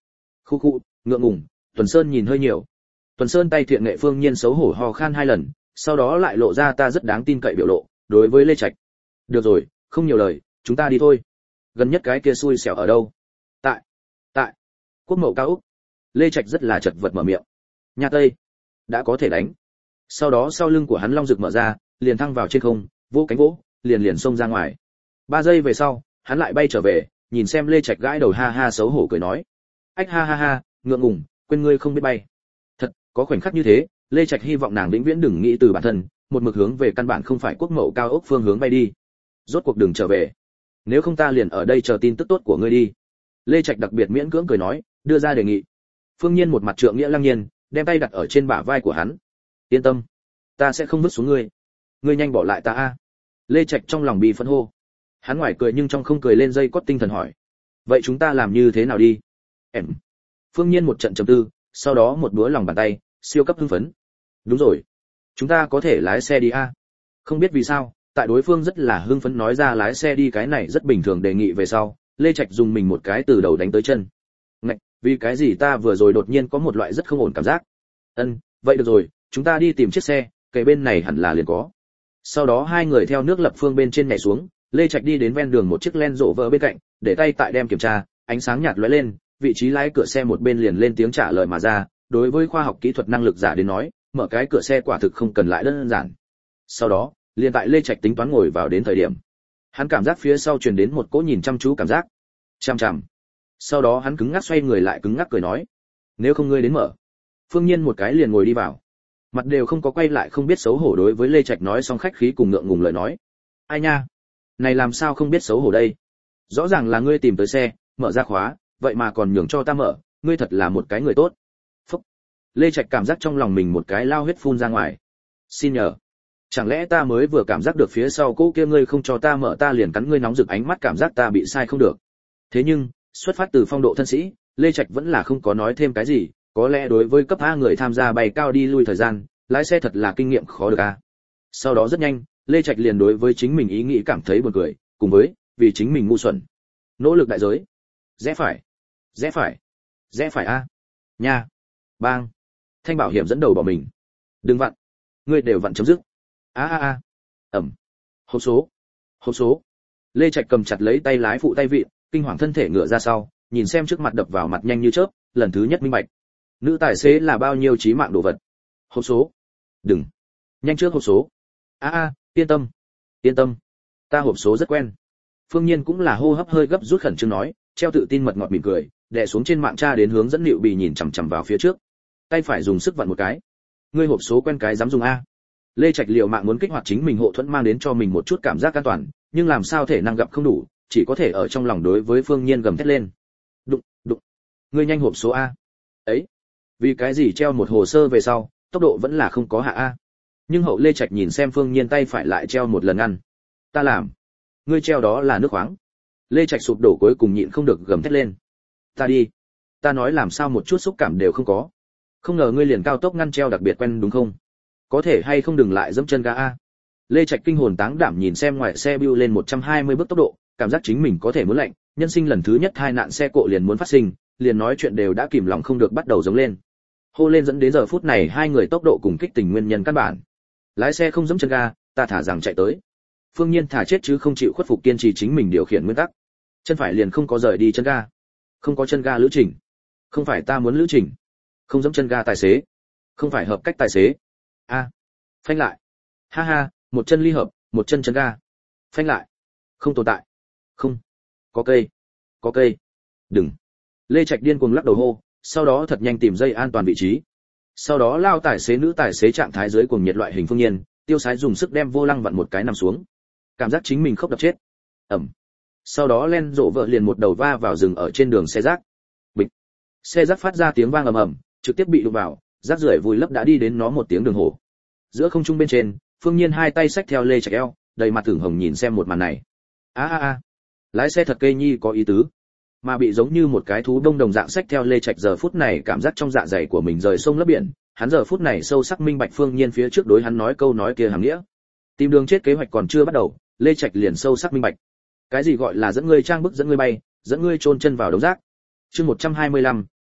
Khu khu, ngượng ngùng, Tuần Sơn nhìn hơi nhiều. Tuần Sơn tay thiện nghệ Phương Nhiên xấu hổ ho khan hai lần, sau đó lại lộ ra ta rất đáng tin cậy biểu lộ, đối với Lê Trạch. Được rồi, không nhiều lời, chúng ta đi thôi. Gần nhất cái kia xui xẻo ở đâu? Tại, tại Quốc Mậu Cao Úc. Lê Trạch rất là chật vật mở miệng. Nhà Tây, đã có thể đánh. Sau đó sau lưng của hắn long rực mở ra, liền thăng vào trên không, vỗ cánh vỗ, liền liền xông ra ngoài. Ba giây về sau, hắn lại bay trở về, nhìn xem Lê Trạch gãi đầu ha ha xấu hổ cười nói: "Ách ha ha ha, ngượng ngùng, quên ngươi không biết bay." Thật, có khoảnh khắc như thế, Lê Trạch hy vọng nàng vĩnh viễn đừng nghĩ từ bản thân, một mực hướng về căn bản không phải Quốc Mậu Cao Ốc phương hướng bay đi. Rốt cuộc đừng trở về. Nếu không ta liền ở đây chờ tin tức tốt của ngươi đi. Lê Trạch đặc biệt miễn cưỡng cười nói, đưa ra đề nghị. Phương Nhiên một mặt trượng nghĩa lăng nhiên, đem tay đặt ở trên bả vai của hắn. Yên tâm, ta sẽ không vứt xuống ngươi. Ngươi nhanh bỏ lại ta a. Lê Trạch trong lòng bị phẫn hô. Hắn ngoài cười nhưng trong không cười lên dây cót tinh thần hỏi. Vậy chúng ta làm như thế nào đi? Em. Phương Nhiên một trận trầm tư, sau đó một búa lòng bàn tay, siêu cấp hưng phấn. Đúng rồi, chúng ta có thể lái xe đi a. Không biết vì sao, tại đối phương rất là hưng phấn nói ra lái xe đi cái này rất bình thường đề nghị về sau, Lê Trạch dùng mình một cái từ đầu đánh tới chân. Ngạch, vì cái gì ta vừa rồi đột nhiên có một loại rất không ổn cảm giác. Ân, vậy được rồi, chúng ta đi tìm chiếc xe, kề bên này hẳn là liền có. Sau đó hai người theo nước lập phương bên trên nhảy xuống, Lê Trạch đi đến ven đường một chiếc Land Rover bên cạnh, để tay tại đem kiểm tra, ánh sáng nhạt lóe lên, vị trí lái cửa xe một bên liền lên tiếng trả lời mà ra, đối với khoa học kỹ thuật năng lực giả đến nói, mở cái cửa xe quả thực không cần lại đơn giản. Sau đó, liền tại Lê Trạch tính toán ngồi vào đến thời điểm, hắn cảm giác phía sau truyền đến một cỗ nhìn chăm chú cảm giác. Chằm chằm. Sau đó hắn cứng ngắc xoay người lại cứng ngắc cười nói, nếu không ngươi đến mở. Phương Nhiên một cái liền ngồi đi vào, mặt đều không có quay lại không biết xấu hổ đối với Lê Trạch nói xong khách khí cùng ngượng ngùng lời nói. Ai nha, này làm sao không biết xấu hổ đây? Rõ ràng là ngươi tìm tới xe, mở ra khóa, vậy mà còn nhường cho ta mở, ngươi thật là một cái người tốt. Phúc. Lê Trạch cảm giác trong lòng mình một cái lao huyết phun ra ngoài. Xin nhờ. Chẳng lẽ ta mới vừa cảm giác được phía sau cỗ kia ngươi không cho ta mở ta liền cắn ngươi nóng rực ánh mắt cảm giác ta bị sai không được. Thế nhưng, xuất phát từ phong độ thân sĩ, Lê Trạch vẫn là không có nói thêm cái gì, có lẽ đối với cấp A người tham gia bay cao đi lui thời gian, lái xe thật là kinh nghiệm khó được a. Sau đó rất nhanh, Lê Trạch liền đối với chính mình ý nghĩ cảm thấy buồn cười, cùng với vì chính mình ngu xuẩn. Nỗ lực đại giới. Rẽ phải, rẽ phải, rẽ phải a. Nha. Bang. Thanh bảo hiểm dẫn đầu bỏ mình. Đừng vặn. Ngươi đều vặn chấm dứt. A a a. Ẩm. Hộp số. Hộp số. Lê Trạch cầm chặt lấy tay lái phụ tay vịn, kinh hoàng thân thể ngựa ra sau, nhìn xem trước mặt đập vào mặt nhanh như chớp, lần thứ nhất minh bạch. Nữ tài xế là bao nhiêu chí mạng đồ vật. Hộp số. Đừng. Nhanh trước hộp số. A a, yên tâm. Yên tâm. Ta hộp số rất quen. Phương Nhiên cũng là hô hấp hơi gấp rút khẩn trương nói, treo tự tin mật ngọt mỉm cười, đè xuống trên mạng tra đến hướng dẫn liệu bì nhìn chằm chằm vào phía trước. Tay phải dùng sức vặn một cái. Ngươi hộp số quen cái dám dùng a. Lê Trạch liều mạng muốn kích hoạt chính mình hộ thuẫn mang đến cho mình một chút cảm giác an toàn, nhưng làm sao thể năng gặp không đủ, chỉ có thể ở trong lòng đối với Phương Nhiên gầm thét lên. Đụng, đụng. Ngươi nhanh hộp số a. Ấy. Vì cái gì treo một hồ sơ về sau, tốc độ vẫn là không có hạ a. Nhưng hậu Lê Trạch nhìn xem Phương Nhiên tay phải lại treo một lần ăn. Ta làm. Ngươi treo đó là nước khoáng. Lê Trạch sụp đổ cuối cùng nhịn không được gầm thét lên. Ta đi. Ta nói làm sao một chút xúc cảm đều không có. Không ngờ ngươi liền cao tốc ngăn treo đặc biệt quen đúng không? Có thể hay không đừng lại dẫm chân ga a. Lê Trạch kinh hồn táng đảm nhìn xem ngoài xe bưu lên một trăm hai mươi bước tốc độ, cảm giác chính mình có thể muốn lạnh, nhân sinh lần thứ nhất hai nạn xe cộ liền muốn phát sinh, liền nói chuyện đều đã kìm lòng không được bắt đầu giống lên. Hô lên dẫn đến giờ phút này hai người tốc độ cùng kích tình nguyên nhân căn bản. Lái xe không dẫm chân ga, ta thả rằng chạy tới. Phương Nhiên thả chết chứ không chịu khuất phục kiên trì chính mình điều khiển nguyên tắc. Chân phải liền không có rời đi chân ga. Không có chân ga lữ trình. Không phải ta muốn lữ trình. Không dẫm chân ga tài xế. Không phải hợp cách tài xế. A. Phanh lại. Ha ha, một chân ly hợp, một chân chân ga. Phanh lại. Không tồn tại. Không. Có cây. Có cây. Đừng. Lê Trạch điên cuồng lắc đầu hô, sau đó thật nhanh tìm dây an toàn vị trí. Sau đó lao tài xế nữ tài xế trạng thái dưới cuồng nhiệt loại hình Phương Nhiên, tiêu sái dùng sức đem vô lăng vặn một cái nằm xuống. Cảm giác chính mình khóc đập chết. Ẩm. Sau đó len rộ vợ liền một đầu va vào rừng ở trên đường xe rác. Bịch. Xe rác phát ra tiếng vang ầm ầm, trực tiếp bị đụng vào, rác rưởi vùi lấp đã đi đến nó một tiếng đường hồ. Giữa không trung bên trên, Phương Nhiên hai tay xách theo Lê Trạch eo, đầy mặt tưởng hồng nhìn xem một màn này. A a a. Lái xe thật cây nhi có ý tứ. Mà bị giống như một cái thú đông đồng dạng xách theo Lê Trạch giờ phút này cảm giác trong dạ dày của mình rời sông lấp biển, hắn giờ phút này sâu sắc minh bạch Phương Nhiên phía trước đối hắn nói câu nói kia hàm nghĩa. Tìm đường chết kế hoạch còn chưa bắt đầu, Lê Trạch liền sâu sắc minh bạch. Cái gì gọi là dẫn ngươi trang bức dẫn ngươi bay, dẫn ngươi chôn chân vào đống rác. Chương một trăm hai mươi lăm,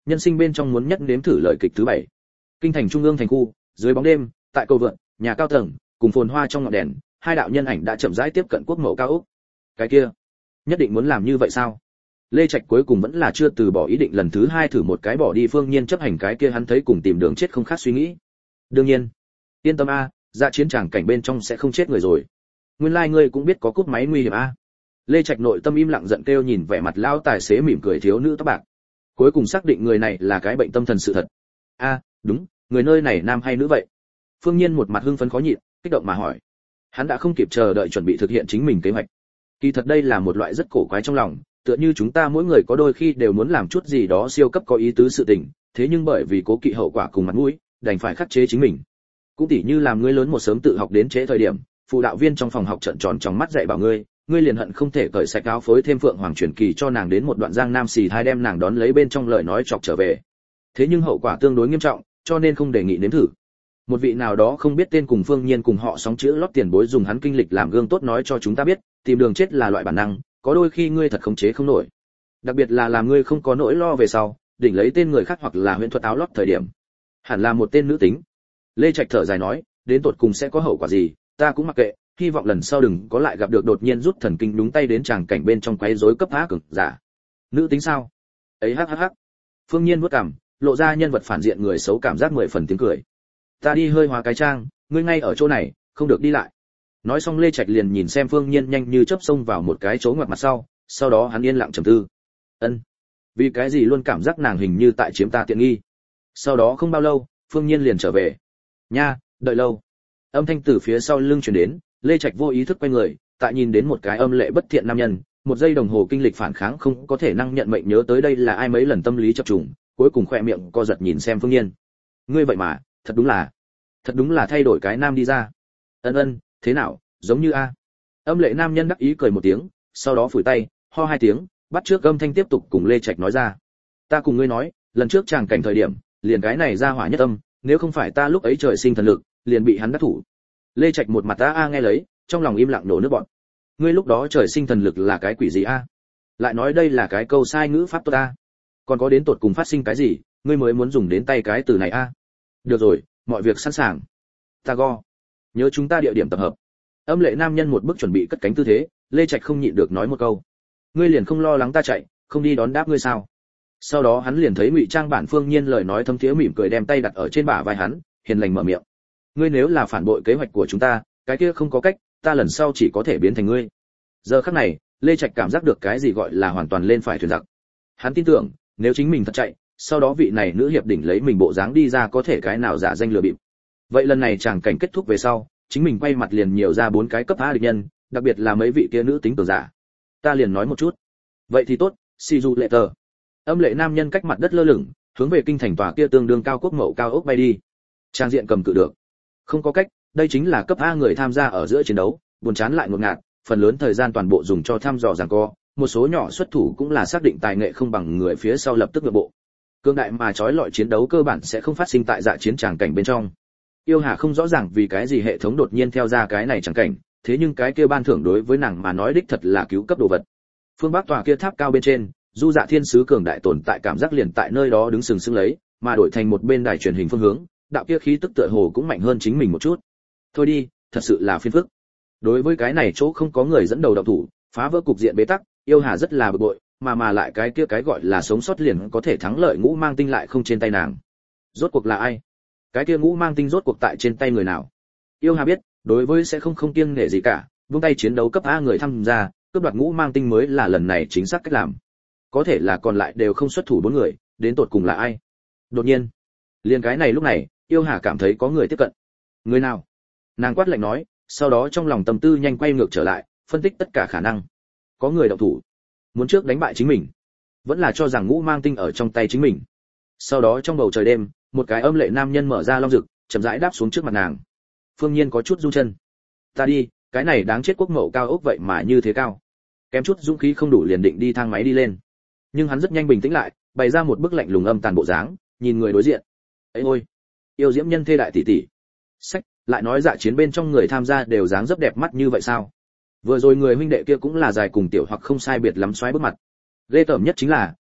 nhân sinh bên trong muốn nhất nếm thử lời kịch thứ bảy. Kinh thành trung ương thành khu, dưới bóng đêm, tại cầu vượt, nhà cao tầng, cùng phồn hoa trong ngọn đèn, hai đạo nhân ảnh đã chậm rãi tiếp cận quốc mẫu cao ốc. Cái kia, nhất định muốn làm như vậy sao? Lê Trạch cuối cùng vẫn là chưa từ bỏ ý định lần thứ hai thử một cái bỏ đi Phương Nhiên chấp hành cái kia hắn thấy cùng tìm đường chết không khác suy nghĩ. Đương nhiên, yên tâm a, ra chiến tràng cảnh bên trong sẽ không chết người rồi. Nguyên lai like ngươi cũng biết có cúp máy nguy hiểm a. Lê Trạch nội tâm im lặng giận kêu nhìn vẻ mặt lão tài xế mỉm cười thiếu nữ tóc bạc. Cuối cùng xác định người này là cái bệnh tâm thần sự thật. A, đúng, người nơi này nam hay nữ vậy? Phương Nhiên một mặt hưng phấn khó nhịn, kích động mà hỏi. Hắn đã không kịp chờ đợi chuẩn bị thực hiện chính mình kế hoạch. Kỳ thật đây là một loại rất cổ quái trong lòng, tựa như chúng ta mỗi người có đôi khi đều muốn làm chút gì đó siêu cấp có ý tứ sự tình, thế nhưng bởi vì cố kỵ hậu quả cùng mặt mũi, đành phải khắc chế chính mình. Cũng tỉ như làm ngươi lớn một sớm tự học đến trễ thời điểm, phụ đạo viên trong phòng học trợn tròn trong mắt dạy bảo ngươi, ngươi liền hận không thể cởi sạch áo phối thêm phượng hoàng truyền kỳ cho nàng đến một đoạn giang nam xì thai đem nàng đón lấy bên trong lời nói chọc trở về. Thế nhưng hậu quả tương đối nghiêm trọng, cho nên không đề nghị nếm thử. Một vị nào đó không biết tên cùng Phương Nhiên cùng họ sóng chữ lót tiền bối dùng hắn kinh lịch làm gương tốt nói cho chúng ta biết, tìm đường chết là loại bản năng, có đôi khi ngươi thật khống chế không nổi. Đặc biệt là làm ngươi không có nỗi lo về sau, đỉnh lấy tên người khác hoặc là huyễn thuật áo lót thời điểm. Hẳn là một tên nữ tính. Lê Trạch thở dài nói, đến tột cùng sẽ có hậu quả gì, ta cũng mặc kệ, hy vọng lần sau đừng có lại gặp được đột nhiên rút thần kinh đúng tay đến tràng cảnh bên trong quấy rối cấp phá cực giả. Nữ tính sao? Ấy hắc hắc hắc. Phương Nhiên vuốt cằm, lộ ra nhân vật phản diện người xấu cảm giác mười phần tiếng cười. Ta đi hơi hóa cái trang, ngươi ngay ở chỗ này, không được đi lại. Nói xong Lê Trạch liền nhìn xem Phương Nhiên nhanh như chớp xông vào một cái chỗ ngoặt mặt sau, sau đó hắn yên lặng trầm tư. Ân, vì cái gì luôn cảm giác nàng hình như tại chiếm ta tiện nghi. Sau đó không bao lâu, Phương Nhiên liền trở về. Nha, đợi lâu. Âm thanh từ phía sau lưng truyền đến, Lê Trạch vô ý thức quay người, tại nhìn đến một cái âm lệ bất thiện nam nhân, một giây đồng hồ kinh lịch phản kháng không có thể năng nhận mệnh nhớ tới đây là ai mấy lần tâm lý chập trùng, cuối cùng khỏe miệng co giật nhìn xem Phương Nhiên. Ngươi vậy mà, thật đúng là, thật đúng là thay đổi cái nam đi ra. Ân ân, thế nào, giống như a. Âm lệ nam nhân đắc ý cười một tiếng, sau đó phủi tay, ho hai tiếng, bắt trước âm thanh tiếp tục cùng Lê Trạch nói ra. Ta cùng ngươi nói, lần trước chàng cảnh thời điểm, liền cái này ra hỏa nhất âm, nếu không phải ta lúc ấy trời sinh thần lực, liền bị hắn đắc thủ. Lê Trạch một mặt ta a nghe lấy, trong lòng im lặng nổ nước bọt. Ngươi lúc đó trời sinh thần lực là cái quỷ gì a? Lại nói đây là cái câu sai ngữ pháp tốt a. Còn có đến tột cùng phát sinh cái gì, ngươi mới muốn dùng đến tay cái từ này a? Được rồi, mọi việc sẵn sàng. Ta go. Nhớ chúng ta địa điểm tập hợp. Âm lệ nam nhân một bước chuẩn bị cất cánh tư thế, Lê Trạch không nhịn được nói một câu. Ngươi liền không lo lắng ta chạy, không đi đón đáp ngươi sao? Sau đó hắn liền thấy Ngụy Trang bản Phương Nhiên lời nói thâm thiế mỉm cười đem tay đặt ở trên bả vai hắn, hiền lành mở miệng. Ngươi nếu là phản bội kế hoạch của chúng ta, cái kia không có cách, ta lần sau chỉ có thể biến thành ngươi. Giờ khắc này, Lê Trạch cảm giác được cái gì gọi là hoàn toàn lên phải thuyền giặc. Hắn tin tưởng, nếu chính mình thật chạy, sau đó vị này nữ hiệp đỉnh lấy mình bộ dáng đi ra có thể cái nào giả danh lừa bịp. Vậy lần này chàng cảnh kết thúc về sau, chính mình quay mặt liền nhiều ra bốn cái cấp A địch nhân, đặc biệt là mấy vị kia nữ tính tưởng giả. Ta liền nói một chút. Vậy thì tốt, see you later. Âm lệ nam nhân cách mặt đất lơ lửng, hướng về kinh thành tòa kia tương đương cao quốc mậu cao ốc bay đi. Trang diện cầm cự được. Không có cách, đây chính là cấp A người tham gia ở giữa chiến đấu, buồn chán lại ngột ngạt, phần lớn thời gian toàn bộ dùng cho thăm dò giằng co, một số nhỏ xuất thủ cũng là xác định tài nghệ không bằng người phía sau lập tức ngược bộ. Cương đại mà chói lọi chiến đấu cơ bản sẽ không phát sinh tại dạ chiến tràng cảnh bên trong. Yêu Hà không rõ ràng vì cái gì hệ thống đột nhiên theo ra cái này chẳng cảnh, thế nhưng cái kia ban thưởng đối với nàng mà nói đích thật là cứu cấp đồ vật. Phương Bắc tòa kia tháp cao bên trên, Du Dạ Thiên sứ cường đại tồn tại cảm giác liền tại nơi đó đứng sừng sững lấy, mà đổi thành một bên đài truyền hình phương hướng, đạo kia khí tức tựa hồ cũng mạnh hơn chính mình một chút. Thôi đi, thật sự là phiền phức. Đối với cái này chỗ không có người dẫn đầu động thủ, phá vỡ cục diện bế tắc, Yêu Hà rất là bực bội, mà mà lại cái kia cái gọi là sống sót liền có thể thắng lợi ngũ mang tinh lại không trên tay nàng. Rốt cuộc là ai? Cái kia ngũ mang tinh rốt cuộc tại trên tay người nào? Yêu Hà biết, đối với sẽ không không kiêng nể gì cả, buông tay chiến đấu cấp A người tham gia, cướp đoạt ngũ mang tinh mới là lần này chính xác cách làm. Có thể là còn lại đều không xuất thủ bốn người, đến tột cùng là ai? Đột nhiên, liền cái này lúc này, Yêu Hà cảm thấy có người tiếp cận. Người nào? Nàng quát lạnh nói, sau đó trong lòng tâm tư nhanh quay ngược trở lại, phân tích tất cả khả năng. Có người động thủ, muốn trước đánh bại chính mình, vẫn là cho rằng ngũ mang tinh ở trong tay chính mình. Sau đó trong bầu trời đêm, một cái âm lệ nam nhân mở ra long rực, chậm rãi đáp xuống trước mặt nàng. Phương Nhiên có chút run chân. Ta đi, cái này đáng chết quốc mậu cao ốc vậy mà như thế cao. Kém chút dũng khí không đủ liền định đi thang máy đi lên. Nhưng hắn rất nhanh bình tĩnh lại, bày ra một bức lạnh lùng âm tàn bộ dáng, nhìn người đối diện. Ấy ôi, yêu diễm nhân thê đại tỷ tỷ. Sách, lại nói dạ chiến bên trong người tham gia đều dáng dấp đẹp mắt như vậy sao? Vừa rồi người huynh đệ kia cũng là dài cùng tiểu hoặc không sai biệt lắm xoáy bước mặt. Ghê tởm nhất chính là,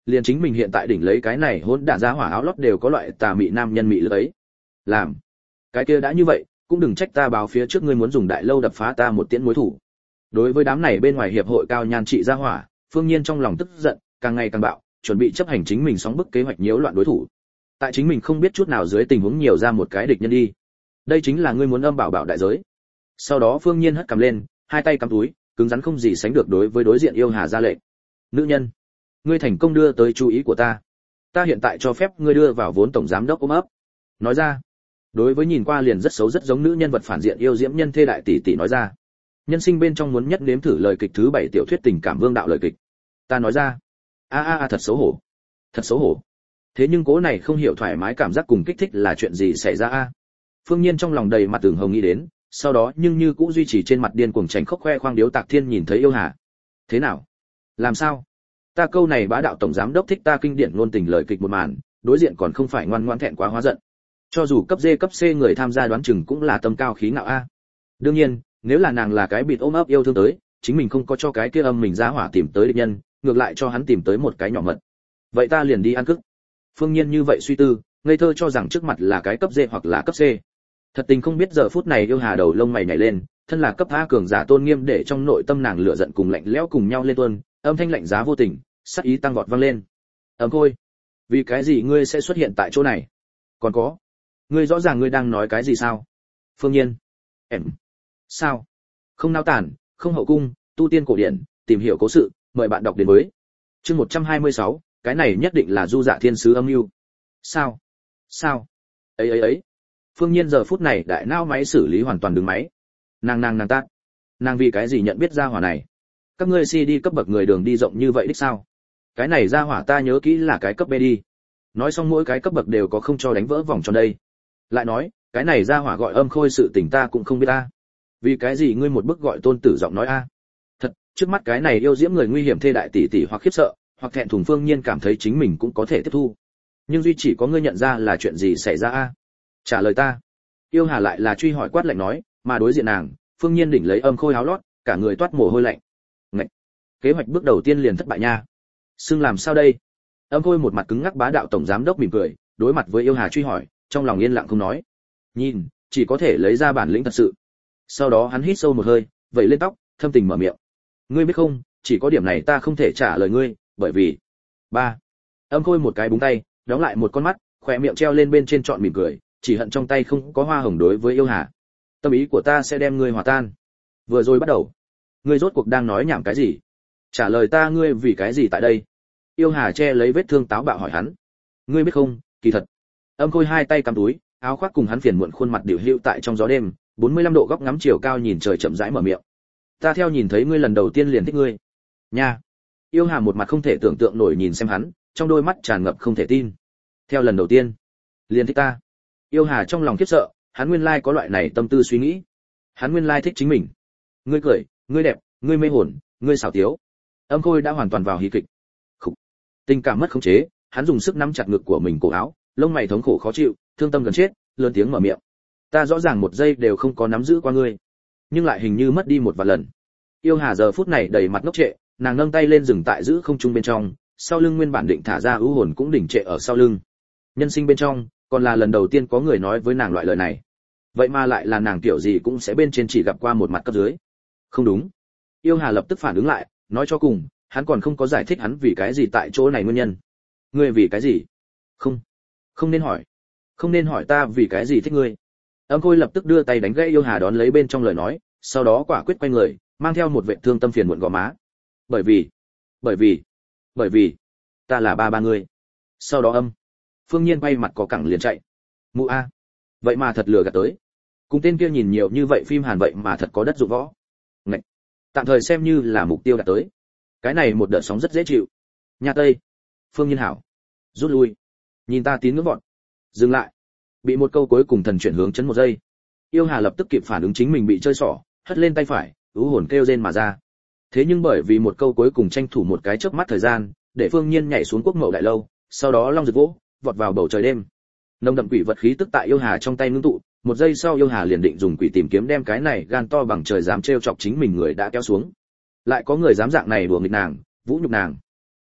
liền chính mình hiện tại đỉnh lấy cái này hỗn đản ra hỏa áo lót đều có loại tà mị nam nhân mị lực ấy. Làm, cái kia đã như vậy, cũng đừng trách ta báo phía trước ngươi muốn dùng đại lâu đập phá ta một tiễn mối thủ. Đối với đám này bên ngoài hiệp hội cao nhan trị ra hỏa, Phương Nhiên trong lòng tức giận, càng ngày càng bạo, chuẩn bị chấp hành chính mình sóng bức kế hoạch nhiễu loạn đối thủ. Tại chính mình không biết chút nào dưới tình huống nhiều ra một cái địch nhân đi. Đây chính là ngươi muốn âm bảo bảo đại giới. Sau đó Phương Nhiên hất cằm lên, hai tay cắm túi, cứng rắn không gì sánh được đối với đối diện yêu hà ra lệnh. Nữ nhân, ngươi thành công đưa tới chú ý của ta. Ta hiện tại cho phép ngươi đưa vào vốn tổng giám đốc ôm ấp. Nói ra. Đối với nhìn qua liền rất xấu rất giống nữ nhân vật phản diện yêu diễm nhân thê đại tỷ tỷ nói ra. Nhân sinh bên trong muốn nhất nếm thử lời kịch thứ bảy tiểu thuyết tình cảm vương đạo lời kịch. Ta nói ra. A a a thật xấu hổ. Thật xấu hổ. Thế nhưng cố này không hiểu thoải mái cảm giác cùng kích thích là chuyện gì xảy ra a? Phương Nhiên trong lòng đầy mặt tường hồng nghĩ đến, sau đó nhưng như cũng duy trì trên mặt điên cuồng tránh khóc khoe khoang điếu tạc thiên nhìn thấy yêu hà. Thế nào? Làm sao? Ta câu này bá đạo tổng giám đốc thích ta kinh điển luôn tình lời kịch một màn, đối diện còn không phải ngoan ngoãn thẹn quá hóa giận. Cho dù cấp D cấp C người tham gia đoán chừng cũng là tâm cao khí ngạo a. Đương nhiên, nếu là nàng là cái bịt ôm ấp yêu thương tới, chính mình không có cho cái kia âm mình ra hỏa tìm tới địch nhân, ngược lại cho hắn tìm tới một cái nhỏ mật. Vậy ta liền đi ăn cức. Phương Nhiên như vậy suy tư, ngây thơ cho rằng trước mặt là cái cấp D hoặc là cấp C. Thật tình không biết giờ phút này yêu hà đầu lông mày nhảy lên, thân là cấp A cường giả tôn nghiêm để trong nội tâm nàng lửa giận cùng lạnh lẽo cùng nhau lên tuôn, âm thanh lạnh giá vô tình, sát ý tăng vọt vang lên. Ấm thôi, vì cái gì ngươi sẽ xuất hiện tại chỗ này? Còn có, ngươi rõ ràng ngươi đang nói cái gì sao? Phương Nhiên, em, sao? Không nao tản, không hậu cung, tu tiên cổ điển, tìm hiểu cố sự, mời bạn đọc đến với. Chương một trăm hai mươi sáu, cái này nhất định là du dạ thiên sứ âm mưu. Sao? Sao? Ấy ấy ấy. Phương Nhiên giờ phút này đại não máy xử lý hoàn toàn đứng máy. Nàng nàng nàng ta, nàng vì cái gì nhận biết ra hỏa này? Các ngươi si đi cấp bậc người đường đi rộng như vậy đích sao? Cái này ra hỏa ta nhớ kỹ là cái cấp B đi. Nói xong mỗi cái cấp bậc đều có không cho đánh vỡ vòng tròn đây. Lại nói, cái này ra hỏa gọi âm khôi sự tình ta cũng không biết ta. Vì cái gì ngươi một bức gọi tôn tử giọng nói a? Thật, trước mắt cái này yêu diễm người nguy hiểm thê đại tỷ tỷ hoặc khiếp sợ, hoặc thẹn thùng Phương Nhiên cảm thấy chính mình cũng có thể tiếp thu. Nhưng duy chỉ có ngươi nhận ra là chuyện gì xảy ra a? Trả lời ta. Yêu Hà lại là truy hỏi quát lạnh nói, mà đối diện nàng, Phương Nhiên đỉnh lấy âm khôi áo lót, cả người toát mồ hôi lạnh. Ngậy. Kế hoạch bước đầu tiên liền thất bại nha. Xưng làm sao đây? Âm khôi một mặt cứng ngắc bá đạo tổng giám đốc mỉm cười, đối mặt với Yêu Hà truy hỏi, trong lòng yên lặng không nói. Nhìn, chỉ có thể lấy ra bản lĩnh thật sự. Sau đó hắn hít sâu một hơi, vẩy lên tóc, thâm tình mở miệng. Ngươi biết không, chỉ có điểm này ta không thể trả lời ngươi, bởi vì ba. Âm khôi một cái búng tay, đóng lại một con mắt, khỏe miệng treo lên bên trên trọn mỉm cười, chỉ hận trong tay không có hoa hồng đối với Yêu Hà. Tâm ý của ta sẽ đem ngươi hòa tan. Vừa rồi bắt đầu, ngươi rốt cuộc đang nói nhảm cái gì? Trả lời ta, ngươi vì cái gì tại đây? Yêu Hà che lấy vết thương táo bạo hỏi hắn. Ngươi biết không, kỳ thật. Âm khôi hai tay cầm túi, áo khoác cùng hắn phiền muộn khuôn mặt điều hữu tại trong gió đêm, bốn mươi lăm độ góc ngắm chiều cao nhìn trời chậm rãi mở miệng. Ta theo nhìn thấy ngươi lần đầu tiên liền thích ngươi. Nha. Yêu Hà một mặt không thể tưởng tượng nổi nhìn xem hắn, trong đôi mắt tràn ngập không thể tin. Theo lần đầu tiên, liền thích ta. Yêu Hà trong lòng khiếp sợ, hắn nguyên lai có loại này tâm tư suy nghĩ. Hắn nguyên lai thích chính mình. Ngươi cười, ngươi đẹp, ngươi mê hồn, ngươi xảo tiếu. Âm khôi đã hoàn toàn vào hí kịch. Khủ. Tình cảm mất khống chế, hắn dùng sức nắm chặt ngực của mình cổ áo, lông mày thống khổ khó chịu, thương tâm gần chết, lớn tiếng mở miệng. Ta rõ ràng một giây đều không có nắm giữ qua ngươi, nhưng lại hình như mất đi một vài lần. Yêu Hà giờ phút này đầy mặt ngốc trệ, nàng nâng tay lên dừng tại giữ không trung bên trong, sau lưng nguyên bản định thả ra ưu hồn cũng đỉnh trệ ở sau lưng. Nhân sinh bên trong, còn là lần đầu tiên có người nói với nàng loại lời này. Vậy mà lại là nàng kiểu gì cũng sẽ bên trên chỉ gặp qua một mặt cấp dưới. Không đúng. Yêu Hà lập tức phản ứng lại, nói cho cùng, hắn còn không có giải thích hắn vì cái gì tại chỗ này nguyên nhân. Ngươi vì cái gì? Không, không nên hỏi. Không nên hỏi ta vì cái gì thích ngươi. Âm khôi lập tức đưa tay đánh gãy Yêu Hà đón lấy bên trong lời nói, sau đó quả quyết quay người, mang theo một vệ thương tâm phiền muộn gò má. Bởi vì, bởi vì, bởi vì, ta là ba ba ngươi. Sau đó âm, Phương Nhiên quay mặt có cẳng liền chạy. Mụ a, vậy mà thật lừa gạt tới. Cùng tên kia nhìn nhiều như vậy phim Hàn vậy mà thật có đất dụng võ. Ngậy, tạm thời xem như là mục tiêu đạt tới. Cái này một đợt sóng rất dễ chịu. Nhà Tây, Phương Nhiên hảo, rút lui. Nhìn ta tín ngưỡng vọt. Dừng lại. Bị một câu cuối cùng thần chuyển hướng chấn một giây. Yêu Hà lập tức kịp phản ứng chính mình bị chơi xỏ, hất lên tay phải, ú hồn kêu rên mà ra. Thế nhưng bởi vì một câu cuối cùng tranh thủ một cái chớp mắt thời gian, để Phương Nhiên nhảy xuống quốc mậu đại lâu, sau đó long rực vỗ, vọt vào bầu trời đêm. Nồng đậm quỷ vật khí tức tại Yêu Hà trong tay ngưng tụ, một giây sau Yêu Hà liền định dùng quỷ tìm kiếm đem cái này gan to bằng trời dám trêu chọc chính mình người đã kéo xuống. Lại có người dám dạng này đùa nghịch nàng, vũ nhục nàng.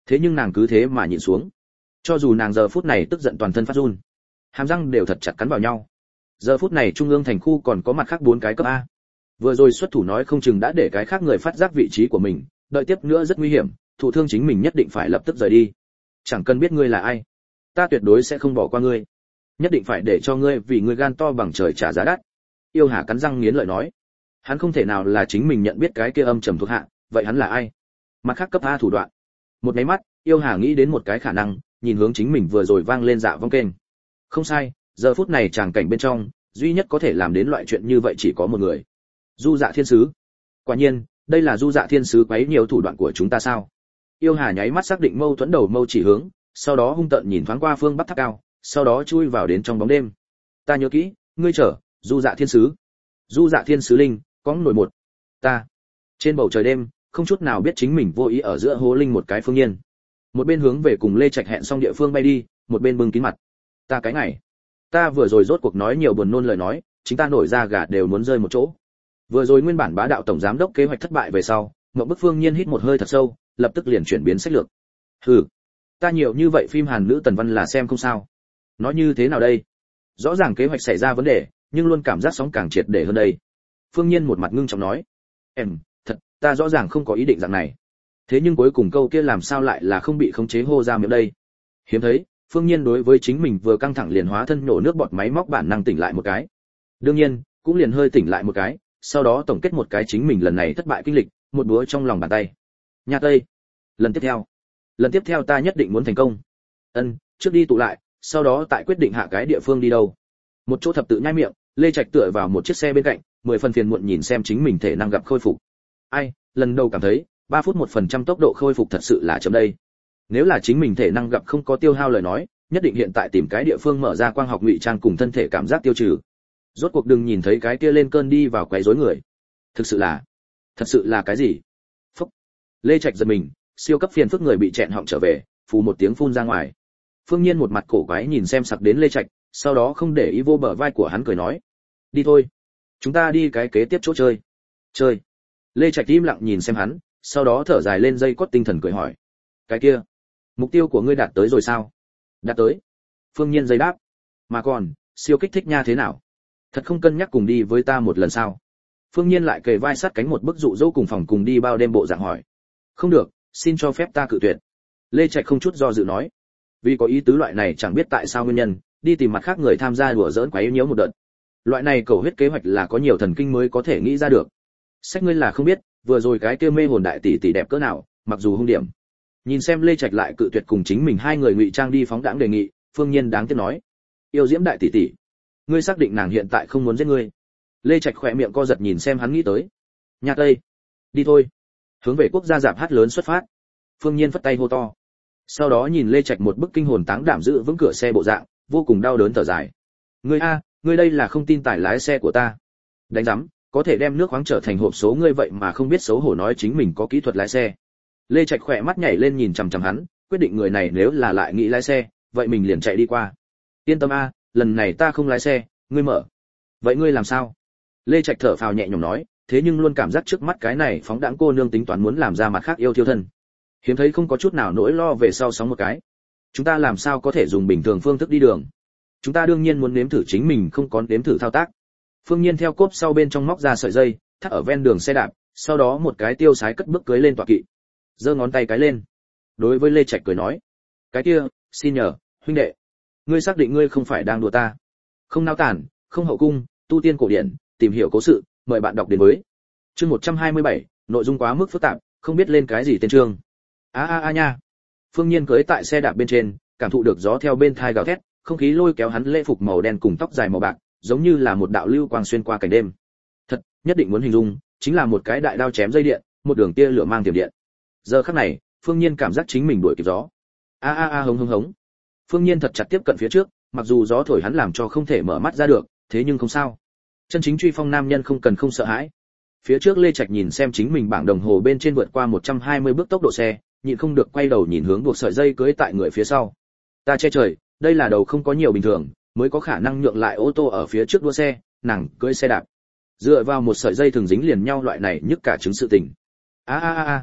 Thế nhưng nàng cứ thế mà nhịn xuống. Cho dù nàng giờ phút này tức giận toàn thân phát run, hàm răng đều thật chặt cắn vào nhau. Giờ phút này trung ương thành khu còn có mặt khác bốn cái cấp A. Vừa rồi xuất thủ nói không chừng đã để cái khác người phát giác vị trí của mình, đợi tiếp nữa rất nguy hiểm, thụ thương chính mình nhất định phải lập tức rời đi. Chẳng cần biết ngươi là ai, ta tuyệt đối sẽ không bỏ qua ngươi, nhất định phải để cho ngươi vì ngươi gan to bằng trời trả giá đắt. Yêu Hà cắn răng nghiến lợi nói, hắn không thể nào là chính mình nhận biết cái kia âm trầm thuộc hạ, vậy hắn là ai? Mặt khác cấp A thủ đoạn. Một cái mắt, Yêu Hà nghĩ đến một cái khả năng, nhìn hướng chính mình vừa rồi vang lên dạ vong kênh. Không sai, giờ phút này tràng cảnh bên trong, duy nhất có thể làm đến loại chuyện như vậy chỉ có một người. Du Dạ Thiên Sứ. Quả nhiên, đây là Du Dạ Thiên Sứ quấy nhiều thủ đoạn của chúng ta sao? Yêu Hà nháy mắt xác định mâu thuẫn đầu mâu chỉ hướng, sau đó hung tợn nhìn thoáng qua phương bắc tháp cao, sau đó chui vào đến trong bóng đêm. Ta nhớ kỹ, ngươi trở, Du Dạ Thiên Sứ. Du Dạ Thiên Sứ linh, có nổi một. Ta. Trên bầu trời đêm, không chút nào biết chính mình vô ý ở giữa hố linh một cái phương nhiên. Một bên hướng về cùng Lê Trạch hẹn xong địa phương bay đi, một bên bưng kín mặt. Ta cái này, ta vừa rồi rốt cuộc nói nhiều buồn nôn lời nói, chính ta nổi ra gà đều muốn rơi một chỗ. Vừa rồi nguyên bản bá đạo tổng giám đốc kế hoạch thất bại về sau, Ngọc Bức Phương Nhiên hít một hơi thật sâu, lập tức liền chuyển biến sách lược. Hừ, ta nhiều như vậy phim Hàn nữ tần văn là xem không sao. Nói như thế nào đây? Rõ ràng kế hoạch xảy ra vấn đề, nhưng luôn cảm giác sóng càng triệt để hơn đây. Phương Nhiên một mặt ngưng trọng nói, em, thật, ta rõ ràng không có ý định dạng này. Thế nhưng cuối cùng câu kia làm sao lại là không bị khống chế hô ra miệng đây? Hiếm thấy, Phương Nhiên đối với chính mình vừa căng thẳng liền hóa thân nổ nước bọt máy móc bản năng tỉnh lại một cái. Đương nhiên, cũng liền hơi tỉnh lại một cái, sau đó tổng kết một cái chính mình lần này thất bại kinh lịch, một búa trong lòng bàn tay. Nhà Tây, lần tiếp theo, lần tiếp theo ta nhất định muốn thành công. Ân, trước đi tụ lại, sau đó tại quyết định hạ cái địa phương đi đâu. Một chỗ thập tự nhai miệng, Lê Trạch tựa vào một chiếc xe bên cạnh, mười phần phiền muộn nhìn xem chính mình thể năng gặp khôi phục. Ai, lần đầu cảm thấy, ba phút một phần trăm tốc độ khôi phục thật sự là chậm đây. Nếu là chính mình thể năng gặp không có tiêu hao lời nói, nhất định hiện tại tìm cái địa phương mở ra quang học ngụy trang cùng thân thể cảm giác tiêu trừ. Rốt cuộc đừng nhìn thấy cái kia lên cơn đi vào quấy rối người. Thực sự là, thật sự là cái gì? Phúc. Lê Trạch giật mình, siêu cấp phiền phức người bị chẹn họng trở về, phù một tiếng phun ra ngoài. Phương Nhiên một mặt cổ quái nhìn xem sặc đến Lê Trạch, sau đó không để ý vô bờ vai của hắn cười nói, đi thôi, chúng ta đi cái kế tiếp chỗ chơi. Chơi. Lê Trạch im lặng nhìn xem hắn, sau đó thở dài lên dây cót tinh thần cười hỏi, cái kia, mục tiêu của ngươi đạt tới rồi sao? Đạt tới. Phương Nhiên dây đáp, mà còn, siêu kích thích nha thế nào? Thật không cân nhắc cùng đi với ta một lần sao? Phương Nhiên lại kề vai sát cánh một bức dụ dỗ cùng phòng cùng đi bao đêm bộ dạng hỏi. Không được, xin cho phép ta cự tuyệt. Lê Trạch không chút do dự nói. Vì có ý tứ loại này chẳng biết tại sao nguyên nhân, đi tìm mặt khác người tham gia đùa giỡn quấy nhiễu một đợt. Loại này cầu huyết kế hoạch là có nhiều thần kinh mới có thể nghĩ ra được. Sách ngươi là không biết, vừa rồi cái kia mê hồn đại tỷ tỷ đẹp cỡ nào, mặc dù hung điểm. Nhìn xem Lê Trạch lại cự tuyệt cùng chính mình hai người ngụy trang đi phóng đãng đề nghị, Phương Nhiên đáng tiếc nói. Yêu diễm đại tỷ tỷ, ngươi xác định nàng hiện tại không muốn giết ngươi? Lê Trạch khỏe miệng co giật nhìn xem hắn nghĩ tới. Nhà Tây, đi thôi. Hướng về quốc gia dạp hát lớn xuất phát. Phương Nhiên phất tay hô to. Sau đó nhìn Lê Trạch một bức kinh hồn táng đảm giữ vững cửa xe bộ dạng, vô cùng đau đớn thở dài. Ngươi a, ngươi đây là không tin tài lái xe của ta. Đánh rắm, có thể đem nước khoáng trở thành hộp số ngươi vậy mà không biết xấu hổ nói chính mình có kỹ thuật lái xe. Lê Trạch khỏe mắt nhảy lên nhìn chằm chằm hắn, quyết định người này nếu là lại nghĩ lái xe, vậy mình liền chạy đi qua. Yên tâm a, lần này ta không lái xe, ngươi mở. Vậy ngươi làm sao? Lê Trạch thở phào nhẹ nhõm nói, thế nhưng luôn cảm giác trước mắt cái này phóng đãng cô nương tính toán muốn làm ra mặt khác yêu thiêu thân. Hiếm thấy không có chút nào nỗi lo về sau sóng một cái. Chúng ta làm sao có thể dùng bình thường phương thức đi đường? Chúng ta đương nhiên muốn nếm thử chính mình không có nếm thử thao tác. Phương Nhiên theo cốp sau bên trong móc ra sợi dây, thắt ở ven đường xe đạp, sau đó một cái tiêu sái cất bước cưới lên tọa kỵ. Giơ ngón tay cái lên. Đối với Lê Trạch cười nói, cái kia, xin nhờ, huynh đệ, ngươi xác định ngươi không phải đang đùa ta? Không nao tản, không hậu cung, tu tiên cổ điển, tìm hiểu cố sự, mời bạn đọc đến với. Chương một trăm hai mươi bảy, nội dung quá mức phức tạp, không biết lên cái gì tên chương. A a a nha. Phương Nhiên cưỡi tại xe đạp bên trên, cảm thụ được gió theo bên thai gào thét, không khí lôi kéo hắn lễ phục màu đen cùng tóc dài màu bạc, giống như là một đạo lưu quang xuyên qua cảnh đêm. Thật, nhất định muốn hình dung, chính là một cái đại đao chém dây điện, một đường tia lửa mang tiềm điện. Giờ khắc này, Phương Nhiên cảm giác chính mình đuổi kịp gió. A a a hống hống hống. Phương Nhiên thật chặt tiếp cận phía trước, mặc dù gió thổi hắn làm cho không thể mở mắt ra được, thế nhưng không sao. Chân chính truy phong nam nhân không cần không sợ hãi. Phía trước Lê Trạch nhìn xem chính mình bảng đồng hồ bên trên vượt qua một trăm hai mươi bước tốc độ xe, nhịn không được quay đầu nhìn hướng buộc sợi dây cưới tại người phía sau. Ta che trời, đây là đầu không có nhiều bình thường, mới có khả năng nhượng lại ô tô ở phía trước đua xe, nàng cưỡi xe đạp. Dựa vào một sợi dây thường dính liền nhau loại này nhức cả chứng sự tình. A a a a.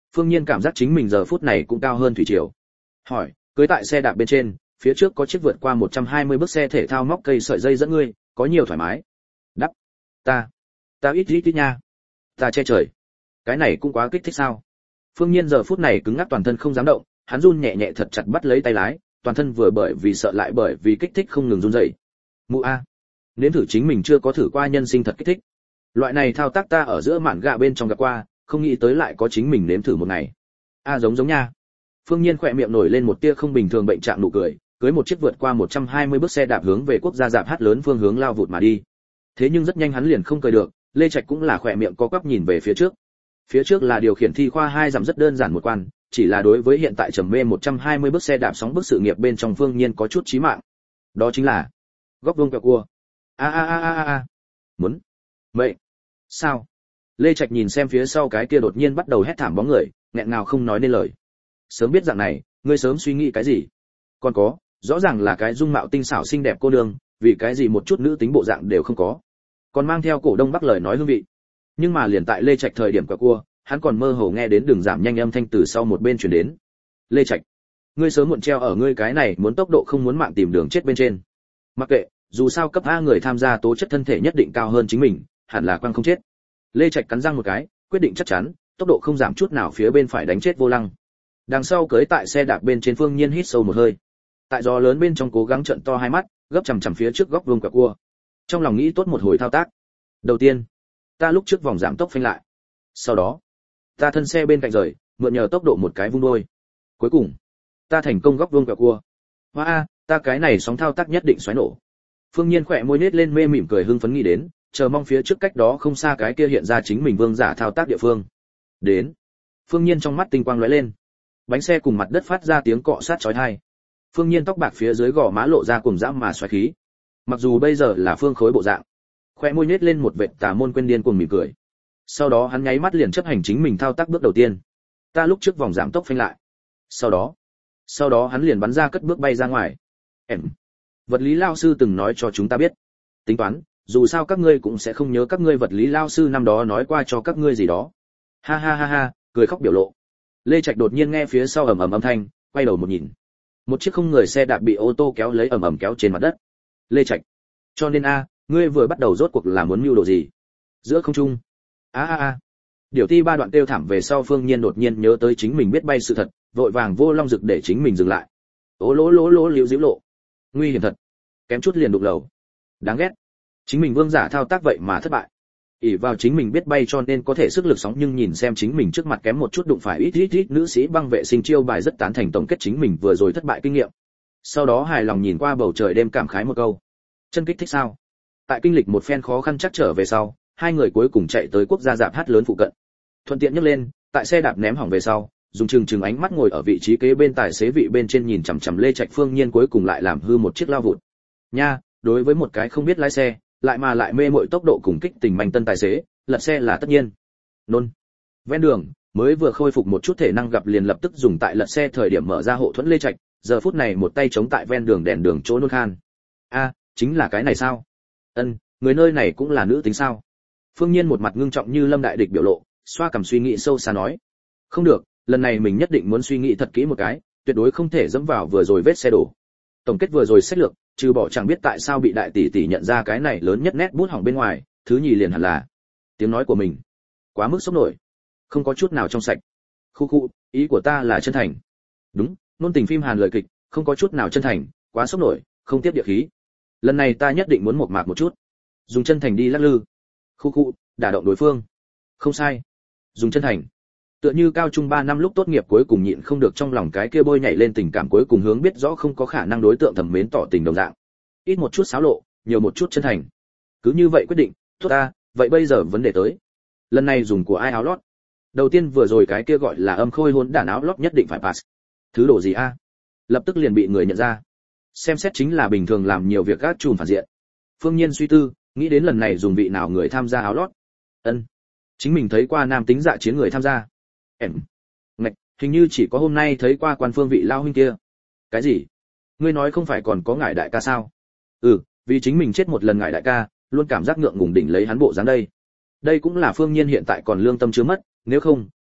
Phương Nhiên cảm giác chính mình giờ phút này cũng cao hơn thủy triều. Hỏi, cưới tại xe đạp bên trên, phía trước có chiếc vượt qua một trăm hai mươi bước xe thể thao móc cây sợi dây dẫn ngươi, có nhiều thoải mái. Đắp. Ta, ta ít ít ít nha. Ta che trời. Cái này cũng quá kích thích sao? Phương Nhiên giờ phút này cứng ngắc toàn thân không dám động, hắn run nhẹ nhẹ thật chặt bắt lấy tay lái, toàn thân vừa bởi vì sợ lại bởi vì kích thích không ngừng run rẩy. Mụ a, nếm thử chính mình chưa có thử qua nhân sinh thật kích thích. Loại này thao tác ta ở giữa mạn gạ bên trong gặp qua, không nghĩ tới lại có chính mình nếm thử một ngày. A giống giống nha. Phương Nhiên khỏe miệng nổi lên một tia không bình thường bệnh trạng nụ cười, cưới một chiếc vượt qua một trăm hai mươi bước xe đạp hướng về quốc gia dạp hát lớn phương hướng lao vụt mà đi. Thế nhưng rất nhanh hắn liền không cười được, Lê Trạch cũng là khỏe miệng co quắp nhìn về phía trước. Phía trước là điều khiển thi khoa hai dặm rất đơn giản một quan, chỉ là đối với hiện tại trầm mê một trăm hai mươi bước xe đạp sóng bước sự nghiệp bên trong Phương Nhiên có chút chí mạng. Đó chính là góc vuông kẹo cua. A a a a a. Muốn. Vậy. Sao? Lê Trạch nhìn xem phía sau cái kia đột nhiên bắt đầu hét thảm bóng người, nghẹn ngào không nói nên lời. Sớm biết dạng này, ngươi sớm suy nghĩ cái gì? Còn có, rõ ràng là cái dung mạo tinh xảo xinh đẹp cô nương, vì cái gì một chút nữ tính bộ dạng đều không có. Còn mang theo cổ đông bắc lời nói hương vị. Nhưng mà liền tại Lê Trạch thời điểm quẹo cua, hắn còn mơ hồ nghe đến đường giảm nhanh âm thanh từ sau một bên truyền đến. Lê Trạch, ngươi sớm muộn treo ở ngươi cái này muốn tốc độ không muốn mạng tìm đường chết bên trên. Mặc kệ, dù sao cấp A người tham gia tố chất thân thể nhất định cao hơn chính mình, hẳn là quăng không chết. Lê Trạch cắn răng một cái, quyết định chắc chắn, tốc độ không giảm chút nào phía bên phải đánh chết vô lăng. Đằng sau cưới tại xe đạp bên trên Phương Nhiên hít sâu một hơi. Tại gió lớn bên trong cố gắng trợn to hai mắt, gấp chằm chằm phía trước góc vuông quẹo cua. Trong lòng nghĩ tốt một hồi thao tác. Đầu tiên, ta lúc trước vòng giảm tốc phanh lại. Sau đó, ta thân xe bên cạnh rời, mượn nhờ tốc độ một cái vung đôi. Cuối cùng, ta thành công góc vuông quẹo cua. Hoa a, ta cái này sóng thao tác nhất định xoáy nổ. Phương Nhiên khỏe môi nết lên mê mỉm cười hưng phấn nghĩ đến, chờ mong phía trước cách đó không xa cái kia hiện ra chính mình vương giả thao tác địa phương. Đến. Phương Nhiên trong mắt tinh quang lóe lên. Bánh xe cùng mặt đất phát ra tiếng cọ sát chói tai. Phương Nhiên tóc bạc phía dưới gò má lộ ra cùng dã mà xoáy khí. Mặc dù bây giờ là phương khối bộ dạng, khóe môi nhếch lên một vệt tà môn quên điên cuồng mỉm cười. Sau đó hắn nháy mắt liền chấp hành chính mình thao tác bước đầu tiên. Ta lúc trước vòng giảm tốc phanh lại. Sau đó, sau đó hắn liền bắn ra cất bước bay ra ngoài. Em, vật lý lao sư từng nói cho chúng ta biết, tính toán, dù sao các ngươi cũng sẽ không nhớ các ngươi vật lý lao sư năm đó nói qua cho các ngươi gì đó. Ha ha ha ha, cười khóc biểu lộ. Lê Trạch đột nhiên nghe phía sau ầm ầm âm thanh, quay đầu một nhìn. Một chiếc không người xe đạp bị ô tô kéo lấy ầm ầm kéo trên mặt đất. Lê Trạch, cho nên a, ngươi vừa bắt đầu rốt cuộc là muốn mưu đồ gì? Giữa không trung. A a a. Điều ti ba đoạn tiêu thảm về sau Phương Nhiên đột nhiên nhớ tới chính mình biết bay sự thật, vội vàng vô long rực để chính mình dừng lại. Ố lỗ lỗ lỗ liễu diễu lộ. Nguy hiểm thật. Kém chút liền đụng lầu. Đáng ghét. Chính mình vương giả thao tác vậy mà thất bại. ỷ vào chính mình biết bay cho nên có thể sức lực sóng nhưng nhìn xem chính mình trước mặt kém một chút đụng phải ít ít ít nữ sĩ băng vệ sinh chiêu bài rất tán thành tổng kết chính mình vừa rồi thất bại kinh nghiệm. Sau đó hài lòng nhìn qua bầu trời đêm cảm khái một câu. Chân kích thích sao? Tại kinh lịch một phen khó khăn chắc trở về sau, hai người cuối cùng chạy tới quốc gia dạp hát lớn phụ cận. Thuận tiện nhấc lên, tại xe đạp ném hỏng về sau, dùng chừng chừng ánh mắt ngồi ở vị trí kế bên tài xế vị bên trên nhìn chằm chằm Lê Trạch Phương Nhiên cuối cùng lại làm hư một chiếc lao vụt. Nha, đối với một cái không biết lái xe, lại mà lại mê mội tốc độ cùng kích tình manh tân tài xế, lật xe là tất nhiên. Nôn. Ven đường, mới vừa khôi phục một chút thể năng gặp liền lập tức dùng tại lật xe thời điểm mở ra hộ thuẫn Lê Trạch, giờ phút này một tay chống tại ven đường đèn đường chỗ nôn khan. A, chính là cái này sao? Ân, người nơi này cũng là nữ tính sao? Phương Nhiên một mặt ngưng trọng như Lâm Đại Địch biểu lộ, xoa cằm suy nghĩ sâu xa nói. Không được, lần này mình nhất định muốn suy nghĩ thật kỹ một cái, tuyệt đối không thể dẫm vào vừa rồi vết xe đổ. Tổng kết vừa rồi xét lược, trừ bỏ chẳng biết tại sao bị đại tỷ tỷ nhận ra cái này lớn nhất nét bút hỏng bên ngoài, thứ nhì liền hẳn là tiếng nói của mình. Quá mức sốc nổi, không có chút nào trong sạch. Khu khu, ý của ta là chân thành. Đúng, nôn tình phim Hàn lời kịch, không có chút nào chân thành, quá sốc nổi, không tiếp địa khí. Lần này ta nhất định muốn mộc mạc một chút, dùng chân thành đi lắc lư. Khu khu, đả động đối phương. Không sai, dùng chân thành. Tựa như cao trung ba năm lúc tốt nghiệp cuối cùng nhịn không được trong lòng cái kia bôi nhảy lên tình cảm cuối cùng hướng biết rõ không có khả năng đối tượng thầm mến tỏ tình đồng dạng. Ít một chút xáo lộ, nhiều một chút chân thành. Cứ như vậy quyết định, tốt ta, vậy bây giờ vấn đề tới. Lần này dùng của ai áo lót? Đầu tiên vừa rồi cái kia gọi là âm khôi hôn đản áo lót nhất định phải pass. Thứ đồ gì a? Lập tức liền bị người nhận ra. Xem xét chính là bình thường làm nhiều việc gác chùm phản diện. Phương Nhiên suy tư, nghĩ đến lần này dùng vị nào người tham gia áo lót. Ân, chính mình thấy qua nam tính dạ chiến người tham gia. Em, ngạch, hình như chỉ có hôm nay thấy qua quan phương vị lao huynh kia. Cái gì? Ngươi nói không phải còn có ngải đại ca sao? Ừ, vì chính mình chết một lần ngải đại ca, luôn cảm giác ngượng ngùng đỉnh lấy hắn bộ dáng đây. Đây cũng là Phương Nhiên hiện tại còn lương tâm chưa mất, nếu không,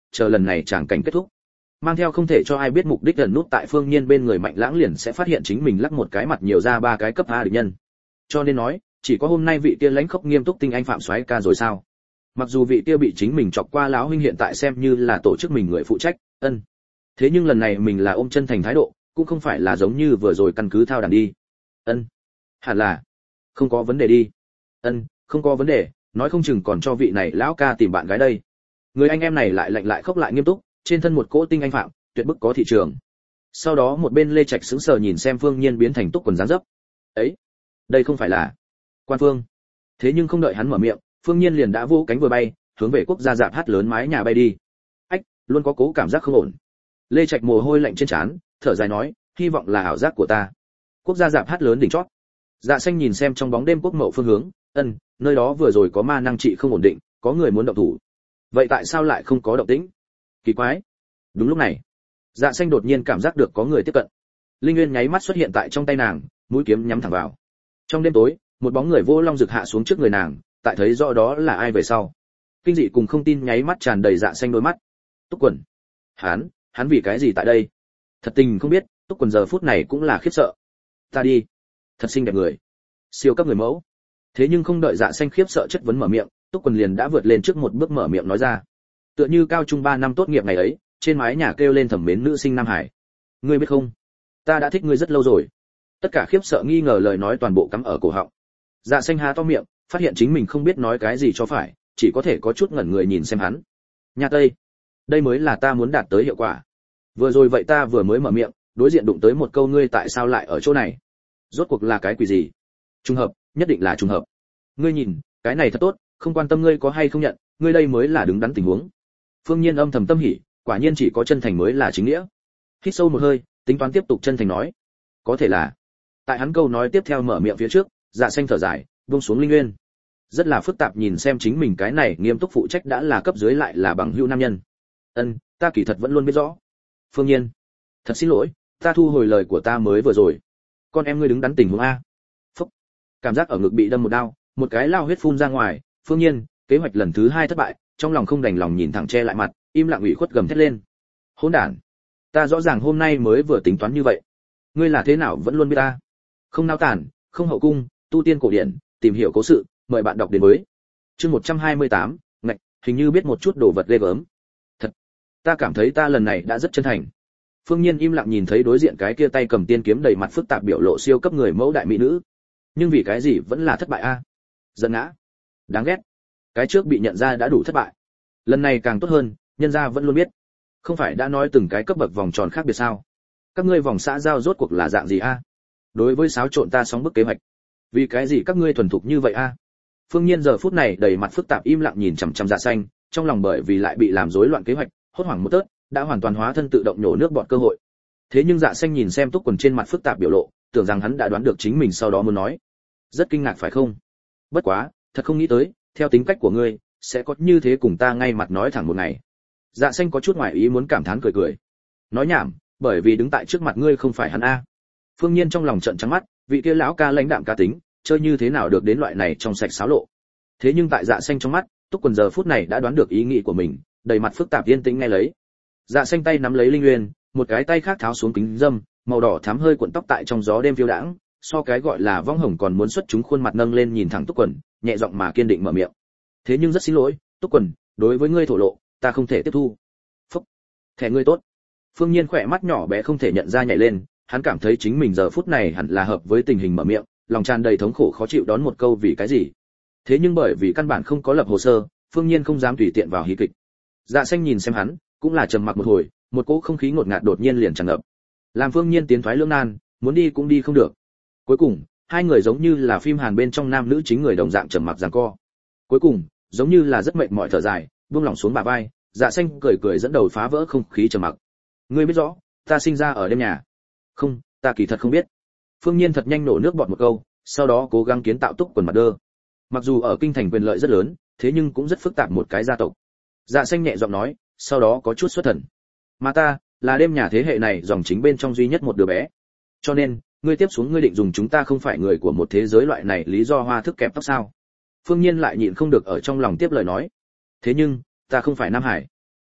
chờ lần này tràng cảnh kết thúc. Mang theo không thể cho ai biết mục đích gần nút tại Phương Nhiên bên người Mạnh Lãng liền sẽ phát hiện chính mình lắc một cái mặt nhiều ra ba cái cấp A địch nhân. Cho nên nói, chỉ có hôm nay vị kia lãnh khốc nghiêm túc tinh anh Phạm Soái ca rồi sao? Mặc dù vị kia bị chính mình chọc qua lão huynh hiện tại xem như là tổ chức mình người phụ trách, ân. Thế nhưng lần này mình là ôm chân thành thái độ, cũng không phải là giống như vừa rồi căn cứ thao đàn đi. Ân. Hẳn là không có vấn đề đi. Ân, không có vấn đề, nói không chừng còn cho vị này lão ca tìm bạn gái đây. Người anh em này lại lạnh lại khóc lại nghiêm túc, trên thân một cỗ tinh anh phạm, tuyệt bức có thị trường. Sau đó một bên Lê Trạch sững sờ nhìn xem Phương Nhiên biến thành túc quần dáng dấp. Ấy, đây không phải là Quan Phương. Thế nhưng không đợi hắn mở miệng, Phương Nhiên liền đã vỗ cánh vừa bay, hướng về quốc gia dạp hát lớn mái nhà bay đi. Ách, luôn có cố cảm giác không ổn. Lê Trạch mồ hôi lạnh trên trán, thở dài nói, hy vọng là ảo giác của ta. Quốc gia dạp hát lớn đỉnh chót. Dạ Xanh nhìn xem trong bóng đêm quốc mậu phương hướng, ân, nơi đó vừa rồi có ma năng trị không ổn định, có người muốn động thủ. Vậy tại sao lại không có động tĩnh? Kỳ quái. Đúng lúc này, Dạ Xanh đột nhiên cảm giác được có người tiếp cận. Linh Nguyên nháy mắt xuất hiện tại trong tay nàng, mũi kiếm nhắm thẳng vào. Trong đêm tối, một bóng người vô long rực hạ xuống trước người nàng, tại thấy rõ đó là ai về sau. Kinh dị cùng không tin nháy mắt tràn đầy Dạ Xanh đôi mắt. Túc Quần. Hắn, hắn vì cái gì tại đây? Thật tình không biết, Túc Quần giờ phút này cũng là khiếp sợ. Ta đi. Thật xinh đẹp người. Siêu cấp người mẫu. Thế nhưng không đợi Dạ Xanh khiếp sợ chất vấn mở miệng, Túc Quần liền đã vượt lên trước một bước mở miệng nói ra. Tựa như cao trung ba năm tốt nghiệp ngày ấy, trên mái nhà kêu lên thẩm mến nữ sinh Nam Hải. Ngươi biết không? Ta đã thích ngươi rất lâu rồi. Tất cả khiếp sợ nghi ngờ lời nói toàn bộ cắm ở cổ họng. Dạ Xanh há to miệng, phát hiện chính mình không biết nói cái gì cho phải, chỉ có thể có chút ngẩn người nhìn xem hắn. Nhà Tây, đây mới là ta muốn đạt tới hiệu quả. Vừa rồi vậy ta vừa mới mở miệng, đối diện đụng tới một câu ngươi tại sao lại ở chỗ này? Rốt cuộc là cái quỷ gì? Trùng hợp, nhất định là trùng hợp. Ngươi nhìn, cái này thật tốt, không quan tâm ngươi có hay không nhận, ngươi đây mới là đứng đắn tình huống. Phương Nhiên âm thầm tâm hỉ, quả nhiên chỉ có chân thành mới là chính nghĩa. Hít sâu một hơi, tính toán tiếp tục chân thành nói. Có thể là. Tại hắn câu nói tiếp theo mở miệng phía trước, Dạ Xanh thở dài, buông xuống Linh Nguyên. Rất là phức tạp nhìn xem chính mình cái này nghiêm túc phụ trách đã là cấp dưới lại là bằng hữu nam nhân. Ân, ta kỳ thật vẫn luôn biết rõ. Phương Nhiên, thật xin lỗi, ta thu hồi lời của ta mới vừa rồi. Con em ngươi đứng đắn tình huống a. Phúc. Cảm giác ở ngực bị đâm một đao, một cái lao huyết phun ra ngoài, Phương Nhiên, kế hoạch lần thứ hai thất bại, trong lòng không đành lòng nhìn thẳng che lại mặt, im lặng ủy khuất gầm thét lên. Hỗn đản, ta rõ ràng hôm nay mới vừa tính toán như vậy, ngươi là thế nào vẫn luôn biết ta. Không nao tản, không hậu cung, tu tiên cổ điển, tìm hiểu cố sự, mời bạn đọc đến với. Chương một trăm hai mươi tám, ngạch, hình như biết một chút đồ vật ghê gớm. Thật, ta cảm thấy ta lần này đã rất chân thành. Phương Nhiên im lặng nhìn thấy đối diện cái kia tay cầm tiên kiếm đầy mặt phức tạp biểu lộ siêu cấp người mẫu đại mỹ nữ, nhưng vì cái gì vẫn là thất bại a? Giận ngã, đáng ghét. Cái trước bị nhận ra đã đủ thất bại, lần này càng tốt hơn, nhân gia vẫn luôn biết. Không phải đã nói từng cái cấp bậc vòng tròn khác biệt sao? Các ngươi vòng xã giao rốt cuộc là dạng gì a? Đối với xáo trộn ta sóng bức kế hoạch, vì cái gì các ngươi thuần thục như vậy a? Phương Nhiên giờ phút này đầy mặt phức tạp im lặng nhìn chằm chằm Dạ Xanh, trong lòng bởi vì lại bị làm rối loạn kế hoạch, hốt hoảng một tớt, đã hoàn toàn hóa thân tự động nhổ nước bọt cơ hội. Thế nhưng Dạ Xanh nhìn xem Túc Quần trên mặt phức tạp biểu lộ, tưởng rằng hắn đã đoán được chính mình sau đó muốn nói. Rất kinh ngạc phải không? Bất quá, thật không nghĩ tới, theo tính cách của ngươi, sẽ có như thế cùng ta ngay mặt nói thẳng một ngày. Dạ Xanh có chút ngoài ý muốn cảm thán cười cười. Nói nhảm, bởi vì đứng tại trước mặt ngươi không phải hắn a. Phương Nhiên trong lòng trợn trắng mắt, vị kia lão ca lãnh đạm cá tính, chơi như thế nào được đến loại này trong sạch xáo lộ. Thế nhưng tại Dạ Xanh trong mắt, Túc Quần giờ phút này đã đoán được ý nghĩ của mình, đầy mặt phức tạp yên tĩnh nghe lấy. Dạ Xanh tay nắm lấy Linh Nguyên, một cái tay khác tháo xuống kính dâm, màu đỏ thắm hơi cuộn tóc tại trong gió đêm phiêu đãng, so cái gọi là vong hồng còn muốn xuất chúng khuôn mặt nâng lên nhìn thẳng Túc Quần, nhẹ giọng mà kiên định mở miệng. Thế nhưng rất xin lỗi, Túc Quần, đối với ngươi thổ lộ, ta không thể tiếp thu. Phúc, thẻ ngươi tốt. Phương Nhiên khỏe mắt nhỏ bé không thể nhận ra nhảy lên, hắn cảm thấy chính mình giờ phút này hẳn là hợp với tình hình mở miệng, lòng tràn đầy thống khổ khó chịu đón một câu vì cái gì. Thế nhưng bởi vì căn bản không có lập hồ sơ, Phương Nhiên không dám tùy tiện vào hí kịch. Dạ Xanh nhìn xem hắn, cũng là trầm mặc một hồi, một cỗ không khí ngột ngạt đột nhiên liền tràn ngập. Làm Phương Nhiên tiến thoái lưỡng nan, muốn đi cũng đi không được. Cuối cùng, hai người giống như là phim Hàn bên trong nam nữ chính người đồng dạng trầm mặc giằng co. Cuối cùng, giống như là rất mệt mỏi thở dài, buông lỏng xuống bả vai, Dạ Xanh cười cười dẫn đầu phá vỡ không khí trầm mặc. Ngươi biết rõ, ta sinh ra ở đêm nhà. Không, ta kỳ thật không biết. Phương Nhiên thật nhanh nổ nước bọt một câu, sau đó cố gắng kiến tạo Túc Quần mặt đơ. Mặc dù ở kinh thành quyền lợi rất lớn, thế nhưng cũng rất phức tạp một cái gia tộc. Dạ Xanh nhẹ giọng nói, sau đó có chút xuất thần. Mà ta, là đêm nhà thế hệ này dòng chính bên trong duy nhất một đứa bé. Cho nên, ngươi tiếp xuống ngươi định dùng chúng ta không phải người của một thế giới loại này lý do hoa thức kẹp tóc sao? Phương Nhiên lại nhịn không được ở trong lòng tiếp lời nói. Thế nhưng, ta không phải Nam Hải.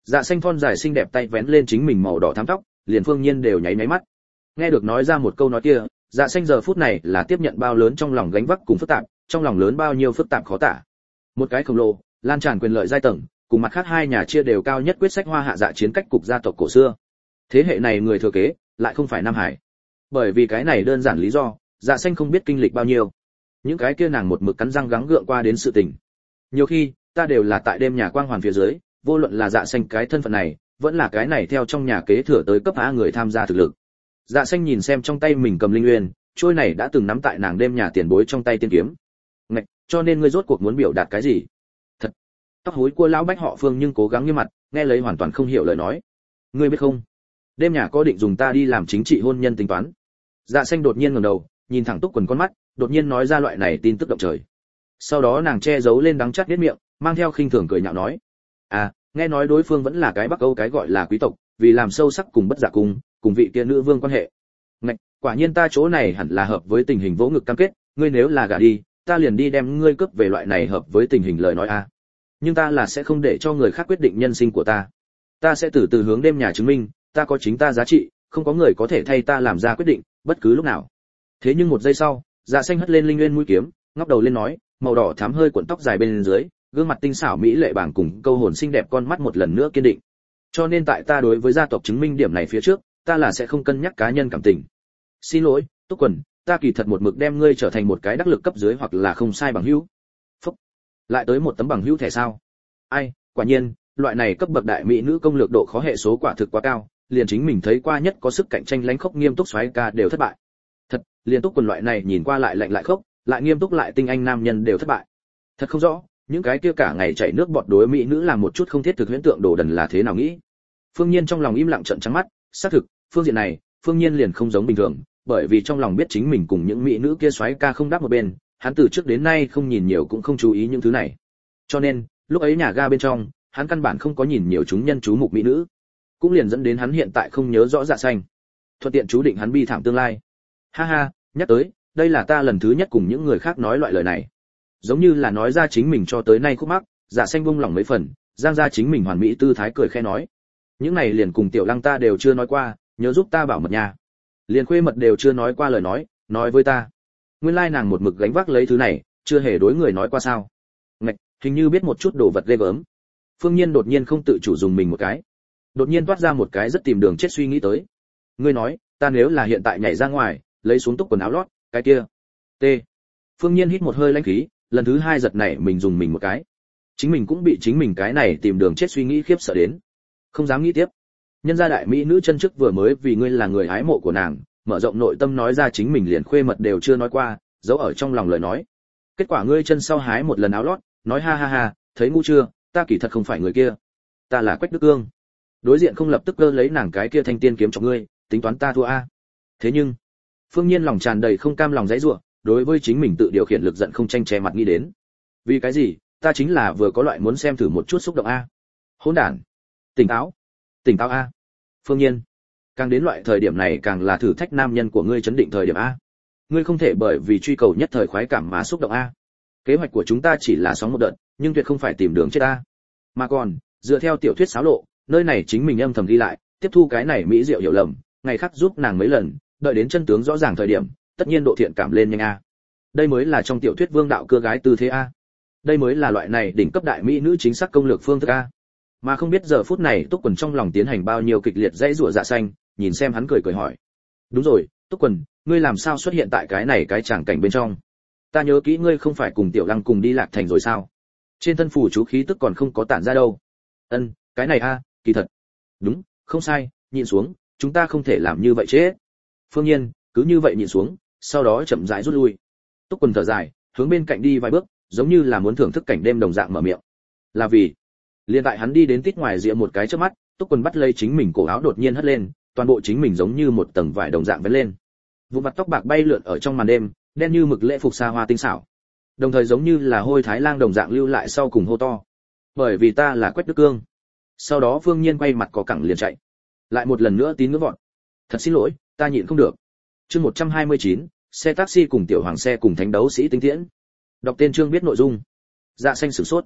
Dạ xanh thon dài xinh đẹp tay vén lên chính mình màu đỏ thắm tóc, liền Phương Nhiên đều nháy nháy mắt. Nghe được nói ra một câu nói kia, Dạ xanh giờ phút này là tiếp nhận bao lớn trong lòng gánh vác cùng phức tạp, trong lòng lớn bao nhiêu phức tạp khó tả. Một cái khổng lồ, lan tràn quyền lợi giai tầng, cùng mặt khác hai nhà chia đều cao nhất quyết sách hoa hạ dạ chiến cách cục gia tộc cổ xưa. Thế hệ này người thừa kế lại không phải Nam Hải. Bởi vì cái này đơn giản lý do, Dạ xanh không biết kinh lịch bao nhiêu. Những cái kia nàng một mực cắn răng gắng gượng qua đến sự tình. Nhiều khi, ta đều là tại đêm nhà quang hoàn phía dưới, vô luận là Dạ xanh cái thân phận này, vẫn là cái này theo trong nhà kế thừa tới cấp A người tham gia thực lực. Dạ xanh nhìn xem trong tay mình cầm linh uyên, trôi này đã từng nắm tại nàng đêm nhà tiền bối trong tay tiên kiếm. Ngạch, cho nên ngươi rốt cuộc muốn biểu đạt cái gì? Thật. Tóc hối của lão bách họ Phương nhưng cố gắng nghiêm mặt, nghe lấy hoàn toàn không hiểu lời nói. Ngươi biết không? Đêm nhà có định dùng ta đi làm chính trị hôn nhân tính toán. Dạ xanh đột nhiên ngẩng đầu, nhìn thẳng Túc Quần con mắt, đột nhiên nói ra loại này tin tức động trời. Sau đó nàng che giấu lên đắng chát biết miệng, mang theo khinh thường cười nhạo nói: "À, nghe nói đối phương vẫn là cái Bắc Âu cái gọi là quý tộc, vì làm sâu sắc cùng bất giả cung, cùng vị kia nữ vương quan hệ. Ngạch, quả nhiên ta chỗ này hẳn là hợp với tình hình vỗ ngực cam kết, ngươi nếu là gả đi, ta liền đi đem ngươi cướp về loại này hợp với tình hình lời nói a. Nhưng ta là sẽ không để cho người khác quyết định nhân sinh của ta. Ta sẽ từ từ hướng đêm nhà chứng minh, ta có chính ta giá trị, không có người có thể thay ta làm ra quyết định, bất cứ lúc nào." Thế nhưng một giây sau, Dạ xanh hất lên linh nguyên mũi kiếm, ngóc đầu lên nói, màu đỏ thắm hơi cuộn tóc dài bên dưới, gương mặt tinh xảo mỹ lệ bảng cùng câu hồn xinh đẹp con mắt một lần nữa kiên định. Cho nên tại ta đối với gia tộc chứng minh điểm này phía trước, ta là sẽ không cân nhắc cá nhân cảm tình. Xin lỗi, Túc Quần, ta kỳ thật một mực đem ngươi trở thành một cái đắc lực cấp dưới hoặc là không sai bằng hữu. Phúc. Lại tới một tấm bằng hữu thẻ sao? Ai, quả nhiên, loại này cấp bậc đại mỹ nữ công lược độ khó hệ số quả thực quá cao, liền chính mình thấy qua nhất có sức cạnh tranh lãnh khốc nghiêm túc xoáy ca đều thất bại. Thật, liền Túc Quần loại này nhìn qua lại lạnh lại khốc, lại nghiêm túc lại tinh anh nam nhân đều thất bại. Thật không rõ, những cái kia cả ngày chảy nước bọt đối mỹ nữ làm một chút không thiết thực huyễn tượng đồ đần là thế nào nghĩ. Phương Nhiên trong lòng im lặng trợn trắng mắt, xác thực, phương diện này, Phương Nhiên liền không giống bình thường, bởi vì trong lòng biết chính mình cùng những mỹ nữ kia xoáy ca không đáp một bên, hắn từ trước đến nay không nhìn nhiều cũng không chú ý những thứ này. Cho nên, lúc ấy nhà ga bên trong, hắn căn bản không có nhìn nhiều chúng nhân chú mục mỹ nữ, cũng liền dẫn đến hắn hiện tại không nhớ rõ Dạ xanh. Thuận tiện chú định hắn bi thảm tương lai. Ha ha, nhắc tới, đây là ta lần thứ nhất cùng những người khác nói loại lời này. Giống như là nói ra chính mình cho tới nay khúc mắc, Dạ xanh buông lòng mấy phần, giang ra chính mình hoàn mỹ tư thái cười khẽ nói: "Những này liền cùng Tiểu Lăng ta đều chưa nói qua, nhớ giúp ta bảo mật nha." Liền khuê mật đều chưa nói qua lời nói, nói với ta. Nguyên lai nàng một mực gánh vác lấy thứ này, chưa hề đối người nói qua sao? Ngạch, hình như biết một chút đồ vật ghê gớm. Phương Nhiên đột nhiên không tự chủ dùng mình một cái. Đột nhiên toát ra một cái rất tìm đường chết suy nghĩ tới. Ngươi nói, ta nếu là hiện tại nhảy ra ngoài, lấy xuống Túc quần áo lót, cái kia. T. Phương Nhiên hít một hơi lãnh khí, lần thứ hai giật nảy mình dùng mình một cái. Chính mình cũng bị chính mình cái này tìm đường chết suy nghĩ khiếp sợ đến. Không dám nghĩ tiếp. Nhân gia đại mỹ nữ chân trước vừa mới vì ngươi là người ái mộ của nàng, mở rộng nội tâm nói ra chính mình liền khuê mật đều chưa nói qua, giấu ở trong lòng lời nói. Kết quả ngươi chân sau hái một lần áo lót, nói ha ha ha, thấy ngu chưa, ta kỳ thật không phải người kia, ta là Quách Đức Cương. Đối diện không lập tức cơ lấy nàng cái kia thanh tiên kiếm cho ngươi, tính toán ta thua a. Thế nhưng, Phương Nhiên lòng tràn đầy không cam lòng dãy rủa, đối với chính mình tự điều khiển lực giận không tranh che mặt nghĩ đến. Vì cái gì, ta chính là vừa có loại muốn xem thử một chút xúc động a. Hỗn đản. Tỉnh táo. Tỉnh táo a. Phương Nhiên, càng đến loại thời điểm này càng là thử thách nam nhân của ngươi chấn định thời điểm a. Ngươi không thể bởi vì truy cầu nhất thời khoái cảm mà xúc động a. Kế hoạch của chúng ta chỉ là sóng một đợt, nhưng tuyệt không phải tìm đường chết a. Mà còn, dựa theo tiểu thuyết xáo lộ, nơi này chính mình âm thầm ghi lại, tiếp thu cái này mỹ diệu hiểu lầm, ngày khác giúp nàng mấy lần, đợi đến chân tướng rõ ràng thời điểm, tất nhiên độ thiện cảm lên nhanh a. Đây mới là trong tiểu thuyết vương đạo cưa gái tư thế a. Đây mới là loại này đỉnh cấp đại mỹ nữ chính xác công lược phương thức a. Mà không biết giờ phút này Túc Quần trong lòng tiến hành bao nhiêu kịch liệt dãy rủa dạ xanh, nhìn xem hắn cười cười hỏi: "Đúng rồi, Túc Quần, ngươi làm sao xuất hiện tại cái này cái tràng cảnh bên trong? Ta nhớ kỹ ngươi không phải cùng Tiểu Lăng cùng đi Lạc Thành rồi sao? Trên thân phủ chú khí tức còn không có tản ra đâu." "Ân, cái này a, kỳ thật." "Đúng, không sai, nhịn xuống, chúng ta không thể làm như vậy chứ." Phương Nhiên cứ như vậy nhịn xuống, sau đó chậm rãi rút lui. Túc Quần thở dài, hướng bên cạnh đi vài bước, giống như là muốn thưởng thức cảnh đêm đồng dạng mở miệng. Là vì, liền tại hắn đi đến tít ngoài rìa một cái chớp mắt, Túc Quần bắt lấy chính mình cổ áo đột nhiên hất lên, toàn bộ chính mình giống như một tầng vải đồng dạng vén lên. Vụn vặt tóc bạc bay lượn ở trong màn đêm, đen như mực lễ phục xa hoa tinh xảo. Đồng thời giống như là hôi thái lang đồng dạng lưu lại sau cùng hô to: "Bởi vì ta là Quách Đức Cương." Sau đó Phương Nhiên quay mặt có cẳng liền chạy. Lại một lần nữa tín ngưỡng vọt. "Thật xin lỗi, ta nhịn không được." Chương một trăm hai mươi chín, xe taxi cùng tiểu hoàng xe cùng thánh đấu sĩ tinh tiễn. Đọc tên chương biết nội dung. Dạ xanh sửng sốt.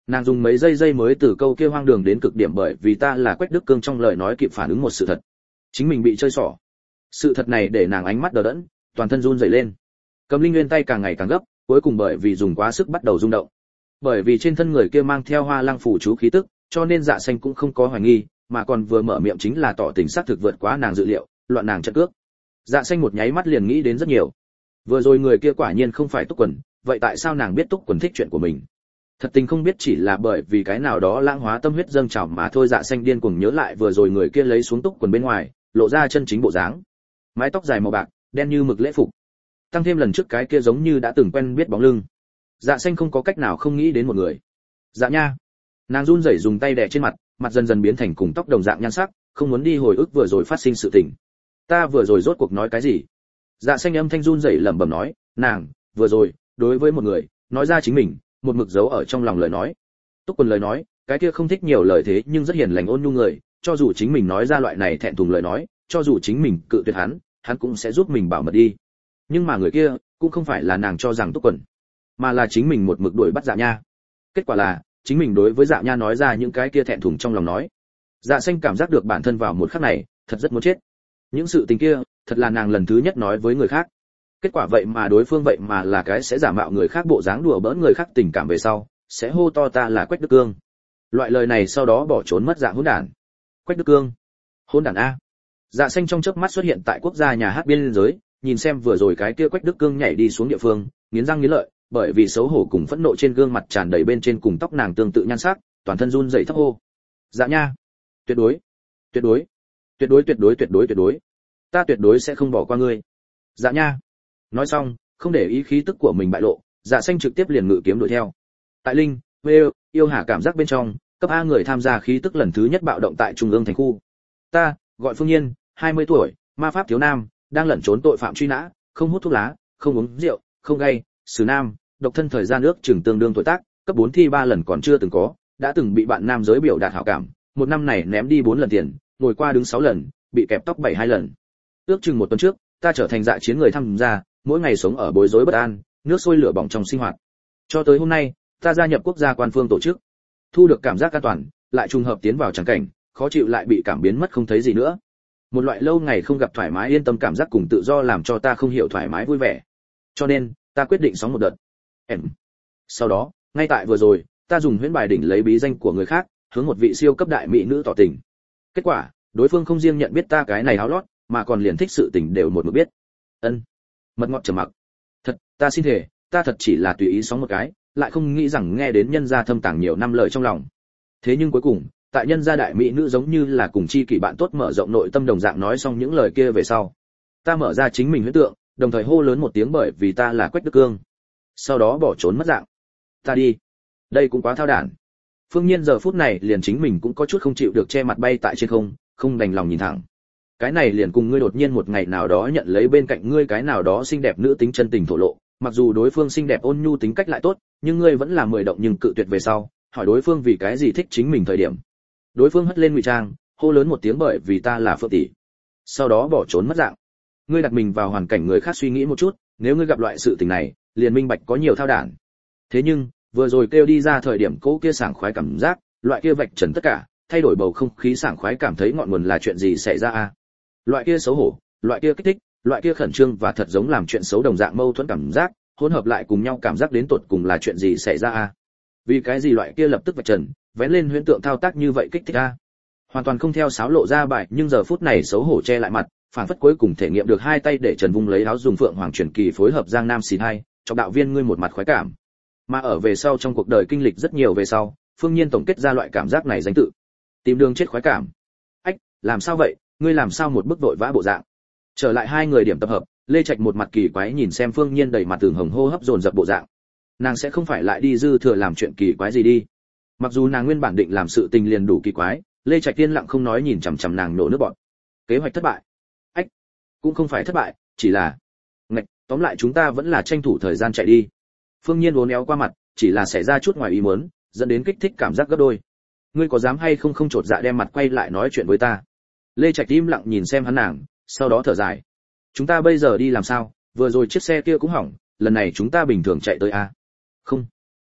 Nàng dùng mấy giây giây mới từ câu kia hoang đường đến cực điểm, bởi vì ta là Quách Đức Cương trong lời nói kịp phản ứng một sự thật. Chính mình bị chơi xỏ. Sự thật này để nàng ánh mắt đờ đẫn, toàn thân run rẩy lên. Cầm Linh Nguyên tay càng ngày càng gấp, cuối cùng bởi vì dùng quá sức bắt đầu rung động. Bởi vì trên thân người kia mang theo Hoa Lăng phủ chú khí tức, cho nên Dạ Xanh cũng không có hoài nghi, mà còn vừa mở miệng chính là tỏ tình xác thực vượt quá nàng dự liệu, loạn nàng trận cước. Dạ Xanh một nháy mắt liền nghĩ đến rất nhiều. Vừa rồi người kia quả nhiên không phải Túc Quần, vậy tại sao nàng biết Túc Quần thích chuyện của mình? Thật tình không biết chỉ là bởi vì cái nào đó lãng hóa tâm huyết dâng trào mà thôi. Dạ Xanh điên cuồng nhớ lại vừa rồi người kia lấy xuống Túc Quần bên ngoài, lộ ra chân chính bộ dáng. Mái tóc dài màu bạc, đen như mực lễ phục. Tăng thêm lần trước cái kia giống như đã từng quen biết bóng lưng. Dạ Xanh không có cách nào không nghĩ đến một người. Dạ Nha. Nàng run rẩy dùng tay đè trên mặt, mặt dần dần biến thành cùng tóc đồng dạng nhan sắc, không muốn đi hồi ức vừa rồi phát sinh sự tình. Ta vừa rồi rốt cuộc nói cái gì? Dạ Xanh âm thanh run rẩy lẩm bẩm nói, nàng vừa rồi đối với một người nói ra chính mình một mực giấu ở trong lòng lời nói. Túc Quần lời nói, cái kia không thích nhiều lời thế nhưng rất hiền lành ôn nhu người, cho dù chính mình nói ra loại này thẹn thùng lời nói, cho dù chính mình cự tuyệt hắn, hắn cũng sẽ giúp mình bảo mật đi. Nhưng mà người kia cũng không phải là nàng cho rằng Túc Quần, mà là chính mình một mực đuổi bắt Dạ Nha. Kết quả là chính mình đối với Dạ Nha nói ra những cái kia thẹn thùng trong lòng nói. Dạ Xanh cảm giác được bản thân vào một khắc này thật rất muốn chết. Những sự tình kia thật là nàng lần thứ nhất nói với người khác. Kết quả vậy mà đối phương vậy mà là cái sẽ giả mạo người khác bộ dáng đùa bỡn người khác tình cảm về sau, sẽ hô to ta là Quách Đức Cương. Loại lời này sau đó bỏ trốn mất dạng hỗn đản. Quách Đức Cương, hỗn đản a. Dạ Xanh trong chớp mắt xuất hiện tại quốc gia nhà hát biên giới, nhìn xem vừa rồi cái kia Quách Đức Cương nhảy đi xuống địa phương, nghiến răng nghiến lợi, bởi vì xấu hổ cùng phẫn nộ trên gương mặt tràn đầy bên trên cùng tóc nàng tương tự nhan sắc, toàn thân run rẩy thấp hô. Dạ Nha, tuyệt đối, tuyệt đối, tuyệt đối tuyệt đối tuyệt đối tuyệt đối, ta tuyệt đối sẽ không bỏ qua ngươi. Dạ Nha. Nói xong, không để ý khí tức của mình bại lộ, Dạ Xanh trực tiếp liền ngự kiếm đuổi theo. Tại Linh, Vê, yêu hà cảm giác bên trong, cấp A người tham gia khí tức lần thứ nhất bạo động tại trung ương thành khu. Ta, gọi Phương Nhiên, hai mươi tuổi, ma pháp thiếu nam, đang lẩn trốn tội phạm truy nã, không hút thuốc lá, không uống rượu, không gay, xử nam, độc thân thời gian ước chừng tương đương tuổi tác, cấp bốn thi ba lần còn chưa từng có, đã từng bị bạn nam giới biểu đạt hảo cảm, một năm này ném đi bốn lần tiền, ngồi qua đứng sáu lần, bị kẹp tóc bảy hai lần. Ước chừng một tuần trước, ta trở thành dạ chiến người tham gia, mỗi ngày sống ở bối rối bất an, nước sôi lửa bỏng trong sinh hoạt. Cho tới hôm nay, ta gia nhập quốc gia quan phương tổ chức, thu được cảm giác an toàn, lại trùng hợp tiến vào trắng cảnh, khó chịu lại bị cảm biến mất không thấy gì nữa. Một loại lâu ngày không gặp thoải mái yên tâm cảm giác cùng tự do làm cho ta không hiểu thoải mái vui vẻ. Cho nên, ta quyết định sóng một đợt. Em. Sau đó, ngay tại vừa rồi, ta dùng huyễn bài đỉnh lấy bí danh của người khác, hướng một vị siêu cấp đại mỹ nữ tỏ tình. Kết quả, đối phương không riêng nhận biết ta cái này háo lót, mà còn liền thích sự tình đều một mực biết. Ân. Mật ngọt trầm mặc. Thật, ta xin thề, ta thật chỉ là tùy ý sóng một cái, lại không nghĩ rằng nghe đến nhân gia thâm tàng nhiều năm lời trong lòng. Thế nhưng cuối cùng, tại nhân gia đại mỹ nữ giống như là cùng chi kỷ bạn tốt mở rộng nội tâm đồng dạng nói xong những lời kia về sau, ta mở ra chính mình huyễn tượng, đồng thời hô lớn một tiếng bởi vì ta là Quách Đức Cương. Sau đó bỏ trốn mất dạng. Ta đi. Đây cũng quá thao đản. Phương Nhiên giờ phút này liền chính mình cũng có chút không chịu được, che mặt bay tại trên không, không đành lòng nhìn thẳng. Cái này liền cùng ngươi đột nhiên một ngày nào đó nhận lấy bên cạnh ngươi cái nào đó xinh đẹp nữ tính chân tình thổ lộ, mặc dù đối phương xinh đẹp ôn nhu tính cách lại tốt, nhưng ngươi vẫn là mười động nhưng cự tuyệt về sau, hỏi đối phương vì cái gì thích chính mình thời điểm. Đối phương hất lên ngụy trang, hô lớn một tiếng bởi vì ta là Phượng tỷ. Sau đó bỏ trốn mất dạng. Ngươi đặt mình vào hoàn cảnh người khác suy nghĩ một chút, nếu ngươi gặp loại sự tình này, liền minh bạch có nhiều thao đản. Thế nhưng, vừa rồi kêu đi ra thời điểm cố kia sảng khoái cảm giác, loại kia vạch trần tất cả, thay đổi bầu không khí sảng khoái cảm thấy ngọn nguồn là chuyện gì xảy ra a? À? Loại kia xấu hổ, loại kia kích thích, loại kia khẩn trương và thật giống làm chuyện xấu đồng dạng mâu thuẫn cảm giác, hỗn hợp lại cùng nhau cảm giác đến tột cùng là chuyện gì xảy ra a? À? Vì cái gì loại kia lập tức vạch trần, vén lên huyễn tượng thao tác như vậy kích thích a? À? Hoàn toàn không theo sáo lộ ra bài, nhưng giờ phút này xấu hổ che lại mặt, phản phất cuối cùng thể nghiệm được hai tay để trần vung lấy áo dùng phượng hoàng truyền kỳ phối hợp giang nam xì hai, cho đạo viên ngươi một mặt khoái cảm. Mà ở về sau trong cuộc đời kinh lịch rất nhiều về sau, Phương Nhiên tổng kết ra loại cảm giác này danh tự, tìm đường chết khoái cảm. Ách, làm sao vậy, ngươi làm sao một bức vội vã bộ dạng? Trở lại hai người điểm tập hợp, Lê Trạch một mặt kỳ quái nhìn xem Phương Nhiên đầy mặt tường hồng hô hấp dồn dập bộ dạng. Nàng sẽ không phải lại đi dư thừa làm chuyện kỳ quái gì đi? Mặc dù nàng nguyên bản định làm sự tình liền đủ kỳ quái, Lê Trạch tiên lặng không nói nhìn chằm chằm nàng nổ nước bọt. Kế hoạch thất bại. Ách, cũng không phải thất bại, chỉ là ngạch, tóm lại chúng ta vẫn là tranh thủ thời gian chạy đi. Phương Nhiên uốn éo qua mặt, chỉ là xảy ra chút ngoài ý muốn, dẫn đến kích thích cảm giác gấp đôi. Ngươi có dám hay không không chột dạ đem mặt quay lại nói chuyện với ta? Lê Trạch im lặng nhìn xem hắn nàng, sau đó thở dài. Chúng ta bây giờ đi làm sao? Vừa rồi chiếc xe kia cũng hỏng, lần này chúng ta bình thường chạy tới a. Không,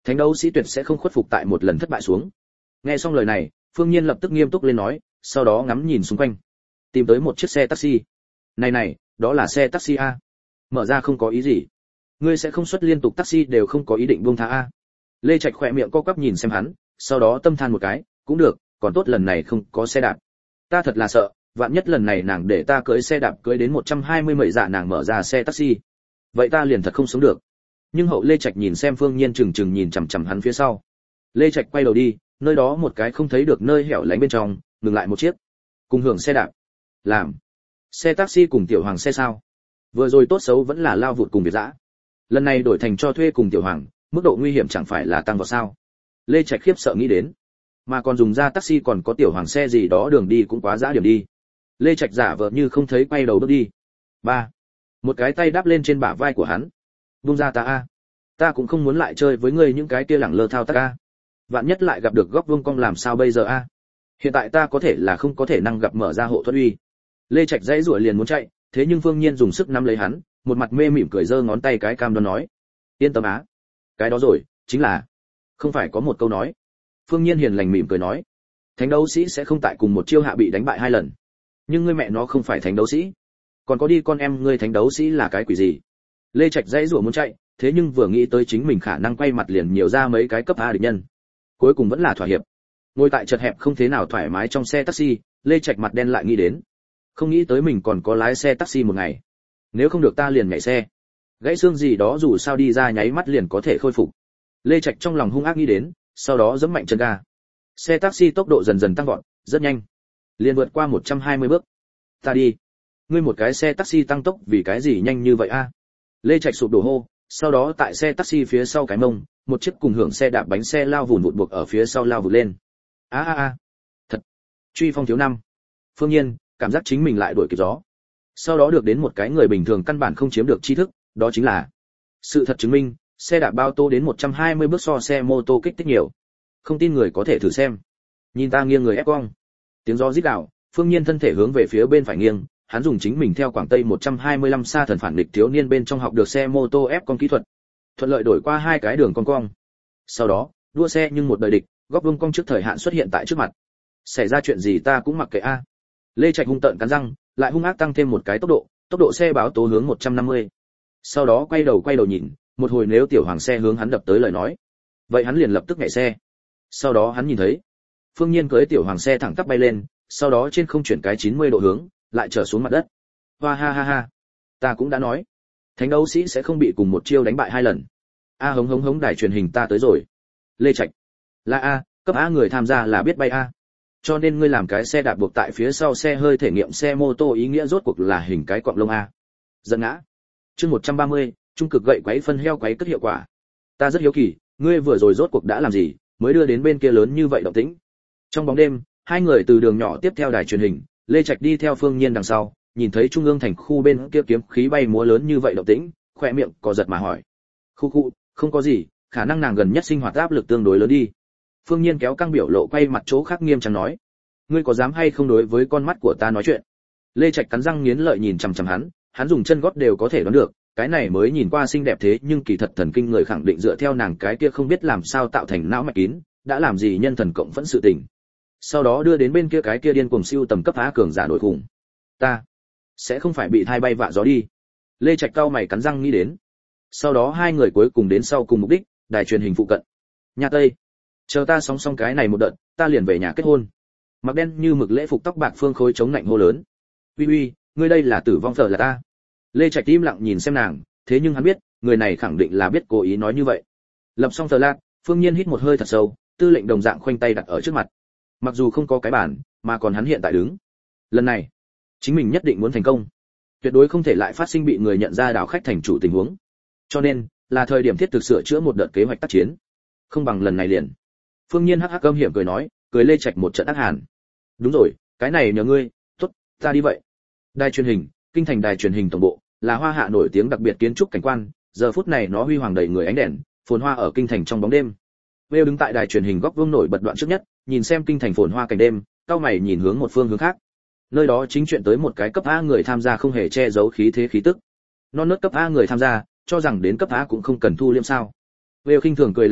Thánh đấu sĩ tuyệt sẽ không khuất phục tại một lần thất bại xuống. Nghe xong lời này, Phương Nhiên lập tức nghiêm túc lên nói, sau đó ngắm nhìn xung quanh, tìm tới một chiếc xe taxi. Này này, đó là xe taxi a. Mở ra không có ý gì. Ngươi sẽ không xuất liên tục taxi đều không có ý định buông tha a. Lê Trạch khỏe miệng co quắp nhìn xem hắn, sau đó tâm than một cái, cũng được, còn tốt lần này không có xe đạp. Ta thật là sợ, vạn nhất lần này nàng để ta cưỡi xe đạp cưỡi đến một trăm hai mươi mẩy dạ nàng mở ra xe taxi. Vậy ta liền thật không sống được. Nhưng hậu Lê Trạch nhìn xem Phương Nhiên chừng chừng nhìn chằm chằm hắn phía sau. Lê Trạch quay đầu đi, nơi đó một cái không thấy được nơi hẻo lánh bên trong, ngừng lại một chiếc. Cùng hưởng xe đạp. Làm. Xe taxi cùng tiểu hoàng xe sao? Vừa rồi tốt xấu vẫn là lao vụt cùng biệt dã. Lần này đổi thành cho thuê cùng tiểu hoàng, mức độ nguy hiểm chẳng phải là tăng vào sao? Lê Trạch khiếp sợ nghĩ đến. Mà còn dùng ra taxi còn có tiểu hoàng xe gì đó đường đi cũng quá dã điểm đi. Lê Trạch giả vờ như không thấy quay đầu bước đi. Ba. Một cái tay đáp lên trên bả vai của hắn. Buông ra ta a. Ta cũng không muốn lại chơi với ngươi những cái kia lẳng lơ thao tác a. Vạn nhất lại gặp được góc vuông cong làm sao bây giờ a? Hiện tại ta có thể là không có thể năng gặp mở ra hộ thuẫn uy. Lê Trạch dãy rủa liền muốn chạy, thế nhưng Phương Nhiên dùng sức nắm lấy hắn, một mặt mê mỉm cười giơ ngón tay cái cam đoan nói: "Yên tâm á. Cái đó rồi, chính là không phải có một câu nói." Phương Nhiên hiền lành mỉm cười nói: "Thánh đấu sĩ sẽ không tại cùng một chiêu hạ bị đánh bại hai lần. Nhưng ngươi mẹ nó không phải thánh đấu sĩ. Còn có đi con em ngươi thánh đấu sĩ là cái quỷ gì?" Lê Trạch dãy rủa muốn chạy, thế nhưng vừa nghĩ tới chính mình khả năng quay mặt liền nhiều ra mấy cái cấp A địch nhân, cuối cùng vẫn là thỏa hiệp. Ngồi tại chật hẹp không thế nào thoải mái trong xe taxi, Lê Trạch mặt đen lại nghĩ đến, không nghĩ tới mình còn có lái xe taxi một ngày. Nếu không được ta liền nhảy xe, gãy xương gì đó dù sao đi ra nháy mắt liền có thể khôi phục. Lê Trạch trong lòng hung ác nghĩ đến, sau đó giẫm mạnh chân ga. Xe taxi tốc độ dần dần tăng vọt, rất nhanh, liền vượt qua một trăm hai mươi bước. Ta đi, ngươi một cái xe taxi tăng tốc vì cái gì nhanh như vậy a? Lê Trạch sụp đổ hô, sau đó tại xe taxi phía sau cái mông, một chiếc cùng hưởng xe đạp bánh xe lao vụn vụt buộc ở phía sau lao vụt lên. A a a, thật, truy phong thiếu năm. Phương Nhiên cảm giác chính mình lại đuổi kịp gió. Sau đó được đến một cái người bình thường căn bản không chiếm được tri thức, đó chính là sự thật chứng minh, xe đạp bao tô đến một trăm hai mươi bước so xe mô tô kích thích nhiều. Không tin người có thể thử xem. Nhìn ta nghiêng người ép cong. Tiếng gió rít gào, Phương Nhiên thân thể hướng về phía bên phải nghiêng, hắn dùng chính mình theo Quảng Tây một trăm hai mươi lăm xa thần phản địch thiếu niên bên trong học được xe mô tô ép cong kỹ thuật. Thuận lợi đổi qua hai cái đường cong cong. Sau đó, đua xe nhưng một đời địch, góc vuông cong trước thời hạn xuất hiện tại trước mặt. Xảy ra chuyện gì ta cũng mặc kệ a. Lê Trạch hung tợn cắn răng, lại hung ác tăng thêm một cái tốc độ, tốc độ xe báo tố hướng một trăm năm mươi. Sau đó quay đầu quay đầu nhìn, một hồi nếu tiểu hoàng xe hướng hắn đập tới lời nói, vậy hắn liền lập tức nhảy xe. Sau đó hắn nhìn thấy, Phương Nhiên cưỡi tiểu hoàng xe thẳng tắp bay lên, sau đó trên không chuyển cái chín mươi độ hướng, lại trở xuống mặt đất. Hoa ha ha ha, ta cũng đã nói, thánh đấu sĩ sẽ không bị cùng một chiêu đánh bại hai lần. A hống hống hống, đài truyền hình ta tới rồi. Lê Trạch, là a, cấp A người tham gia là biết bay a. Cho nên ngươi làm cái xe đạp buộc tại phía sau xe hơi thể nghiệm xe mô tô ý nghĩa rốt cuộc là hình cái quặng lông a. Giận ngã. Chương một trăm ba mươi, trung cực gậy quấy phân heo quấy cất hiệu quả. Ta rất hiếu kỳ, ngươi vừa rồi rốt cuộc đã làm gì, mới đưa đến bên kia lớn như vậy động tĩnh. Trong bóng đêm, hai người từ đường nhỏ tiếp theo đài truyền hình, Lê Trạch đi theo Phương Nhiên đằng sau, nhìn thấy trung ương thành khu bên kia kiếm khí bay múa lớn như vậy động tĩnh, khỏe miệng có giật mà hỏi. Khu khu, không có gì, khả năng nàng gần nhất sinh hoạt áp lực tương đối lớn đi. Phương Nhiên kéo căng biểu lộ quay mặt chỗ khác nghiêm trang nói, ngươi có dám hay không đối với con mắt của ta nói chuyện? Lê Trạch cắn răng nghiến lợi nhìn chằm chằm hắn, hắn dùng chân gót đều có thể đoán được, cái này mới nhìn qua xinh đẹp thế nhưng kỳ thật thần kinh người khẳng định dựa theo nàng cái kia không biết làm sao tạo thành não mạch kín, đã làm gì nhân thần cộng vẫn sự tình. Sau đó đưa đến bên kia cái kia điên cuồng siêu tầm cấp phá cường giả nội khủng. Ta sẽ không phải bị thai bay vạ gió đi. Lê Trạch cau mày cắn răng nghĩ đến. Sau đó hai người cuối cùng đến sau cùng mục đích, đài truyền hình phụ cận. Nhà Tây. Chờ ta sóng xong cái này một đợt, ta liền về nhà kết hôn. Mặc đen như mực lễ phục tóc bạc Phương Khôi chống lạnh hô lớn. Uy uy, ngươi đây là tử vong phở là ta. Lê Trạch im lặng nhìn xem nàng, thế nhưng hắn biết, người này khẳng định là biết cố ý nói như vậy. Lập xong tờ lạc, Phương Nhiên hít một hơi thật sâu, tư lệnh đồng dạng khoanh tay đặt ở trước mặt. Mặc dù không có cái bản, mà còn hắn hiện tại đứng. Lần này, chính mình nhất định muốn thành công. Tuyệt đối không thể lại phát sinh bị người nhận ra đảo khách thành chủ tình huống. Cho nên, là thời điểm thiết thực sửa chữa một đợt kế hoạch tác chiến. Không bằng lần này liền. Phương Nhiên hắc hắc âm hiểm cười nói, cười Lê Trạch một trận ác hàn. Đúng rồi, cái này nhờ ngươi, tốt, ta đi vậy. Đài truyền hình, kinh thành đài truyền hình tổng bộ, là Hoa Hạ nổi tiếng đặc biệt kiến trúc cảnh quan, giờ phút này nó huy hoàng đầy người ánh đèn, phồn hoa ở kinh thành trong bóng đêm. Vêu đứng tại đài truyền hình góc vuông nổi bật đoạn trước nhất, nhìn xem kinh thành phồn hoa cảnh đêm, cao mày nhìn hướng một phương hướng khác. Nơi đó chính chuyện tới một cái cấp A người tham gia không hề che giấu khí thế khí tức. Non nớt cấp A người tham gia, cho rằng đến cấp A cũng không cần thu liêm sao? Vêu khinh thường cười lạnh nói,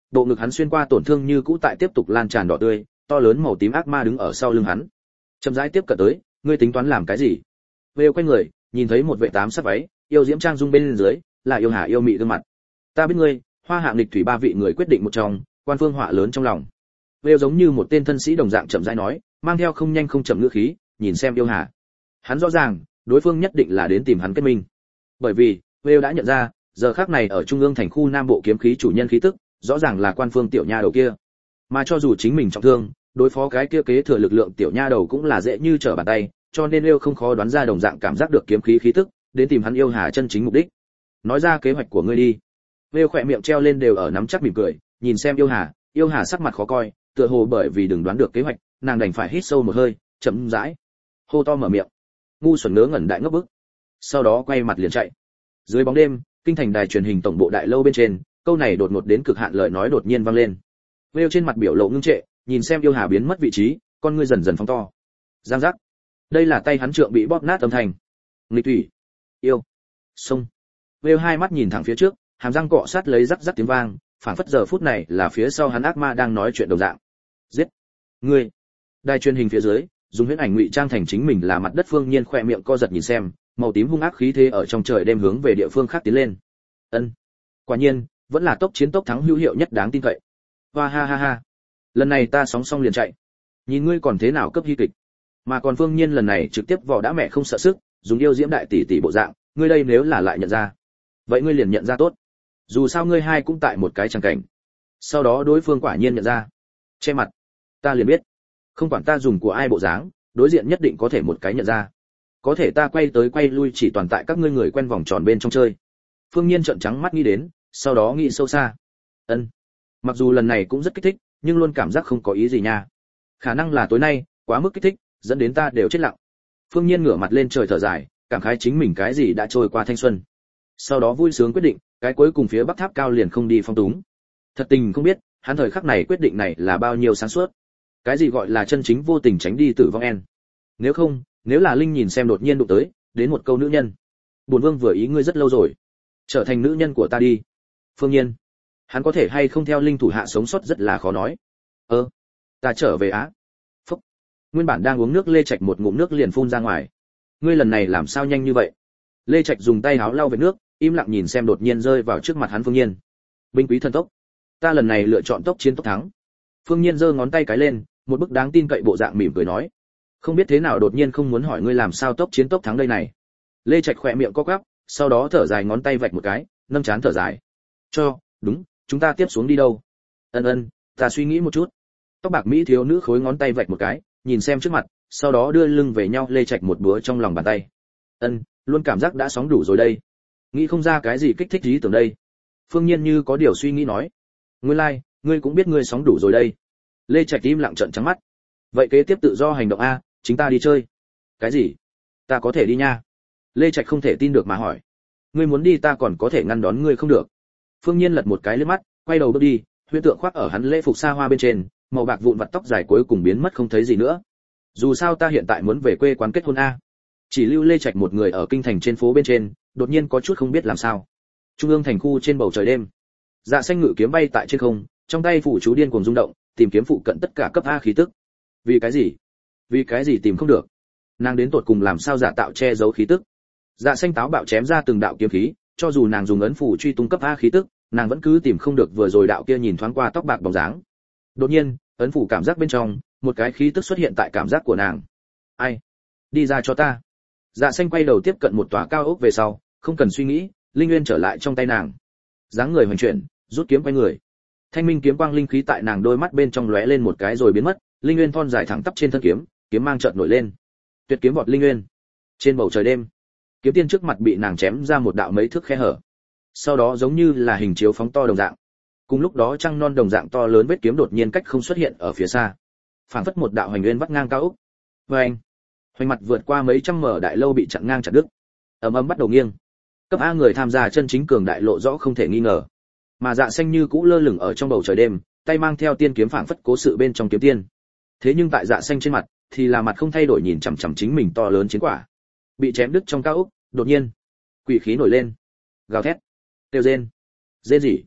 bộ ngực hắn xuyên qua tổn thương như cũ tại tiếp tục lan tràn đỏ tươi, to lớn màu tím ác ma đứng ở sau lưng hắn. Chậm rãi tiếp cận tới, ngươi tính toán làm cái gì? Vêu quay người, nhìn thấy một vệ tám sắc váy, yêu diễm trang dung bên dưới, là yêu hà yêu mị gương mặt. Ta biết ngươi, hoa hạng lịch thủy ba vị người quyết định một trong, quan phương họa lớn trong lòng. Vêu giống như một tên thân sĩ đồng dạng chậm rãi nói, mang theo không nhanh không chậm ngữ khí, nhìn xem yêu hà. Hắn rõ ràng, đối phương nhất định là đến tìm hắn kết minh. Bởi vì, Vêu đã nhận ra, giờ khắc này ở trung ương thành khu Nam Bộ kiếm khí chủ nhân khí tức, rõ ràng là quan phương tiểu nha đầu kia. Mà cho dù chính mình trọng thương, đối phó cái kia kế thừa lực lượng tiểu nha đầu cũng là dễ như trở bàn tay, cho nên Vêu không khó đoán ra đồng dạng cảm giác được kiếm khí khí tức, đến tìm hắn yêu hà chân chính mục đích. Nói ra kế hoạch của ngươi đi. Vêu khỏe miệng treo lên đều ở nắm chắc mỉm cười, nhìn xem yêu hà, yêu hà sắc mặt khó coi, tựa hồ bởi vì đừng đoán được kế hoạch, nàng đành phải hít sâu một hơi, chậm rãi, hô to mở miệng. Ngu xuẩn ngớ ngẩn đại ngốc bức. Sau đó quay mặt liền chạy. Dưới bóng đêm, kinh thành đài truyền hình tổng bộ đại lâu bên trên, câu này đột ngột đến cực hạn lời nói đột nhiên vang lên. Vêu trên mặt biểu lộ ngưng trệ, nhìn xem yêu hà biến mất vị trí, con ngươi dần dần phóng to. Giang giác. Đây là tay hắn trượng bị bóp nát âm thanh. Nghịch thủy. Yêu. Sông. Vêu hai mắt nhìn thẳng phía trước, hàm răng cọ sát lấy rắc rắc tiếng vang, phảng phất giờ phút này là phía sau hắn ác ma đang nói chuyện đồng dạng. Giết. Ngươi. Đài truyền hình phía dưới, dùng huyễn ảnh ngụy trang thành chính mình là mặt đất Phương Nhiên khỏe miệng co giật nhìn xem, màu tím hung ác khí thế ở trong trời đêm hướng về địa phương khác tiến lên. Ân. Quả nhiên, vẫn là tốc chiến tốc thắng hữu hiệu nhất đáng tin cậy. Hoa ha ha ha. Lần này ta sóng xong liền chạy. Nhìn ngươi còn thế nào cấp hy kịch. Mà còn Phương Nhiên lần này trực tiếp vỏ đã mẹ không sợ sức, dùng yêu diễm đại tỷ tỷ bộ dạng, ngươi đây nếu là lại nhận ra. Vậy ngươi liền nhận ra tốt. Dù sao ngươi hai cũng tại một cái chẳng cảnh. Sau đó đối phương quả nhiên nhận ra. Che mặt. Ta liền biết. Không quản ta dùng của ai bộ dáng, đối diện nhất định có thể một cái nhận ra. Có thể ta quay tới quay lui chỉ toàn tại các ngươi người quen vòng tròn bên trong chơi. Phương Nhiên trợn trắng mắt nghĩ đến, sau đó nghĩ sâu xa. Ân. Mặc dù lần này cũng rất kích thích, nhưng luôn cảm giác không có ý gì nha. Khả năng là tối nay quá mức kích thích, dẫn đến ta đều chết lặng. Phương Nhiên ngửa mặt lên trời thở dài, cảm khái chính mình cái gì đã trôi qua thanh xuân. Sau đó vui sướng quyết định, cái cuối cùng phía Bắc Tháp Cao liền không đi phong túng. Thật tình không biết, hắn thời khắc này quyết định này là bao nhiêu sáng suốt. Cái gì gọi là chân chính vô tình tránh đi tử vong en. Nếu không, nếu là Linh nhìn xem đột nhiên đụng tới, đến một câu nữ nhân. Bổn vương vừa ý ngươi rất lâu rồi, trở thành nữ nhân của ta đi. Phương Nhiên, hắn có thể hay không theo Linh thủ hạ sống sót rất là khó nói. Ơ, ta trở về á. Phúc. Nguyên bản đang uống nước Lê Trạch một ngụm nước liền phun ra ngoài. Ngươi lần này làm sao nhanh như vậy? Lê Trạch dùng tay háo lau vệt nước, im lặng nhìn xem đột nhiên rơi vào trước mặt hắn Phương Nhiên. Binh quý thần tốc, ta lần này lựa chọn tốc chiến tốc thắng. Phương Nhiên giơ ngón tay cái lên, một bức đáng tin cậy bộ dạng mỉm cười nói. Không biết thế nào đột nhiên không muốn hỏi ngươi làm sao tốc chiến tốc thắng đây này. Lê Trạch khỏe miệng co quắp, sau đó thở dài ngón tay vạch một cái, nâng chán thở dài. Cho, đúng, chúng ta tiếp xuống đi đâu? Ân ân, ta suy nghĩ một chút. Tóc bạc mỹ thiếu nữ khối ngón tay vạch một cái, nhìn xem trước mặt, sau đó đưa lưng về nhau Lê Trạch một búa trong lòng bàn tay. Ân, luôn cảm giác đã sóng đủ rồi đây. Nghĩ không ra cái gì kích thích ý tưởng đây. Phương Nhiên như có điều suy nghĩ nói. Nguyên lai, like, ngươi cũng biết ngươi sóng đủ rồi đây. Lê Trạch im lặng trợn trắng mắt. Vậy kế tiếp tự do hành động a, chính ta đi chơi. Cái gì? Ta có thể đi nha. Lê Trạch không thể tin được mà hỏi. Ngươi muốn đi ta còn có thể ngăn đón ngươi không được. Phương Nhiên lật một cái liếc mắt, quay đầu bước đi, huyễn tượng khoác ở hắn lễ phục xa hoa bên trên, màu bạc vụn vặt tóc dài cuối cùng biến mất không thấy gì nữa. Dù sao ta hiện tại muốn về quê quán kết hôn a. Chỉ lưu Lê Trạch một người ở kinh thành trên phố bên trên, đột nhiên có chút không biết làm sao. Trung ương thành khu trên bầu trời đêm. Dạ xanh ngự kiếm bay tại trên không, trong tay phủ chú điên cuồng rung động, tìm kiếm phụ cận tất cả cấp A khí tức. Vì cái gì? Vì cái gì tìm không được? Nàng đến tột cùng làm sao giả tạo che giấu khí tức? Dạ xanh táo bạo chém ra từng đạo kiếm khí, cho dù nàng dùng ấn phủ truy tung cấp A khí tức, nàng vẫn cứ tìm không được vừa rồi đạo kia nhìn thoáng qua tóc bạc bóng dáng. Đột nhiên, ấn phủ cảm giác bên trong, một cái khí tức xuất hiện tại cảm giác của nàng. Ai? Đi ra cho ta. Dạ xanh quay đầu tiếp cận một tòa cao ốc về sau, không cần suy nghĩ, linh nguyên trở lại trong tay nàng. Dáng người hoành chuyển, rút kiếm quay người. Thanh minh kiếm quang linh khí tại nàng đôi mắt bên trong lóe lên một cái rồi biến mất, linh nguyên thon dài thẳng tắp trên thân kiếm, kiếm mang chợt nổi lên. Tuyệt kiếm vọt linh nguyên. Trên bầu trời đêm, kiếm tiên trước mặt bị nàng chém ra một đạo mấy thước khe hở. Sau đó giống như là hình chiếu phóng to đồng dạng. Cùng lúc đó trăng non đồng dạng to lớn vết kiếm đột nhiên cách không xuất hiện ở phía xa. Phảng phất một đạo hoành nguyên vắt ngang cao ốc. Oeng! Hoành mặt vượt qua mấy trăm mở đại lâu bị chặn ngang chặt đứt. Ầm ầm bắt đầu nghiêng. Cấp A người tham gia chân chính cường đại lộ rõ không thể nghi ngờ. Mà Dạ xanh như cũ lơ lửng ở trong bầu trời đêm, tay mang theo tiên kiếm phảng phất cố sự bên trong kiếm tiên. Thế nhưng tại Dạ xanh trên mặt, thì là mặt không thay đổi nhìn chằm chằm chính mình to lớn chiến quả. Bị chém đứt trong cao ốc, đột nhiên, quỷ khí nổi lên, gào thét, kêu rên, rên rỉ.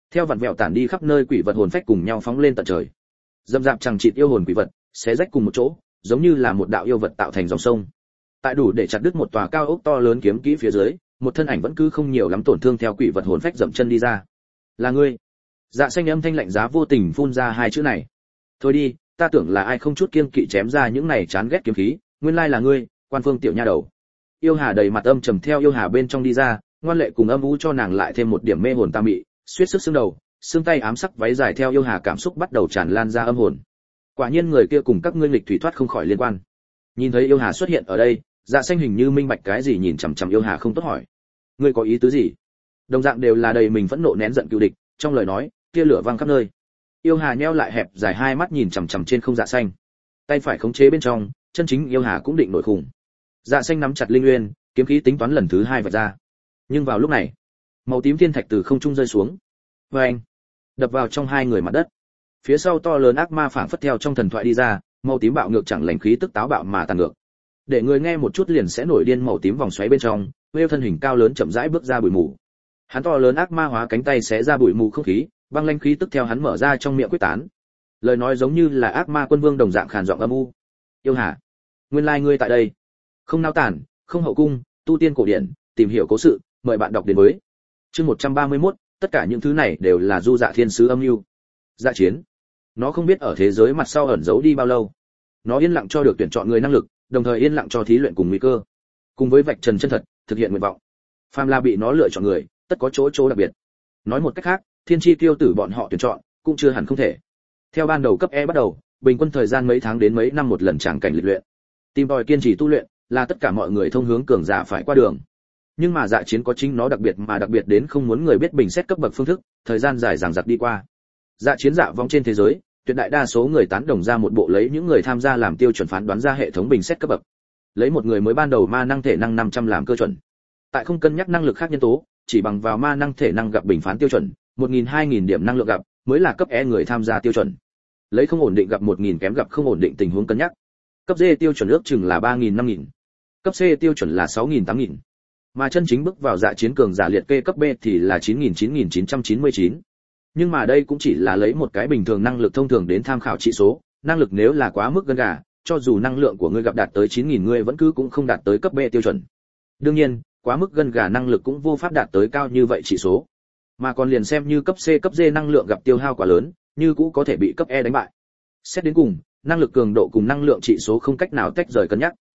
theo vặn vẹo tản đi khắp nơi quỷ vật hồn phách cùng nhau phóng lên tận trời. Dâm dạp chẳng chịt yêu hồn quỷ vật, xé rách cùng một chỗ, giống như là một đạo yêu vật tạo thành dòng sông. Tại đủ để chặt đứt một tòa cao ốc to lớn kiếm kỹ phía dưới, một thân ảnh vẫn cứ không nhiều lắm tổn thương theo quỷ vật hồn phách dậm chân đi ra. Là ngươi? Dạ xanh âm thanh lạnh giá vô tình phun ra hai chữ này. Thôi đi, ta tưởng là ai không chút kiêng kỵ chém ra những này chán ghét kiếm khí, nguyên lai là ngươi, Quan Phương tiểu nha đầu. Yêu Hà đầy mặt âm trầm theo yêu hà bên trong đi ra, ngoan lệ cùng âm u cho nàng lại thêm một điểm mê hồn tà mị, suýt sức xương đầu, xương tay ám sắc váy dài theo yêu hà cảm xúc bắt đầu tràn lan ra âm hồn. Quả nhiên người kia cùng các ngươi nghịch thủy thoát không khỏi liên quan. Nhìn thấy yêu hà xuất hiện ở đây, Dạ xanh hình như minh bạch cái gì, nhìn chằm chằm yêu hà không tốt hỏi: ngươi có ý tứ gì? Đồng dạng đều là đầy mình phẫn nộ nén giận cựu địch, trong lời nói tia lửa vang khắp nơi. Yêu hà nheo lại hẹp dài hai mắt nhìn chằm chằm trên không Dạ xanh, tay phải khống chế bên trong, chân chính yêu hà cũng định nổi khủng. Dạ xanh nắm chặt linh uyên, kiếm khí tính toán lần thứ hai vạch ra. Nhưng vào lúc này, màu tím thiên thạch từ không trung rơi xuống, vang, đập vào trong hai người mặt đất. Phía sau to lớn ác ma phảng phất theo trong thần thoại đi ra, màu tím bạo ngược chẳng lành khí tức táo bạo mà tàn ngược. Để người nghe một chút liền sẽ nổi điên màu tím vòng xoáy bên trong, Whale thân hình cao lớn chậm rãi bước ra bụi mù. Hắn to lớn ác ma hóa cánh tay xé ra bụi mù không khí, băng lãnh khí tức theo hắn mở ra trong miệng quyết tán. Lời nói giống như là ác ma quân vương đồng dạng khàn giọng âm u. Yêu Hà, nguyên lai ngươi tại đây. Không nao tản, không hậu cung, tu tiên cổ điển, tìm hiểu cố sự, mời bạn đọc đến với. Chương một trăm ba mươi mốt, tất cả những thứ này đều là du dạ thiên sứ âm mưu. Dạ chiến. Nó không biết ở thế giới mặt sau ẩn giấu đi bao lâu. Nó yên lặng cho được tuyển chọn người năng lực, đồng thời yên lặng cho thí luyện cùng nguy cơ. Cùng với vạch trần chân thật, thực hiện nguyện vọng. Phàm là bị nó lựa chọn người, tất có chỗ chỗ đặc biệt. Nói một cách khác, thiên chi tiêu tử bọn họ tuyển chọn, cũng chưa hẳn không thể. Theo ban đầu cấp E bắt đầu, bình quân thời gian mấy tháng đến mấy năm một lần tràng cảnh lịch luyện. Tìm tòi kiên trì tu luyện, là tất cả mọi người thông hướng cường giả phải qua đường. Nhưng mà dạ chiến có chính nó đặc biệt mà đặc biệt đến không muốn người biết bình xét cấp bậc phương thức, thời gian dài dằng dặc đi qua. Dạ chiến dạ vong trên thế giới, tuyệt đại đa số người tán đồng ra một bộ lấy những người tham gia làm tiêu chuẩn phán đoán ra hệ thống bình xét cấp bậc. Lấy một người mới ban đầu ma năng thể năng năm trăm làm cơ chuẩn. Tại không cân nhắc năng lực khác nhân tố, chỉ bằng vào ma năng thể năng gặp bình phán tiêu chuẩn, một nghìn hai nghìn điểm năng lượng gặp mới là cấp E người tham gia tiêu chuẩn. Lấy không ổn định gặp một nghìn kém gặp không ổn định tình huống cân nhắc. Cấp D tiêu chuẩn ước chừng là ba nghìn năm nghìn. Cấp C tiêu chuẩn là sáu nghìn tám nghìn. Mà chân chính bước vào dạ chiến cường giả liệt kê cấp B thì là chín nghìn chín nghìn chín trăm chín mươi chín. Nhưng mà đây cũng chỉ là lấy một cái bình thường năng lực thông thường đến tham khảo trị số, năng lực nếu là quá mức gân gà, cho dù năng lượng của ngươi gặp đạt tới chín nghìn ngươi vẫn cứ cũng không đạt tới cấp B tiêu chuẩn. Đương nhiên, quá mức gân gà năng lực cũng vô pháp đạt tới cao như vậy trị số. Mà còn liền xem như cấp C cấp D năng lượng gặp tiêu hao quá lớn, như cũ có thể bị cấp E đánh bại. Xét đến cùng, năng lực cường độ cùng năng lượng trị số không cách nào tách rời cân nhắc.